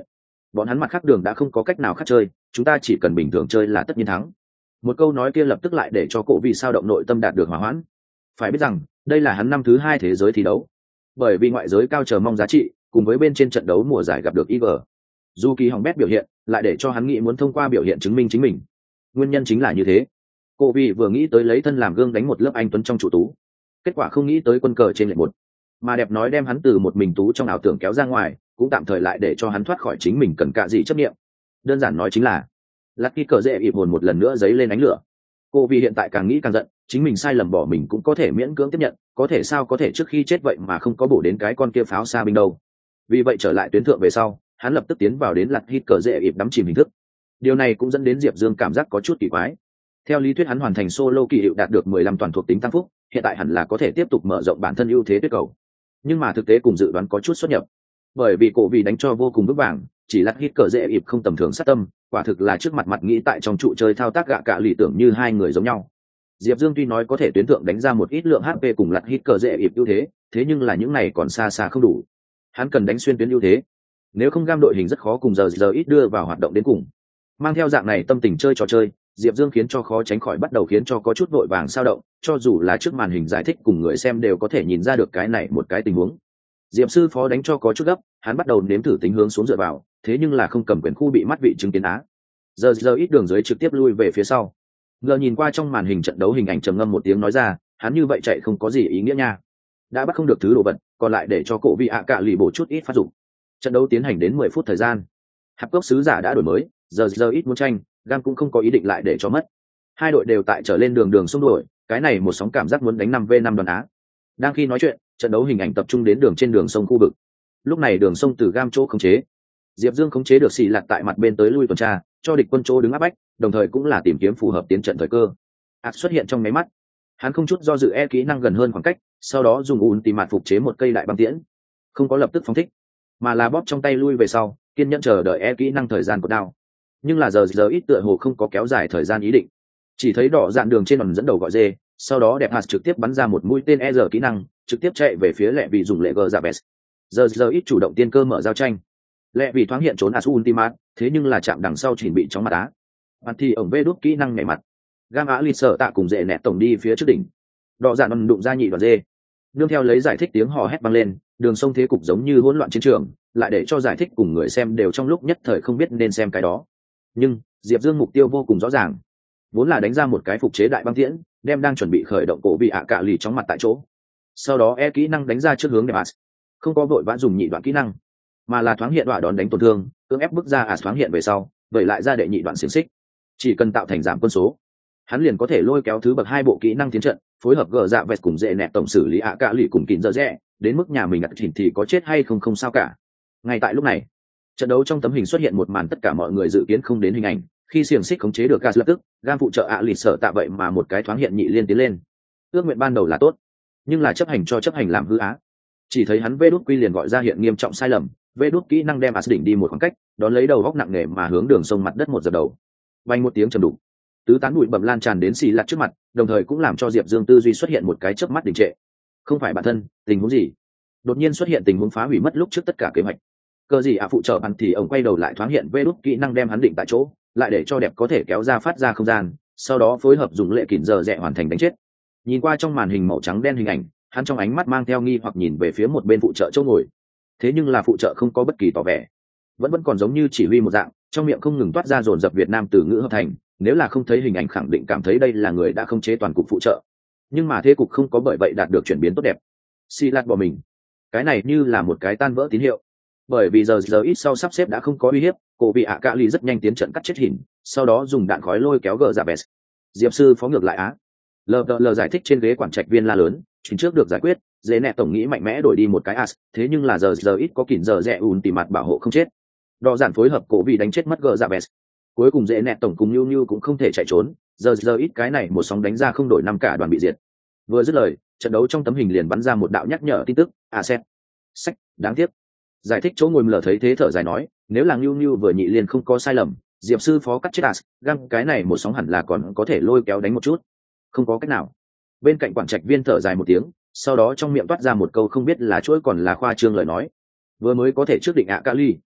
bọn hắn mặt khác đường đã không có cách nào khác chơi, chúng ta chỉ cần bình thường chơi là tất nhiên thắng. Một câu nói kia lập tức lại để cho cổ vì sao động nội tâm đạt được hòa hoãn. Phải biết rằng đây là hắn năm thứ hai thế giới thi đấu, bởi vì ngoại giới cao chờ mong giá trị cùng với bên trên trận đấu mùa giải gặp được i vê. Dù kỳ hỏng bét biểu hiện lại để cho hắn nghĩ muốn thông qua biểu hiện chứng minh chính mình. Nguyên nhân chính là như thế. Cổ vì vừa nghĩ tới lấy thân làm gương đánh một lớp anh tuấn trong trụ tú, kết quả không nghĩ tới quân cờ trên lệch một, mà đẹp nói đem hắn từ một mình tú trong ảo tưởng kéo ra ngoài, cũng tạm thời lại để cho hắn thoát khỏi chính mình cần cả gì chấp niệm. Đơn giản nói chính là lắc khi cờ dễ ịp hồn một lần nữa dấy lên ánh lửa. Cô vì hiện tại càng nghĩ càng giận, chính mình sai lầm bỏ mình cũng có thể miễn cưỡng tiếp nhận, có thể sao có thể trước khi chết vậy mà không có bổ đến cái con kia pháo xa binh đâu. Vì vậy trở lại tuyến thượng về sau, hắn lập tức tiến vào đến lật hít cờ dễ ịp đắm chìm hình thức. Điều này cũng dẫn đến Diệp Dương cảm giác có chút kỳ quái. Theo lý thuyết hắn hoàn thành solo kỳ hiệu đạt được mười lăm toàn thuộc tính tăng phúc, hiện tại hẳn là có thể tiếp tục mở rộng bản thân ưu thế tuyết cầu. Nhưng mà thực tế cùng dự đoán có chút xuất nhập. Bởi vì cổ vì đánh cho vô cùng vững vàng, chỉ lật hít cờ dễ ịp không tầm thường sát tâm, quả thực là trước mặt mặt nghĩ tại trong trụ chơi thao tác gạ cả lý tưởng như hai người giống nhau. Diệp Dương tuy nói có thể tuyến thượng đánh ra một ít lượng hát pê cùng lật hít cờ dễ ịp ưu thế, thế nhưng là những này còn xa xa không đủ. Hắn cần đánh xuyên tuyến ưu thế. Nếu không gam đội hình rất khó cùng giờ giờ ít đưa vào hoạt động đến cùng. Mang theo dạng này tâm tình chơi trò chơi, Diệp Dương khiến cho khó tránh khỏi bắt đầu khiến cho có chút vội vàng sao động, cho dù là trước màn hình giải thích cùng người xem đều có thể nhìn ra được cái này một cái tình huống. Diệp sư phó đánh cho có chút gấp, hắn bắt đầu nếm thử tính hướng xuống dựa vào, thế nhưng là không cầm quyền khu bị mắt vị chứng kiến á. Giờ giờ ít đường dưới trực tiếp lui về phía sau. Ngờ nhìn qua trong màn hình trận đấu hình ảnh trầm ngâm một tiếng nói ra, hắn như vậy chạy không có gì ý nghĩa nha. Đã bắt không được thứ đồ vật, còn lại để cho cổ vị ạ cạ lì bổ chút ít phát dụng. Trận đấu tiến hành đến mười phút thời gian. Hạp cốc sứ giả đã đổi mới, giờ giờ ít muốn tranh, Gam cũng không có ý định lại để cho mất. Hai đội đều tại trở lên đường đường xung đột, cái này một sóng cảm giác muốn đánh năm v năm đoàn Á. Đang khi nói chuyện, trận đấu hình ảnh tập trung đến đường trên đường sông khu vực. Lúc này đường sông từ Gam chỗ khống chế. Diệp Dương khống chế được xì lạt tại mặt bên tới lui tuần tra, cho địch quân chỗ đứng áp bách, đồng thời cũng là tìm kiếm phù hợp tiến trận thời cơ. Ác xuất hiện trong máy mắt. Hắn không chút do dự e kỹ năng gần hơn khoảng cách, sau đó dùng ùn tìm mặt phục chế một cây đại băng tiễn. Không có lập tức phóng thích, mà là bóp trong tay lui về sau, kiên nhẫn chờ đợi e kỹ năng thời gian của đao. Nhưng là giờ giờ ít tựa hồ không có kéo dài thời gian ý định. Chỉ thấy đỏ dạn đường trên ẩn dẫn đầu gọi dê, sau đó đẹp hạt trực tiếp bắn ra một mũi tên e giờ kỹ năng, trực tiếp chạy về phía lẹ vì dùng lệ gờ giả best. Giờ giờ ít chủ động tiên cơ mở giao tranh. Lẹ vì thoáng hiện trốn as ultimate, thế nhưng là chạm đằng sau chỉnh bị chóng mặt á. Mặt thì ổng vê đút kỹ năng nhảy mặt. Gam á lì sợ tạ cùng dễ nẹt tổng đi phía trước đỉnh. Đỏ dạn ẩn đụng ra nhị đoàn dê. Nương theo lấy giải thích tiếng hò hét vang lên, đường sông thế cục giống như hỗn loạn chiến trường, lại để cho giải thích cùng người xem đều trong lúc nhất thời không biết nên xem cái đó. Nhưng Diệp Dương mục tiêu vô cùng rõ ràng, vốn là đánh ra một cái phục chế đại băng tiễn, đem đang chuẩn bị khởi động cổ bị ạ cạ lì chóng mặt tại chỗ. Sau đó e kỹ năng đánh ra trước hướng Devas, không có vội vã dùng nhị đoạn kỹ năng, mà là thoáng hiện đoạn đón đánh tổn thương, cưỡng ép bước ra à thoáng hiện về sau, vậy lại ra đệ nhị đoạn xiềng xích. Chỉ cần tạo thành giảm quân số, hắn liền có thể lôi kéo thứ bậc hai bộ kỹ năng tiến trận, phối hợp gờ dạ vẹt cùng dễ nẹt tổng xử lý ạ cạ lì cùng kín dở rẽ, đến mức nhà mình ngặt chỉnh thì có chết hay không không sao cả. Ngay tại lúc này, trận đấu trong tấm hình xuất hiện một màn tất cả mọi người dự kiến không đến hình ảnh, khi xiềng xích khống chế được gas lập tức Gam phụ trợ ạ lì sợ tạ vậy mà một cái thoáng hiện nhị liên tiến lên. Ước nguyện ban đầu là tốt, nhưng là chấp hành cho chấp hành làm hư á. Chỉ thấy hắn vê đút quy liền gọi ra hiện nghiêm trọng sai lầm, vê đút kỹ năng đem as đỉnh đi một khoảng cách, đón lấy đầu góc nặng nề mà hướng đường sông mặt đất một giật đầu. Vang một tiếng trầm đục, tứ tán bụi bẩm lan tràn đến xì lặt trước mặt, đồng thời cũng làm cho Diệp Dương tư duy xuất hiện một cái chớp mắt đình trệ. Không phải bản thân, tình huống gì? Đột nhiên xuất hiện tình huống phá hủy mất lúc trước tất cả kế hoạch. Cơ gì ạ phụ trợ bắn thì ông quay đầu lại thoáng hiện vê đút kỹ năng đem hắn định tại chỗ, lại để cho đẹp có thể kéo ra phát ra không gian, sau đó phối hợp dùng lệ kỉn giờ rẽ hoàn thành đánh chết. Nhìn qua trong màn hình màu trắng đen hình ảnh, hắn trong ánh mắt mang theo nghi hoặc nhìn về phía một bên phụ trợ chỗ ngồi. Thế nhưng là phụ trợ không có bất kỳ tỏ vẻ, vẫn vẫn còn giống như chỉ huy một dạng, trong miệng không ngừng toát ra dồn dập Việt Nam từ ngữ hợp thành, nếu là không thấy hình ảnh khẳng định cảm thấy đây là người đã không chế toàn cục phụ trợ. Nhưng mà thế cục không có bởi vậy đạt được chuyển biến tốt đẹp. Xì lạt bỏ mình, cái này như là một cái tan vỡ tín hiệu. Bởi vì giờ giờ ít sau sắp xếp đã không có uy hiếp, cổ vị ạ cạ lì rất nhanh tiến trận cắt chết hình, sau đó dùng đạn khói lôi kéo gờ giả best. Diệp sư phó ngược lại á, lờ lờ giải thích trên ghế quản trạch viên la lớn, chính trước được giải quyết, dễ nẹ tổng nghĩ mạnh mẽ đổi đi một cái as, thế nhưng là giờ giờ ít có kỉn giờ rẽ ùn tìm mặt bảo hộ không chết. Đo giản phối hợp cổ vị đánh chết mất gờ giả best. Cuối cùng dễ nẹ tổng cùng nhu nhu cũng không thể chạy trốn, giờ giờ ít cái này một sóng đánh ra không đổi năm cả đoàn bị diệt. Vừa dứt lời, trận đấu trong tấm hình liền bắn ra một đạo nhắc nhở tin tức, a set sách đáng tiếc. Giải thích chỗ ngồi lờ thấy thế thở dài nói, nếu là nhu nhu vừa nhị liền không có sai lầm, Diệp sư phó cắt chết as, găng cái này một sóng hẳn là còn có thể lôi kéo đánh một chút. Không có cách nào. Bên cạnh quản trạch viên thở dài một tiếng, sau đó trong miệng toát ra một câu không biết là chuỗi còn là khoa trương lời nói. Vừa mới có thể trước định ạ cali,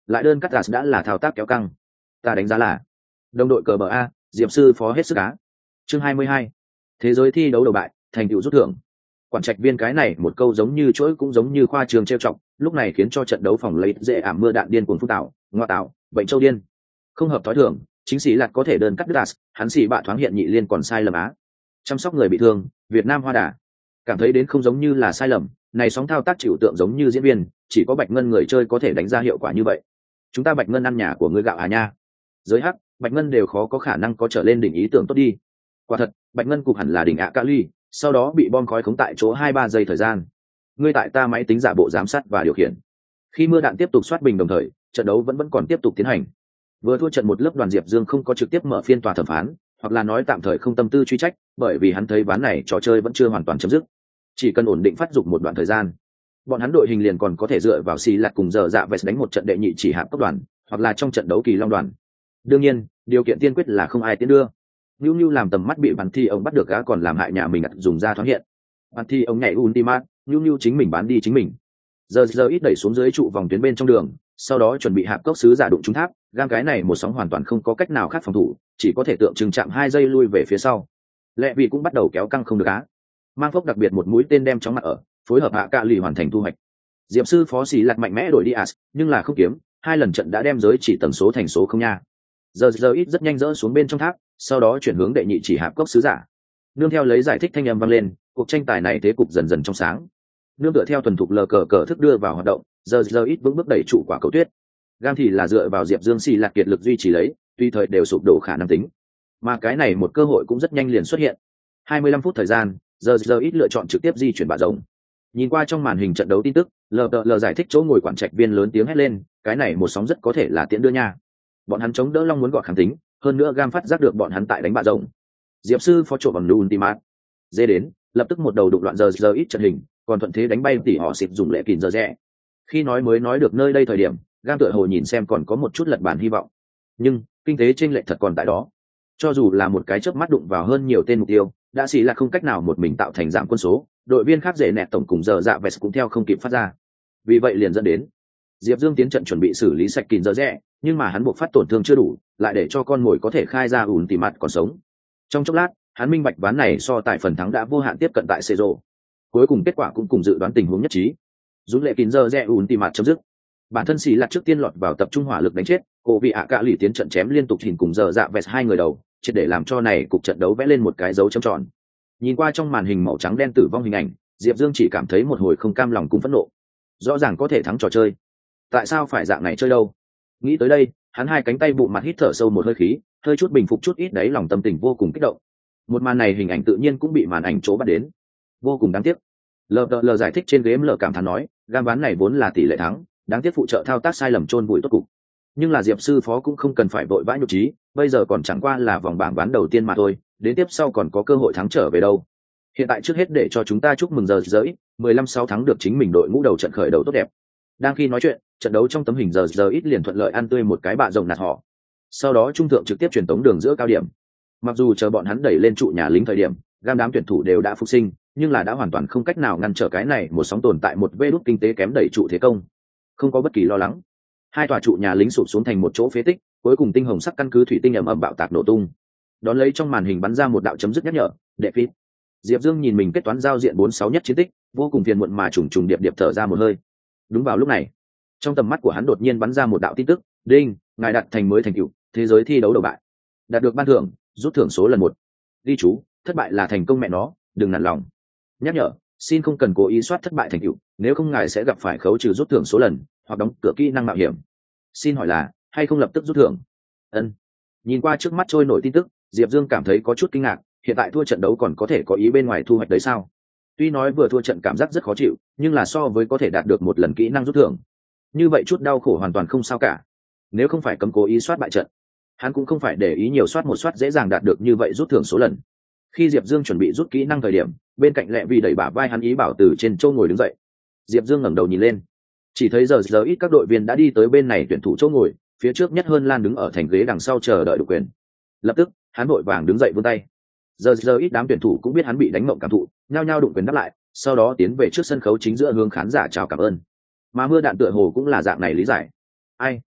lại đơn cắt gas đã là thao tác kéo căng. Ta đánh giá là đồng đội cờ bờ a, Diệp sư phó hết sức cá. Chương hai mươi hai, thế giới thi đấu đầu bại, thành tựu rút thưởng. Quản trạch viên cái này một câu giống như chuỗi cũng giống như khoa trường trêu chọc, lúc này khiến cho trận đấu phòng lấy dễ ảm mưa đạn điên cuồng phun tạo, ngoa tạo, bệnh châu điên. Không hợp thói thường, chính sĩ lạt có thể đơn cắt gas, hắn sĩ bạ thoáng hiện nhị liên còn sai lầm á. Chăm sóc người bị thương, Việt Nam hoa đà. Cảm thấy đến không giống như là sai lầm, này sóng thao tác chịu tượng giống như diễn viên, chỉ có Bạch Ngân người chơi có thể đánh ra hiệu quả như vậy. Chúng ta Bạch Ngân ăn nhà của ngươi gạo à nha. Giới hắc, Bạch Ngân đều khó có khả năng có trở lên đỉnh ý tưởng tốt đi. Quả thật, Bạch Ngân cục hẳn là đỉnh ạ ca ly, sau đó bị bom khói khống tại chỗ hai ba giây thời gian. Ngươi tại ta máy tính giả bộ giám sát và điều khiển. Khi mưa đạn tiếp tục soát bình đồng thời, trận đấu vẫn vẫn còn tiếp tục tiến hành. Vừa thua trận một lớp đoàn Diệp Dương không có trực tiếp mở phiên tòa thẩm phán, hoặc là nói tạm thời không tâm tư truy trách, bởi vì hắn thấy ván này trò chơi vẫn chưa hoàn toàn chấm dứt. Chỉ cần ổn định phát dục một đoạn thời gian, bọn hắn đội hình liền còn có thể dựa vào xì lạt cùng giờ dạ vest đánh một trận đệ nhị chỉ hạng cấp đoàn, hoặc là trong trận đấu kỳ long đoàn. Đương nhiên, điều kiện tiên quyết là không ai tiến đưa. Nưu Nưu làm tầm mắt bị bắn thi ông bắt được gã còn làm hại nhà mình dùng ra thoáng hiện. Bắn thi ông nhảy ultimate, Nưu Nưu chính mình bán đi chính mình. Giờ giờ ít đẩy xuống dưới trụ vòng tuyến bên trong đường, sau đó chuẩn bị hạp cốc sứ giả đụng trúng tháp, gam cái này một sóng hoàn toàn không có cách nào khác phòng thủ, chỉ có thể tượng trưng chạm hai giây lui về phía sau. Lệ vị cũng bắt đầu kéo căng không được á. Mang phốc đặc biệt một mũi tên đem chóng mặt ở, phối hợp hạ cạ lì hoàn thành thu hoạch. Diệp sư phó xì lặt mạnh mẽ đổi đi as, nhưng là không kiếm, hai lần trận đã đem giới chỉ tần số thành số không nha. Giờ giờ ít rất nhanh rỡ xuống bên trong tháp, sau đó chuyển hướng đệ nhị chỉ hạp cốc sứ giả. Nương theo lấy giải thích thanh âm vang lên, cuộc tranh tài này thế cục dần dần trong sáng. Nương tựa theo thuần thục lờ cờ cờ thức đưa vào hoạt động, giờ giờ ít vững bước đẩy trụ quả cầu tuyết. Gam thì là dựa vào Diệp Dương xì lạt kiệt lực duy trì lấy, tuy thời đều sụp đổ khả năng tính. Mà cái này một cơ hội cũng rất nhanh liền xuất hiện. hai mươi lăm phút thời gian, giờ giờ ít lựa chọn trực tiếp di chuyển bạ rồng. Nhìn qua trong màn hình trận đấu tin tức, lờ lờ giải thích chỗ ngồi quản trạch viên lớn tiếng hét lên, cái này một sóng rất có thể là tiễn đưa nha. Bọn hắn chống đỡ long muốn gọi kháng tính, hơn nữa Gam phát giác được bọn hắn tại đánh bạ rồng. Diệp sư phó trộm bằng ultimate. Dê đến, lập tức một đầu đụng loạn giờ giờ ít trận hình, còn thuận thế đánh bay tỉ họ xịt dùng lệ kìm giờ rẽ. Khi nói mới nói được nơi đây thời điểm, Gam tựa hồ nhìn xem còn có một chút lật bàn hy vọng. Nhưng kinh tế chênh lệch thật còn tại đó. Cho dù là một cái chớp mắt đụng vào hơn nhiều tên mục tiêu, đã xì là không cách nào một mình tạo thành giảm quân số, đội viên khác dễ nẹt tổng cùng giờ dạ vest cũng theo không kịp phát ra. Vì vậy liền dẫn đến Diệp Dương tiến trận chuẩn bị xử lý sạch kín giờ rẽ, nhưng mà hắn buộc phát tổn thương chưa đủ, lại để cho con mồi có thể khai ra ủn tỉ mặt còn sống. Trong chốc lát, hắn minh bạch ván này so tại phần thắng đã vô hạn tiếp cận tại Cezro. Cuối cùng kết quả cũng cùng dự đoán tình huống nhất trí. Dũng lệ kín giờ rẽ ủn tỉ mặt chấm dứt. Bản thân xì là trước tiên lọt vào tập trung hỏa lực đánh chết, cổ vị ạ cạ lì tiến trận chém liên tục hình cùng giờ dạ vest hai người đầu, triệt để làm cho này cục trận đấu vẽ lên một cái dấu chấm tròn. Nhìn qua trong màn hình màu trắng đen tử vong hình ảnh, Diệp Dương chỉ cảm thấy một hồi không cam lòng cùng phẫn nộ. Rõ ràng có thể thắng trò chơi, tại sao phải dạng này chơi đâu? Nghĩ tới đây, hắn hai cánh tay bụng mặt hít thở sâu một hơi khí, hơi chút bình phục chút ít đấy, lòng tâm tình vô cùng kích động. Một màn này hình ảnh tự nhiên cũng bị màn ảnh chỗ bắt đến, vô cùng đáng tiếc. Lờ lờ giải thích trên ghế lờ cảm thán nói, gam ván này vốn là tỷ lệ thắng, đáng tiếc phụ trợ thao tác sai lầm chôn bụi tốt cục. Nhưng là Diệp sư phó cũng không cần phải vội vã nhục trí, bây giờ còn chẳng qua là vòng bảng ván đầu tiên mà thôi, đến tiếp sau còn có cơ hội thắng trở về đâu. Hiện tại trước hết để cho chúng ta chúc mừng giờ giờ ít mười lăm sáu thắng được chính mình đội ngũ đầu trận khởi đầu tốt đẹp. Đang khi nói chuyện, trận đấu trong tấm hình giờ giờ ít liền thuận lợi ăn tươi một cái bạ rồng nạt họ. Sau đó trung thượng trực tiếp truyền tống đường giữa cao điểm. Mặc dù chờ bọn hắn đẩy lên trụ nhà lính thời điểm, gam đám tuyển thủ đều đã phục sinh, nhưng là đã hoàn toàn không cách nào ngăn trở cái này một sóng tồn tại một vê đút kinh tế kém đẩy trụ thế công. Không có bất kỳ lo lắng. Hai tòa trụ nhà lính sụp xuống thành một chỗ phế tích, cuối cùng tinh hồng sắc căn cứ thủy tinh ầm ầm bạo tạc nổ tung. Đón lấy trong màn hình bắn ra một đạo chấm dứt nhắc nhở, đệ phít. Diệp Dương nhìn mình kết toán giao diện bốn sáu nhất chiến tích, vô cùng phiền muộn mà trùng trùng điệp điệp thở ra một hơi. Đúng vào lúc này, trong tầm mắt của hắn đột nhiên bắn ra một đạo tin tức, đinh, ngài đạt thành mới thành tựu, thế giới thi đấu đầu bại. Đạt được ban thưởng, rút thưởng số lần một. Ghi chú, thất bại là thành công mẹ nó, đừng nản lòng. Nhắc nhở, xin không cần cố ý soát thất bại thành tựu, nếu không ngài sẽ gặp phải khấu trừ rút thưởng số lần, hoặc đóng cửa kỹ năng mạo hiểm. Xin hỏi là, hay không lập tức rút thưởng? Ân. Nhìn qua trước mắt trôi nổi tin tức, Diệp Dương cảm thấy có chút kinh ngạc, hiện tại thua trận đấu còn có thể có ý bên ngoài thu hoạch đấy sao? Tuy nói vừa thua trận cảm giác rất khó chịu, nhưng là so với có thể đạt được một lần kỹ năng rút thưởng, như vậy chút đau khổ hoàn toàn không sao cả. Nếu không phải cấm cố ý soát bại trận, hắn cũng không phải để ý nhiều soát một soát dễ dàng đạt được như vậy rút thưởng số lần. Khi Diệp Dương chuẩn bị rút kỹ năng thời điểm, bên cạnh Lệ Vi đẩy bả vai hắn ý bảo từ trên châu ngồi đứng dậy. Diệp Dương ngẩng đầu nhìn lên, chỉ thấy giờ giờ ít các đội viên đã đi tới bên này tuyển thủ chỗ ngồi, phía trước nhất hơn Lan đứng ở thành ghế đằng sau chờ đợi được quyền. Lập tức, hắn vội vàng đứng dậy vươn tay. Giờ giờ ít đám tuyển thủ cũng biết hắn bị đánh mộng cảm thụ, nhao nhao đụng quyền đáp lại, sau đó tiến về trước sân khấu chính giữa hướng khán giả chào cảm ơn. Mà mưa đạn tựa hồ cũng là dạng này lý giải. Ai,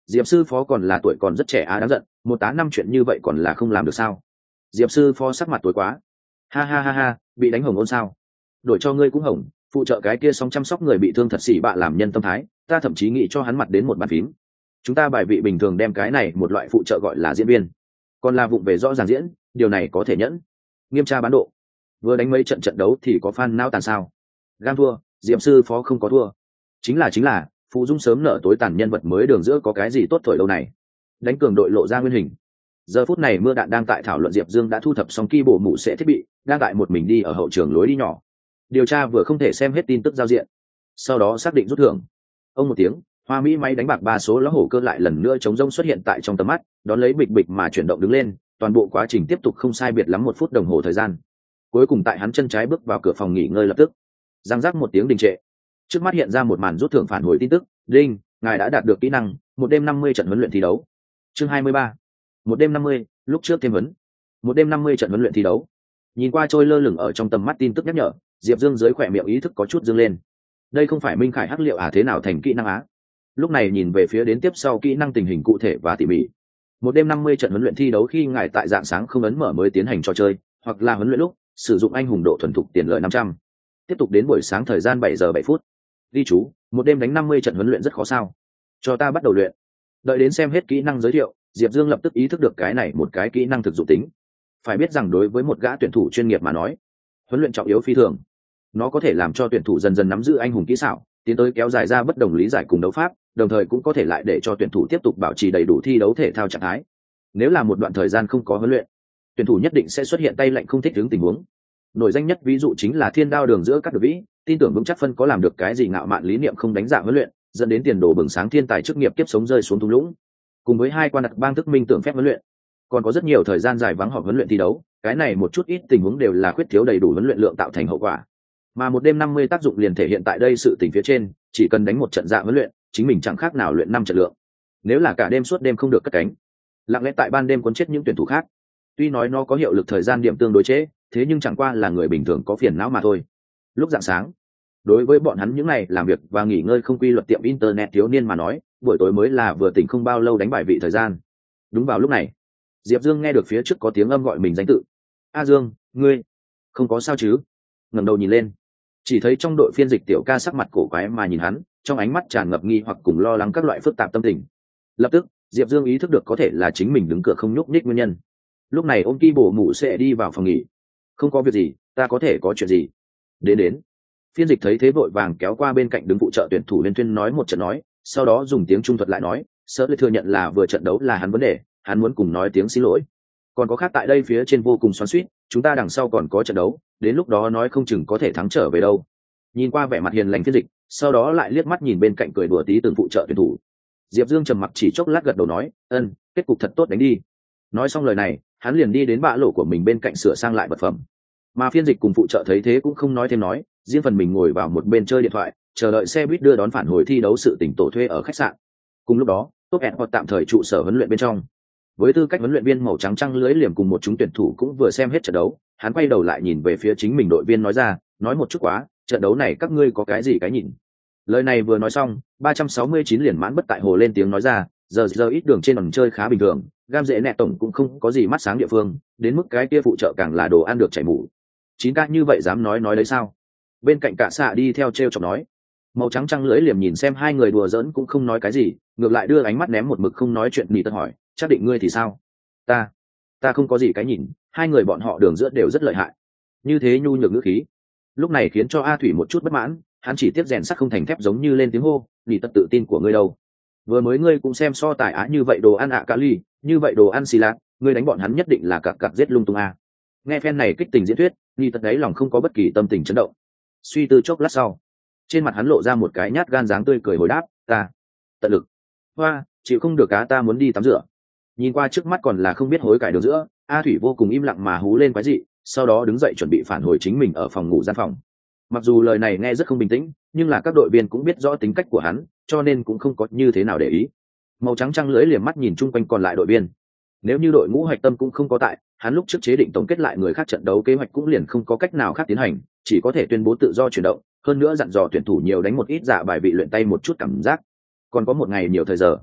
Diệp sư phó còn là tuổi còn rất trẻ á, đáng giận, một tá năm chuyện như vậy còn là không làm được sao? Diệp sư phó sắc mặt tối quá. Ha ha ha ha, bị đánh hồng ôn sao? Đổi cho ngươi cũng hồng, phụ trợ cái kia xong chăm sóc người bị thương thật xỉ bạ làm nhân tâm thái, ta thậm chí nghĩ cho hắn mặt đến một bàn phím. Chúng ta bài vị bình thường đem cái này một loại phụ trợ gọi là diễn viên, còn là vụng về rõ ràng diễn, điều này có thể nhẫn. Nghiêm tra bán độ. Vừa đánh mấy trận trận đấu thì có fan nao tàn sao? Gam thua, Diệp sư phó không có thua. Chính là chính là, phụ dung sớm nở tối tàn nhân vật mới đường giữa có cái gì tốt thổi đâu này. Đánh cường đội lộ ra nguyên hình. Giờ phút này mưa đạn đang tại thảo luận Diệp Dương đã thu thập xong ki bộ mũ sẽ thiết bị, đang tại một mình đi ở hậu trường lối đi nhỏ. Điều tra vừa không thể xem hết tin tức giao diện, sau đó xác định rút thưởng. Ông một tiếng, Hoa Mỹ máy đánh bạc ba số lá hổ cơ lại lần nữa chống rông xuất hiện tại trong tầm mắt, đón lấy bịch bịch mà chuyển động đứng lên, toàn bộ quá trình tiếp tục không sai biệt lắm một phút đồng hồ thời gian. Cuối cùng tại hắn chân trái bước vào cửa phòng nghỉ ngơi lập tức, giang rắc một tiếng đình trệ. Trước mắt hiện ra một màn rút thưởng phản hồi tin tức, đinh, ngài đã đạt được kỹ năng, một đêm năm mươi trận huấn luyện thi đấu. Chương hai mươi ba. Một đêm năm mươi, lúc trước thêm vấn. Một đêm năm mươi trận huấn luyện thi đấu. Nhìn qua trôi lơ lửng ở trong tầm mắt tin tức nhắc nhở, Diệp Dương dưới khỏe miệng ý thức có chút dương lên. Đây không phải Minh Khải hắc liệu à, thế nào thành kỹ năng á? Lúc này nhìn về phía đến tiếp sau kỹ năng tình hình cụ thể và tỉ mỉ. Một đêm năm mươi trận huấn luyện thi đấu khi ngài tại dạng sáng không ấn mở mới tiến hành trò chơi, hoặc là huấn luyện lúc, sử dụng anh hùng độ thuần thục tiền lợi năm trăm. Tiếp tục đến buổi sáng thời gian bảy giờ bảy phút. Ghi chú, một đêm đánh năm mươi trận huấn luyện rất khó sao? Cho ta bắt đầu luyện. Đợi đến xem hết kỹ năng giới thiệu, Diệp Dương lập tức ý thức được cái này một cái kỹ năng thực dụng tính. Phải biết rằng đối với một gã tuyển thủ chuyên nghiệp mà nói, huấn luyện trọng yếu phi thường. Nó có thể làm cho tuyển thủ dần dần nắm giữ anh hùng kỹ xảo, tiến tới kéo dài ra bất đồng lý giải cùng đấu pháp, đồng thời cũng có thể lại để cho tuyển thủ tiếp tục bảo trì đầy đủ thi đấu thể thao trạng thái. Nếu là một đoạn thời gian không có huấn luyện, tuyển thủ nhất định sẽ xuất hiện tay lạnh không thích ứng tình huống. Nổi danh nhất ví dụ chính là thiên đao đường giữa các đội vĩ, tin tưởng vững chắc phân có làm được cái gì ngạo mạn lý niệm không đánh dạng huấn luyện, dẫn đến tiền đồ bừng sáng thiên tài chức nghiệp kiếp sống rơi xuống thung lũng. Cùng với hai quan đặt bang thức minh tưởng phép huấn luyện, còn có rất nhiều thời gian dài vắng họp huấn luyện thi đấu, cái này một chút ít tình huống đều là khuyết thiếu đầy đủ huấn luyện lượng tạo thành hậu quả. Mà một đêm năm mươi tác dụng liền thể hiện tại đây sự tình phía trên, chỉ cần đánh một trận dạ huấn luyện, chính mình chẳng khác nào luyện năm trận lượng. Nếu là cả đêm suốt đêm không được cất cánh, lặng lẽ tại ban đêm cuốn chết những tuyển thủ khác. Tuy nói nó có hiệu lực thời gian điểm tương đối chế, thế nhưng chẳng qua là người bình thường có phiền não mà thôi. Lúc rạng sáng, đối với bọn hắn những ngày làm việc và nghỉ ngơi không quy luật tiệm internet thiếu niên mà nói, buổi tối mới là vừa tỉnh không bao lâu đánh bài vị thời gian. Đúng vào lúc này, Diệp Dương nghe được phía trước có tiếng âm gọi mình danh tự. A Dương, ngươi không có sao chứ? Ngẩng đầu nhìn lên, chỉ thấy trong đội phiên dịch tiểu ca sắc mặt cổ quái mà nhìn hắn, trong ánh mắt tràn ngập nghi hoặc cùng lo lắng các loại phức tạp tâm tình. Lập tức, Diệp Dương ý thức được có thể là chính mình đứng cửa không nhúc nhích nguyên nhân. Lúc này ôm ki bổ mũ sẽ đi vào phòng nghỉ. Không có việc gì, ta có thể có chuyện gì? Đến đến. Phiên dịch thấy thế vội vàng kéo qua bên cạnh đứng phụ trợ tuyển thủ liên tuyên nói một trận nói, sau đó dùng tiếng trung thuật lại nói, sợ thừa nhận là vừa trận đấu là hắn vấn đề, hắn muốn cùng nói tiếng xin lỗi. Còn có khác tại đây phía trên vô cùng xoắn xuýt, chúng ta đằng sau còn có trận đấu, đến lúc đó nói không chừng có thể thắng trở về đâu. Nhìn qua vẻ mặt hiền lành phiên dịch, sau đó lại liếc mắt nhìn bên cạnh cười đùa tí từng phụ trợ tuyển thủ. Diệp Dương trầm mặc chỉ chốc lát gật đầu nói, ân, kết cục thật tốt đánh đi. Nói xong lời này, hắn liền đi đến bạ lộ của mình bên cạnh sửa sang lại vật phẩm. Mà phiên dịch cùng phụ trợ thấy thế cũng không nói thêm nói, riêng phần mình ngồi vào một bên chơi điện thoại, chờ đợi xe buýt đưa đón phản hồi thi đấu sự tỉnh tổ thuê ở khách sạn. Cùng lúc đó, Top End hoặc tạm thời trụ sở huấn luyện bên trong. Với tư cách huấn luyện viên màu trắng trăng lưới liềm cùng một chúng tuyển thủ cũng vừa xem hết trận đấu, hắn quay đầu lại nhìn về phía chính mình đội viên nói ra, nói một chút quá, trận đấu này các ngươi có cái gì cái nhìn? Lời này vừa nói xong, ba trăm sáu mươi chín liền mãn bất tại hồ lên tiếng nói ra, giờ giờ ít đường trên đòn chơi khá bình thường, gam dễ nẹ tổng cũng không có gì mắt sáng địa phương, đến mức cái kia phụ trợ càng là đồ ăn được chảy mủ. Chín ca như vậy dám nói nói đấy sao? Bên cạnh cả xạ đi theo treo chọc nói. Màu trắng trăng lưỡi liềm nhìn xem hai người đùa giỡn cũng không nói cái gì, ngược lại đưa ánh mắt ném một mực không nói chuyện nỉ tật hỏi, chắc định ngươi thì sao? Ta, ta không có gì cái nhìn, hai người bọn họ đường giữa đều rất lợi hại. Như thế nhu nhược ngữ khí, lúc này khiến cho A Thủy một chút bất mãn, hắn chỉ tiếp rèn sắt không thành thép giống như lên tiếng hô, nỉ tật tự tin của ngươi đâu? Vừa mới ngươi cũng xem so tài á như vậy đồ ăn ạ cả ly, như vậy đồ ăn xì lạc, ngươi đánh bọn hắn nhất định là cặc cặc giết lung tung a. Nghe phen này kích tình diễn thuyết, nỉ tật đấy lòng không có bất kỳ tâm tình chấn động. Suy tư chốc lát sau, trên mặt hắn lộ ra một cái nhát gan dáng tươi cười hồi đáp, ta tận lực. Hoa, chịu không được cá, ta muốn đi tắm rửa. Nhìn qua trước mắt còn là không biết hối cải đường giữa, A Thủy vô cùng im lặng mà hú lên quái dị, sau đó đứng dậy chuẩn bị phản hồi chính mình ở phòng ngủ gian phòng. Mặc dù lời này nghe rất không bình tĩnh, nhưng là các đội viên cũng biết rõ tính cách của hắn, cho nên cũng không có như thế nào để ý. Màu trắng trăng lưỡi liềm mắt nhìn chung quanh còn lại đội viên. Nếu như đội ngũ hoạch tâm cũng không có tại, hắn lúc trước chế định tổng kết lại người khác trận đấu kế hoạch cũng liền không có cách nào khác tiến hành, chỉ có thể tuyên bố tự do chuyển động, hơn nữa dặn dò tuyển thủ nhiều đánh một ít giả bài vị luyện tay một chút cảm giác. Còn có một ngày nhiều thời giờ,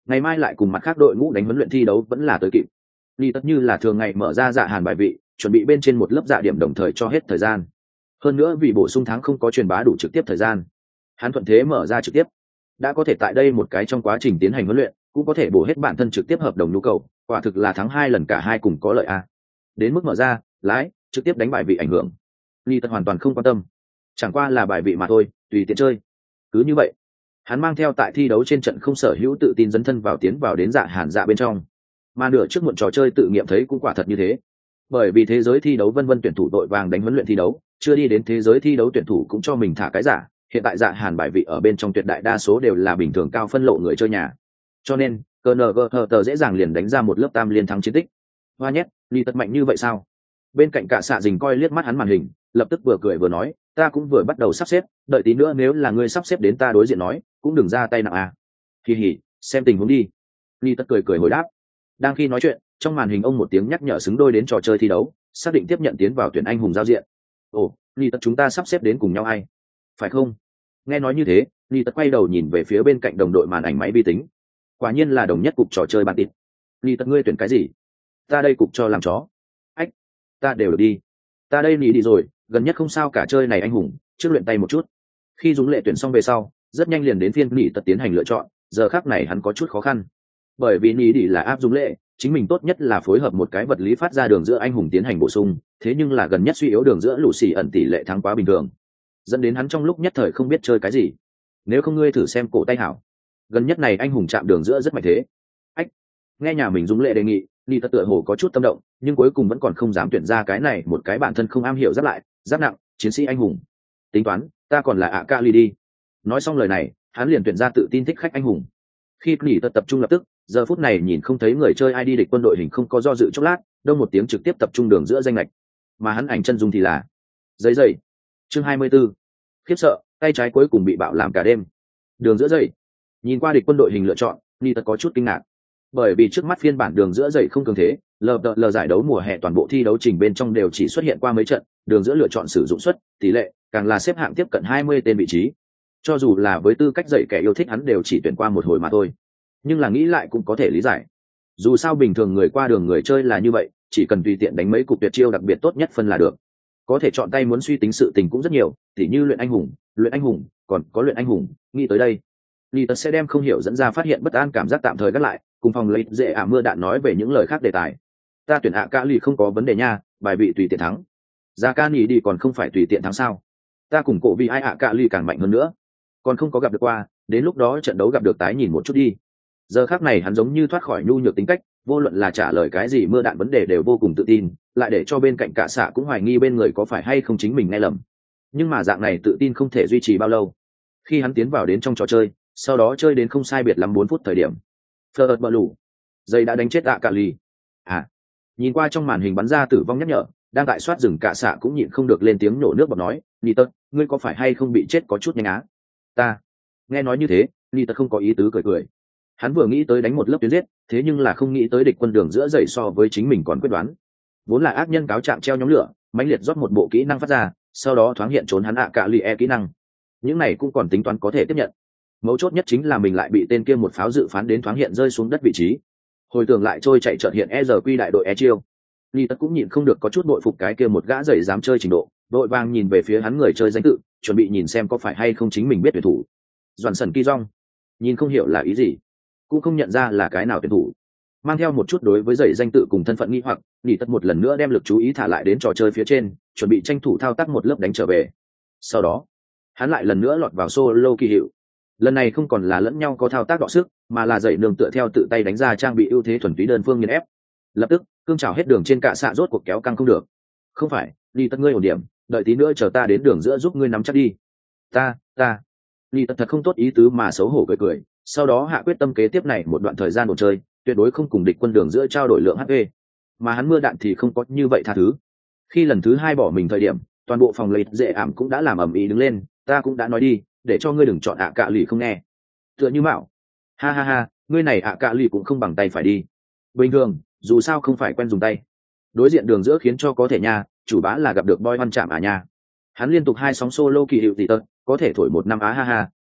ngày mai lại cùng mặt khác đội ngũ đánh huấn luyện thi đấu vẫn là tới kịp. Ni tất như là thường ngày mở ra dạ hàn bài vị, chuẩn bị bên trên một lớp dạ điểm đồng thời cho hết thời gian. Hơn nữa vì bổ sung tháng không có truyền bá đủ trực tiếp thời gian, hắn thuận thế mở ra trực tiếp. Đã có thể tại đây một cái trong quá trình tiến hành huấn luyện, cũng có thể bổ hết bản thân trực tiếp hợp đồng nhu cầu, quả thực là thắng hai lần cả hai cùng có lợi a. Đến mức mở ra, lái, trực tiếp đánh bài vị ảnh hưởng. Ni tất hoàn toàn không quan tâm, chẳng qua là bài vị mà thôi, tùy tiện chơi. Cứ như vậy, hắn mang theo tại thi đấu trên trận không sở hữu tự tin dấn thân vào tiến vào đến dạ hàn dạ bên trong. Mà nửa trước muộn trò chơi tự nghiệm thấy cũng quả thật như thế. Bởi vì thế giới thi đấu vân vân tuyển thủ đội vàng đánh huấn luyện thi đấu, chưa đi đến thế giới thi đấu tuyển thủ cũng cho mình thả cái giả, hiện tại dạ hàn bài vị ở bên trong tuyệt đại đa số đều là bình thường cao phân lộ người chơi nhà. Cho nên, cờ nờ gờ hờ tờ dễ dàng liền đánh ra một lớp tam liên thắng chiến tích. Hoa nhét, Ni tất mạnh như vậy sao? Bên cạnh cả xạ dình coi liếc mắt hắn màn hình, lập tức vừa cười vừa nói, ta cũng vừa bắt đầu sắp xếp, đợi tí nữa nếu là ngươi sắp xếp đến ta đối diện nói, cũng đừng ra tay nặng à. Kỳ hỉ, xem tình huống đi. Ni tất cười cười hồi đáp. Đang khi nói chuyện, trong màn hình ông một tiếng nhắc nhở xứng đôi đến trò chơi thi đấu, xác định tiếp nhận tiến vào tuyển anh hùng giao diện. Ồ, Ni tất chúng ta sắp xếp đến cùng nhau ai? Phải không? Nghe nói như thế, Ni tất quay đầu nhìn về phía bên cạnh đồng đội màn ảnh máy vi tính. Quả nhiên là đồng nhất cục trò chơi bàn tịt. Ni tất ngươi tuyển cái gì? Ta đây cục cho làm chó. Ách, ta đều được đi. Ta đây nghỉ đi rồi, gần nhất không sao cả chơi này anh hùng, trước luyện tay một chút. Khi Dũng Lệ tuyển xong về sau, rất nhanh liền đến phiên Ni tất tiến hành lựa chọn, giờ khắc này hắn có chút khó khăn. Bởi vì Ni đi là áp Dũng Lệ, chính mình tốt nhất là phối hợp một cái vật lý phát ra đường giữa anh hùng tiến hành bổ sung, thế nhưng là gần nhất suy yếu đường giữa lũ xì ẩn tỷ lệ thắng quá bình thường, dẫn đến hắn trong lúc nhất thời không biết chơi cái gì. Nếu không ngươi thử xem cổ tay hảo, gần nhất này anh hùng chạm đường giữa rất mạnh thế. Ách, nghe nhà mình Dũng Lệ đề nghị, Ni tất tựa hồ có chút tâm động, nhưng cuối cùng vẫn còn không dám tuyển ra cái này một cái bản thân không am hiểu giáp lại giáp nặng chiến sĩ anh hùng. Tính toán, ta còn là ạ ca ly đi. Nói xong lời này, hắn liền tuyển ra tự tin thích khách anh hùng. Khi Ni tất tập trung lập tức, giờ phút này nhìn không thấy người chơi ai đi địch quân đội hình không có do dự chốc lát, đông một tiếng trực tiếp tập trung đường giữa danh lệch, mà hắn ảnh chân dung thì là giấy dày. Chương hai mươi 24. Khiếp sợ, tay trái cuối cùng bị bạo làm cả đêm. Đường giữa dày. Nhìn qua địch quân đội hình lựa chọn, Ni tất có chút kinh ngạc, bởi vì trước mắt phiên bản đường giữa dày không cường thế, lờ lờ giải đấu mùa hè toàn bộ thi đấu trình bên trong đều chỉ xuất hiện qua mấy trận, đường giữa lựa chọn sử dụng suất tỷ lệ càng là xếp hạng tiếp cận hai mươi tên vị trí. Cho dù là với tư cách dạy kẻ yêu thích hắn đều chỉ tuyển qua một hồi mà thôi, nhưng là nghĩ lại cũng có thể lý giải. Dù sao bình thường người qua đường người chơi là như vậy, chỉ cần tùy tiện đánh mấy cục tuyệt chiêu đặc biệt tốt nhất phân là được. Có thể chọn tay muốn suy tính sự tình cũng rất nhiều, tỉ như luyện anh hùng, luyện anh hùng, còn có luyện anh hùng. Nghĩ tới đây, Ni tất sẽ đem không hiểu dẫn ra phát hiện bất an cảm giác tạm thời gác lại, cùng phòng lấy dễ ả mưa đạn nói về những lời khác đề tài. Ta tuyển ạ ca lì không có vấn đề nha, bài vị tùy tiện thắng. Ra ca nỉ đi còn không phải tùy tiện thắng sao? Ta cùng cổ vì ai ạ ca lì càng mạnh hơn nữa, còn không có gặp được qua, đến lúc đó trận đấu gặp được tái nhìn một chút đi. Giờ khác này hắn giống như thoát khỏi nhu nhược tính cách, vô luận là trả lời cái gì mưa đạn vấn đề đều vô cùng tự tin, lại để cho bên cạnh cả xạ cũng hoài nghi bên người có phải hay không chính mình nghe lầm. Nhưng mà dạng này tự tin không thể duy trì bao lâu. Khi hắn tiến vào đến trong trò chơi, sau đó chơi đến không sai biệt lắm bốn phút thời điểm, phờ ợt bờ lủ dây đã đánh chết ạ cả lì. À, nhìn qua trong màn hình bắn ra tử vong nhắc nhở, đang tại soát rừng cả xạ cũng nhịn không được lên tiếng nổ nước bọt nói, Ni tất, ngươi có phải hay không bị chết có chút nhanh á? Ta nghe nói như thế, Ni tất không có ý tứ cười cười. Hắn vừa nghĩ tới đánh một lớp tuyến giết, thế nhưng là không nghĩ tới địch quân đường giữa dậy so với chính mình còn quyết đoán. Vốn là ác nhân cáo trạng treo nhóm lửa, mãnh liệt rót một bộ kỹ năng phát ra, sau đó thoáng hiện trốn hắn ạ cả lì e kỹ năng. Những này cũng còn tính toán có thể tiếp nhận. Mấu chốt nhất chính là mình lại bị tên kia một pháo dự phán đến thoáng hiện rơi xuống đất vị trí. Hồi tưởng lại trôi chạy chợt hiện e rờ quy đại đội e chiêu. Ni tất cũng nhịn không được có chút bội phục cái kia một gã dậy dám chơi trình độ, đội vàng nhìn về phía hắn người chơi danh tự, chuẩn bị nhìn xem có phải hay không chính mình biết tuyển thủ. Doãn sần kỳ rong, nhìn không hiểu là ý gì, cũng không nhận ra là cái nào tuyển thủ, mang theo một chút đối với dậy danh tự cùng thân phận nghi hoặc, Ni tất một lần nữa đem lực chú ý thả lại đến trò chơi phía trên, chuẩn bị tranh thủ thao tác một lớp đánh trở về. Sau đó, hắn lại lần nữa lọt vào solo kỳ hiệu. Lần này không còn là lẫn nhau có thao tác đọ sức, mà là dậy nương tựa theo tự tay đánh ra trang bị ưu thế thuần túy đơn phương nghiền ép. Lập tức cương trào hết đường trên cả xạ rốt cuộc kéo căng không được. Không phải, Ni tất ngươi ổn điểm, đợi tí nữa chờ ta đến đường giữa giúp ngươi nắm chắc đi. Ta, ta. Ni tất thật không tốt ý tứ mà xấu hổ cười cười, sau đó hạ quyết tâm kế tiếp này một đoạn thời gian đồ chơi, tuyệt đối không cùng địch quân đường giữa trao đổi lượng hát pê. Mà hắn mưa đạn thì không có như vậy tha thứ. Khi lần thứ hai bỏ mình thời điểm, toàn bộ phòng lấy dễ ảm cũng đã làm ầm ĩ đứng lên, ta cũng đã nói đi, để cho ngươi đừng chọn ạ cạ lì không nghe. Tựa như mạo. Ha ha ha, ngươi này ạ cạ lì cũng không bằng tay phải đi. Bình thường, dù sao không phải quen dùng tay. Đối diện đường giữa khiến cho có thể nha, chủ bá là gặp được boy văn chạm à nha. Hắn liên tục hai sóng solo kỳ hiệu tỷ tật, có thể thổi một năm á ha ha,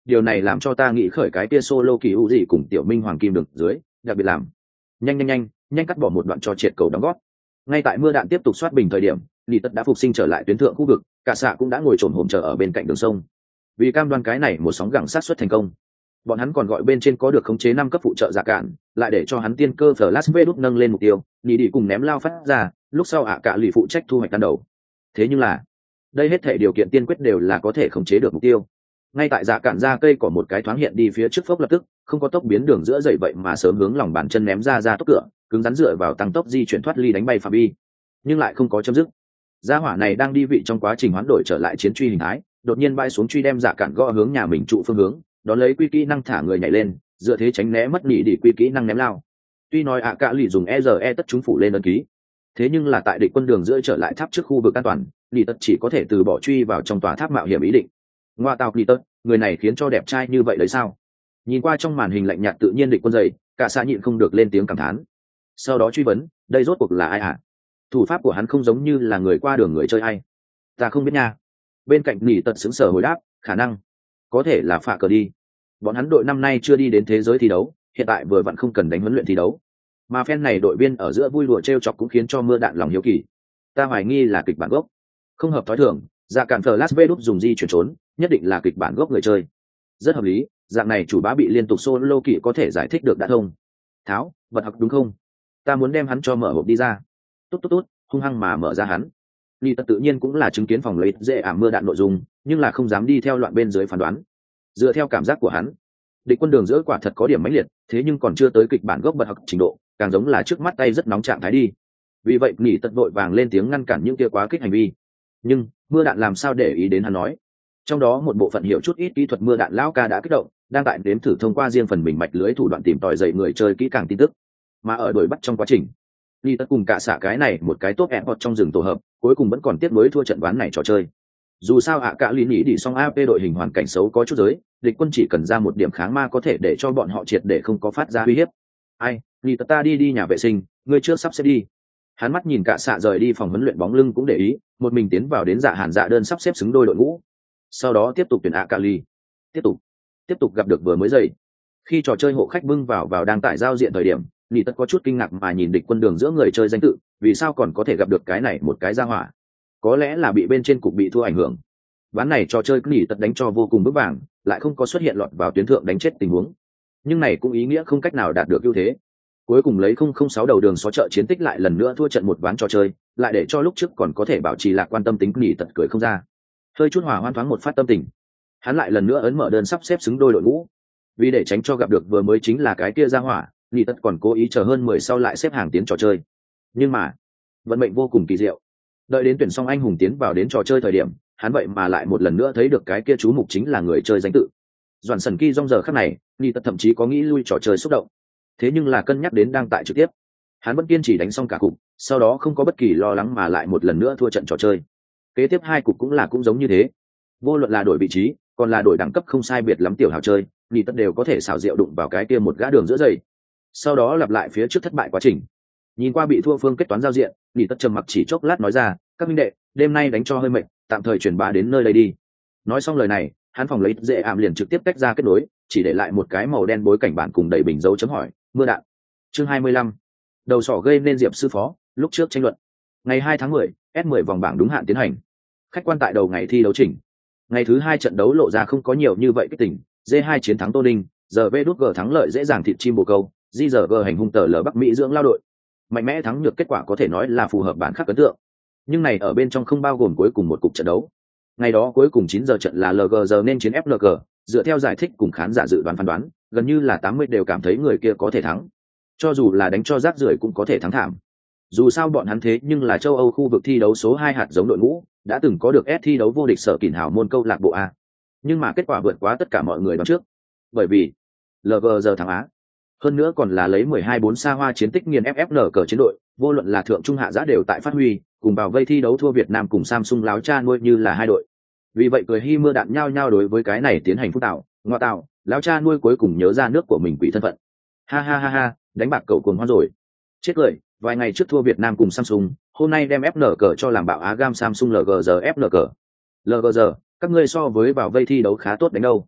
điều này làm cho ta nghĩ khởi cái kia solo kỳ hữu gì cùng tiểu minh hoàng kim được dưới, đặc biệt làm nhanh nhanh nhanh nhanh cắt bỏ một đoạn cho triệt cầu đóng gót. Ngay tại mưa đạn tiếp tục soát bình thời điểm, Lý Tất đã phục sinh trở lại tuyến thượng khu vực, cả xạ cũng đã ngồi trồn hổm chờ ở bên cạnh đường sông. Vì cam đoan cái này một sóng gẳng sát xuất thành công, bọn hắn còn gọi bên trên có được khống chế năm cấp phụ trợ giả cản, lại để cho hắn tiên cơ Flash Vedut nâng lên mục tiêu, nhị đi cùng ném lao phát ra, lúc sau ạ cả lì phụ trách thu hoạch ban đầu. Thế nhưng là, đây hết thể điều kiện tiên quyết đều là có thể khống chế được mục tiêu. Ngay tại giả cản ra cây có một cái thoáng hiện đi phía trước phốc lập tức, không có tốc biến đường giữa dậy vậy mà sớm hướng lòng bàn chân ném ra ra tốc cửa, cứng rắn dựa vào tăng tốc di chuyển thoát ly đánh bay phạm vi, nhưng lại không có chấm dứt. Gia hỏa này đang đi vị trong quá trình hoán đổi trở lại chiến truy hình thái, đột nhiên bay xuống truy đem giả cản gõ hướng nhà mình trụ phương hướng, đón lấy quy kỹ năng thả người nhảy lên, dựa thế tránh né mất nhị đi quy kỹ năng ném lao. Tuy nói ạ cả lì dùng e rờ e tất chúng phủ lên ấn ký, thế nhưng là tại địch quân đường giữa trở lại tháp trước khu vực an toàn, nhị tất chỉ có thể từ bỏ truy vào trong tòa tháp mạo hiểm ý định. Ngoa tào nhị tất, người này khiến cho đẹp trai như vậy đấy sao? Nhìn qua trong màn hình lạnh nhạt tự nhiên địch quân dày, cả xa nhịn không được lên tiếng cảm thán. Sau đó truy vấn, đây rốt cuộc là ai hả? Thủ pháp của hắn không giống như là người qua đường người chơi ai. Ta không biết nha. Bên cạnh nhị tất sững sờ hồi đáp, khả năng có thể là phạ cờ đi. Bọn hắn đội năm nay chưa đi đến thế giới thi đấu, hiện tại vừa vặn không cần đánh huấn luyện thi đấu, mà phen này đội viên ở giữa vui đùa trêu chọc cũng khiến cho mưa đạn lòng hiếu kỳ. Ta hoài nghi là kịch bản gốc không hợp thói thường, dạ cản phờ Las Vegas dùng di chuyển trốn, nhất định là kịch bản gốc người chơi. Rất hợp lý, dạng này chủ bá bị liên tục solo kỵ có thể giải thích được đã thông. Tháo vật học đúng không? Ta muốn đem hắn cho mở hộp đi ra. Tốt tốt tốt, hung hăng mà mở ra hắn. Ly Tật tự nhiên cũng là chứng kiến phòng lấy dễ ảm mưa đạn nội dung, nhưng là không dám đi theo loạn bên dưới phán đoán. Dựa theo cảm giác của hắn, địch quân đường giữa quả thật có điểm mãnh liệt, thế nhưng còn chưa tới kịch bản gốc bật học trình độ, càng giống là trước mắt tay rất nóng trạng thái đi. Vì vậy Ly Tật vội vàng lên tiếng ngăn cản những kia quá kích hành vi. Nhưng mưa đạn làm sao để ý đến hắn nói. Trong đó một bộ phận hiểu chút ít kỹ thuật mưa đạn lão ca đã kích động, đang tại đếm thử thông qua riêng phần mình mạch lưới thủ đoạn tìm tòi dậy người chơi kỹ càng tin tức. Mà ở đuổi bắt trong quá trình, Ly Tất cùng cả xả cái này một cái tốt ẹn hoặc trong rừng tổ hợp, cuối cùng vẫn còn tiếp nối thua trận ván này trò chơi. Dù sao ạ cả lý nghĩ đi xong a pê đội hình hoàn cảnh xấu có chút giới, địch quân chỉ cần ra một điểm kháng ma có thể để cho bọn họ triệt để không có phát ra uy hiếp. Ai, Ly Tất ta đi đi nhà vệ sinh, ngươi trước sắp xếp đi. Hắn mắt nhìn cả xạ rời đi phòng huấn luyện bóng lưng cũng để ý, một mình tiến vào đến dạ hàn dạ đơn sắp xếp xứng đôi đội ngũ. Sau đó tiếp tục tuyển ạ cả ly, tiếp tục, tiếp tục gặp được vừa mới dậy. Khi trò chơi hộ khách bưng vào vào đang tại giao diện thời điểm, Ly Tất có chút kinh ngạc mà nhìn địch quân đường giữa người chơi danh tự, vì sao còn có thể gặp được cái này một cái ra hỏa? Có lẽ là bị bên trên cục bị thua ảnh hưởng. Ván này trò chơi Ly Tất đánh cho vô cùng vững vàng, lại không có xuất hiện lọt vào tuyến thượng đánh chết tình huống. Nhưng này cũng ý nghĩa không cách nào đạt được ưu thế. Cuối cùng lấy không không sáu đầu đường xó chợ chiến tích lại lần nữa thua trận một ván trò chơi, lại để cho lúc trước còn có thể bảo trì lạc quan tâm tính Ly Tất cười không ra. Hơi chút hòa hoan thoáng một phát tâm tình, hắn lại lần nữa ấn mở đơn sắp xếp xứng đôi đội ngũ. Vì để tránh cho gặp được vừa mới chính là cái kia ra hỏa, Ly Tất còn cố ý chờ hơn mười sau lại xếp hàng tiến trò chơi. Nhưng mà vận mệnh vô cùng kỳ diệu, đợi đến tuyển xong anh hùng tiến vào đến trò chơi thời điểm, hắn vậy mà lại một lần nữa thấy được cái kia chú mục chính là người chơi danh tự. Doãn sần kỳ trong giờ khắc này, Ly Tất thậm chí có nghĩ lui trò chơi xúc động, thế nhưng là cân nhắc đến đang tại trực tiếp, hắn vẫn kiên trì đánh xong cả cục, sau đó không có bất kỳ lo lắng mà lại một lần nữa thua trận trò chơi. Kế tiếp hai cục cũng là cũng giống như thế, vô luận là đổi vị trí còn là đổi đẳng cấp không sai biệt lắm tiểu hào chơi, Ly Tất đều có thể xảo diệu đụng vào cái kia một gã đường giữa giày, sau đó lặp lại phía trước thất bại quá trình. Nhìn qua bị thua phương kết toán giao diện, Ly Tất trầm mặc chỉ chốc lát nói ra, các minh đệ, đêm nay đánh cho hơi mệt, tạm thời chuyển bá đến nơi đây đi. Nói xong lời này, hắn phòng lấy dễ ảm liền trực tiếp tách ra kết nối, chỉ để lại một cái màu đen bối cảnh bản cùng đầy bình dấu chấm hỏi, mưa đạn. Chương hai mươi lăm, đầu sỏ gây nên Diệp sư phó, lúc trước tranh luận. Ngày hai tháng mười, S mười vòng bảng đúng hạn tiến hành. Khách quan tại đầu ngày thi đấu trình. Ngày thứ hai trận đấu lộ ra không có nhiều như vậy kích tỉnh, D hai chiến thắng Tô Ninh, giờ vê đút gờ thắng lợi dễ dàng thịt chim bồ câu, G giờ G hành hung tờ lờ Bắc Mỹ dưỡng lao đội. Mạnh mẽ thắng được kết quả có thể nói là phù hợp bản khắc ấn tượng. Nhưng này ở bên trong không bao gồm cuối cùng một cục trận đấu. Ngày đó cuối cùng chín giờ trận là lờ giê giờ nên chiến ép lờ giê, dựa theo giải thích cùng khán giả dự đoán phán đoán, gần như là tám mươi đều cảm thấy người kia có thể thắng. Cho dù là đánh cho rác rưởi cũng có thể thắng thảm. Dù sao bọn hắn thế nhưng là châu Âu khu vực thi đấu số hai hạt giống đội ngũ, đã từng có được S thi đấu vô địch sở kỷ hào môn câu lạc bộ A. Nhưng mà kết quả vượt quá tất cả mọi người đoán trước. Bởi vì lờ giê giờ thắng Á. Hơn nữa còn là lấy mười hai bốn xa hoa chiến tích nghiền ép ép nờ cờ chiến đội, vô luận là thượng trung hạ giá đều tại phát huy, cùng vào vây thi đấu thua Việt Nam cùng Samsung láo cha nuôi như là hai đội. Vì vậy cười hi mưa đạn nhao nhao đối với cái này tiến hành phúc tạo, ngoa tạo, láo cha nuôi cuối cùng nhớ ra nước của mình quỷ thân phận. Ha ha ha ha, đánh bạc cậu cuồng hoan rồi. Chết cười, vài ngày trước thua Việt Nam cùng Samsung, hôm nay đem ép nờ cờ cho làm bạo Á gam Samsung lờ giê giờ ép nờ cờ. lờ giê giờ, các ngươi so với vào vây thi đấu khá tốt đánh đâu.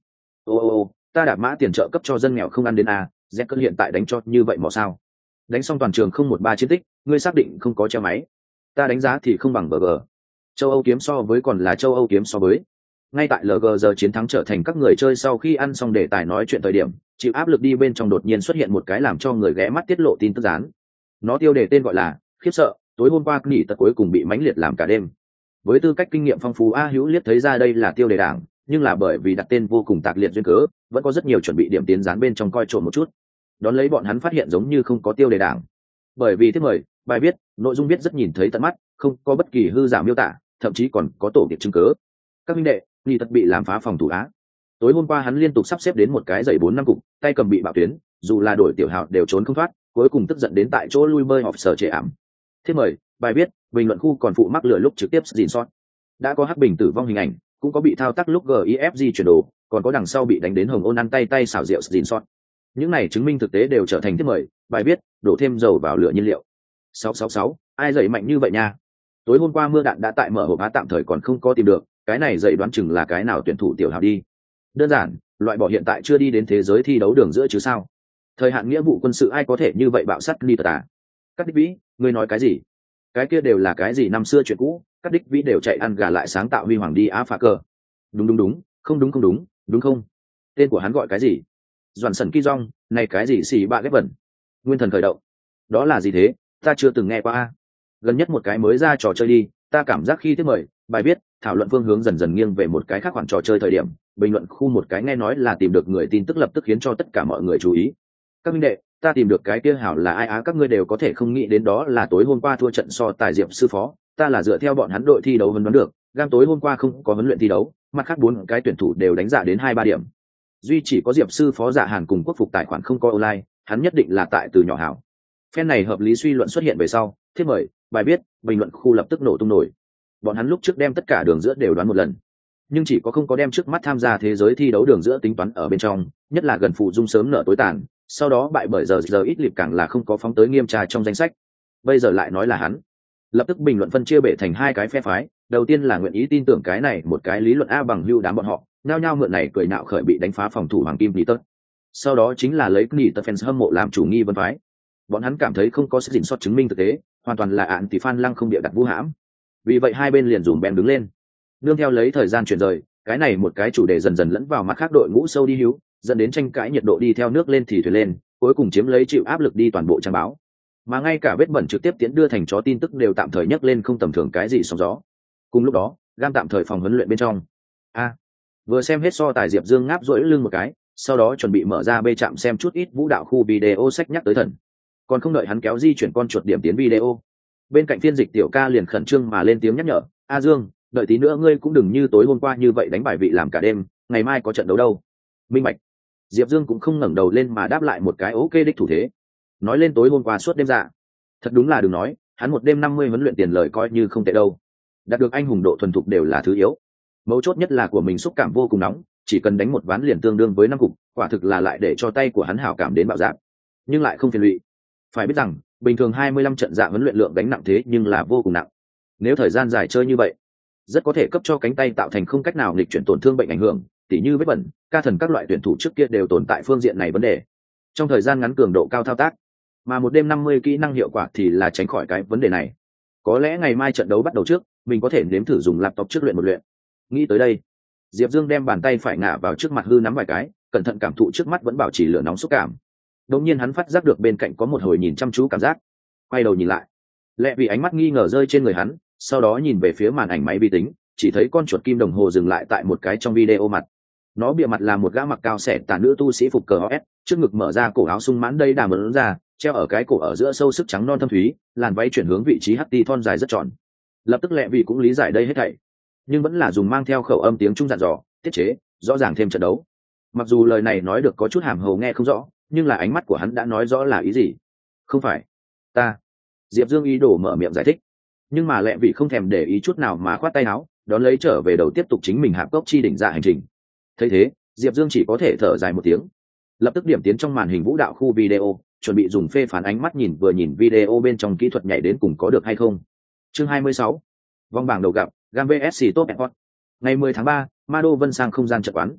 ô ô ô ta đạp mã tiền trợ cấp cho dân nghèo không ăn đến à, z cơn hiện tại đánh cho như vậy mỏ sao? Đánh xong toàn trường không một ba chiến tích, ngươi xác định không có treo máy? Ta đánh giá thì không bằng bờ gờ. Châu Âu kiếm so với còn là châu Âu kiếm so với. Ngay tại lờ giê giờ chiến thắng trở thành các người chơi sau khi ăn xong đề tài nói chuyện thời điểm, chịu áp lực đi bên trong đột nhiên xuất hiện một cái làm cho người ghé mắt tiết lộ tin tức dán. Nó tiêu đề tên gọi là khiếp sợ, tối hôm qua nghỉ tật cuối cùng bị mãnh liệt làm cả đêm. Với tư cách kinh nghiệm phong phú, A Hữu liếc thấy ra đây là tiêu đề đảng, nhưng là bởi vì đặt tên vô cùng tạc liệt duyên cớ, vẫn có rất nhiều chuẩn bị điểm tiến dán bên trong coi trộm một chút. Đón lấy bọn hắn phát hiện giống như không có tiêu đề đảng. Bởi vì thiết mời, bài viết, nội dung viết rất nhìn thấy tận mắt, không có bất kỳ hư giả miêu tả, thậm chí còn có tổ điệp chứng cứ. Các minh đệ, nghỉ tật bị làm phá phòng thủ á. Tối hôm qua hắn liên tục sắp xếp đến một cái giày bốn năm cục, tay cầm bị bạo tuyến, dù là đổi tiểu hào đều trốn không thoát, cuối cùng tức giận đến tại chỗ lui bơi họp sở trệ ảm. Thiết mời, bài viết, bình luận khu còn phụ mắc lửa lúc trực tiếp dìn sót. Đã có hắc bình tử vong hình ảnh, cũng có bị thao tác lúc gifg chuyển đồ, còn có đằng sau bị đánh đến hồng ôn ăn tay tay xảo diệu dìn sót. Những này chứng minh thực tế đều trở thành thiết mời, bài viết, đổ thêm dầu vào lửa nhiên liệu. sáu sáu sáu, ai dậy mạnh như vậy nha? Tối hôm qua mưa đạn đã tại mở hộp á tạm thời còn không có tìm được, cái này dậy đoán chừng là cái nào tuyển thủ tiểu hào đi. Đơn giản, loại bỏ hiện tại chưa đi đến thế giới thi đấu đường giữa chứ sao? Thời hạn nghĩa vụ quân sự ai có thể như vậy bạo sát ni tật à? Các đích vĩ, ngươi nói cái gì? Cái kia đều là cái gì năm xưa chuyện cũ, các đích vĩ đều chạy ăn gà lại sáng tạo huy hoàng đi á phá cờ. Đúng đúng đúng, không đúng không đúng, đúng không? Tên của hắn gọi cái gì? Doãn sẩn ki rong, này cái gì xì bạ ghép vẩn? Nguyên thần khởi động. Đó là gì thế? Ta chưa từng nghe qua a. Gần nhất một cái mới ra trò chơi đi, ta cảm giác khi tiếp mời, bài viết, thảo luận phương hướng dần dần nghiêng về một cái khác khoản trò chơi thời điểm, bình luận khu một cái nghe nói là tìm được người tin tức lập tức khiến cho tất cả mọi người chú ý. Các minh đệ, ta tìm được cái kia hảo là ai á, các ngươi đều có thể không nghĩ đến đó là tối hôm qua thua trận so tài diệp sư phó, ta là dựa theo bọn hắn đội thi đấu vấn đoán được, gam tối hôm qua không có huấn luyện thi đấu, mặt khác bốn cái tuyển thủ đều đánh giá đến hai ba điểm. Duy chỉ có diệp sư phó dạ hàn cùng quốc phục tài khoản không có online, hắn nhất định là tại từ nhỏ hảo. Phen này hợp lý suy luận xuất hiện về sau, thiết mời, bài viết, bình luận khu lập tức nổ tung nổi. Bọn hắn lúc trước đem tất cả đường giữa đều đoán một lần, nhưng chỉ có không có đem trước mắt tham gia thế giới thi đấu đường giữa tính toán ở bên trong, nhất là gần phụ dung sớm nợ tối tàn, sau đó bại bởi giờ giờ ít liệp càng là không có phóng tới nghiêm tra trong danh sách. Bây giờ lại nói là hắn. Lập tức bình luận phân chia bể thành hai cái phe phái, đầu tiên là nguyện ý tin tưởng cái này một cái lý luận a bằng hưu đám bọn họ, nhao nhao mượn này cười nạo khởi bị đánh phá phòng thủ hoàng kim Nỉ Tật. Sau đó chính là lấy Nỉ Tật fans hâm mộ làm chủ nghi vấn phái. Bọn hắn cảm thấy không có sự dình sót chứng minh thực tế, hoàn toàn là ạn tỷ fan lăng không địa đặt vũ hãm. Vì vậy hai bên liền dùm bèn đứng lên. Nương theo lấy thời gian chuyển rời, cái này một cái chủ đề dần dần lẫn vào mặt khác đội ngũ sâu đi hữu, dẫn đến tranh cãi nhiệt độ đi theo nước lên thì thuyền lên, cuối cùng chiếm lấy chịu áp lực đi toàn bộ trang báo. Mà ngay cả vết bẩn trực tiếp tiến đưa thành chó tin tức đều tạm thời nhấc lên không tầm thường cái gì sóng gió. Cùng lúc đó, gam tạm thời phòng huấn luyện bên trong. A, vừa xem hết so tài Diệp Dương ngáp duỗi lưng một cái, sau đó chuẩn bị mở ra bê chạm xem chút ít vũ đạo khu video sách nhắc tới thần. Còn không đợi hắn kéo di chuyển con chuột điểm tiến video, bên cạnh phiên dịch tiểu ca liền khẩn trương mà lên tiếng nhắc nhở, a Dương, đợi tí nữa ngươi cũng đừng như tối hôm qua như vậy đánh bài vị làm cả đêm, ngày mai có trận đấu đâu. Minh bạch. Diệp Dương cũng không ngẩng đầu lên mà đáp lại một cái ok đích thủ thế. Nói lên tối hôm qua suốt đêm dạ, thật đúng là đừng nói, hắn một đêm năm mươi huấn luyện tiền lời coi như không tệ đâu. Đạt được anh hùng độ thuần thục đều là thứ yếu, mấu chốt nhất là của mình xúc cảm vô cùng nóng, chỉ cần đánh một ván liền tương đương với năm cục, quả thực là lại để cho tay của hắn hảo cảm đến bạo dạng, nhưng lại không phiền lụy. Phải biết rằng bình thường hai mươi lăm trận dạ huấn luyện lượng đánh nặng thế nhưng là vô cùng nặng, nếu thời gian dài chơi như vậy rất có thể cấp cho cánh tay tạo thành không cách nào nghịch chuyển tổn thương bệnh ảnh hưởng, tỉ như vết bẩn, ca thần các loại tuyển thủ trước kia đều tồn tại phương diện này vấn đề. Trong thời gian ngắn cường độ cao thao tác, mà một đêm năm mươi kỹ năng hiệu quả thì là tránh khỏi cái vấn đề này. Có lẽ ngày mai trận đấu bắt đầu trước, mình có thể nếm thử dùng laptop trước luyện một luyện. Nghĩ tới đây, Diệp Dương đem bàn tay phải ngả vào trước mặt hư nắm vài cái, cẩn thận cảm thụ trước mắt vẫn bảo trì lửa nóng xúc cảm. Đột nhiên hắn phát giác được bên cạnh có một hồi nhìn chăm chú cảm giác, quay đầu nhìn lại, lẽ vì ánh mắt nghi ngờ rơi trên người hắn, sau đó nhìn về phía màn ảnh máy vi tính, chỉ thấy con chuột kim đồng hồ dừng lại tại một cái trong video mặt. Nó bìa mặt là một gã mặc cao xẻ tà nữ tu sĩ phục cờ o ét, trước ngực mở ra cổ áo sung mãn đây đà mớn ra, treo ở cái cổ ở giữa sâu sức trắng non thâm thúy, làn váy chuyển hướng vị trí hắc ti thon dài rất tròn. Lập tức lẹ vì cũng lý giải đây hết thảy, nhưng vẫn là dùng mang theo khẩu âm tiếng trung dặn dò, tiết chế, rõ ràng thêm trận đấu. Mặc dù lời này nói được có chút hàm hồ nghe không rõ, nhưng là ánh mắt của hắn đã nói rõ là ý gì. Không phải ta. Diệp Dương ý đồ mở miệng giải thích, nhưng mà lẹ vị không thèm để ý chút nào mà khoát tay áo, đón lấy trở về đầu tiếp tục chính mình hạp cốc chi đỉnh dạ hành trình. Thấy thế, Diệp Dương chỉ có thể thở dài một tiếng, lập tức điểm tiến trong màn hình vũ đạo khu video, chuẩn bị dùng phê phán ánh mắt nhìn vừa nhìn video bên trong kỹ thuật nhảy đến cùng có được hay không. Chương hai mươi sáu, vòng bảng đầu gặp, Gam vs Top Airport. Ngày mười tháng ba, Mado Vân sang không gian trận quán.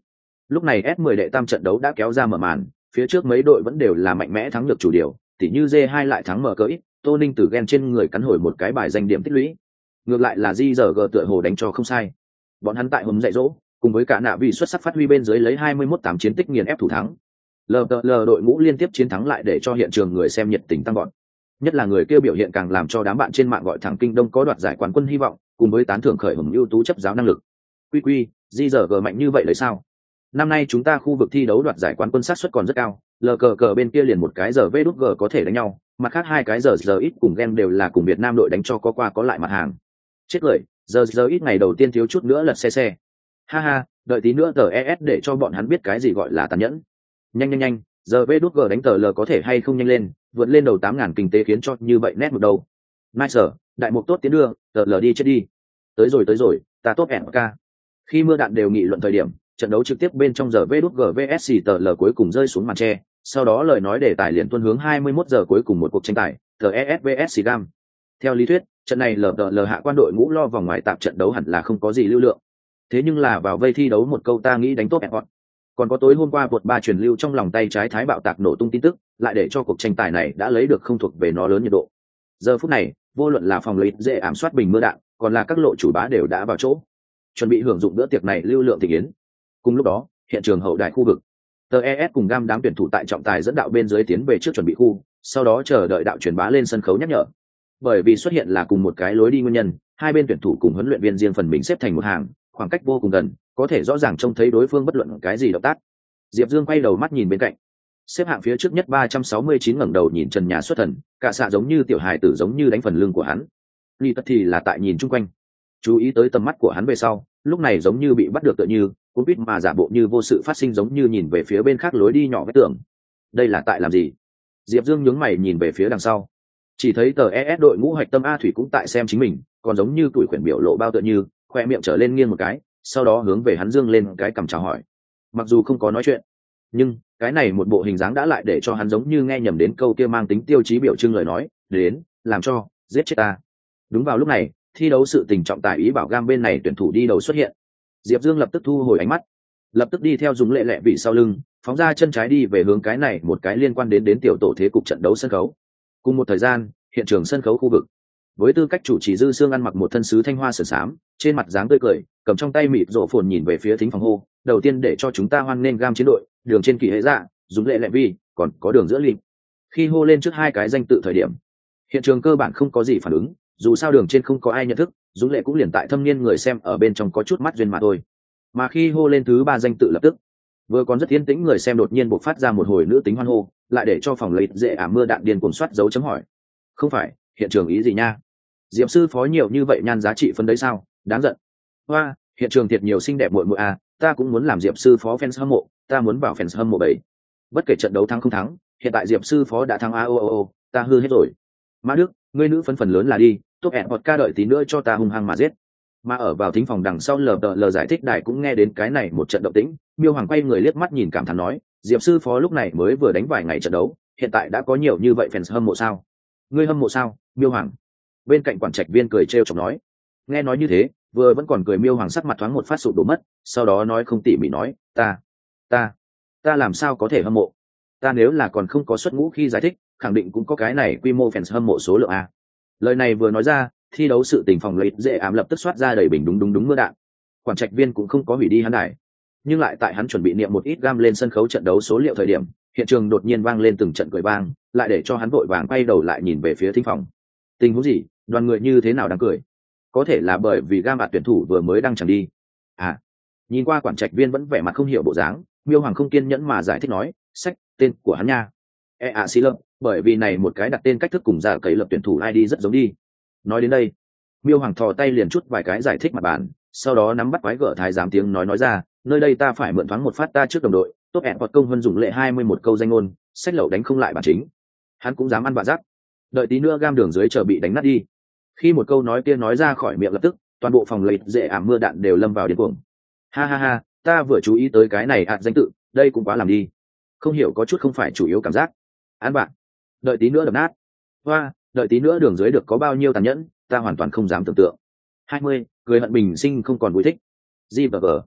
Lúc này S mười đệ tam trận đấu đã kéo ra mở màn, phía trước mấy đội vẫn đều là mạnh mẽ thắng được chủ điều, tỉ như G hai lại thắng mở cỡ ít, Tô Ninh từ ghen trên người cắn hồi một cái bài danh điểm tích lũy. Ngược lại là gi giờ giê tựa hồ đánh cho không sai. Bọn hắn tại hôm dạy dỗ, cùng với cả nạ vì xuất sắc phát huy bên dưới lấy hai mươi mốt tám chiến tích nghiền ép thủ thắng. lờ tê lờ đội ngũ liên tiếp chiến thắng lại để cho hiện trường người xem nhiệt tình tăng vọt. Nhất là người kêu biểu hiện càng làm cho đám bạn trên mạng gọi thẳng Kinh Đông có đoạt giải quán quân hy vọng, cùng với tán thưởng khởi hùng ưu tú chấp giáo năng lực. Quy quy, gi giờ giê mạnh như vậy lấy sao? Năm nay chúng ta khu vực thi đấu đoạt giải quán quân xác suất còn rất cao, lờ cờ cờ bên kia liền một cái giờ vê đút g có thể đánh nhau, mặt khác hai cái giờ giờ ít cùng game đều là cùng Việt Nam đội đánh cho có qua có lại mặt hàng. Chết cười, giờ giờ ít ngày đầu tiên thiếu chút nữa lật xe xe. Ha ha, đợi tí nữa tờ e ét để cho bọn hắn biết cái gì gọi là tàn nhẫn. Nhanh nhanh nhanh, giờ vê đút g đánh tờ l có thể hay không nhanh lên, vượt lên đầu tám ngàn kinh tế khiến cho như vậy nét một đầu. Nice, đại mục tốt tiến đưa, tờ l đi chết đi. Tới rồi tới rồi, ta tốt ẻn ca. Khi mưa đạn đều nghị luận thời điểm, trận đấu trực tiếp bên trong giờ vê đút g vs tờ l cuối cùng rơi xuống màn tre, sau đó lời nói đề tài liền tuân hướng hai mươi mốt giờ cuối cùng một cuộc tranh tài, tờ e ét vs gam. Theo lý thuyết, trận này lờ tờ lờ hạ quan đội ngũ lo vòng ngoài tạp trận đấu hẳn là không có gì lưu lượng. Thế nhưng là vào vây thi đấu một câu ta nghĩ đánh tốt ẻn hot. Còn có tối hôm qua vượt ba truyền lưu trong lòng tay trái thái bạo tạc nổ tung tin tức, lại để cho cuộc tranh tài này đã lấy được không thuộc về nó lớn nhiệt độ. Giờ phút này, vô luận là phòng lấy dễ ảm soát bình mưa đạn, còn là các lộ chủ bá đều đã vào chỗ, chuẩn bị hưởng dụng bữa tiệc này lưu lượng thị yến. Cùng lúc đó, hiện trường hậu đài khu vực, tờ e ét cùng gam đám tuyển thủ tại trọng tài dẫn đạo bên dưới tiến về trước chuẩn bị khu, sau đó chờ đợi đạo truyền bá lên sân khấu nhắc nhở. Bởi vì xuất hiện là cùng một cái lối đi nguyên nhân, hai bên tuyển thủ cùng huấn luyện viên riêng phần mình xếp thành một hàng, khoảng cách vô cùng gần, có thể rõ ràng trông thấy đối phương bất luận cái gì động tác. Diệp Dương quay đầu mắt nhìn bên cạnh, xếp hạng phía trước nhất ba trăm sáu mươi chín ngẩng đầu nhìn trần nhà xuất thần, cả xạ giống như tiểu hài tử giống như đánh phần lưng của hắn. Ly tất thì là tại nhìn chung quanh, chú ý tới tầm mắt của hắn về sau, lúc này giống như bị bắt được tựa như cũng biết mà giả bộ như vô sự phát sinh, giống như nhìn về phía bên khác lối đi nhỏ vết tường. Đây là tại làm gì? Diệp Dương nhướng mày nhìn về phía đằng sau, chỉ thấy tờ e ét đội ngũ hoạch tâm a thủy cũng tại xem chính mình, còn giống như tuổi khuyển biểu lộ bao tựa như khoe miệng trở lên nghiêng một cái, sau đó hướng về hắn dương lên cái cằm chào hỏi. Mặc dù không có nói chuyện, nhưng cái này một bộ hình dáng đã lại để cho hắn giống như nghe nhầm đến câu kia mang tính tiêu chí biểu trưng lời nói, đến làm cho giết chết ta. Đúng vào lúc này, thi đấu sự tình trọng tài ý bảo gam bên này tuyển thủ đi đầu xuất hiện. Diệp Dương lập tức thu hồi ánh mắt, lập tức đi theo dùng lệ lệ vị sau lưng, phóng ra chân trái đi về hướng cái này một cái liên quan đến đến tiểu tổ thế cục trận đấu sân khấu. Cùng một thời gian, hiện trường sân khấu khu vực, với tư cách chủ trì Dư Sương ăn mặc một thân sứ thanh hoa sườn xám, trên mặt dáng tươi cười, cầm trong tay mịt rổ phồn nhìn về phía thính phòng hô, đầu tiên để cho chúng ta hoan nghênh gam chiến đội, đường trên kỳ hệ dạ, dùng lệ lệ vi, còn có đường giữa link. Khi hô lên trước hai cái danh tự thời điểm, hiện trường cơ bản không có gì phản ứng, dù sao đường trên không có ai nhận thức, dũng lệ cũng liền tại thâm niên người xem ở bên trong có chút mắt duyên mà thôi. Mà khi hô lên thứ ba danh tự lập tức, vừa còn rất yên tĩnh người xem đột nhiên bộc phát ra một hồi nữ tính hoan hô, lại để cho phòng lấy dễ ảm mưa đạn điên cuồng soát dấu chấm hỏi. Không phải, hiện trường ý gì nha? Diệp sư phó nhiều như vậy nhan giá trị phân đấy sao? Đáng giận. Hoa, hiện trường thiệt nhiều xinh đẹp muội muội à, ta cũng muốn làm Diệp sư phó fans hâm mộ, ta muốn vào fans hâm mộ bảy. Bất kể trận đấu thắng không thắng, hiện tại Diệp sư phó đã thắng a o o o, ta hư hết rồi. Mã Đức, ngươi nữ phân phần lớn là đi, tốt hẹn hoặc ca đợi tí nữa cho ta hung hăng mà giết. Mà ở vào thính phòng đằng sau lờ đờ lờ giải thích đài cũng nghe đến cái này một trận động tĩnh, Miêu Hoàng quay người liếc mắt nhìn cảm thán nói, Diệp sư phó lúc này mới vừa đánh vài ngày trận đấu, hiện tại đã có nhiều như vậy fans hâm mộ sao? Ngươi hâm mộ sao, Miêu Hoàng? Bên cạnh quản trạch viên cười trêu chọc nói. Nghe nói như thế, vừa vẫn còn cười Miêu Hoàng sắc mặt thoáng một phát sụp đổ mất, sau đó nói không tỉ mỉ nói, ta, ta, ta làm sao có thể hâm mộ? Ta nếu là còn không có xuất ngũ khi giải thích, khẳng định cũng có cái này quy mô fans hâm mộ số lượng a. Lời này vừa nói ra, thi đấu sự tình phòng lấy dễ ám lập tức soát ra đầy bình đúng đúng đúng mưa đạn. Quản trạch viên cũng không có hủy đi hắn đài, nhưng lại tại hắn chuẩn bị niệm một ít gam lên sân khấu trận đấu số liệu thời điểm, hiện trường đột nhiên vang lên từng trận cười vang, lại để cho hắn vội vàng quay đầu lại nhìn về phía thính phòng. Tình huống gì? Đoàn người như thế nào đang cười? Có thể là bởi vì gam ạt tuyển thủ vừa mới đang chẳng đi. À, nhìn qua quản trạch viên vẫn vẻ mặt không hiểu bộ dáng, Miêu Hoàng không kiên nhẫn mà giải thích nói, sách tên của hắn nha. E a xí lâm, bởi vì này một cái đặt tên cách thức cùng giả cấy lập tuyển thủ i đê rất giống đi. Nói đến đây, Miêu Hoàng thò tay liền chút vài cái giải thích mặt bàn, sau đó nắm bắt quái gở thái giám tiếng nói nói ra, nơi đây ta phải mượn thoáng một phát ta trước đồng đội, tốt hẹn hoặc công vân dùng lệ hai mươi một câu danh ngôn, sách lậu đánh không lại bản chính. Hắn cũng dám ăn vạ giáp. Đợi tí nữa gam đường dưới chờ bị đánh nát đi. Khi một câu nói kia nói ra khỏi miệng lập tức, toàn bộ phòng lấy dễ ảm mưa đạn đều lâm vào điên cuồng. Ha ha ha, ta vừa chú ý tới cái này ạt danh tự, đây cũng quá làm đi. Không hiểu có chút không phải chủ yếu cảm giác. Án bạn, đợi tí nữa đập nát. Hoa, đợi tí nữa đường dưới được có bao nhiêu tàn nhẫn, ta hoàn toàn không dám tưởng tượng. hai mươi, cười hận bình sinh không còn vui thích. G và G.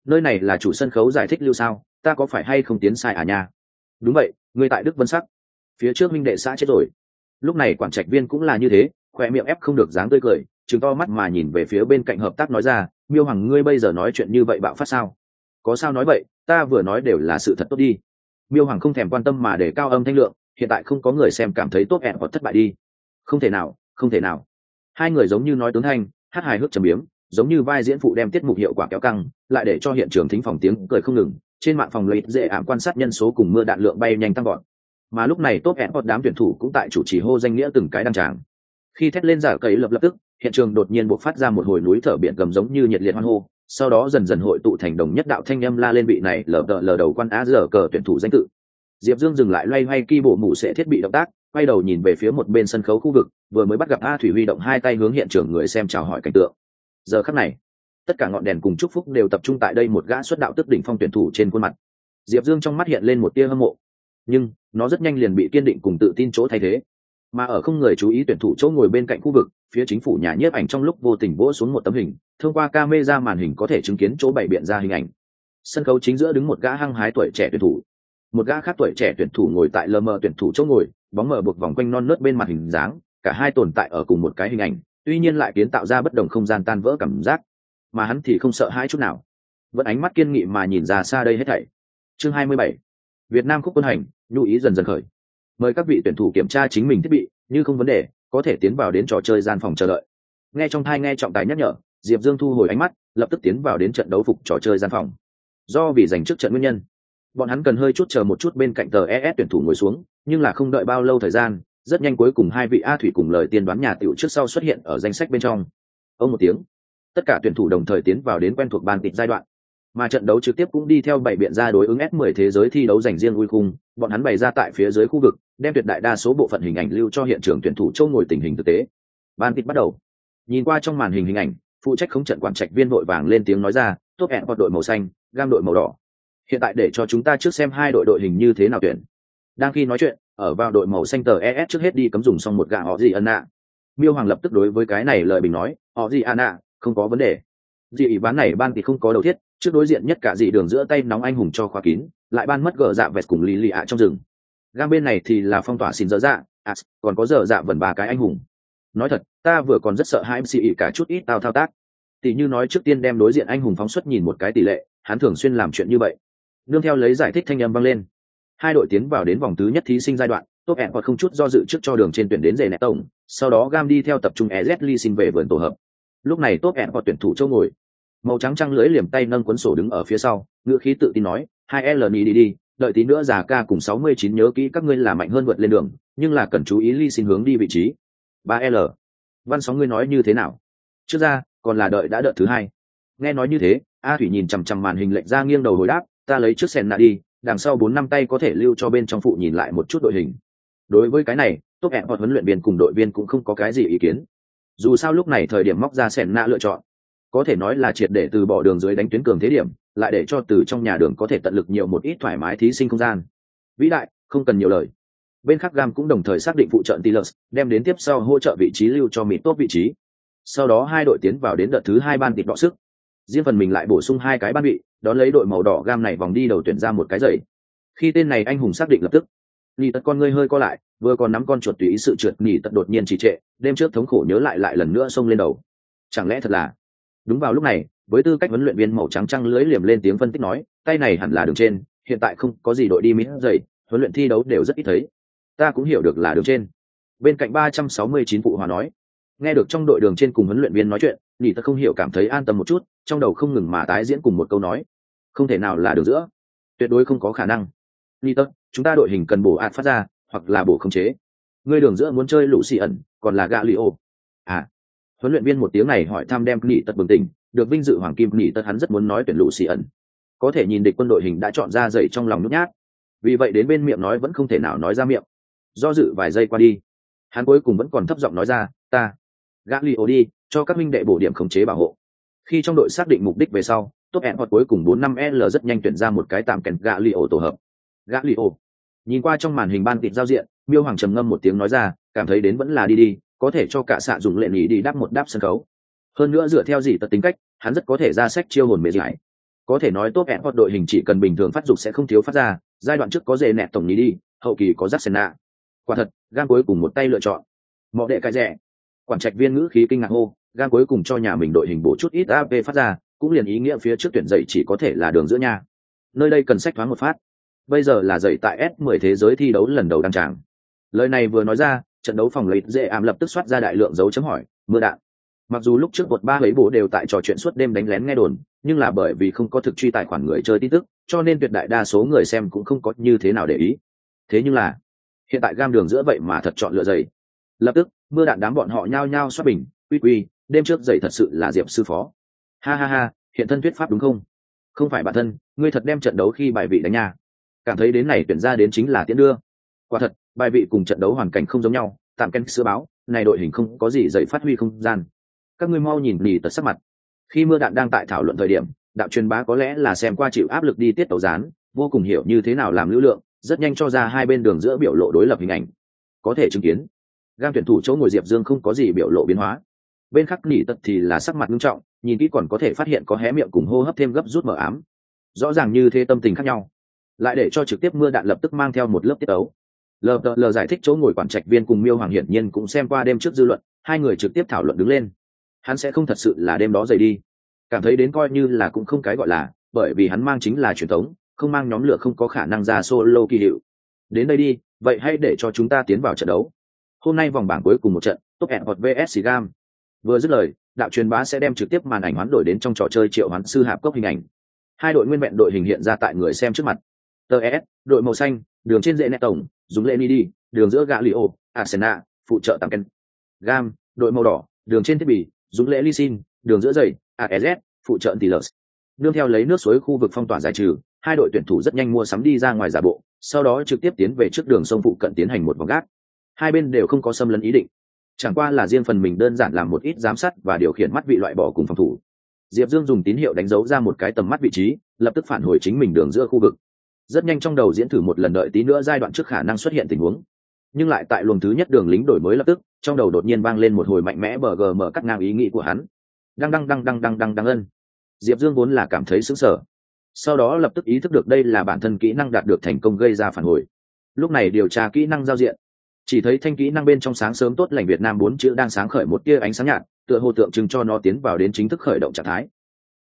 nơi này là chủ sân khấu giải thích lưu sao, ta có phải hay không tiến sai à nha? Đúng vậy, người tại Đức Vân Sắc. Phía trước minh đệ xã chết rồi. Lúc này quản trạch viên cũng là như thế, khỏe miệng ép không được dáng tươi cười, trừng to mắt mà nhìn về phía bên cạnh hợp tác nói ra, Miêu Hoàng ngươi bây giờ nói chuyện như vậy bạo phát sao? Có sao nói vậy, ta vừa nói đều là sự thật tốt đi. Miêu Hoàng không thèm quan tâm mà để cao âm thanh lượng, hiện tại không có người xem cảm thấy tốt ẹn hoặc thất bại đi. Không thể nào, không thể nào. Hai người giống như nói tướng thanh, hát hài hước trầm biếm, giống như vai diễn phụ đem tiết mục hiệu quả kéo căng, lại để cho hiện trường thính phòng tiếng cười không ngừng. Trên mạng phòng lấy dễ ảm quan sát nhân số cùng mưa đạn lượng bay nhanh tăng gọn. Mà lúc này top ẹn hoặc đám tuyển thủ cũng tại chủ trì hô danh nghĩa từng cái đăng tràng. Khi thét lên giả cấy lập lập tức, hiện trường đột nhiên bộc phát ra một hồi núi thở biển gầm giống như nhiệt liệt hoan hô, sau đó dần dần hội tụ thành đồng nhất đạo thanh âm la lên vị này lờ đờ lờ đầu quan á giờ cờ tuyển thủ danh tự. Diệp Dương dừng lại loay hoay ki bộ mũ sẽ thiết bị động tác, quay đầu nhìn về phía một bên sân khấu khu vực, vừa mới bắt gặp A Thủy huy động hai tay hướng hiện trường người xem chào hỏi cảnh tượng. Giờ khắc này, tất cả ngọn đèn cùng chúc phúc đều tập trung tại đây một gã xuất đạo tức đỉnh phong tuyển thủ trên khuôn mặt. Diệp Dương trong mắt hiện lên một tia hâm mộ, nhưng nó rất nhanh liền bị kiên định cùng tự tin chỗ thay thế. Mà ở không người chú ý tuyển thủ chỗ ngồi bên cạnh khu vực, phía chính phủ nhà nhiếp ảnh trong lúc vô tình vỗ xuống một tấm hình, thông qua camera màn hình có thể chứng kiến chỗ bày biện ra hình ảnh. Sân khấu chính giữa đứng một gã hăng hái tuổi trẻ tuyển thủ, một gã khác tuổi trẻ tuyển thủ ngồi tại lờ mờ tuyển thủ chỗ ngồi, bóng mờ buộc vòng quanh non nớt bên mặt hình dáng, cả hai tồn tại ở cùng một cái hình ảnh, tuy nhiên lại kiến tạo ra bất đồng không gian tan vỡ cảm giác. Mà hắn thì không sợ hãi chút nào, vẫn ánh mắt kiên nghị mà nhìn ra xa đây hết thảy. Chương hai mươi bảy, Việt Nam khúc quân hành, nhu ý dần dần khởi. Mời các vị tuyển thủ kiểm tra chính mình thiết bị, như không vấn đề, có thể tiến vào đến trò chơi gian phòng chờ đợi. Nghe trong thai nghe trọng tài nhắc nhở, Diệp Dương thu hồi ánh mắt, lập tức tiến vào đến trận đấu phục trò chơi gian phòng. Do vì giành trước trận nguyên nhân, bọn hắn cần hơi chút chờ một chút bên cạnh tờ e ét tuyển thủ ngồi xuống, nhưng là không đợi bao lâu thời gian, rất nhanh cuối cùng hai vị A Thủy cùng lời tiên đoán nhà tiểu trước sau xuất hiện ở danh sách bên trong. Ông một tiếng, tất cả tuyển thủ đồng thời tiến vào đến quen thuộc ban tịt giai đoạn. Mà trận đấu trực tiếp cũng đi theo bảy biện ra đối ứng S mười thế giới thi đấu dành riêng ui khung, bọn hắn bày ra tại phía dưới khu vực, đem tuyệt đại đa số bộ phận hình ảnh lưu cho hiện trường tuyển thủ châu ngồi tình hình thực tế. Ban tịt bắt đầu. Nhìn qua trong màn hình hình ảnh, phụ trách khống trận quản trạch viên vội vàng lên tiếng nói ra, top hẹn hoặc đội màu xanh, gam đội màu đỏ. Hiện tại để cho chúng ta trước xem hai đội đội hình như thế nào tuyển. Đang khi nói chuyện, ở vào đội màu xanh tờ e ét trước hết đi cấm dùng xong một gạ họ gì ân ạ. Miêu Hoàng lập tức đối với cái này lời bình nói, họ gì ân ạ, không có vấn đề. Dị ủy bán này ban thì không có đầu thiết, trước đối diện nhất cả dị đường giữa tay nóng anh hùng cho khóa kín, lại ban mất gờ dạ vẹt cùng lì lì ạ trong rừng. Gam bên này thì là phong tỏa xin dở dạ, à, còn có dở dạ vẩn ba cái anh hùng. Nói thật, ta vừa còn rất sợ hai em xê ý cả chút ít tao thao tác. Tỷ như nói trước tiên đem đối diện anh hùng phóng xuất nhìn một cái tỷ lệ, hắn thường xuyên làm chuyện như vậy. Nương theo lấy giải thích thanh âm vang lên, hai đội tiến vào đến vòng thứ nhất thí sinh giai đoạn, top hẹn hoặc không chút do dự trước cho đường trên tuyển đến rể nẹt tổng, sau đó gam đi theo tập trung e zét ly xin về vườn tổ hợp. Lúc này top hẹn hoặc tuyển thủ châu ngồi, màu trắng trăng lưỡi liềm tay nâng cuốn sổ đứng ở phía sau, ngữ khí tự tin nói, hai l đi đi đi, đợi tí nữa già ca cùng sáu mươi chín nhớ kỹ các ngươi là mạnh hơn vượt lên đường, nhưng là cần chú ý ly xin hướng đi vị trí. ba l Văn Sóng ngươi nói như thế nào? Trước ra, còn là đợi đã đợt thứ hai. Nghe nói như thế, A Thủy nhìn chằm chằm màn hình lệnh ra nghiêng đầu hồi đáp, ta lấy trước sen nạ đi, đằng sau bốn năm tay có thể lưu cho bên trong phụ nhìn lại một chút đội hình. Đối với cái này, tốt hẹn hoặc huấn luyện viên cùng đội viên cũng không có cái gì ý kiến. Dù sao lúc này thời điểm móc ra sen nạ lựa chọn, có thể nói là triệt để từ bỏ đường dưới đánh tuyến cường thế điểm, lại để cho từ trong nhà đường có thể tận lực nhiều một ít thoải mái thí sinh không gian. Vĩ đại, không cần nhiều lời. Bên khác gam cũng đồng thời xác định phụ trận Tilers, đem đến tiếp sau hỗ trợ vị trí lưu cho mịt tốt vị trí. Sau đó hai đội tiến vào đến đợt thứ hai ban tịt đọ sức. Riêng phần mình lại bổ sung hai cái ban vị, đón lấy đội màu đỏ gam này vòng đi đầu tuyển ra một cái giày. Khi tên này anh hùng xác định lập tức, nhì tật con ngươi hơi co lại, vừa còn nắm con chuột tùy ý sự trượt nhì tật đột nhiên trì trệ, đêm trước thống khổ nhớ lại lại lần nữa xông lên đầu. Chẳng lẽ thật là? Đúng vào lúc này, với tư cách huấn luyện viên màu trắng trăng lưới liềm lên tiếng phân tích nói, tay này hẳn là đường trên, hiện tại không có gì đội đi mít giày, huấn luyện thi đấu đều rất ít thấy. Ta cũng hiểu được là đường trên. Bên cạnh ba trăm sáu mươi chín phụ hòa nói, nghe được trong đội đường trên cùng huấn luyện viên nói chuyện, nhì tật không hiểu cảm thấy an tâm một chút, trong đầu không ngừng mà tái diễn cùng một câu nói, không thể nào là đường giữa, tuyệt đối không có khả năng. Nhì tật, chúng ta đội hình cần bổ ạt phát ra, hoặc là bổ khống chế. Ngươi đường giữa muốn chơi lũ xì ẩn, còn là gạ li ô. À, huấn luyện viên một tiếng này hỏi thăm đem nhì tật bừng tỉnh, được vinh dự hoàng kim nhì tật hắn rất muốn nói tuyển lũ xì ẩn, có thể nhìn địch quân đội hình đã chọn ra dậy trong lòng nhút nhát, vì vậy đến bên miệng nói vẫn không thể nào nói ra miệng. Do dự vài giây qua đi, hắn cuối cùng vẫn còn thấp giọng nói ra, ta gã li ô đi, cho các minh đệ bổ điểm khống chế bảo hộ. Khi trong đội xác định mục đích về sau, top hẹn hoặc cuối cùng bốn năm l rất nhanh tuyển ra một cái tạm kèn gã li ô tổ hợp. Gã li ô nhìn qua trong màn hình ban tịt giao diện, Miêu Hoàng trầm ngâm một tiếng nói ra, cảm thấy đến vẫn là đi đi, có thể cho cả xạ dùng lệ nghỉ đi đáp một đáp sân khấu. Hơn nữa dựa theo gì tật tính cách, hắn rất có thể ra sách chiêu hồn mê giải. Có thể nói top Airport đội hình chỉ cần bình thường phát dục sẽ không thiếu phát ra, giai đoạn trước có dề nẹt tổng nhí đi, hậu kỳ có Jackson. Quả thật, Gam cuối cùng một tay lựa chọn. Mọ đệ cái rẻ. Quản trạch viên ngữ khí kinh ngạc hô, Gam cuối cùng cho nhà mình đội hình bổ chút ít a pê phát ra, cũng liền ý nghĩa phía trước tuyển dậy chỉ có thể là đường giữa nha. Nơi đây cần sách thoáng một phát. Bây giờ là dậy tại S mười thế giới thi đấu lần đầu đăng tràng. Lời này vừa nói ra, trận đấu phòng lấy dễ ảm lập tức soát ra đại lượng dấu chấm hỏi, mưa đạn. Mặc dù lúc trước một ba ấy bố đều tại trò chuyện suốt đêm đánh lén nghe đồn, nhưng là bởi vì không có thực truy tài khoản người chơi tin tức, cho nên tuyệt đại đa số người xem cũng không có như thế nào để ý. Thế nhưng là, hiện tại Gam đường giữa vậy mà thật chọn lựa giày. Lập tức, mưa đạn đám bọn họ nhao nhao soát bình, quy quy, đêm trước giày thật sự là Diệp sư phó. Ha ha ha, hiện thân thuyết pháp đúng không? Không phải bản thân, ngươi thật đem trận đấu khi bài vị đánh nha. Cảm thấy đến này tuyển ra đến chính là tiễn đưa. Quả thật, bài vị cùng trận đấu hoàn cảnh không giống nhau, tạm ken sữa báo, này đội hình không có gì dậy phát huy không gian. Các ngươi mau nhìn nỉ tật sắc mặt. Khi mưa đạn đang tại thảo luận thời điểm, đạo truyền bá có lẽ là xem qua chịu áp lực đi tiết tấu dán, vô cùng hiểu như thế nào làm lưu lượng, rất nhanh cho ra hai bên đường giữa biểu lộ đối lập hình ảnh. Có thể chứng kiến, Gam tuyển thủ chỗ ngồi Diệp Dương không có gì biểu lộ biến hóa. Bên khác nỉ tật thì là sắc mặt nghiêm trọng, nhìn kỹ còn có thể phát hiện có hé miệng cùng hô hấp thêm gấp rút mờ ám. Rõ ràng như thế tâm tình khác nhau. Lại để cho trực tiếp mưa đạn lập tức mang theo một lớp tiết tấu. Lờ lờ giải thích chỗ ngồi quản trạch viên cùng Miêu Hoàng hiển nhiên cũng xem qua đêm trước dư luận, hai người trực tiếp thảo luận đứng lên. Hắn sẽ không thật sự là đêm đó rời đi, cảm thấy đến coi như là cũng không cái gọi là, bởi vì hắn mang chính là truyền thống, không mang nhóm lửa không có khả năng ra solo kỳ hiệu. Đến đây đi, vậy hãy để cho chúng ta tiến vào trận đấu. Hôm nay vòng bảng cuối cùng một trận, Top Airport vs Gam. Vừa dứt lời, đạo truyền bá sẽ đem trực tiếp màn ảnh hoán đổi đến trong trò chơi triệu hoán sư hạp cốc hình ảnh. Hai đội nguyên vẹn đội hình hiện ra tại người xem trước mặt. tê ét, đội màu xanh, đường trên dễ nét tổng, dùng lệ đi, đường giữa gã Lio, Arsenal, phụ trợ tạm ken. Gam, đội màu đỏ, đường trên thiết bị, dùng lệ Lysin, đường giữa giày, a ét ét, phụ trợ Tilers. Nương theo lấy nước suối khu vực phong tỏa giải trừ, hai đội tuyển thủ rất nhanh mua sắm đi ra ngoài giả bộ, sau đó trực tiếp tiến về trước đường sông phụ cận tiến hành một vòng gác. Hai bên đều không có xâm lấn ý định, chẳng qua là riêng phần mình đơn giản làm một ít giám sát và điều khiển mắt vị loại bỏ cùng phòng thủ. Diệp Dương dùng tín hiệu đánh dấu ra một cái tầm mắt vị trí, lập tức phản hồi chính mình đường giữa khu vực. Rất nhanh trong đầu diễn thử một lần, đợi tí nữa giai đoạn trước khả năng xuất hiện tình huống. Nhưng lại tại luồng thứ nhất đường lính đổi mới lập tức, trong đầu đột nhiên vang lên một hồi mạnh mẽ bờ gm cắt ngang ý nghĩ của hắn. Đăng đăng đăng đăng đăng đăng đăng ân. Diệp Dương vốn là cảm thấy sững sờ, sau đó lập tức ý thức được đây là bản thân kỹ năng đạt được thành công gây ra phản hồi. Lúc này điều tra kỹ năng giao diện, chỉ thấy thanh kỹ năng bên trong sáng sớm tốt lành Việt Nam bốn chữ đang sáng khởi một tia ánh sáng nhạt, tựa hồ tượng trưng cho nó tiến vào đến chính thức khởi động trạng thái,